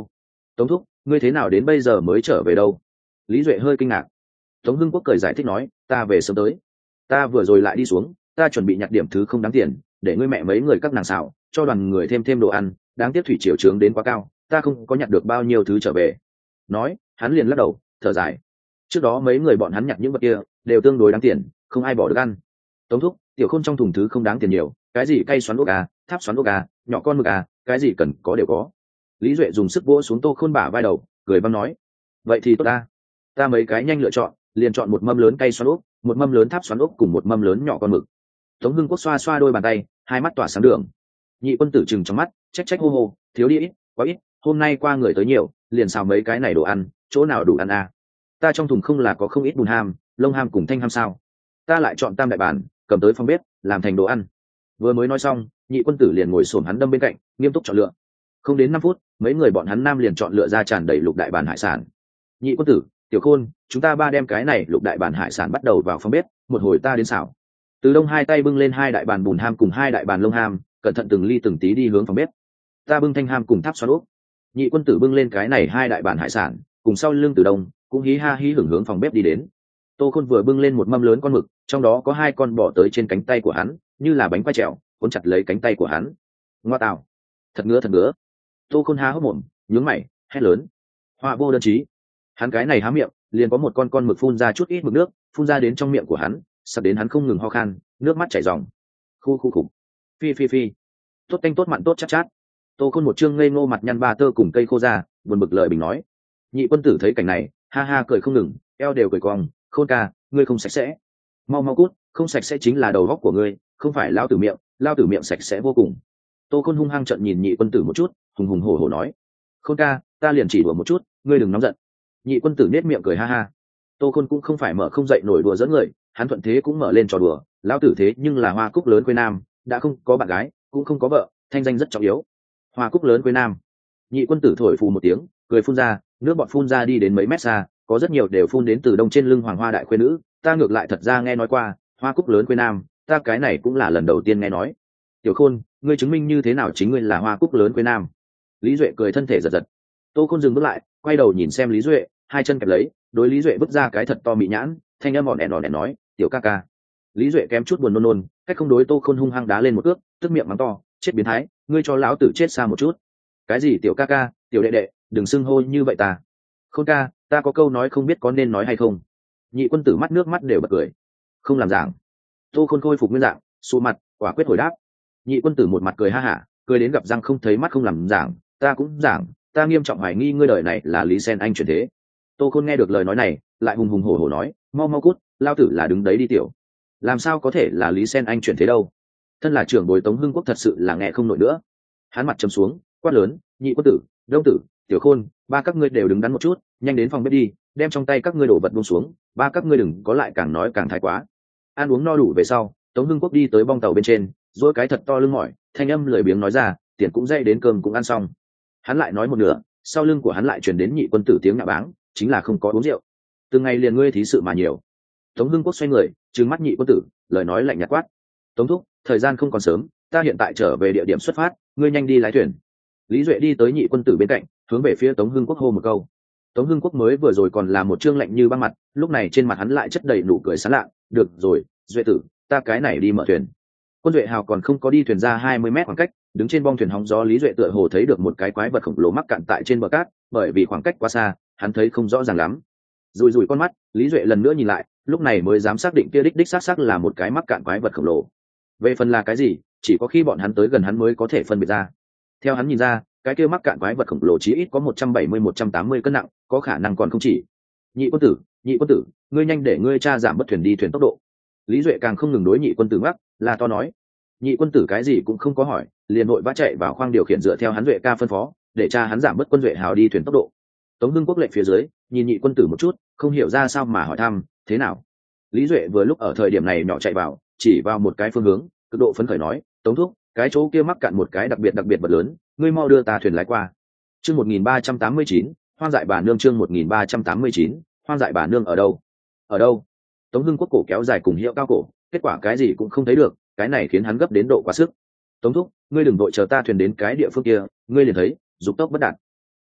Tống thúc, ngươi thế nào đến bây giờ mới trở về đâu? Lý Duệ hơi kinh ngạc. Tống Hưng Quốc cười giải thích nói, ta về sớm tới, ta vừa rồi lại đi xuống, ta chuẩn bị nhặt điểm thứ không đáng tiền để ngươi mẹ mấy người các nàng xào cho đoàn người thêm thêm đồ ăn, đáng tiếc thủy triều trướng đến quá cao, ta không có nhặt được bao nhiêu thứ trở về. Nói hắn liền lắc đầu thở dài. Trước đó mấy người bọn hắn nhặt những vật kia đều tương đối đáng tiền, không ai bỏ được ăn. Tống thúc, tiểu khôn trong thùng thứ không đáng tiền nhiều, cái gì cây xoắn ốc à, tháp xoắn ốc à, nhỏ con mực à, cái gì cần có đều có. Lý Duệ dùng sức vỗ xuống Tô Khôn bả vai đầu, cười văng nói, vậy thì tốt ta, ta mấy cái nhanh lựa chọn, liền chọn một mâm lớn cây xoắn ốc, một mâm lớn tháp xoắn ốc cùng một mâm lớn nhỏ con mực. Tống Hưng Quốc xoa xoa đôi bàn tay, hai mắt tỏa sáng đường. Nhị quân tử chừng trong mắt, trách trách hô hô, thiếu đi ít, quá ít, hôm nay qua người tới nhiều, liền xào mấy cái này đồ ăn, chỗ nào đủ ăn à? Ta trong thùng không là có không ít bùn ham, lông ham cùng thanh ham sao? Ta lại chọn tam đại bản, cầm tới phòng bếp, làm thành đồ ăn. Vừa mới nói xong, nhị quân tử liền ngồi xổm hắn đâm bên cạnh, nghiêm túc chọn lựa. Không đến năm phút, mấy người bọn hắn nam liền chọn lựa ra tràn đầy lục đại bản hải sản. Nhị quân tử, tiểu khôn, chúng ta ba đem cái này lục đại bản hải sản bắt đầu vào phòng bếp, một hồi ta đến xào. Từ Đông hai tay bưng lên hai đại bàn bùn ham cùng hai đại bàn lông ham, cẩn thận từng ly từng tí đi hướng phòng bếp. Ta bưng thanh ham cùng tháp xoắn úp. Nhị quân tử bưng lên cái này hai đại bàn hải sản, cùng sau lưng Từ Đông cũng hí ha hí hưởng hướng phòng bếp đi đến. Tô Khôn vừa bưng lên một mâm lớn con mực, trong đó có hai con bò tới trên cánh tay của hắn, như là bánh quay trèo, cuốn chặt lấy cánh tay của hắn. Ngoa tạo, thật ngứa thật ngứa. Tô Khôn há hốc mồm, nhướng mày, hét lớn. Họa vô đơn chí. Hắn cái này há miệng, liền có một con con mực phun ra chút ít mực nước, phun ra đến trong miệng của hắn, sắp đến hắn không ngừng ho khan, nước mắt chảy ròng. Khu khu khủng. Phi phi phi. Tốt tanh tốt mặn tốt chát chát. Tô Khôn một trương ngây ngô mặt nhăn ba tơ cùng cây khô ra, buồn bực lời bình nói. Nhị quân tử thấy cảnh này, ha ha cười không ngừng, eo đều cười cong. Khôn ca, ngươi không sạch sẽ. Mau mau cút, không sạch sẽ chính là đầu góc của ngươi, không phải lao tử miệng, lao tử miệng sạch sẽ vô cùng. Tô Khôn hung hăng trợn nhìn nhị quân tử một chút, hùng hùng hổ hổ nói. Khôn ca, ta liền chỉ đùa một chút, ngươi đừng nóng giận. Nhị quân tử nết miệng cười ha ha. Tô Khôn cũng không phải mở không dậy nổi đùa dẫn người, hắn thuận thế cũng mở lên trò đùa, lão tử thế nhưng là hoa cúc lớn quê nam, đã không có bạn gái, cũng không có vợ, thanh danh rất trọng yếu. Hoa cúc lớn quê nam. Nhị quân tử thổi phù một tiếng, cười phun ra, nước bọt phun ra đi đến mấy mét xa, có rất nhiều đều phun đến từ đông trên lưng hoàng hoa đại quê nữ, ta ngược lại thật ra nghe nói qua, hoa cúc lớn quê nam, ta cái này cũng là lần đầu tiên nghe nói. Tiểu Khôn, ngươi chứng minh như thế nào chính ngươi là hoa cúc lớn quê nam? Lý Duệ cười thân thể giật giật. Tô Khôn dừng bước lại, quay đầu nhìn xem Lý Duệ, hai chân kẹp lấy, đối Lý Duệ bước ra cái thật to mị nhãn, thanh âm ỏn ẻn ỏn ẻn nói, tiểu ca ca. Lý Duệ kém chút buồn nôn nôn, cách không đối Tô Khôn hung hăng đá lên một ước, tức miệng mắng to, chết biến thái, ngươi cho lão tử chết xa một chút. Cái gì tiểu ca ca, tiểu đệ đệ, đừng xưng hô như vậy ta. Khôn ca, ta có câu nói không biết có nên nói hay không. Nhị quân tử mắt nước mắt đều bật cười. Không làm giảng. Tô Khôn khôi phục nguyên dạng, xù mặt, quả quyết hồi đáp. Nhị quân tử một mặt cười ha hả, cười đến gặp răng không thấy mắt không làm giảng, ta cũng giảng, ta nghiêm trọng hoài nghi ngươi đời này là Lý Sen Anh chuyển thế. Tô Khôn nghe được lời nói này, lại hùng hùng hổ hổ nói, mau mau cút, lao tử là đứng đấy đi tiểu. Làm sao có thể là Lý Sen Anh chuyển thế đâu? Thân là trưởng bối Tống Hưng Quốc thật sự là nghe không nổi nữa. Hắn mặt trầm xuống, quát lớn, nhị quân tử, đông tử, tiểu Khôn, ba các ngươi đều đứng đắn một chút, nhanh đến phòng bếp đi, đem trong tay các ngươi đổ vật buông xuống, ba các ngươi đừng có lại càng nói càng thái quá. Ăn uống no đủ về sau, Tống Hưng Quốc đi tới bong tàu bên trên, duỗi cái thật to lưng mỏi, thanh âm lười biếng nói ra, tiền cũng dậy đến cơm cũng ăn xong. Hắn lại nói một nửa, sau lưng của hắn lại truyền đến nhị quân tử tiếng nhạ báng, chính là không có uống rượu. Từng ngày liền ngươi thí sự mà nhiều. Tống Hưng Quốc xoay người, trừng mắt nhị quân tử, lời nói lạnh nhạt quát. Tống thúc, thời gian không còn sớm, ta hiện tại trở về địa điểm xuất phát, ngươi nhanh đi lái thuyền. Lý Duệ đi tới nhị quân tử bên cạnh, hướng về phía Tống Hưng Quốc hô một câu. Tống Hưng Quốc mới vừa rồi còn là một trương lạnh như băng mặt, lúc này trên mặt hắn lại chất đầy nụ cười sán lạ. Được rồi, Duệ tử, ta cái này đi mở thuyền. Quân Duệ hào còn không có đi thuyền ra hai mươi mét khoảng cách, đứng trên bong thuyền hóng gió Lý Duệ tựa hồ thấy được một cái quái vật khổng lồ mắc cạn tại trên bờ cát, bởi vì khoảng cách quá xa, hắn thấy không rõ ràng lắm. Rùi rùi con mắt, Lý Duệ lần nữa nhìn lại, lúc này mới dám xác định kia đích đích xác xác là một cái mắc cạn quái vật khổng lồ. Về phần là cái gì, chỉ có khi bọn hắn tới gần hắn mới có thể phân biệt ra. Theo hắn nhìn ra, cái kia mắc cạn quái vật khổng lồ chí ít có một trăm bảy mươi một trăm tám mươi cân nặng, có khả năng còn không chỉ. Nhị quân tử, nhị quân tử, ngươi nhanh để ngươi cha giảm bất thuyền đi thuyền tốc độ. Lý Duệ càng không ngừng đối nhị quân tử ngắc, là to nói. Nhị quân tử cái gì cũng không có hỏi, liền vội vã chạy vào khoang điều khiển dựa theo hắn Duệ ca phân phó, để cha hắn giảm bớt quân Duệ hào đi thuyền tốc độ. Tống Hưng Quốc lệnh phía dưới, nhìn nhị quân tử một chút, không hiểu ra sao mà hỏi thăm, thế nào? Lý Duệ vừa lúc ở thời điểm này nhỏ chạy vào, chỉ vào một cái phương hướng, cực độ phấn khởi nói, Tống thúc, cái chỗ kia mắc cạn một cái đặc biệt đặc biệt vật lớn, ngươi mau đưa ta thuyền lái qua. Chương một nghìn ba trăm tám mươi chín, hoang dại bà nương. Chương một nghìn ba trăm tám mươi chín, hoang dại bà nương ở đâu? Ở đâu? Tống Hưng Quốc cổ kéo dài cùng hiệu cao cổ, kết quả cái gì cũng không thấy được, cái này khiến hắn gấp đến độ quá sức. Tống thúc, ngươi đừng vội chờ ta thuyền đến cái địa phương kia, ngươi liền thấy, dục tốc bất đạt.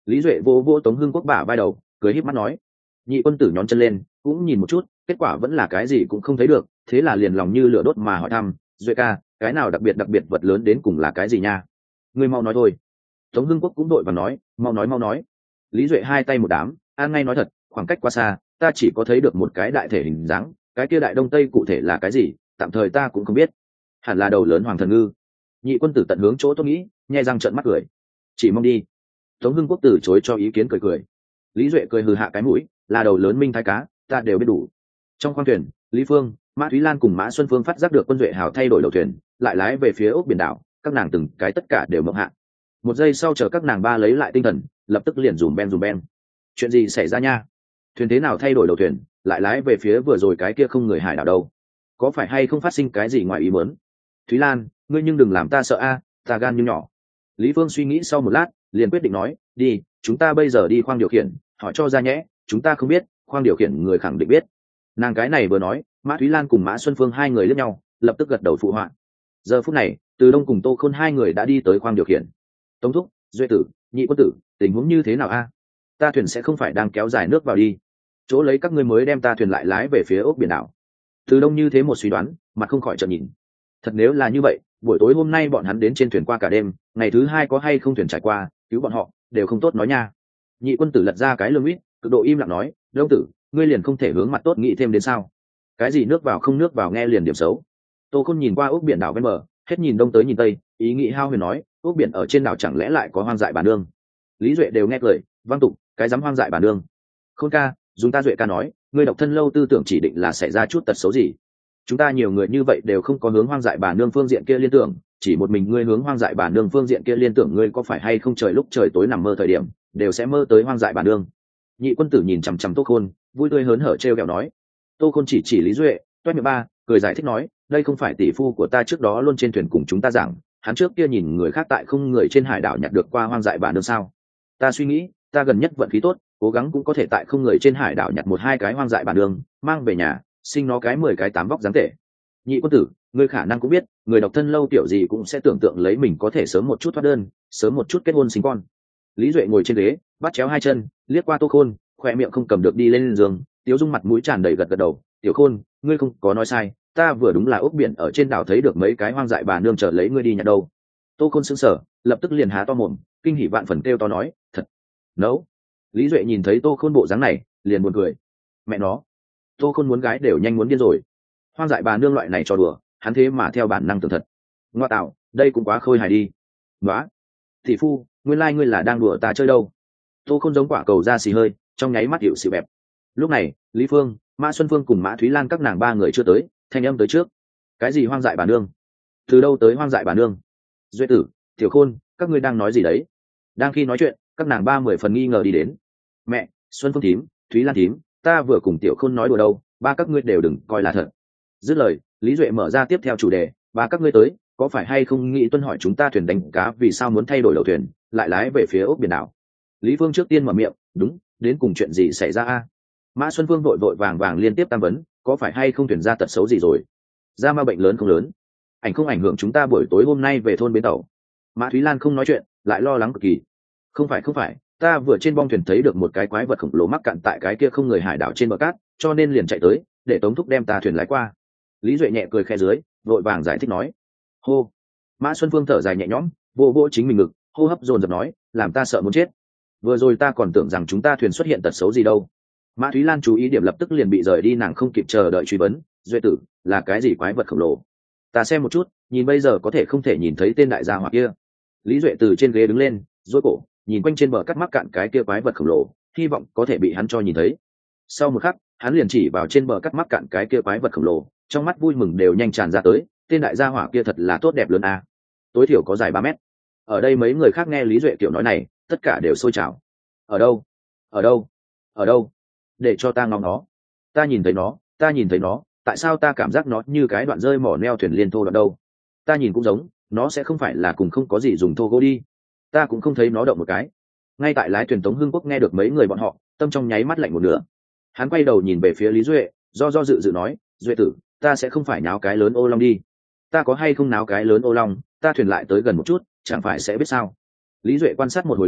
Lý Duệ vô vô Tống Hưng Quốc bả vai đầu, cười híp mắt nói. Nhị quân tử nhón chân lên, cũng nhìn một chút, kết quả vẫn là cái gì cũng không thấy được, thế là liền lòng như lửa đốt mà hỏi thăm, Duệ ca, cái nào đặc biệt đặc biệt vật lớn đến cùng là cái gì nha? Ngươi mau nói thôi. Tống Hưng Quốc cũng đội và nói, mau nói mau nói. Lý Duệ hai tay một đám, an ngay nói thật, khoảng cách quá xa, ta chỉ có thấy được một cái đại thể hình dáng, cái kia đại đông tây cụ thể là cái gì, tạm thời ta cũng không biết. Hẳn là đầu lớn hoàng thần ngư. Nhị quân tử tận hướng chỗ tôi nghĩ, nhai răng trợn mắt cười. Chỉ mong đi. Tống Hưng Quốc từ chối cho ý kiến cười cười. Lý Duệ cười hừ hạ cái mũi, là đầu lớn minh thái cá, ta đều biết đủ. Trong khoang thuyền, Lý Phương, Mã Thúy Lan cùng Mã Xuân Phương phát giác được quân Duệ hào thay đổi đầu thuyền, lại lái về phía ốc biển đảo, các nàng từng cái tất cả đều mộng hạ. Một giây sau chờ các nàng ba lấy lại tinh thần, lập tức liền dùm ben dùm ben. Chuyện gì xảy ra nha? Thuyền thế nào thay đổi đầu thuyền, lại lái về phía vừa rồi cái kia không người hải đảo đâu? Có phải hay không phát sinh cái gì ngoài ý muốn? Thúy Lan, ngươi nhưng đừng làm ta sợ a, ta gan như nhỏ. Lý Phương suy nghĩ sau một lát, liền quyết định nói, đi, chúng ta bây giờ đi khoang điều khiển, hỏi cho ra nhẽ, chúng ta không biết, khoang điều khiển người khẳng định biết. Nàng cái này vừa nói, Mã Thúy Lan cùng Mã Xuân Phương hai người liếc nhau, lập tức gật đầu phụ họa. Giờ phút này, Từ Đông cùng Tô Khôn hai người đã đi tới khoang điều khiển. Tống thúc, Duệ tử, Nhị quân tử, tình huống như thế nào a? Ta thuyền sẽ không phải đang kéo dài nước vào đi, chỗ lấy các ngươi mới đem ta thuyền lại lái về phía ốc biển đảo. Từ Đông như thế một suy đoán, mặt không khỏi trợn nhìn. Thật nếu là như vậy, buổi tối hôm nay bọn hắn đến trên thuyền qua cả đêm, ngày thứ hai có hay không thuyền trải qua, cứu bọn họ đều không tốt nói nha. Nhị quân tử lật ra cái lưng uýt, cực độ im lặng nói, Đông tử, ngươi liền không thể hướng mặt tốt nghĩ thêm đến sao? Cái gì nước vào không nước vào nghe liền điểm xấu. Tô Khôn nhìn qua ốc biển đảo ven bờ, hết nhìn đông tới nhìn tây, ý nghĩ hao huyền nói, ốc biển ở trên đảo chẳng lẽ lại có hoang dại bà nương? Lý Duệ đều nghe cười, vang tục, cái dám hoang dại bà nương. Khôn ca, dùng ta Duệ ca nói, ngươi độc thân lâu tư tưởng chỉ định là xảy ra chút tật xấu gì? Chúng ta nhiều người như vậy đều không có hướng hoang dại bà nương phương diện kia liên tưởng, chỉ một mình ngươi hướng hoang dại bà nương phương diện kia liên tưởng, ngươi có phải hay không trời lúc trời tối nằm mơ thời điểm đều sẽ mơ tới hoang dại bà nương? Nhị quân tử nhìn chằm chằm Tô Khôn, vui tươi hớn hở trêu ghẹo nói. Tô Khôn chỉ chỉ Lý Duệ, toét miệng ba, cười giải thích nói, đây không phải tỷ phu của ta trước đó luôn trên thuyền cùng chúng ta giảng, hắn trước kia nhìn người khác tại không người trên hải đảo nhặt được qua hoang dại bà nương sao? Ta suy nghĩ, ta gần nhất vận khí tốt, cố gắng cũng có thể tại không người trên hải đảo nhặt một hai cái hoang dại bà nương, mang về nhà, sinh nó cái mười cái tám vóc dáng tệ. Nhị quân tử, ngươi khả năng cũng biết, người độc thân lâu tiểu gì cũng sẽ tưởng tượng lấy mình có thể sớm một chút thoát đơn, sớm một chút kết hôn sinh con. Lý Duệ ngồi trên ghế, bắt chéo hai chân, liếc qua Tô Khôn, khoe miệng không cầm được đi lên giường, Tiếu Dung mặt mũi tràn đầy gật gật đầu, "Tiểu Khôn, ngươi không có nói sai, ta vừa đúng là ốc biển ở trên đảo thấy được mấy cái hoang dại bà nương chờ lấy ngươi đi nhặt đâu." Tô Khôn sững sờ, lập tức liền há to mồm, kinh hỉ vạn phần kêu to nói, "Thật?" "Nấu." Lý Duệ nhìn thấy Tô Khôn bộ dáng này, liền buồn cười. Mẹ nó, Tô Khôn muốn gái đều nhanh muốn điên rồi. Hoang dại bà nương loại này cho đùa, hắn thế mà theo bản năng tưởng thật. Ngoa tạo, đây cũng quá khôi hài đi. Nóa, thị phu, nguyên lai ngươi là đang đùa ta chơi đâu? Tô Khôn giống quả cầu ra xì hơi, trong nháy mắt hiệu xịu bẹp. Lúc này, Lý Phương, Mã Xuân Phương cùng Mã Thúy Lan các nàng ba người chưa tới, thanh âm tới trước. Cái gì hoang dại bà nương? Từ đâu tới hoang dại bà nương? Duệ tử, Tiểu Khôn, các ngươi đang nói gì đấy? Đang khi nói chuyện, các nàng ba mười phần nghi ngờ đi đến. Mẹ, Xuân Phương thím, Thúy Lan thím, ta vừa cùng Tiểu Khôn nói đùa đâu, ba các ngươi đều đừng coi là thật. Dứt lời, Lý Duệ mở ra tiếp theo chủ đề, ba các ngươi tới, có phải hay không nghĩ tuân hỏi chúng ta thuyền đánh cá vì sao muốn thay đổi đầu thuyền, lại lái về phía ốc biển đảo? Lý Phương trước tiên mở miệng, đúng, đến cùng chuyện gì xảy ra a? Mã Xuân Phương vội vội vàng vàng liên tiếp tam vấn, có phải hay không thuyền ra tật xấu gì rồi? Ra ma bệnh lớn không lớn? Ảnh không ảnh hưởng chúng ta buổi tối hôm nay về thôn bến tàu? Mã Thúy Lan không nói chuyện, lại lo lắng cực kỳ. Không phải không phải, ta vừa trên bong thuyền thấy được một cái quái vật khổng lồ mắc cạn tại cái kia không người hải đảo trên bờ cát, cho nên liền chạy tới, để Tống thúc đem ta thuyền lái qua. Lý Duệ nhẹ cười khe dưới, vội vàng giải thích nói. Hô. Mã Xuân Phương thở dài nhẹ nhõm, vô vô chính mình ngực, hô hấp dồn dập nói, làm ta sợ muốn chết. Vừa rồi ta còn tưởng rằng chúng ta thuyền xuất hiện tật xấu gì đâu. Mã Thúy Lan chú ý điểm lập tức liền bị rời đi, nàng không kịp chờ đợi truy vấn, Duệ tử, là cái gì quái vật khổng lồ? Ta xem một chút, nhìn bây giờ có thể không thể nhìn thấy tên đại gia hỏa kia. Lý Duệ từ trên ghế đứng lên, duỗi cổ, nhìn quanh trên bờ cắt mắc cạn cái kia quái vật khổng lồ, hy vọng có thể bị hắn cho nhìn thấy. Sau một khắc, hắn liền chỉ vào trên bờ cắt mắc cạn cái kia quái vật khổng lồ, trong mắt vui mừng đều nhanh tràn ra tới, tên đại gia hỏa kia thật là tốt đẹp lớn a, tối thiểu có dài ba mét. Ở đây mấy người khác nghe Lý Duệ kiểu nói này, tất cả đều sôi trào. Ở đâu? Ở đâu? Ở đâu? Để cho ta ngóng nó. Ta nhìn thấy nó, ta nhìn thấy nó, tại sao ta cảm giác nó như cái đoạn rơi mỏ neo thuyền liên thô đoạn đâu? Ta nhìn cũng giống, nó sẽ không phải là cùng không có gì dùng thô gỗ đi. Ta cũng không thấy nó động một cái. Ngay tại lái thuyền Tống Hưng Quốc nghe được mấy người bọn họ, tâm trong nháy mắt lạnh một nửa. Hắn quay đầu nhìn về phía Lý Duệ, do do dự dự nói, Duệ tử, ta sẽ không phải náo cái lớn ô long đi. Ta có hay không náo cái lớn ô long, ta thuyền lại tới gần một chút, chẳng phải sẽ biết sao? Lý Duệ quan sát một hồi lâu,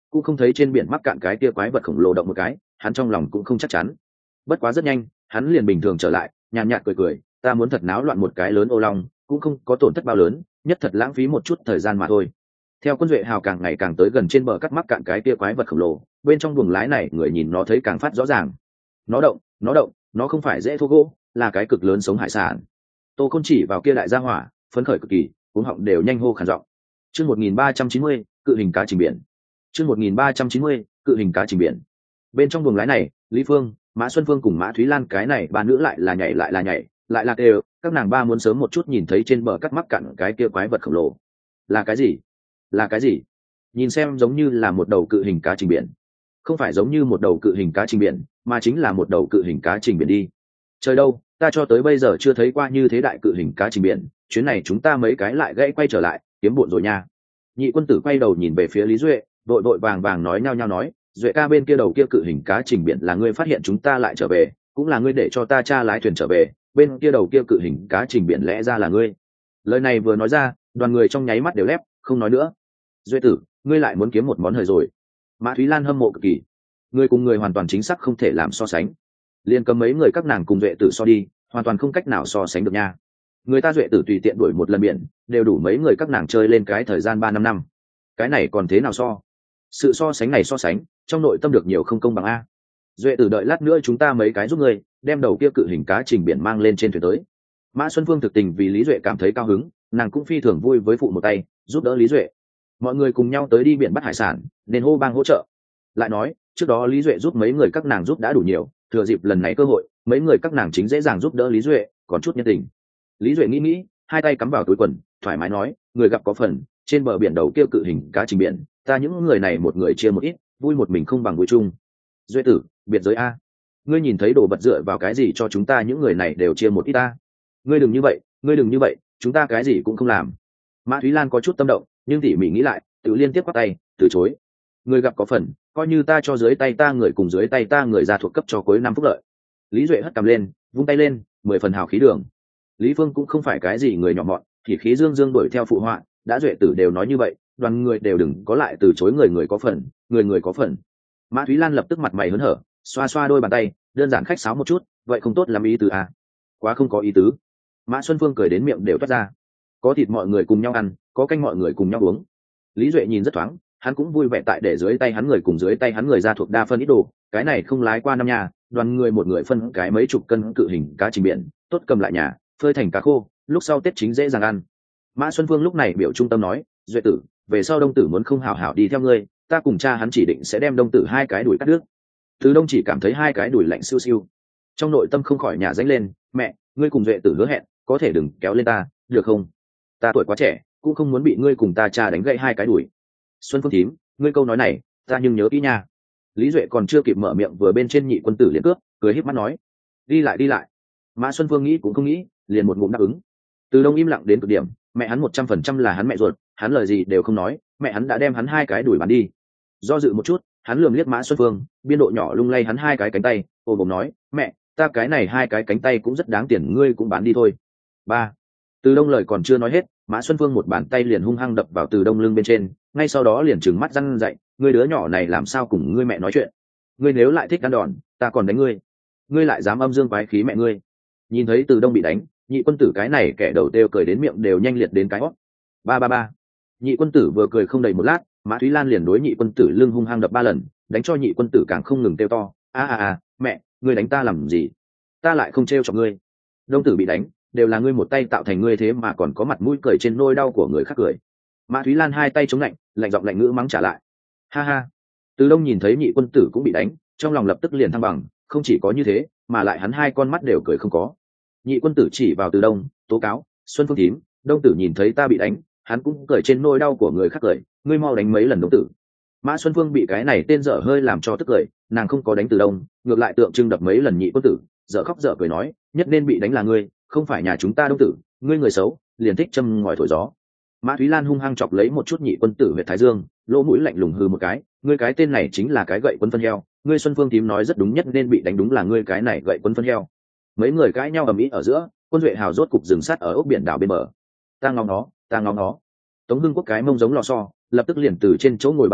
cũng không thấy trên biển mắc cạn cái kia quái vật khổng lồ động một cái, hắn trong lòng cũng không chắc chắn. Bất quá rất nhanh hắn liền bình thường trở lại, nhàn nhạt cười cười, ta muốn thật náo loạn một cái lớn ô long cũng không có tổn thất bao lớn, nhất thật lãng phí một chút thời gian mà thôi. Theo quân duệ hào càng ngày càng tới gần trên bờ cắt mắc cạn cái kia quái vật khổng lồ, bên trong buồng lái này người nhìn nó thấy càng phát rõ ràng. Nó động, nó động, nó không phải dễ thô gỗ, là cái cực lớn sống hải sản. Tô Khôn chỉ vào kia đại gia hỏa, phấn khởi cực kỳ, cuống họng đều nhanh hô khàn giọng. Chương một nghìn ba trăm chín mươi, cự hình cá trình biển. Chương một nghìn ba trăm chín mươi, cự hình cá trình biển. Bên trong buồng lái này, Lý Phương, Mã Xuân Phương cùng Mã Thúy Lan cái này ba nữ lại là nhảy lại là nhảy, lại là đều, các nàng ba muốn sớm một chút nhìn thấy trên bờ cắt mắc cạn cái kia quái vật khổng lồ. Là cái gì? Là cái gì? Nhìn xem giống như là một đầu cự hình cá trình biển. Không phải giống như một đầu cự hình cá trình biển, mà chính là một đầu cự hình cá trình biển đi. Trời đâu, ta cho tới bây giờ chưa thấy qua như thế đại cự hình cá trình biển, chuyến này chúng ta mấy cái lại gãy quay trở lại, kiếm bộn rồi nha. Nhị quân tử quay đầu nhìn về phía Lý Duệ, vội vội vàng vàng nói nhao nhao nói, Duệ ca bên kia đầu kia cự hình cá trình biển là ngươi phát hiện chúng ta lại trở về, cũng là ngươi để cho ta cha lái thuyền trở về, bên kia đầu kia cự hình cá trình biển lẽ ra là ngươi. Lời này vừa nói ra, đoàn người trong nháy mắt đều lép, không nói nữa. Duệ tử, ngươi lại muốn kiếm một món hời rồi. Mã Thúy Lan hâm mộ cực kỳ, người cùng người hoàn toàn chính xác không thể làm so sánh. Liên cầm mấy người các nàng cùng Duệ tử so đi, hoàn toàn không cách nào so sánh được nha. Người ta Duệ tử tùy tiện đuổi một lần biển, đều đủ mấy người các nàng chơi lên cái thời gian ba năm năm. Cái này còn thế nào so? Sự so sánh này so sánh, trong nội tâm được nhiều không công bằng a. Duệ tử đợi lát nữa chúng ta mấy cái giúp ngươi, đem đầu kia cự hình cá trình biển mang lên trên thuyền tới. Mã Xuân Phương thực tình vì Lý Duệ cảm thấy cao hứng, nàng cũng phi thường vui với phụ một tay, giúp đỡ Lý Duệ. Mọi người cùng nhau tới đi biển bắt hải sản, nên hô bang hỗ trợ. Lại nói, trước đó Lý Duệ giúp mấy người các nàng giúp đã đủ nhiều, thừa dịp lần này cơ hội, mấy người các nàng chính dễ dàng giúp đỡ Lý Duệ, còn chút nhân tình. Lý Duệ nghĩ nghĩ, hai tay cắm vào túi quần, thoải mái nói, người gặp có phần, trên bờ biển đầu kia cự hình cá trình biển, ta những người này một người chia một ít, vui một mình không bằng vui chung. Duệ tử, biệt giới a, ngươi nhìn thấy đồ vật dựa vào cái gì cho chúng ta những người này đều chia một ít ta? Ngươi đừng như vậy, ngươi đừng như vậy, chúng ta cái gì cũng không làm. Mã Thúy Lan có chút tâm động, nhưng tỉ mỉ nghĩ lại, tự liên tiếp quát tay, từ chối. Người gặp có phần, coi như ta cho dưới tay ta người cùng dưới tay ta người ra thuộc cấp cho cuối năm phúc lợi. Lý Duệ hất cầm lên, vung tay lên, mười phần hào khí đường. Lý Phương cũng không phải cái gì người nhỏ mọn, thì khí dương dương đuổi theo phụ họa, đã Duệ tử đều nói như vậy, đoàn người đều đừng có lại từ chối người người có phần, người người có phần. Mã Thúy Lan lập tức mặt mày hớn hở, xoa xoa đôi bàn tay, đơn giản khách sáo một chút, vậy không tốt làm ý tứ à? Quá không có ý tứ. Mã Xuân Phương cười đến miệng đều toát ra. Có thịt mọi người cùng nhau ăn, có canh mọi người cùng nhau uống. Lý Duệ nhìn rất thoáng, hắn cũng vui vẻ tại để dưới tay hắn người cùng dưới tay hắn người ra thuộc đa phân ít đồ, cái này không lái qua năm nhà, đoàn người một người phân cái mấy chục cân cự hình cá trình biển, tốt cầm lại nhà, phơi thành cá khô, lúc sau Tết chính dễ dàng ăn. Mã Xuân Phương lúc này biểu trung tâm nói, Duệ tử, về sau Đông tử muốn không hảo hảo đi theo ngươi, ta cùng cha hắn chỉ định sẽ đem Đông tử hai cái đuổi cắt đứt. Từ Đông chỉ cảm thấy hai cái đuổi lạnh siêu siêu, trong nội tâm không khỏi nhả dánh lên, mẹ, ngươi cùng Duệ tử hứa hẹn, có thể đừng kéo lên ta, được không? Ta tuổi quá trẻ, cũng không muốn bị ngươi cùng ta cha đánh gãy hai cái đuổi. Xuân Phương thím, ngươi câu nói này, ta nhưng nhớ kỹ nha. Lý Duệ còn chưa kịp mở miệng vừa bên trên nhị quân tử liền cướp, cười híp mắt nói, đi lại đi lại. Mã Xuân Phương nghĩ cũng không nghĩ, liền một ngụm đáp ứng. Từ Đông im lặng đến cực điểm, mẹ hắn một trăm phần trăm là hắn mẹ ruột, hắn lời gì đều không nói, mẹ hắn đã đem hắn hai cái đuổi bán đi. Do dự một chút, hắn lườm liếc Mã Xuân Phương, biên độ nhỏ lung lay hắn hai cái cánh tay, ôm bụng nói, mẹ, ta cái này hai cái cánh tay cũng rất đáng tiền, ngươi cũng bán đi thôi. Ba. Từ Đông lời còn chưa nói hết, Mã Xuân Phương một bàn tay liền hung hăng đập vào Từ Đông lưng bên trên, ngay sau đó liền trừng mắt răn dậy, ngươi đứa nhỏ này làm sao cùng ngươi mẹ nói chuyện? Ngươi nếu lại thích ăn đòn, ta còn đánh ngươi. Ngươi lại dám âm dương quái khí mẹ ngươi. Nhìn thấy Từ Đông bị đánh, nhị quân tử cái này kẻ đầu tiêu cười đến miệng đều nhanh liệt đến cái hót. Ba ba ba. Nhị quân tử vừa cười không đầy một lát, Mã Thúy Lan liền đối nhị quân tử lưng hung hăng đập ba lần, đánh cho nhị quân tử càng không ngừng kêu to, a a a, mẹ, ngươi đánh ta làm gì? Ta lại không trêu chọc ngươi. Đông tử bị đánh, đều là ngươi một tay tạo thành ngươi thế mà còn có mặt mũi cười trên nôi đau của người khác cười. Mã Thúy Lan hai tay chống lạnh, lạnh giọng lạnh ngữ mắng trả lại. Ha ha. Từ Đông nhìn thấy nhị quân tử cũng bị đánh, trong lòng lập tức liền thăng bằng, không chỉ có như thế, mà lại hắn hai con mắt đều cười không có. Nhị quân tử chỉ vào Từ Đông, tố cáo, Xuân Phương thím, Đông tử nhìn thấy ta bị đánh, hắn cũng cười trên nôi đau của người khác cười, ngươi mau đánh mấy lần Đông tử. Mã Xuân Phương bị cái này tên dở hơi làm cho tức cười, nàng không có đánh Từ Đông, ngược lại tượng trưng đập mấy lần nhị quân tử, dở khóc dở cười nói, nhất nên bị đánh là ngươi, không phải nhà chúng ta Đông tử, ngươi người xấu, liền thích châm ngòi thổi gió. Mã Thúy Lan hung hăng chọc lấy một chút nhị quân tử huyệt thái dương, lỗ mũi lạnh lùng hừ một cái, ngươi cái tên này chính là cái gậy quân phân heo, ngươi Xuân Phương thím nói rất đúng, nhất nên bị đánh đúng là ngươi cái này gậy quân phân heo. Mấy người cãi nhau ầm ĩ ở giữa, quân duệ hào rốt cục dừng sát ở ốc biển đảo bên bờ. Ta ngóng nó, ta ngóng nó. Tống Hưng Quốc cái mông giống lò xo, lập tức liền từ trên chỗ ngồi bắn lên,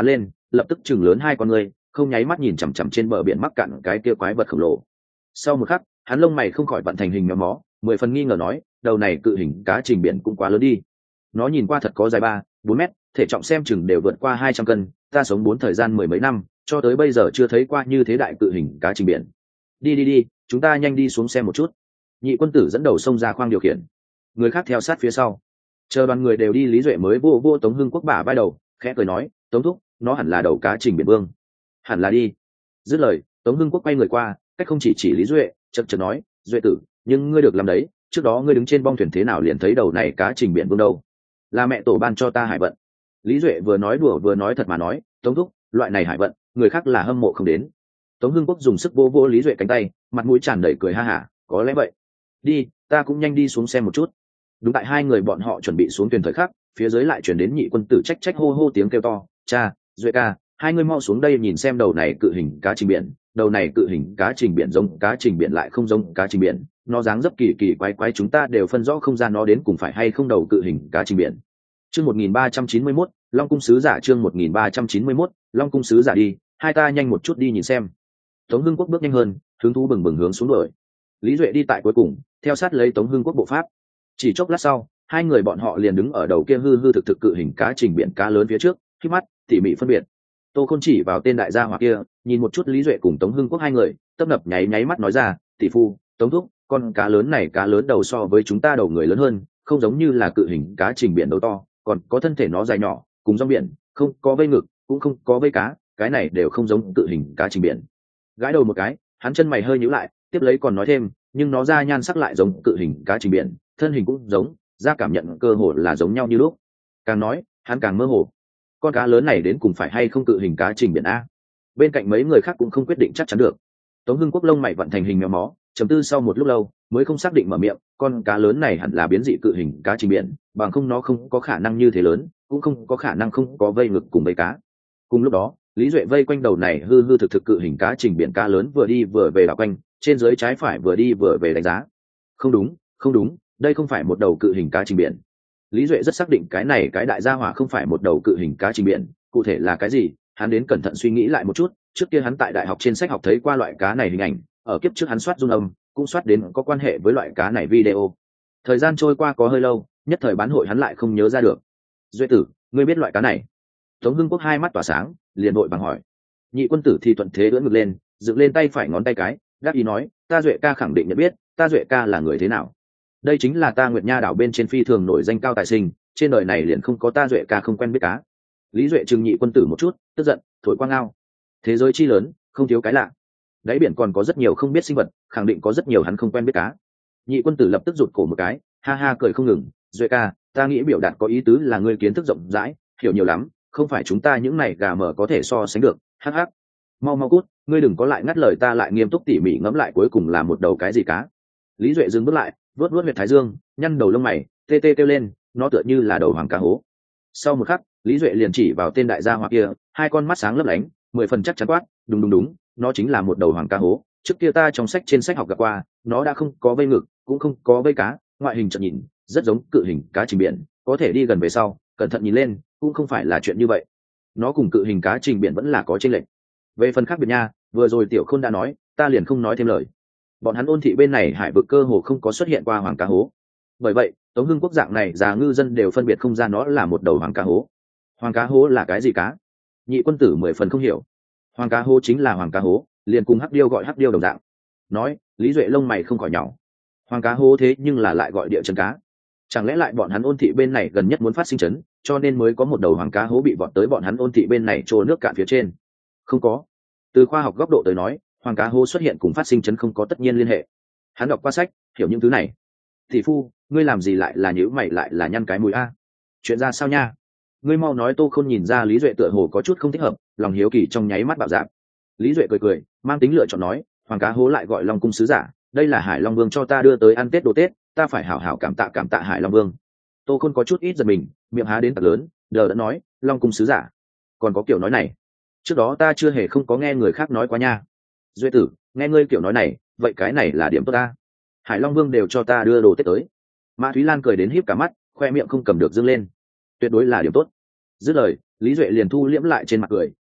lập tức chừng lớn hai con ngươi, không nháy mắt nhìn chằm chằm trên bờ biển mắc cạn cái kia quái vật khổng lồ. Sau một khắc, hắn lông mày không khỏi vận thành hình méo mó, mười phần nghi ngờ nói, đầu này cự hình cá trình biển cũng quá lớn đi. Nó nhìn qua thật có dài ba bốn mét, thể trọng xem chừng đều vượt qua hai trăm cân, ta sống bốn thời gian mười mấy năm, cho tới bây giờ chưa thấy qua như thế đại cự hình cá trình biển. Đi đi đi, chúng ta nhanh đi xuống xem một chút. Nhị quân tử dẫn đầu xông ra khoang điều khiển, người khác theo sát phía sau. Chờ đoàn người đều đi, Lý Duệ mới vô vô Tống Hưng Quốc bả vai đầu, khẽ cười nói, Tống thúc, nó hẳn là đầu cá trình biển vương. Hẳn là đi. Dứt lời, Tống Hưng Quốc quay người qua, cách không chỉ chỉ Lý Duệ, chật chật nói, Duệ tử, nhưng ngươi được làm đấy, trước đó ngươi đứng trên bong thuyền thế nào liền thấy đầu này cá trình biển vương đâu? Là mẹ tổ ban cho ta hải vận. Lý Duệ vừa nói đùa vừa nói thật mà nói, Tống thúc, loại này hải vận, người khác là hâm mộ không đến. Tống Hưng Quốc dùng sức vô vô Lý Duệ cánh tay, mặt mũi tràn đầy cười ha hả, có lẽ vậy. Đi, ta cũng nhanh đi xuống xem một chút. Đúng tại hai người bọn họ chuẩn bị xuống thuyền thời khắc, phía dưới lại chuyển đến nhị quân tử trách trách hô hô tiếng kêu to, cha, Duệ ca, hai người mau xuống đây nhìn xem đầu này cự hình cá trình biển. Đầu này cự hình cá trình biển giống cá trình biển lại không giống cá trình biển, nó dáng dấp kỳ kỳ quái quái, chúng ta đều phân rõ không ra nó đến cùng phải hay không đầu cự hình cá trình biển. Chương một nghìn ba trăm chín mươi mốt, Long cung sứ giả. Chương một nghìn ba trăm chín mươi mốt, Long cung sứ giả. Đi, hai ta nhanh một chút đi nhìn xem. Tống Hưng Quốc bước nhanh hơn, hứng thú bừng bừng hướng xuống đuổi. Lý Duệ đi tại cuối cùng, theo sát lấy Tống Hưng Quốc bộ pháp. Chỉ chốc lát sau, hai người bọn họ liền đứng ở đầu kia hư hư thực thực cự hình cá trình biển cá lớn phía trước, khi mắt tỉ mỉ phân biệt. Tô Khôn chỉ vào tên đại gia hỏa kia, nhìn một chút Lý Duệ cùng Tống Hưng Quốc hai người, tấp nập nháy nháy mắt nói ra, tỷ phu, Tống thúc, con cá lớn này cá lớn đầu so với chúng ta đầu người lớn hơn, không giống như là cự hình cá trình biển đầu to, còn có thân thể nó dài nhỏ, cùng rong biển, không có vây ngực, cũng không có vây cá, cái này đều không giống cự hình cá trình biển. Gãi đầu một cái, hắn chân mày hơi nhíu lại, tiếp lấy còn nói thêm, nhưng nó da nhan sắc lại giống cự hình cá trình biển, thân hình cũng giống, da cảm nhận cơ hồ là giống nhau như lúc. Càng nói, hắn càng mơ hồ. Con cá lớn này đến cùng phải hay không cự hình cá trình biển a? Bên cạnh mấy người khác cũng không quyết định chắc chắn được. Tống Hưng Quốc lông mày vận thành hình méo mó, trầm tư sau một lúc lâu mới không xác định mở miệng, con cá lớn này hẳn là biến dị cự hình cá trình biển, bằng không nó không có khả năng như thế lớn, cũng không có khả năng không có vây ngực cùng vây cá. Cùng lúc đó, Lý Duệ vây quanh đầu này hư hư thực thực cự hình cá trình biển cá lớn vừa đi vừa về đảo quanh, trên dưới trái phải vừa đi vừa về đánh giá. Không đúng, không đúng, đây không phải một đầu cự hình cá trình biển. Lý Duệ rất xác định cái này cái đại gia hỏa không phải một đầu cự hình cá trình biển, cụ thể là cái gì, hắn đến cẩn thận suy nghĩ lại một chút, trước kia hắn tại đại học trên sách học thấy qua loại cá này hình ảnh, ở kiếp trước hắn soát run âm, cũng soát đến có quan hệ với loại cá này video. Thời gian trôi qua có hơi lâu, nhất thời bán hội hắn lại không nhớ ra được. Duệ tử, ngươi biết loại cá này? Tống Hưng Quốc hai mắt tỏa sáng, liền vội bằng hỏi. Nhị quân tử thì thuận thế ưỡn ngực lên, dựng lên tay phải ngón tay cái, đáp ý nói, ta Duệ ca khẳng định nhận biết, ta Duệ ca là người thế nào? Đây chính là ta Nguyệt Nha đảo bên trên phi thường nổi danh cao tài sinh, trên đời này liền không có ta Duệ ca không quen biết cá. Lý Duệ trừng nhị quân tử một chút, tức giận, thổi quang ngao. Thế giới chi lớn, không thiếu cái lạ. Đáy biển còn có rất nhiều không biết sinh vật, khẳng định có rất nhiều hắn không quen biết cá. Nhị quân tử lập tức rụt cổ một cái, ha ha cười không ngừng, Duệ ca, ta nghĩ biểu đạt có ý tứ là ngươi kiến thức rộng rãi, hiểu nhiều lắm, không phải chúng ta những này gà mờ có thể so sánh được, hắc hắc. Mau mau cút, ngươi đừng có lại ngắt lời ta, lại nghiêm túc tỉ mỉ ngẫm lại cuối cùng là một đầu cái gì cá. Lý Duệ dừng bước lại, vuốt vuốt huyệt thái dương, nhăn đầu lông mày, tê tê kêu lên, nó tựa như là đầu hoàng cá hố. Sau một khắc, Lý Duệ liền chỉ vào tên đại gia hỏa kia, hai con mắt sáng lấp lánh, mười phần chắc chắn quát, đúng đúng đúng, nó chính là một đầu hoàng cá hố. Trước kia ta trong sách trên sách học gặp qua, nó đã không có vây ngực, cũng không có vây cá, ngoại hình chợt nhìn rất giống cự hình cá trình biển, có thể đi gần về sau, cẩn thận nhìn lên, cũng không phải là chuyện như vậy. Nó cùng cự hình cá trình biển vẫn là có chênh lệch. Về phần khác biệt nha, vừa rồi Tiểu Khôn đã nói, ta liền không nói thêm lời. Bọn hắn Ôn thị bên này hải vực cơ hồ không có xuất hiện qua hoàng cá hố, bởi vậy Tống Hưng Quốc dạng này già ngư dân đều phân biệt không ra nó là một đầu hoàng cá hố. Hoàng cá hố là cái gì cá? Nhị quân tử mười phần không hiểu. Hoàng cá hố chính là hoàng cá hố, liền cùng hắc điêu gọi hắc điêu đồng dạng. Nói, Lý Duệ lông mày không khỏi nhỏ. Hoàng cá hố thế nhưng là lại gọi địa chân cá, chẳng lẽ lại bọn hắn Ôn thị bên này gần nhất muốn phát sinh chấn, cho nên mới có một đầu hoàng cá hố bị vọt tới bọn hắn Ôn thị bên này trôi nước cạn phía trên? Không có. Từ khoa học góc độ tới nói, hoàng cá hố xuất hiện cùng phát sinh chấn không có tất nhiên liên hệ. Hắn đọc qua sách, hiểu những thứ này. Tỷ phu, ngươi làm gì lại là nhíu mày lại là nhăn cái mũi a? Chuyện ra sao nha? Ngươi mau nói. Tô Khôn nhìn ra Lý Duệ tựa hồ có chút không thích hợp, lòng hiếu kỳ trong nháy mắt bạo dạn. Lý Duệ cười cười, mang tính lựa chọn nói, hoàng cá hố lại gọi Long cung sứ giả, đây là Hải Long Vương cho ta đưa tới ăn Tết đồ Tết, ta phải hảo hảo cảm tạ cảm tạ Hải Long Vương. Tô Khôn có chút ít giật mình, miệng há đến thật lớn, đờ đã nói, Long cung sứ giả, còn có kiểu nói này, trước đó ta chưa hề không có nghe người khác nói qua nha. Duệ tử, nghe ngươi kiểu nói này, vậy cái này là điểm tốt ta. Hải Long Vương đều cho ta đưa đồ Tết tới. Mã Thúy Lan cười đến híp cả mắt, khoe miệng không cầm được dương lên. Tuyệt đối là điểm tốt. Dứt lời, Lý Duệ liền thu liễm lại trên mặt cười,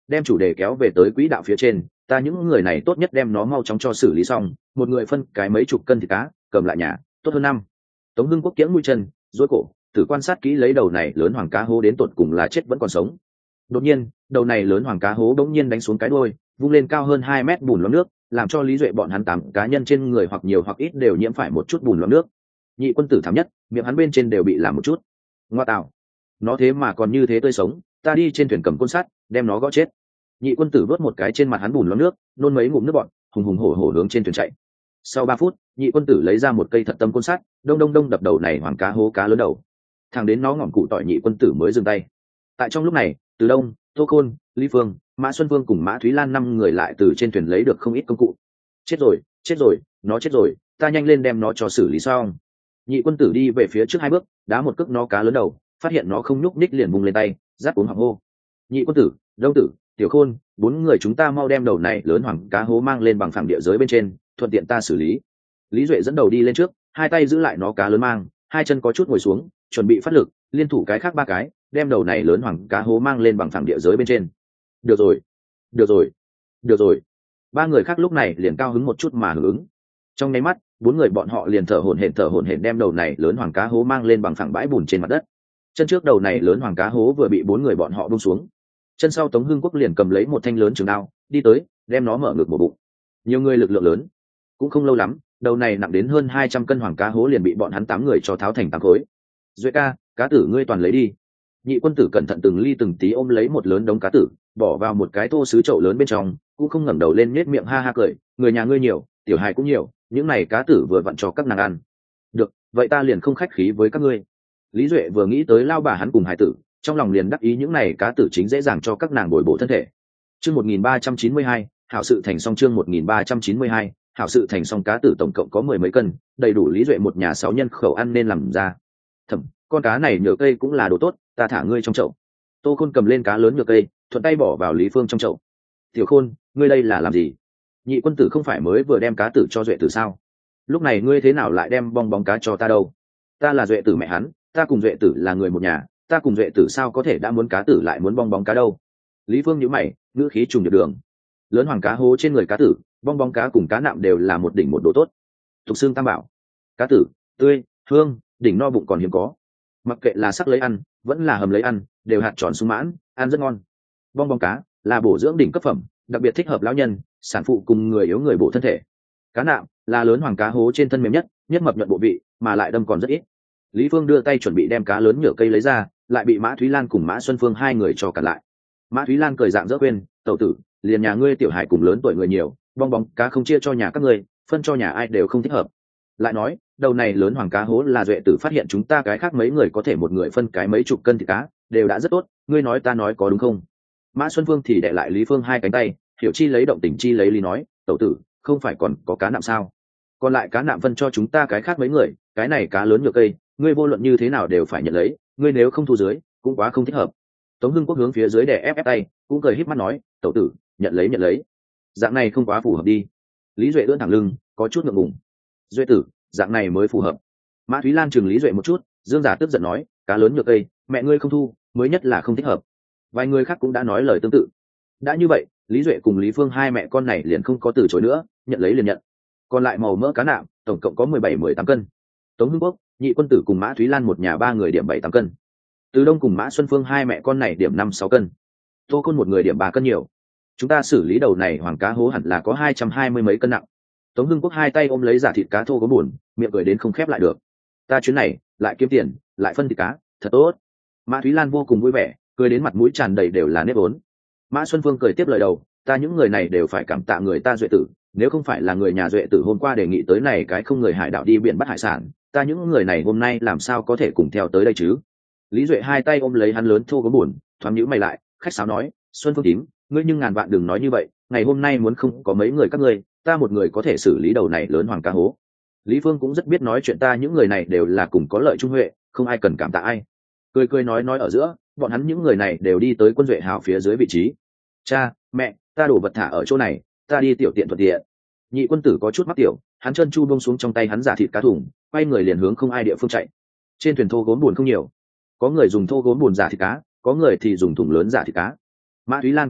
đem chủ đề kéo về tới quỹ đạo phía trên. Ta những người này tốt nhất đem nó mau chóng cho xử lý xong, một người phân cái mấy chục cân thịt cá cầm lại nhà tốt hơn năm. Tống Hưng Quốc kiễng mũi chân dối cổ thử quan sát kỹ lấy đầu này lớn hoàng cá hố đến tột cùng là chết vẫn còn sống. Đột nhiên đầu này lớn hoàng cá hố đống nhiên đánh xuống cái đuôi, vung lên cao hơn hai mét bùn loãng nước, làm cho Lý Duệ bọn hắn tám cá nhân trên người hoặc nhiều hoặc ít đều nhiễm phải một chút bùn loãng nước. Nhị quân tử thảm nhất, miệng hắn bên trên đều bị làm một chút. Ngoa tạo, nó thế mà còn như thế tươi sống, ta đi trên thuyền cầm côn sắt đem nó gõ chết. Nhị quân tử vớt một cái trên mặt hắn bùn loãng nước, nôn mấy ngụm nước bọt, hùng hùng hổ hổ hướng trên thuyền chạy. Sau ba phút, nhị quân tử lấy ra một cây thật tâm côn sắt, đông đông đông đập đầu này hoàng cá hố cá lớn đầu. Thằng đến nó ngỏm cụ tỏi nhị quân tử mới dừng tay. Tại trong lúc này, Từ Đông, Tô Khôn, Lý Phương, Mã Xuân Vương cùng Mã Thúy Lan năm người lại từ trên thuyền lấy được không ít công cụ. Chết rồi, chết rồi, nó chết rồi, ta nhanh lên đem nó cho xử lý xong. Nhị quân tử đi về phía trước hai bước, đá một cước nó cá lớn đầu, phát hiện nó không nhúc nhích liền vùng lên tay, giáp cuống họng hô. Nhị quân tử, Đông tử, Tiểu Khôn, bốn người chúng ta mau đem đầu này lớn hoàng cá hố mang lên bằng phẳng địa giới bên trên, thuận tiện ta xử lý. Lý Duệ dẫn đầu đi lên trước, hai tay giữ lại nó cá lớn mang, hai chân có chút ngồi xuống, chuẩn bị phát lực, liên thủ cái khác ba cái, đem đầu này lớn hoàng cá hố mang lên bằng phẳng địa giới bên trên. Được rồi, được rồi, được rồi. Ba người khác lúc này liền cao hứng một chút mà hưởng ứng. Trong nháy mắt, bốn người bọn họ liền thở hổn hển thở hổn hển đem đầu này lớn hoàng cá hố mang lên bằng phẳng bãi bùn trên mặt đất. Chân trước đầu này lớn hoàng cá hố vừa bị bốn người bọn họ buông xuống. Chân sau Tống Hưng Quốc liền cầm lấy một thanh lớn trường đao, đi tới, đem nó mở ngực một bụng. Nhiều người lực lượng lớn, cũng không lâu lắm, đầu này nặng đến hơn hai trăm cân hoàng cá hố liền bị bọn hắn tám người cho tháo thành tám khối. Duệ ca, cá tử ngươi toàn lấy đi. Nhị quân tử cẩn thận từng ly từng tí ôm lấy một lớn đống cá tử, bỏ vào một cái tô sứ chậu lớn bên trong, cũng không ngẩng đầu lên nhếch miệng ha ha cười, người nhà ngươi nhiều, tiểu hài cũng nhiều, những này cá tử vừa vặn cho các nàng ăn. Được, vậy ta liền không khách khí với các ngươi. Lý Duệ vừa nghĩ tới lao bà hắn cùng hài tử, trong lòng liền đắc ý những này cá tử chính dễ dàng cho các nàng bồi bổ thân thể. Chương một nghìn ba trăm chín mươi hai, hảo sự thành xong chương một nghìn ba trăm chín mươi hai, hảo sự thành xong cá tử tổng cộng có mười mấy cân, đầy đủ Lý Duệ một nhà sáu nhân khẩu ăn nên làm ra. Thầm, con cá này nhựa cây cũng là đồ tốt, ta thả ngươi trong chậu. Tô Khôn cầm lên cá lớn nhựa cây, thuận tay bỏ vào Lý Phương trong chậu. Tiểu Khôn, ngươi đây là làm gì? Nhị quân tử không phải mới vừa đem cá tử cho Duệ tử sao? Lúc này ngươi thế nào lại đem bong bóng cá cho ta đâu? Ta là Duệ tử mẹ hắn, ta cùng Duệ tử là người một nhà, ta cùng Duệ tử sao có thể đã muốn cá tử lại muốn bong bóng cá đâu? Lý Phương nhíu mày, ngữ khí trùng điệp đường. Lớn hoàng cá hố trên người cá tử, bong bóng cá cùng cá nạm đều là một đỉnh một độ tốt. Tục xương tam bảo, cá tử tươi hương, đỉnh no bụng còn hiếm có. Mặc kệ là sắc lấy ăn vẫn là hầm lấy ăn, đều hạt tròn sung mãn, ăn rất ngon. Bong bóng cá là bổ dưỡng đỉnh cấp phẩm, đặc biệt thích hợp lão nhân, sản phụ cùng người yếu người bổ thân thể. Cá nạm là lớn hoàng cá hố trên thân mềm nhất, nhất mập nhuận bộ vị, mà lại đâm còn rất ít. Lý Phương đưa tay chuẩn bị đem cá lớn nhựa cây lấy ra, lại bị Mã Thúy Lan cùng Mã Xuân Phương hai người cho cản lại. Mã Thúy Lan cười dạng dỡ quên, tẩu tử, liền nhà ngươi tiểu hải cùng lớn tuổi người nhiều, bong bóng cá không chia cho nhà các ngươi, phân cho nhà ai đều không thích hợp. Lại nói, đầu này lớn hoàng cá hố là Duệ tử phát hiện chúng ta cái khác mấy người có thể một người phân cái mấy chục cân thịt cá, đều đã rất tốt, ngươi nói ta nói có đúng không? Mã Xuân Phương thì đệ lại Lý Phương hai cánh tay, hiểu chi lấy động tình chi lấy lý nói, tẩu tử, không phải còn có cá nạm sao? Còn lại cá nạm phân cho chúng ta cái khác mấy người, cái này cá lớn nhựa cây, ngươi vô luận như thế nào đều phải nhận lấy, ngươi nếu không thu dưới, cũng quá không thích hợp. Tống Hưng Quốc hướng phía dưới đè ép ép tay, cũng cười híp mắt nói, tẩu tử, nhận lấy nhận lấy. Dạng này không quá phù hợp đi. Lý Duệ ưỡn thẳng lưng, có chút ngượng ngùng. Duệ tử, dạng này mới phù hợp. Mã Thúy Lan chừng Lý Duệ một chút, Dương Giả tức giận nói, cá lớn nhựa cây, mẹ ngươi không thu, mới nhất là không thích hợp. Vài người khác cũng đã nói lời tương tự. Đã như vậy, Lý Duệ cùng Lý Phương hai mẹ con này liền không có từ chối nữa, nhận lấy liền nhận. Còn lại màu mỡ cá nạm, tổng cộng có mười bảy mười tám cân. Tống Hưng Quốc, Nhị quân tử cùng Mã Thúy Lan một nhà ba người điểm bảy tám cân. Từ Đông cùng Mã Xuân Phương hai mẹ con này điểm năm sáu cân. Tô Khôn một người điểm ba cân nhiều. Chúng ta xử lý đầu này hoàng cá hố hẳn là có hai trăm hai mươi mấy cân nặng. Tống Hưng Quốc hai tay ôm lấy giả thịt cá thô có buồn, miệng cười đến không khép lại được. Ta chuyến này lại kiếm tiền, lại phân thịt cá, thật tốt. Mã Thúy Lan vô cùng vui vẻ, cười đến mặt mũi tràn đầy đều là nếp vốn. Mã Xuân Phương cười tiếp lời đầu, ta những người này đều phải cảm tạ người ta Duệ tử, nếu không phải là người nhà Duệ tử hôm qua đề nghị tới này cái không người hải đảo đi biển bắt hải sản, ta những người này hôm nay làm sao có thể cùng theo tới đây chứ? Lý Duệ hai tay ôm lấy hắn lớn thô có buồn, thoáng nhíu mày lại, khách sáo nói, Xuân Phương tím, ngươi nhưng ngàn vạn đừng nói như vậy, ngày hôm nay muốn không có mấy người các ngươi, ta một người có thể xử lý đầu này lớn hoàng cá hố. Lý Phương cũng rất biết nói chuyện, ta những người này đều là cùng có lợi trung huệ, không ai cần cảm tạ ai. Cười cười nói nói ở giữa, bọn hắn những người này đều đi tới quân Duệ hào phía dưới vị trí. Cha, mẹ, ta đổ vật thả ở chỗ này, ta đi tiểu tiện thuận tiện. Nhị quân tử có chút mắc tiểu, hắn chân chu buông xuống trong tay hắn giả thịt cá thùng, quay người liền hướng không ai địa phương chạy. Trên thuyền thô gốm buồn không nhiều, có người dùng thô gốm buồn giả thịt cá, có người thì dùng thùng lớn giả thịt cá. Mã Thúy Lan quay đầu,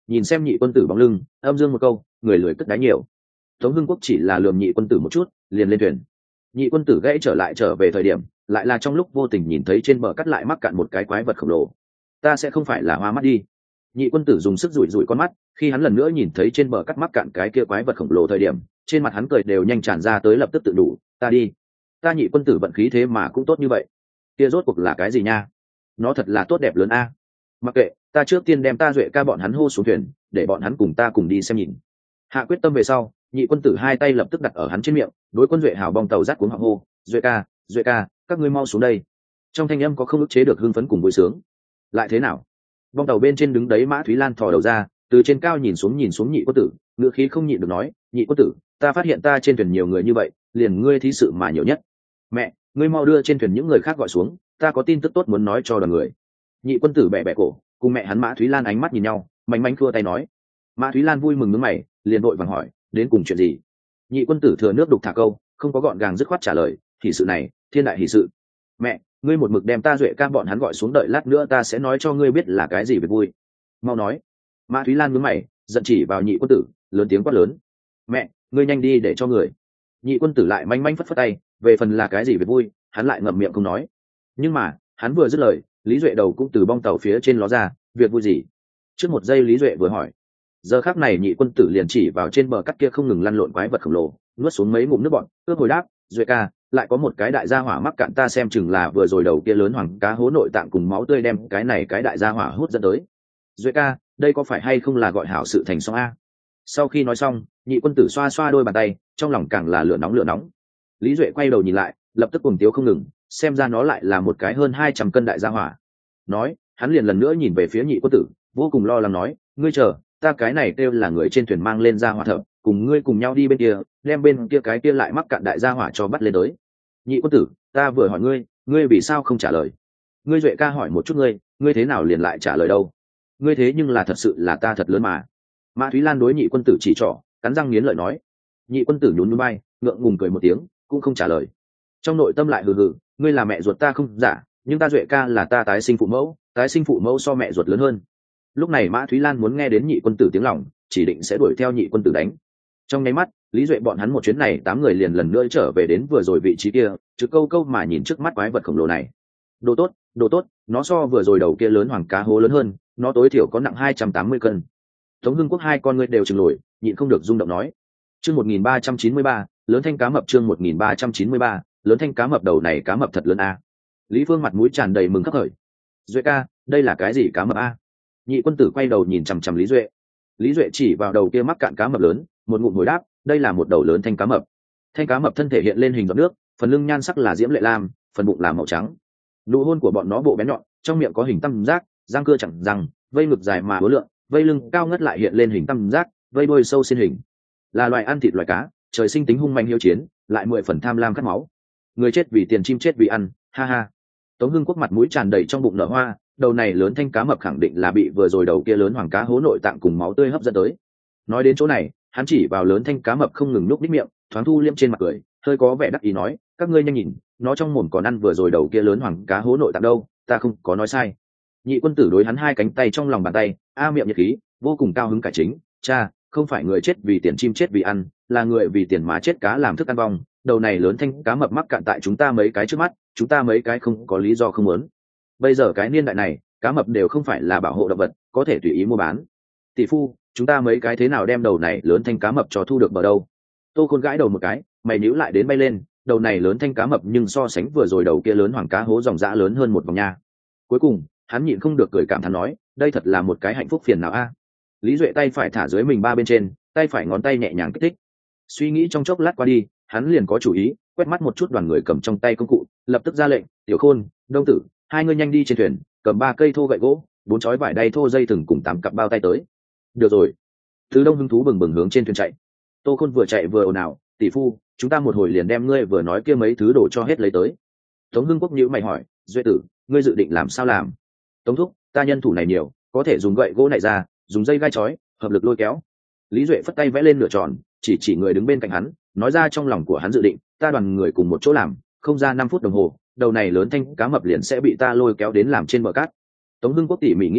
nhìn xem nhị quân tử bóng lưng, âm dương một câu, người lười cất đáy nhiều. Tống Hưng Quốc chỉ là lườm nhị quân tử một chút, liền lên thuyền. Nhị quân tử gãy trở lại trở về thời điểm, lại là trong lúc vô tình nhìn thấy trên bờ cắt lại mắc cạn một cái quái vật khổng lồ. Ta sẽ không phải là hoa mắt đi. Nhị quân tử dùng sức rủi rủi con mắt, khi hắn lần nữa nhìn thấy trên bờ cắt mắc cạn cái kia quái vật khổng lồ thời điểm, trên mặt hắn cười đều nhanh tràn ra tới, lập tức tự đủ. Ta đi. Ta nhị quân tử vận khí thế mà cũng tốt như vậy. Kia rốt cuộc là cái gì nha? Nó thật là tốt đẹp lớn a. Mặc kệ, ta trước tiên đem ta duệ ca bọn hắn hô xuống thuyền, để bọn hắn cùng ta cùng đi xem nhìn. Hạ quyết tâm về sau, nhị quân tử hai tay lập tức đặt ở hắn trên miệng, đối quân duệ hào bong tàu rát cuống họng hô, duệ ca, duệ ca, các ngươi mau xuống đây. Trong thanh âm có không ức chế được hưng phấn cùng vui sướng. Lại thế nào? Bong tàu bên trên đứng đấy Mã Thúy Lan thò đầu ra, từ trên cao nhìn xuống nhìn xuống nhị quân tử, ngựa khí không nhịn được nói, nhị quân tử, ta phát hiện ta trên thuyền nhiều người như vậy, liền ngươi thí sự mà nhiều nhất. Mẹ, ngươi mau đưa trên thuyền những người khác gọi xuống, ta có tin tức tốt muốn nói cho đoàn người. Nhị quân tử bẻ bẻ cổ, cùng mẹ hắn Mã Thúy Lan ánh mắt nhìn nhau, mạnh mạnh khua tay nói. Mã Thúy Lan vui mừng nhướng mày, liền vội vàng hỏi, đến cùng chuyện gì? Nhị quân tử thừa nước đục thả câu, không có gọn gàng dứt khoát trả lời, hỷ sự này, thiên đại hỷ sự. Mẹ, ngươi một mực đem ta duệ ca bọn hắn gọi xuống, đợi lát nữa ta sẽ nói cho ngươi biết là cái gì việc vui. Mau nói. Mã Thúy Lan nhướng mày, giận chỉ vào nhị quân tử, lớn tiếng quát lớn. Mẹ, ngươi nhanh đi để cho người. Nhị quân tử lại manh manh phất phất tay, về phần là cái gì việc vui, hắn lại ngậm miệng không nói. Nhưng mà, hắn vừa dứt lời, Lý Duệ đầu cũng từ bong tàu phía trên ló ra, việc vui gì? Trước một giây Lý Duệ vừa hỏi. Giờ khắc này nhị quân tử liền chỉ vào trên bờ cắt kia không ngừng lăn lộn quái vật khổng lồ, nuốt xuống mấy ngụm nước bọt, ước hồi đáp, Duệ ca, lại có một cái đại gia hỏa mắc cạn, ta xem chừng là vừa rồi đầu kia lớn hoàng cá hố nội tạng cùng máu tươi đem cái này cái đại gia hỏa hút dẫn tới. Duệ ca, đây có phải hay không là gọi hảo sự thành xong a? Sau khi nói xong, nhị quân tử xoa xoa đôi bàn tay, trong lòng càng là lửa nóng lửa nóng. Lý Duệ quay đầu nhìn lại, lập tức cuồng tiếu không ngừng, xem ra nó lại là một cái hơn hai trăm cân đại gia hỏa. Nói, hắn liền lần nữa nhìn về phía nhị quân tử, vô cùng lo lắng nói, ngươi chờ, ta cái này kêu là người trên thuyền mang lên gia hỏa thợ, cùng ngươi cùng nhau đi bên kia, đem bên kia cái kia lại mắc cạn đại gia hỏa cho bắt lên tới. Nhị quân tử, ta vừa hỏi ngươi, ngươi vì sao không trả lời? Ngươi Duệ ca hỏi một chút ngươi, ngươi thế nào liền lại trả lời đâu? Ngươi thế nhưng là thật sự là ta thật lớn mà. Mã Thúy Lan đối nhị quân tử chỉ trỏ, cắn răng nghiến lợi nói. Nhị quân tử nhún nhún bay, ngượng ngùng cười một tiếng, cũng không trả lời. Trong nội tâm lại hừ hừ, ngươi là mẹ ruột ta không giả, nhưng ta Duệ ca là ta tái sinh phụ mẫu, tái sinh phụ mẫu so mẹ ruột lớn hơn. Lúc này Mã Thúy Lan muốn nghe đến nhị quân tử tiếng lòng, chỉ định sẽ đuổi theo nhị quân tử đánh. Trong nháy mắt, Lý Duệ bọn hắn một chuyến này tám người liền lần nữa trở về đến vừa rồi vị trí kia, chứ câu câu mà nhìn trước mắt quái vật khổng lồ này. Đồ tốt, đồ tốt, nó so vừa rồi đầu kia lớn hoàng cá hố lớn hơn, nó tối thiểu có nặng hai trăm tám mươi cân. Tống Hưng Quốc hai con ngươi đều chừng lồi, nhịn không được rung động nói. Chương một nghìn ba trăm chín mươi ba, lớn thanh cá mập, chương một nghìn ba trăm chín mươi ba, lớn thanh cá mập, đầu này cá mập thật lớn a. Lý Phương mặt mũi tràn đầy mừng khắc khởi. Duệ ca, đây là cái gì cá mập a? Nhị quân tử quay đầu nhìn chằm chằm Lý Duệ. Lý Duệ chỉ vào đầu kia mắc cạn cá mập lớn, một ngụm hồi đáp, đây là một đầu lớn thanh cá mập. Thanh cá mập thân thể hiện lên hình giọt nước, phần lưng nhan sắc là diễm lệ lam, phần bụng là màu trắng. Nụ hôn của bọn nó bộ bén nhọn, trong miệng có hình tam giác, răng cưa chẳng răng, vây ngực dài mà uốn lượn, vây lưng cao ngất lại hiện lên hình tam giác, vây đuôi sâu xiên hình. Là loài ăn thịt loài cá, trời sinh tính hung manh hiếu chiến, lại mười phần tham lam khát máu. Người chết vì tiền, chim chết vì ăn, ha ha. Tống Hưng Quốc mặt mũi tràn đầy trong bụng nở hoa, đầu này lớn thanh cá mập khẳng định là bị vừa rồi đầu kia lớn hoàng cá hố nội tạng cùng máu tươi hấp dẫn tới. Nói đến chỗ này, hắn chỉ vào lớn thanh cá mập không ngừng núp nít miệng, thoáng thu liêm trên mặt cười, hơi có vẻ đắc ý nói, các ngươi nhanh nhìn, nó trong mồm còn ăn vừa rồi đầu kia lớn hoàng cá hố nội tạng đâu, ta không có nói sai. Nhị quân tử đối hắn hai cánh tay trong lòng bàn tay, a miệng nhiệt khí, vô cùng cao hứng cải chính, cha, không phải người chết vì tiền, chim chết vì ăn, là người vì tiền mà chết cá làm thức ăn vong. Đầu này lớn thanh cá mập mắc cạn tại chúng ta mấy cái trước mắt, chúng ta mấy cái không có lý do không muốn. Bây giờ cái niên đại này, cá mập đều không phải là bảo hộ động vật, có thể tùy ý mua bán. Tỷ phu, chúng ta mấy cái thế nào đem đầu này lớn thanh cá mập cho thu được bờ đâu? Tô Khôn gãi đầu một cái, mày níu lại đến bay lên, đầu này lớn thanh cá mập nhưng so sánh vừa rồi đầu kia lớn hoàng cá hố dòng dã lớn hơn một vòng nha. Cuối cùng, hắn nhịn không được cười cảm thán nói, đây thật là một cái hạnh phúc phiền não a. Lý Duệ tay phải thả dưới mình ba bên trên, tay phải ngón tay nhẹ nhàng kích thích. Suy nghĩ trong chốc lát qua đi, hắn liền có chủ ý, quét mắt một chút đoàn người cầm trong tay công cụ, lập tức ra lệnh, Tiểu Khôn, Đông Tử, hai ngươi nhanh đi trên thuyền, cầm ba cây thô gậy gỗ, bốn chói vải đay thô dây thừng cùng tám cặp bao tay tới. Được rồi. Thứ Đông hứng thú bừng bừng hướng trên thuyền chạy. Tô Khôn vừa chạy vừa ồn ào, tỷ phu, chúng ta một hồi liền đem ngươi vừa nói kia mấy thứ đổ cho hết lấy tới. Tống Hưng Quốc nhíu mày hỏi, Duệ tử, ngươi dự định làm sao làm? Tống thúc, ta nhân thủ này nhiều, có thể dùng gậy gỗ này ra, dùng dây gai chói, hợp lực lôi kéo. Lý Duệ phất tay vẽ lên nửa tròn, chỉ chỉ người đứng bên cạnh hắn, nói ra trong lòng của hắn dự định, ta đoàn người cùng một chỗ làm, không ra năm phút đồng hồ, đầu này lớn thanh cá mập liền sẽ bị ta lôi kéo đến làm trên bờ cát. Tống Hưng Quốc tỉ mỉ nghĩ lại,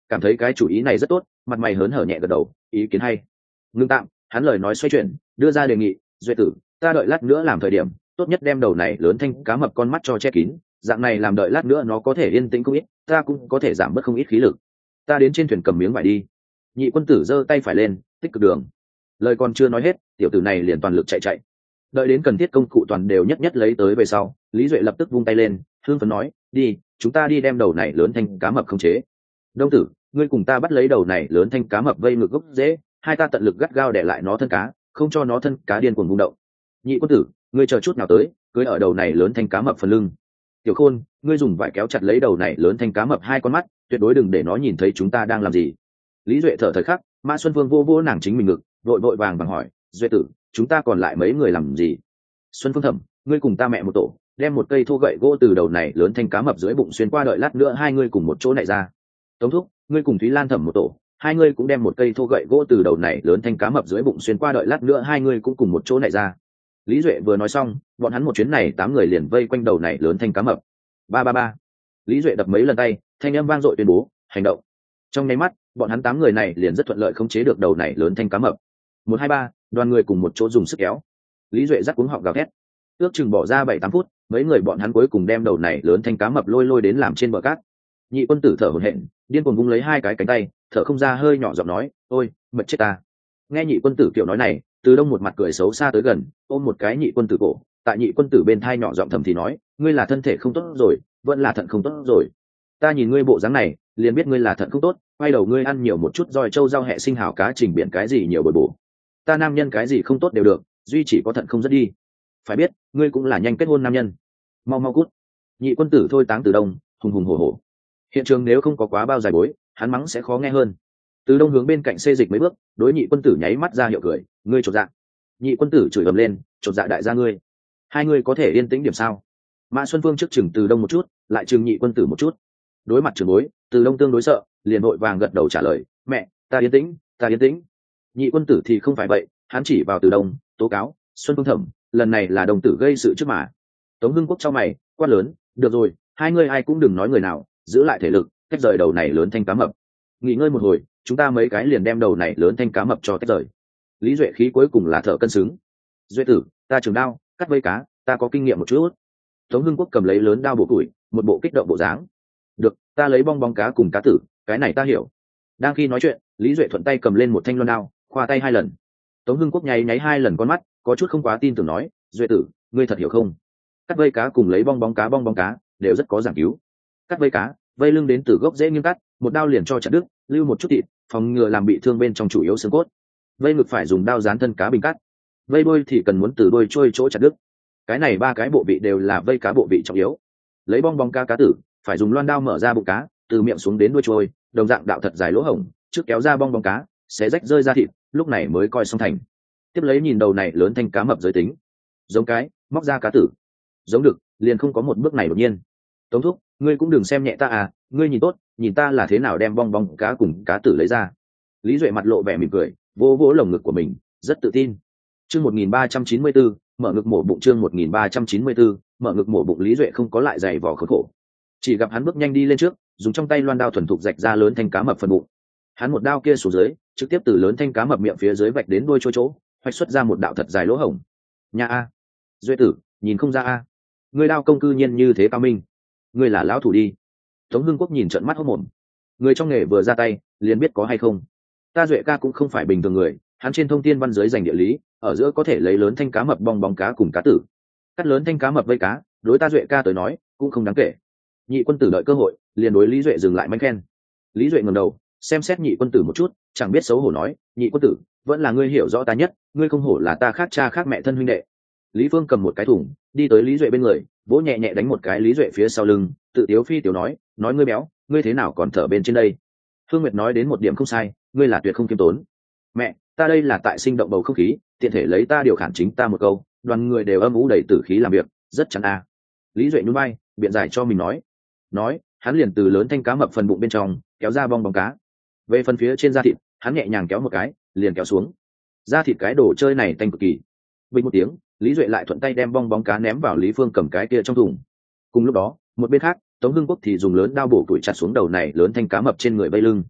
cảm thấy cái chủ ý này rất tốt, mặt mày hớn hở nhẹ gật đầu, ý kiến hay. Ngưng tạm, hắn lời nói xoay chuyển, đưa ra đề nghị, duệ tử, ta đợi lát nữa làm thời điểm tốt nhất đem đầu này lớn thanh cá mập con mắt cho che kín, dạng này làm đợi lát nữa nó có thể yên tĩnh không ít, ta cũng có thể giảm bớt không ít khí lực. Ta đến trên thuyền cầm miếng vải đi. Nhị quân tử giơ tay phải lên, tích cực đường. Lời còn chưa nói hết, tiểu tử này liền toàn lực chạy chạy. Đợi đến cần thiết công cụ toàn đều nhất nhất lấy tới về sau, Lý Duệ lập tức vung tay lên, hương phấn nói, đi, chúng ta đi đem đầu này lớn thanh cá mập khống chế. Đông tử, ngươi cùng ta bắt lấy đầu này lớn thanh cá mập vây ngược gốc dễ, hai ta tận lực gắt gao để lại nó thân cá, không cho nó thân cá điên cuồng rung động. Nhị quân tử, ngươi chờ chút nào tới, cưới ở đầu này lớn thanh cá mập phần lưng. Tiểu Khôn, ngươi dùng vải kéo chặt lấy đầu này lớn thanh cá mập hai con mắt, tuyệt đối đừng để nó nhìn thấy chúng ta đang làm gì. Lý Duệ thở thời khắc, Mã Xuân Phương vô vô nàng chính mình ngực, vội vội vàng vàng hỏi, Duệ tử, chúng ta còn lại mấy người làm gì? Xuân Phương thẩm, ngươi cùng ta mẹ một tổ, đem một cây thô gậy gỗ từ đầu này lớn thanh cá mập dưới bụng xuyên qua, đợi lát nữa hai ngươi cùng một chỗ này ra. Tống thúc, ngươi cùng Thúy Lan thẩm một tổ, hai ngươi cũng đem một cây thô gậy gỗ từ đầu này lớn thanh cá mập dưới bụng xuyên qua, đợi lát nữa hai ngươi cũng cùng một chỗ này ra. Lý Duệ vừa nói xong, bọn hắn một chuyến này tám người liền vây quanh đầu này lớn thanh cá mập. Ba ba ba. Lý Duệ đập mấy lần tay, thanh âm vang dội tuyên bố, hành động. Trong nháy mắt, bọn hắn tám người này liền rất thuận lợi khống chế được đầu này lớn thanh cá mập. Một hai ba, đoàn người cùng một chỗ dùng sức kéo. Lý Duệ dắt cuống họng gào thét. Ước chừng bỏ ra bảy tám phút, mấy người bọn hắn cuối cùng đem đầu này lớn thanh cá mập lôi lôi đến làm trên bờ cát. Nhị quân tử thở hổn hển, điên cuồng vung lấy hai cái cánh tay, thở không ra, hơi nhỏ giọng nói, ôi mệt chết ta. Nghe nhị quân tử kiểu nói này, Từ Đông một mặt cười xấu xa tới gần, ôm một cái nhị quân tử cổ, tại nhị quân tử bên thai nhỏ giọng thầm thì nói, ngươi là thân thể không tốt rồi, vẫn là thận không tốt rồi. Ta nhìn ngươi bộ dáng này, liền biết ngươi là thận không tốt, quay đầu ngươi ăn nhiều một chút roi trâu rau hẹ sinh hào cá trình biển cái gì nhiều bồi bổ. Ta nam nhân cái gì không tốt đều được, duy chỉ có thận không rất đi. Phải biết, ngươi cũng là nhanh kết hôn nam nhân. Mau mau cút. Nhị quân tử thôi táng Từ Đông, hùng hùng hổ hổ. Hiện trường nếu không có quá bao dài bối, hắn mắng sẽ khó nghe hơn. Từ Đông hướng bên cạnh xê dịch mấy bước, đối nhị quân tử nháy mắt ra hiệu cười, ngươi chột dạ. Nhị quân tử chửi ầm lên, chột dạ đại gia ngươi. Hai ngươi có thể yên tĩnh điểm sao? Mã Xuân Phương trước chừng Từ Đông một chút, lại chừng nhị quân tử một chút. Đối mặt trưởng bối, Từ Đông tương đối sợ, liền vội vàng gật đầu trả lời, mẹ, ta yên tĩnh, ta yên tĩnh. Nhị quân tử thì không phải vậy, hắn chỉ vào Từ Đông, tố cáo, Xuân Phương thẩm, lần này là đồng tử gây sự trước mà. Tống Hưng Quốc cho mày, quát lớn, được rồi, hai ngươi ai cũng đừng nói người nào, giữ lại thể lực, tách rời đầu này lớn thanh cá mập. Nghỉ ngơi một hồi, chúng ta mấy cái liền đem đầu này lớn thanh cá mập cho tách rời. Lý Duệ khí cuối cùng là thở cân xứng. Duệ tử, ta trường đao, cắt vây cá, ta có kinh nghiệm một chút. Tống Hưng Quốc cầm lấy lớn đao bổ củi, một bộ kích động bộ dáng. Được, ta lấy bong bóng cá cùng cá tử, cái này ta hiểu. Đang khi nói chuyện, Lý Duệ thuận tay cầm lên một thanh loan đao, khoa tay hai lần. Tống Hưng Quốc nháy nháy hai lần con mắt, có chút không quá tin tưởng nói, Duệ tử, ngươi thật hiểu không? Cắt vây cá cùng lấy bong bóng cá bong bóng cá đều rất có giảng cứu. Cắt vây cá, vây lưng đến từ gốc dễ nghiêm cắt, một đao liền cho chặt đứt, lưu một chút thịt, phòng ngừa làm bị thương bên trong chủ yếu xương cốt. Vây ngực phải dùng đao dán thân cá bình cắt. Vây đuôi thì cần muốn từ đuôi trôi chỗ chặt đứt. Cái này ba cái bộ vị đều là vây cá bộ vị trọng yếu. Lấy bong bóng cá cá tử, phải dùng loan đao mở ra bụng cá, từ miệng xuống đến đuôi trôi, đồng dạng đạo thật dài lỗ hổng, trước kéo ra bong bóng cá, sẽ rách rơi ra thịt, lúc này mới coi xong thành. Tiếp lấy nhìn đầu này lớn thanh cá mập giới tính. Giống cái, móc ra cá tử. Giống được, liền không có một bước này đột nhiên. Tống thúc, ngươi cũng đừng xem nhẹ ta à, ngươi nhìn tốt, nhìn ta là thế nào đem bong bóng cá cùng cá tử lấy ra. Lý Duệ mặt lộ vẻ mỉm cười, vỗ vỗ lồng ngực của mình, rất tự tin. Chương một nghìn ba trăm chín mươi tư, mở ngực mổ bụng. Chương một nghìn ba trăm chín mươi tư, mở ngực mổ bụng. Lý Duệ không có lại giày vò khốn khổ, chỉ gặp hắn bước nhanh đi lên trước, dùng trong tay loan đao thuần thục rạch ra lớn thanh cá mập phần bụng. Hắn một đao kia xuống dưới, trực tiếp từ lớn thanh cá mập miệng phía dưới vạch đến đuôi trôi chỗ, hoạch xuất ra một đạo thật dài lỗ hổng. Nha a, Duệ tử, nhìn không ra a, ngươi đao công cư nhiên như thế cao minh, ngươi là lão thủ đi. Tống Hưng Quốc nhìn trợn mắt hốt mồm, người trong nghề vừa ra tay liền biết có hay không. Ta Duệ ca cũng không phải bình thường người, hắn trên thông tin văn giới dành địa lý, ở giữa có thể lấy lớn thanh cá mập bong bóng cá cùng cá tử. Cắt lớn thanh cá mập vây cá, đối ta Duệ ca tới nói cũng không đáng kể. Nhị quân tử đợi cơ hội, liền đối Lý Duệ dừng lại manh khen. Lý Duệ ngẩng đầu xem xét nhị quân tử một chút, chẳng biết xấu hổ nói, nhị quân tử, vẫn là ngươi hiểu rõ ta nhất, ngươi không hổ là ta khác cha khác mẹ thân huynh đệ. Lý Phương cầm một cái thùng, đi tới Lý Duệ bên người, vỗ nhẹ nhẹ đánh một cái Lý Duệ phía sau lưng, tự tiếu phi tiểu nói, nói ngươi béo, ngươi thế nào còn thở bên trên đây. Phương Nguyệt nói đến một điểm không sai, ngươi là tuyệt không kiêm tốn. Mẹ, ta đây là tại sinh động bầu không khí, tiện thể lấy ta điều khản chính ta một câu, đoàn người đều âm ủ đầy tử khí làm việc, rất chắn à. Lý Duệ nhún vai, biện giải cho mình nói. Nói, hắn liền từ lớn thanh cá mập phần bụng bên trong kéo ra bong bóng cá. Về phần phía trên da thịt, hắn nhẹ nhàng kéo một cái, liền kéo xuống. Da thịt cái đồ chơi này tanh cực kỳ. Bình một tiếng, Lý Duệ lại thuận tay đem bong bóng cá ném vào Lý Phương cầm cái kia trong thùng. Cùng lúc đó, một bên khác, Tống Hưng Quốc thì dùng lớn đao bổ tuổi chặt xuống đầu này lớn thanh cá mập trên người vây lưng.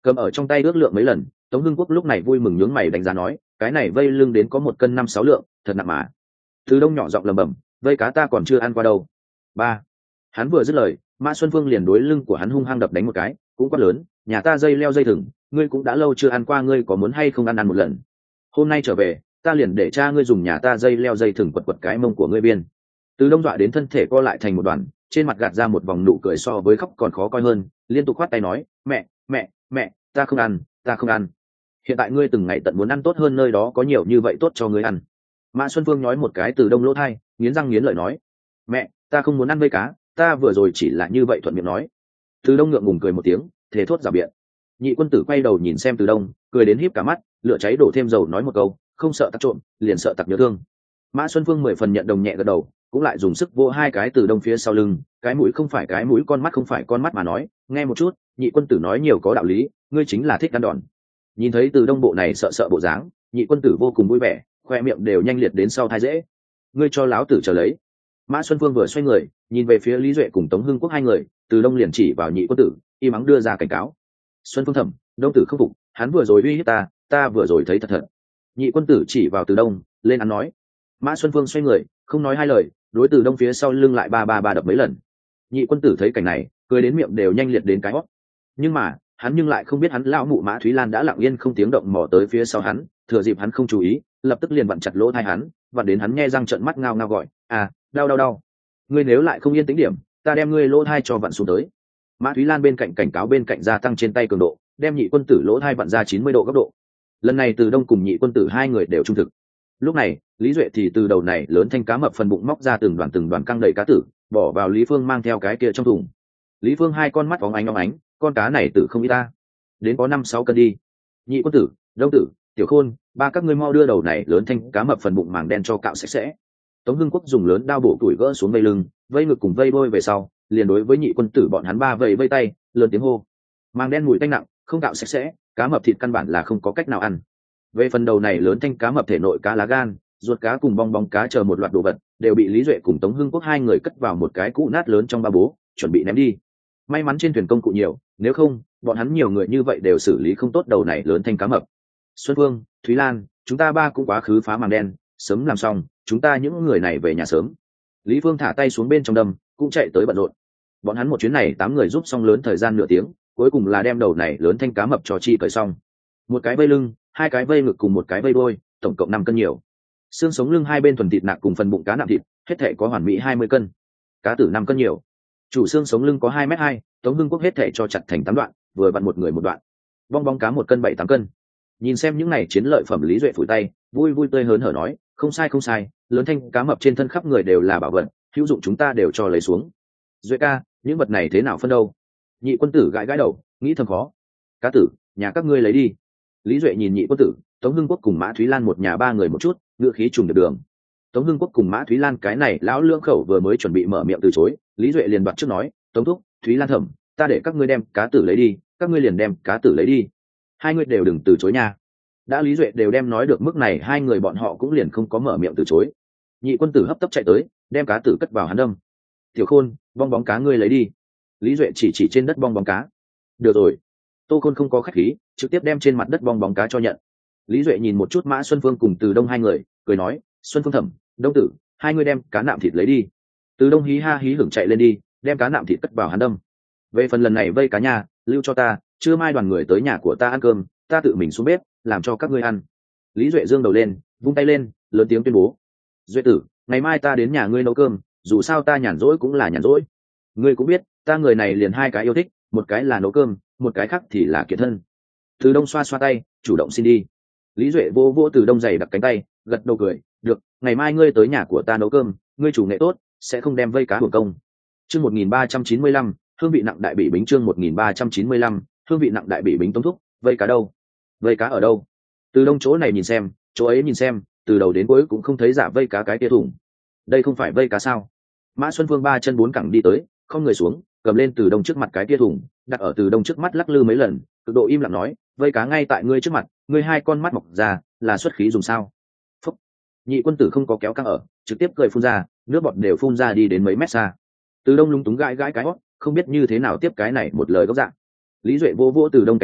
cầm ở trong tay ước lượng mấy lần. Tống Hưng Quốc lúc này vui mừng nhướng mày đánh giá nói, cái này vây lưng đến có một cân năm sáu lượng, thật nặng mà. Từ Đông nhỏ giọng lầm bầm, vây cá ta còn chưa ăn qua đâu. Ba. Hắn vừa dứt lời, Mã Xuân Phương liền đối lưng của hắn hung hăng đập đánh một cái, cũng quát lớn, nhà ta dây leo dây thừng, ngươi cũng đã lâu chưa ăn qua, ngươi có muốn hay không ăn ăn một lần? Hôm nay trở về, ta liền để cha ngươi dùng nhà ta dây leo dây thừng quật quật cái mông của ngươi biên. Từ Đông dọa đến thân thể co lại thành một đoàn, trên mặt gạt ra một vòng nụ cười so với khóc còn khó coi hơn, liên tục khoát tay nói, mẹ, mẹ, mẹ, ta không ăn, ta không ăn. Hiện tại ngươi từng ngày tận muốn ăn tốt hơn nơi đó có nhiều như vậy tốt cho ngươi ăn. Mã Xuân Phương nói một cái Từ Đông lỗ thai, nghiến răng nghiến lợi nói, mẹ, ta không muốn ăn vây cá, ta vừa rồi chỉ là như vậy thuận miệng nói. Từ Đông ngượng ngùng cười một tiếng, thế thốt rào biện. Nhị quân tử quay đầu nhìn xem Từ Đông, cười đến híp cả mắt, lửa cháy đổ thêm dầu nói một câu, không sợ tặc trộm, liền sợ tặc nhớ thương. Mã Xuân Phương mười phần nhận đồng nhẹ gật đầu, cũng lại dùng sức vỗ hai cái Từ Đông phía sau lưng, cái mũi không phải cái mũi, con mắt không phải con mắt mà nói, nghe một chút, nhị quân tử nói nhiều có đạo lý, ngươi chính là thích ăn đòn. Nhìn thấy Từ Đông bộ này sợ sợ bộ dáng, nhị quân tử vô cùng vui vẻ, khoe miệng đều nhanh liệt đến sau thai dễ. Ngươi cho láo tử chờ lấy. Mã Xuân Phương vừa xoay người, nhìn về phía Lý Duệ cùng Tống Hưng Quốc hai người, Từ Đông liền chỉ vào nhị quân tử, y mắng đưa ra cảnh cáo. Xuân Phương thẩm, Đông tử không phục, hắn vừa rồi uy hiếp ta, ta vừa rồi thấy thật thật. Nhị quân tử chỉ vào Từ Đông, lên án nói. Mã Xuân Phương xoay người, không nói hai lời, đối Từ Đông phía sau lưng lại ba ba ba đập mấy lần. Nhị quân tử thấy cảnh này, cười đến miệng đều nhanh liệt đến cái hót. Nhưng mà, hắn nhưng lại không biết hắn lão mụ Mã Thúy Lan đã lặng yên không tiếng động mò tới phía sau hắn, thừa dịp hắn không chú ý, lập tức liền vặn chặt lỗ tai hắn, vặn đến hắn nghe răng trợn mắt ngao ngao gọi, à, đau đau đau. Ngươi nếu lại không yên tĩnh điểm, ta đem ngươi lỗ tai cho vặn xuống tới. Mã Thúy Lan bên cạnh cảnh cáo bên cạnh gia tăng trên tay cường độ, đem nhị quân tử lỗ tai vặn ra chín mươi độ góc độ. Lần này Từ Đông cùng nhị quân tử hai người đều trung thực. Lúc này, Lý Duệ thì từ đầu này lớn thanh cá mập phần bụng móc ra từng đoàn từng đoàn căng đầy cá tử, bỏ vào Lý Phương mang theo cái kia trong thùng. Lý Phương hai con mắt óng ánh óng ánh, con cá này tử không ít ta, đến có năm sáu cân đi. Nhị quân tử, Đông tử, Tiểu Khôn, ba các ngươi mau đưa đầu này lớn thanh cá mập phần bụng màng đen cho cạo sạch sẽ. Tống Hưng Quốc dùng lớn đao bổ tuổi gỡ xuống vây lưng, vây ngực cùng vây đôi về sau, liền đối với nhị quân tử bọn hắn ba vây vây tay, lớn tiếng hô. Màng đen mùi tanh nặng, không cạo sạch sẽ, cá mập thịt căn bản là không có cách nào ăn. Về phần đầu này lớn thanh cá mập thể nội cá lá gan, ruột cá cùng bong bóng cá chờ một loạt đồ vật, đều bị Lý Duệ cùng Tống Hưng Quốc hai người cất vào một cái cũ nát lớn trong ba bố, chuẩn bị ném đi. May mắn trên thuyền công cụ nhiều, nếu không, bọn hắn nhiều người như vậy đều xử lý không tốt đầu này lớn thanh cá mập. Xuân Phương, Thúy Lan, chúng ta ba cũng quá khứ phá màng đen, sớm làm xong, chúng ta những người này về nhà sớm. Lý Phương thả tay xuống bên trong đầm, cũng chạy tới bận rộn. Bọn hắn một chuyến này tám người giúp xong lớn thời gian nửa tiếng, cuối cùng là đem đầu này lớn thanh cá mập cho chi cởi xong. Một cái vây lưng, hai cái vây ngực cùng một cái vây đôi, tổng cộng năm cân nhiều. Xương sống lưng hai bên thuần thịt nạc cùng phần bụng cá nạm thịt, hết thể có hoàn mỹ hai mươi cân. Cá tử năm cân nhiều. Chủ xương sống lưng có hai mét hai, Tống Hưng Quốc hết thể cho chặt thành tám đoạn, vừa vặn một người một đoạn. Bong bóng cá một cân bảy tám cân. Nhìn xem những này chiến lợi phẩm, Lý Duệ phủi tay, vui vui tươi hớn hở nói, không sai không sai, lớn thanh cá mập trên thân khắp người đều là bảo vật, hữu dụng chúng ta đều cho lấy xuống. Duệ ca, những vật này thế nào phân đâu? Nhị quân tử gãi gãi đầu, nghĩ thầm khó. Cá tử, nhà các ngươi lấy đi. Lý Duệ nhìn nhị quân tử, Tống Hưng Quốc cùng Mã Thúy Lan một nhà ba người một chút, ngựa khí trùng được đường. Tống Hưng Quốc cùng Mã Thúy Lan cái này lão lưỡng khẩu vừa mới chuẩn bị mở miệng từ chối, Lý Duệ liền đoạt trước nói, Tống thúc, Thúy Lan thẩm, ta để các ngươi đem cá tử lấy đi, các ngươi liền đem cá tử lấy đi. Hai người đều đừng từ chối nha. Đã Lý Duệ đều đem nói được mức này, hai người bọn họ cũng liền không có mở miệng từ chối. Nhị quân tử hấp tấp chạy tới, đem cá tử cất vào hắn đâm. Tiểu Khôn, bong bóng cá ngươi lấy đi. Lý Duệ chỉ chỉ trên đất bong bóng cá. Được rồi. Tô Khôn không có khách khí, trực tiếp đem trên mặt đất bong bóng cá cho nhận. Lý Duệ nhìn một chút Mã Xuân Phương cùng Từ Đông hai người, cười nói, Xuân Phương thẩm, Đông tử, hai người đem cá nạm thịt lấy đi. Từ Đông hí ha hí hưởng chạy lên đi, đem cá nạm thịt cất vào hắn đâm. Về phần lần này vây cá nhà, lưu cho ta, chưa mai đoàn người tới nhà của ta ăn cơm, ta tự mình xuống bếp, làm cho các ngươi ăn. Lý Duệ giương đầu lên, vung tay lên, lớn tiếng tuyên bố, Duệ tử, ngày mai ta đến nhà ngươi nấu cơm, dù sao ta nhàn rỗi cũng là nhàn rỗi. Ngươi cũng biết, ta người này liền hai cái yêu thích, một cái là nấu cơm, một cái khác thì là kiện thân. Từ Đông xoa xoa tay, chủ động xin đi. Lý Duệ vô vô Từ Đông giày đặt cánh tay, gật đầu cười, được, ngày mai ngươi tới nhà của ta nấu cơm, ngươi chủ nghệ tốt, sẽ không đem vây cá hưởng công. Chương một nghìn ba trăm chín mươi lăm, hương vị nặng đại bị bính. Chương một nghìn ba trăm chín mươi lăm, hương vị nặng đại bị bính. Tống thúc, vây cá đâu? Vây cá ở đâu? Từ Đông chỗ này nhìn xem, chỗ ấy nhìn xem, từ đầu đến cuối cũng không thấy giả vây cá cái tia thủng. Đây không phải vây cá sao? Mã Xuân Phương ba chân bốn cẳng đi tới, không người xuống, cầm lên Từ Đông trước mặt cái tia thủng, đặt ở Từ Đông trước mắt lắc lư mấy lần, cực độ im lặng nói, vây cá ngay tại ngươi trước mặt, ngươi hai con mắt mọc ra, là xuất khí dùng sao? Phúc. Nhị quân tử không có kéo căng ở, trực tiếp cười phun ra, nước bọt đều phun ra đi đến mấy mét xa. Từ Đông lúng túng gãi gãi cái hót, không biết như thế nào tiếp cái này một lời gốc dạng. Lý Duệ vô vô Từ Đông cánh tay,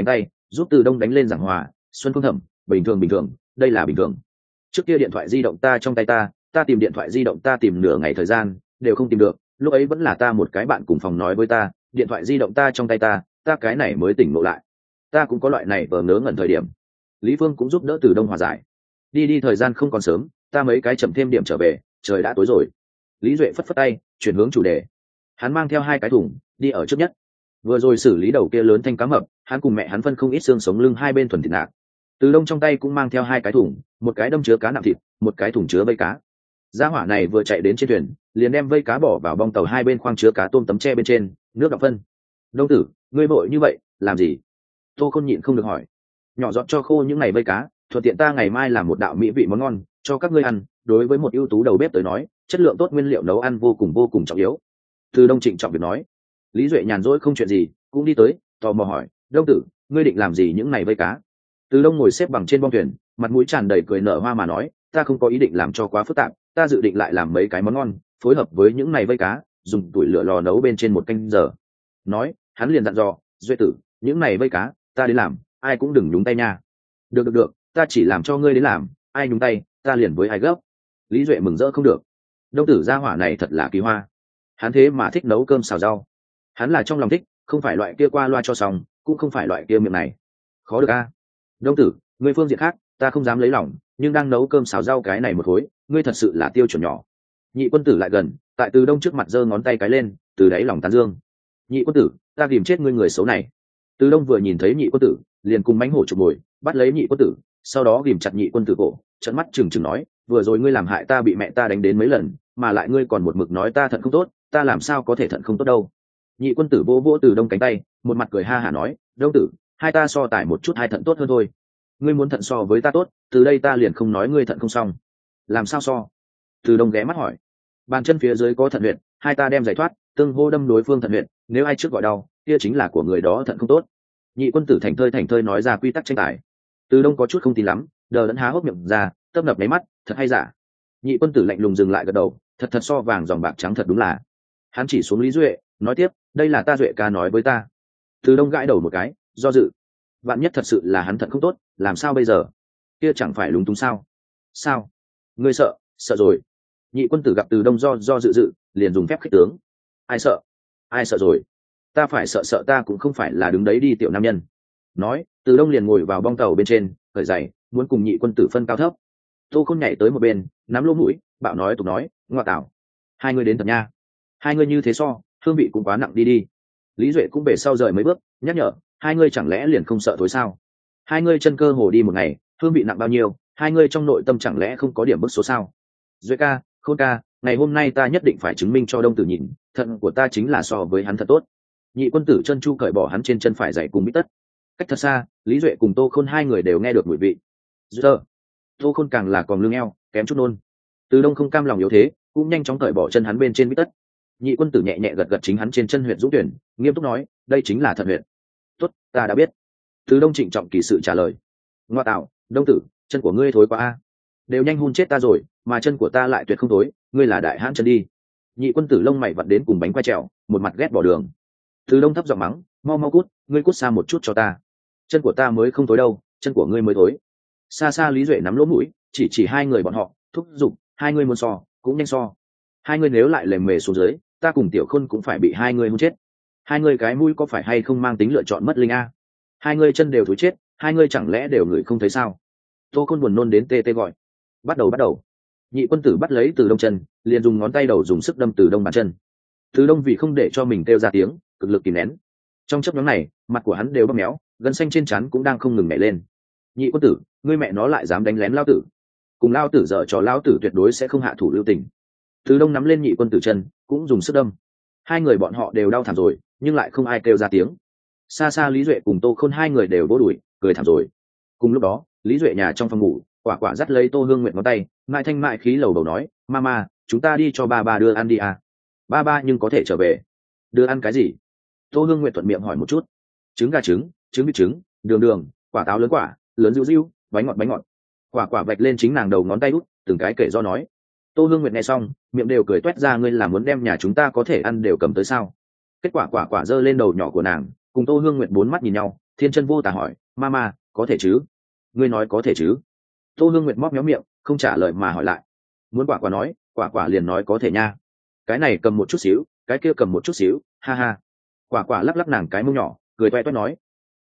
giúp Từ Đông đánh lên giảng hòa. Xuân Phương Thẩm, bình thường bình thường, đây là bình thường. Trước kia điện thoại di động ta trong tay ta, ta tìm điện thoại di động ta tìm nửa ngày thời gian đều không tìm được, lúc ấy vẫn là ta một cái bạn cùng phòng nói với ta, điện thoại di động ta trong tay ta, ta cái này mới tỉnh ngộ lại. Ta cũng có loại này vờ ngớ ngẩn thời điểm. Lý Phương cũng giúp đỡ Từ Đông hòa giải. Đi đi, thời gian không còn sớm, ta mấy cái chậm thêm điểm trở về, trời đã tối rồi. Lý Duệ phất phất tay, chuyển hướng chủ đề. Hắn mang theo hai cái thùng, đi ở trước nhất. Vừa rồi xử lý đầu kia lớn thanh cá mập, hắn cùng mẹ hắn phân không ít xương sống lưng hai bên thuần thịt nạc. Từ Đông trong tay cũng mang theo hai cái thùng, một cái đâm chứa cá nạm thịt, một cái thùng chứa vây cá. Gia hỏa này vừa chạy đến trên thuyền, liền đem vây cá bỏ vào bong tàu hai bên khoang chứa cá tôm tấm tre bên trên, nước đọng phân. Đông tử, ngươi vội như vậy, làm gì? Tô Khôn nhịn không được hỏi. Nhỏ giọt cho khô những ngày vây cá, thuận tiện ta ngày mai làm một đạo mỹ vị món ngon cho các ngươi ăn. Đối với một ưu tú đầu bếp tới nói, chất lượng tốt nguyên liệu nấu ăn vô cùng vô cùng trọng yếu. Từ Đông trịnh trọng việc nói. Lý Duệ nhàn rỗi không chuyện gì, cũng đi tới, tò mò hỏi, Đông tử, ngươi định làm gì những ngày vây cá? Từ Đông ngồi xếp bằng trên bong thuyền, mặt mũi tràn đầy cười nở hoa mà nói, ta không có ý định làm cho quá phức tạp, ta dự định lại làm mấy cái món ngon, phối hợp với những ngày vây cá, dùng tuổi lửa lò nấu bên trên một canh giờ. Nói, hắn liền dặn dò, Duệ tử, những ngày vây cá, ta đến làm, ai cũng đừng nhúng tay nha. Được được được, ta chỉ làm cho ngươi đến làm, ai nhúng tay, ta liền với ai gấp. Lý Duệ mừng rỡ không được. Đông tử gia hỏa này thật là kỳ hoa. Hắn thế mà thích nấu cơm xào rau. Hắn là trong lòng thích, không phải loại kia qua loa cho xong, cũng không phải loại kia miệng này. Khó được a. Đông tử, ngươi phương diện khác, ta không dám lấy lòng, nhưng đang nấu cơm xào rau cái này một khối, ngươi thật sự là tiêu chuẩn nhỏ. Nhị quân tử lại gần, tại Từ Đông trước mặt giơ ngón tay cái lên, từ đáy lòng tán dương. Nhị quân tử, ta tìm chết ngươi người xấu này. Từ Đông vừa nhìn thấy nhị quân tử, liền cùng mánh hổ chụp mồi, bắt lấy nhị quân tử, sau đó ghìm chặt nhị quân tử cổ, trợn mắt trừng trừng nói, vừa rồi ngươi làm hại ta bị mẹ ta đánh đến mấy lần, mà lại ngươi còn một mực nói ta thận không tốt, ta làm sao có thể thận không tốt đâu. Nhị quân tử vỗ vỗ Từ Đông cánh tay, một mặt cười ha hả nói, Đông tử, hai ta so tài một chút, hai thận tốt hơn thôi. Ngươi muốn thận so với ta tốt, từ đây ta liền không nói ngươi thận không xong. Làm sao so? Từ Đông ghé mắt hỏi. Bàn chân phía dưới có thận huyệt, hai ta đem giải thoát, tương hô đâm đối phương thận huyệt, nếu ai trước gọi đau, kia chính là của người đó thận không tốt. Nhị quân tử thành thơi thành thơi nói ra quy tắc tranh tài. Từ Đông có chút không tin lắm, đờ đẫn há hốc miệng ra, tấp nập máy mắt, thật hay giả? Nhị quân tử lạnh lùng dừng lại gật đầu, thật thật so vàng dòng bạc trắng thật đúng là. Hắn chỉ xuống Lý Duệ, nói tiếp, đây là ta Duệ ca nói với ta. Từ Đông gãi đầu một cái, do dự. Vạn nhất thật sự là hắn thận không tốt, làm sao bây giờ? Kia chẳng phải lúng túng sao? Sao? Ngươi sợ? Sợ rồi. Nhị quân tử gặp Từ Đông do do dự dự, liền dùng phép khích tướng. Ai sợ? Ai sợ rồi? Ta phải sợ sợ ta cũng không phải là đứng đấy đi tiểu nam nhân. Nói, Từ Đông liền ngồi vào bong tàu bên trên, khởi giày, muốn cùng nhị quân tử phân cao thấp. Tô Khôn nhảy tới một bên, nắm lỗ mũi, bạo nói tục nói, ngoa tảo, hai người đến thật nha. Hai người như thế so, hương vị cũng quá nặng đi đi. Lý Duệ cũng về sau rời mấy bước, nhắc nhở, hai người chẳng lẽ liền không sợ thối sao? Hai người chân cơ hồ đi một ngày, hương vị nặng bao nhiêu, hai người trong nội tâm chẳng lẽ không có điểm bức số sao? Duệ ca, Khôn ca, ngày hôm nay ta nhất định phải chứng minh cho Đông tử nhìn, thận của ta chính là so với hắn thật tốt. Nhị quân tử chân chu cởi bỏ hắn trên chân phải giày cùng bít tất. Cách thật xa, Lý Duệ cùng Tô Khôn hai người đều nghe được mùi vị. Giờ, Tô Khôn càng là còn lưng eo, kém chút nôn. Từ Đông không cam lòng yếu thế, cũng nhanh chóng cởi bỏ chân hắn bên trên bít tất. Nhị quân tử nhẹ nhẹ gật gật chính hắn trên chân huyện dũng tuyển, nghiêm túc nói, đây chính là thận huyện. Tốt, ta đã biết. Từ Đông trịnh trọng kỳ sự trả lời. Ngoa tạo, Đông tử, chân của ngươi thối quá a, đều nhanh hun chết ta rồi, mà chân của ta lại tuyệt không thối, ngươi là đại hãn chân đi. Nhị quân tử lông mày vặn đến cùng bánh quay trèo, một mặt ghét bỏ đường. Từ Đông thấp giọng mắng, mau mau cút, ngươi cút xa một chút cho ta. Chân của ta mới không thối đâu, chân của ngươi mới thối. Xa xa Lý Duệ nắm lỗ mũi, chỉ chỉ hai người bọn họ, thúc giục, hai người muốn so, cũng nhanh so. Hai người nếu lại lèm mề xuống dưới, ta cùng Tiểu Khôn cũng phải bị hai người hôn chết. Hai người cái mũi có phải hay không mang tính lựa chọn mất linh a? Hai người chân đều thối chết, hai người chẳng lẽ đều ngửi không thấy sao? Tô Khôn buồn nôn đến tê tê gọi. Bắt đầu bắt đầu. Nhị quân tử bắt lấy Từ Đông chân, liền dùng ngón tay đầu dùng sức đâm Từ Đông bàn chân. Từ Đông vì không để cho mình kêu ra tiếng, cực lực kìm nén. Trong chốc ngắn này, mặt của hắn đều bóp méo, gân xanh trên trán cũng đang không ngừng nhảy lên. Nhị quân tử, ngươi mẹ nó lại dám đánh lén lao tử, cùng lao tử dở trò, lao tử tuyệt đối sẽ không hạ thủ lưu tình. Từ Đông nắm lên nhị quân tử chân, cũng dùng sức đâm. Hai người bọn họ đều đau thảm rồi, nhưng lại không ai kêu ra tiếng. Xa xa Lý Duệ cùng Tô Khôn hai người đều vỗ đùi, cười thảm rồi. Cùng lúc đó, Lý Duệ nhà trong phòng ngủ, quả quả dắt lấy Tô Hương Nguyệt ngón tay, mại thanh mại khí lầu đầu nói, mama, chúng ta đi cho ba ba đưa ăn đi à? Ba ba nhưng có thể trở về. Đưa ăn cái gì? Tô Hương Nguyệt thuận miệng hỏi một chút. Trứng gà trứng, trứng vịt trứng, đường đường, quả táo lớn quả, lớn diu diu, bánh ngọt bánh ngọt. Quả quả vạch lên chính nàng đầu ngón tay út, từng cái kể do nói. Tô Hương Nguyệt nghe xong, miệng đều cười toét ra, ngươi là muốn đem nhà chúng ta có thể ăn đều cầm tới sao? Kết quả quả quả giơ lên đầu nhỏ của nàng, cùng Tô Hương Nguyệt bốn mắt nhìn nhau, thiên chân vô tà hỏi, mama có thể chứ? Ngươi nói có thể chứ? Tô Hương Nguyệt móc méo miệng không trả lời mà hỏi lại. Muốn quả quả nói, quả quả liền nói có thể nha. Cái này cầm một chút xíu, cái kia cầm một chút xíu, ha ha. Quả quả lắc lắc nàng cái mông nhỏ, cười toe toét nói,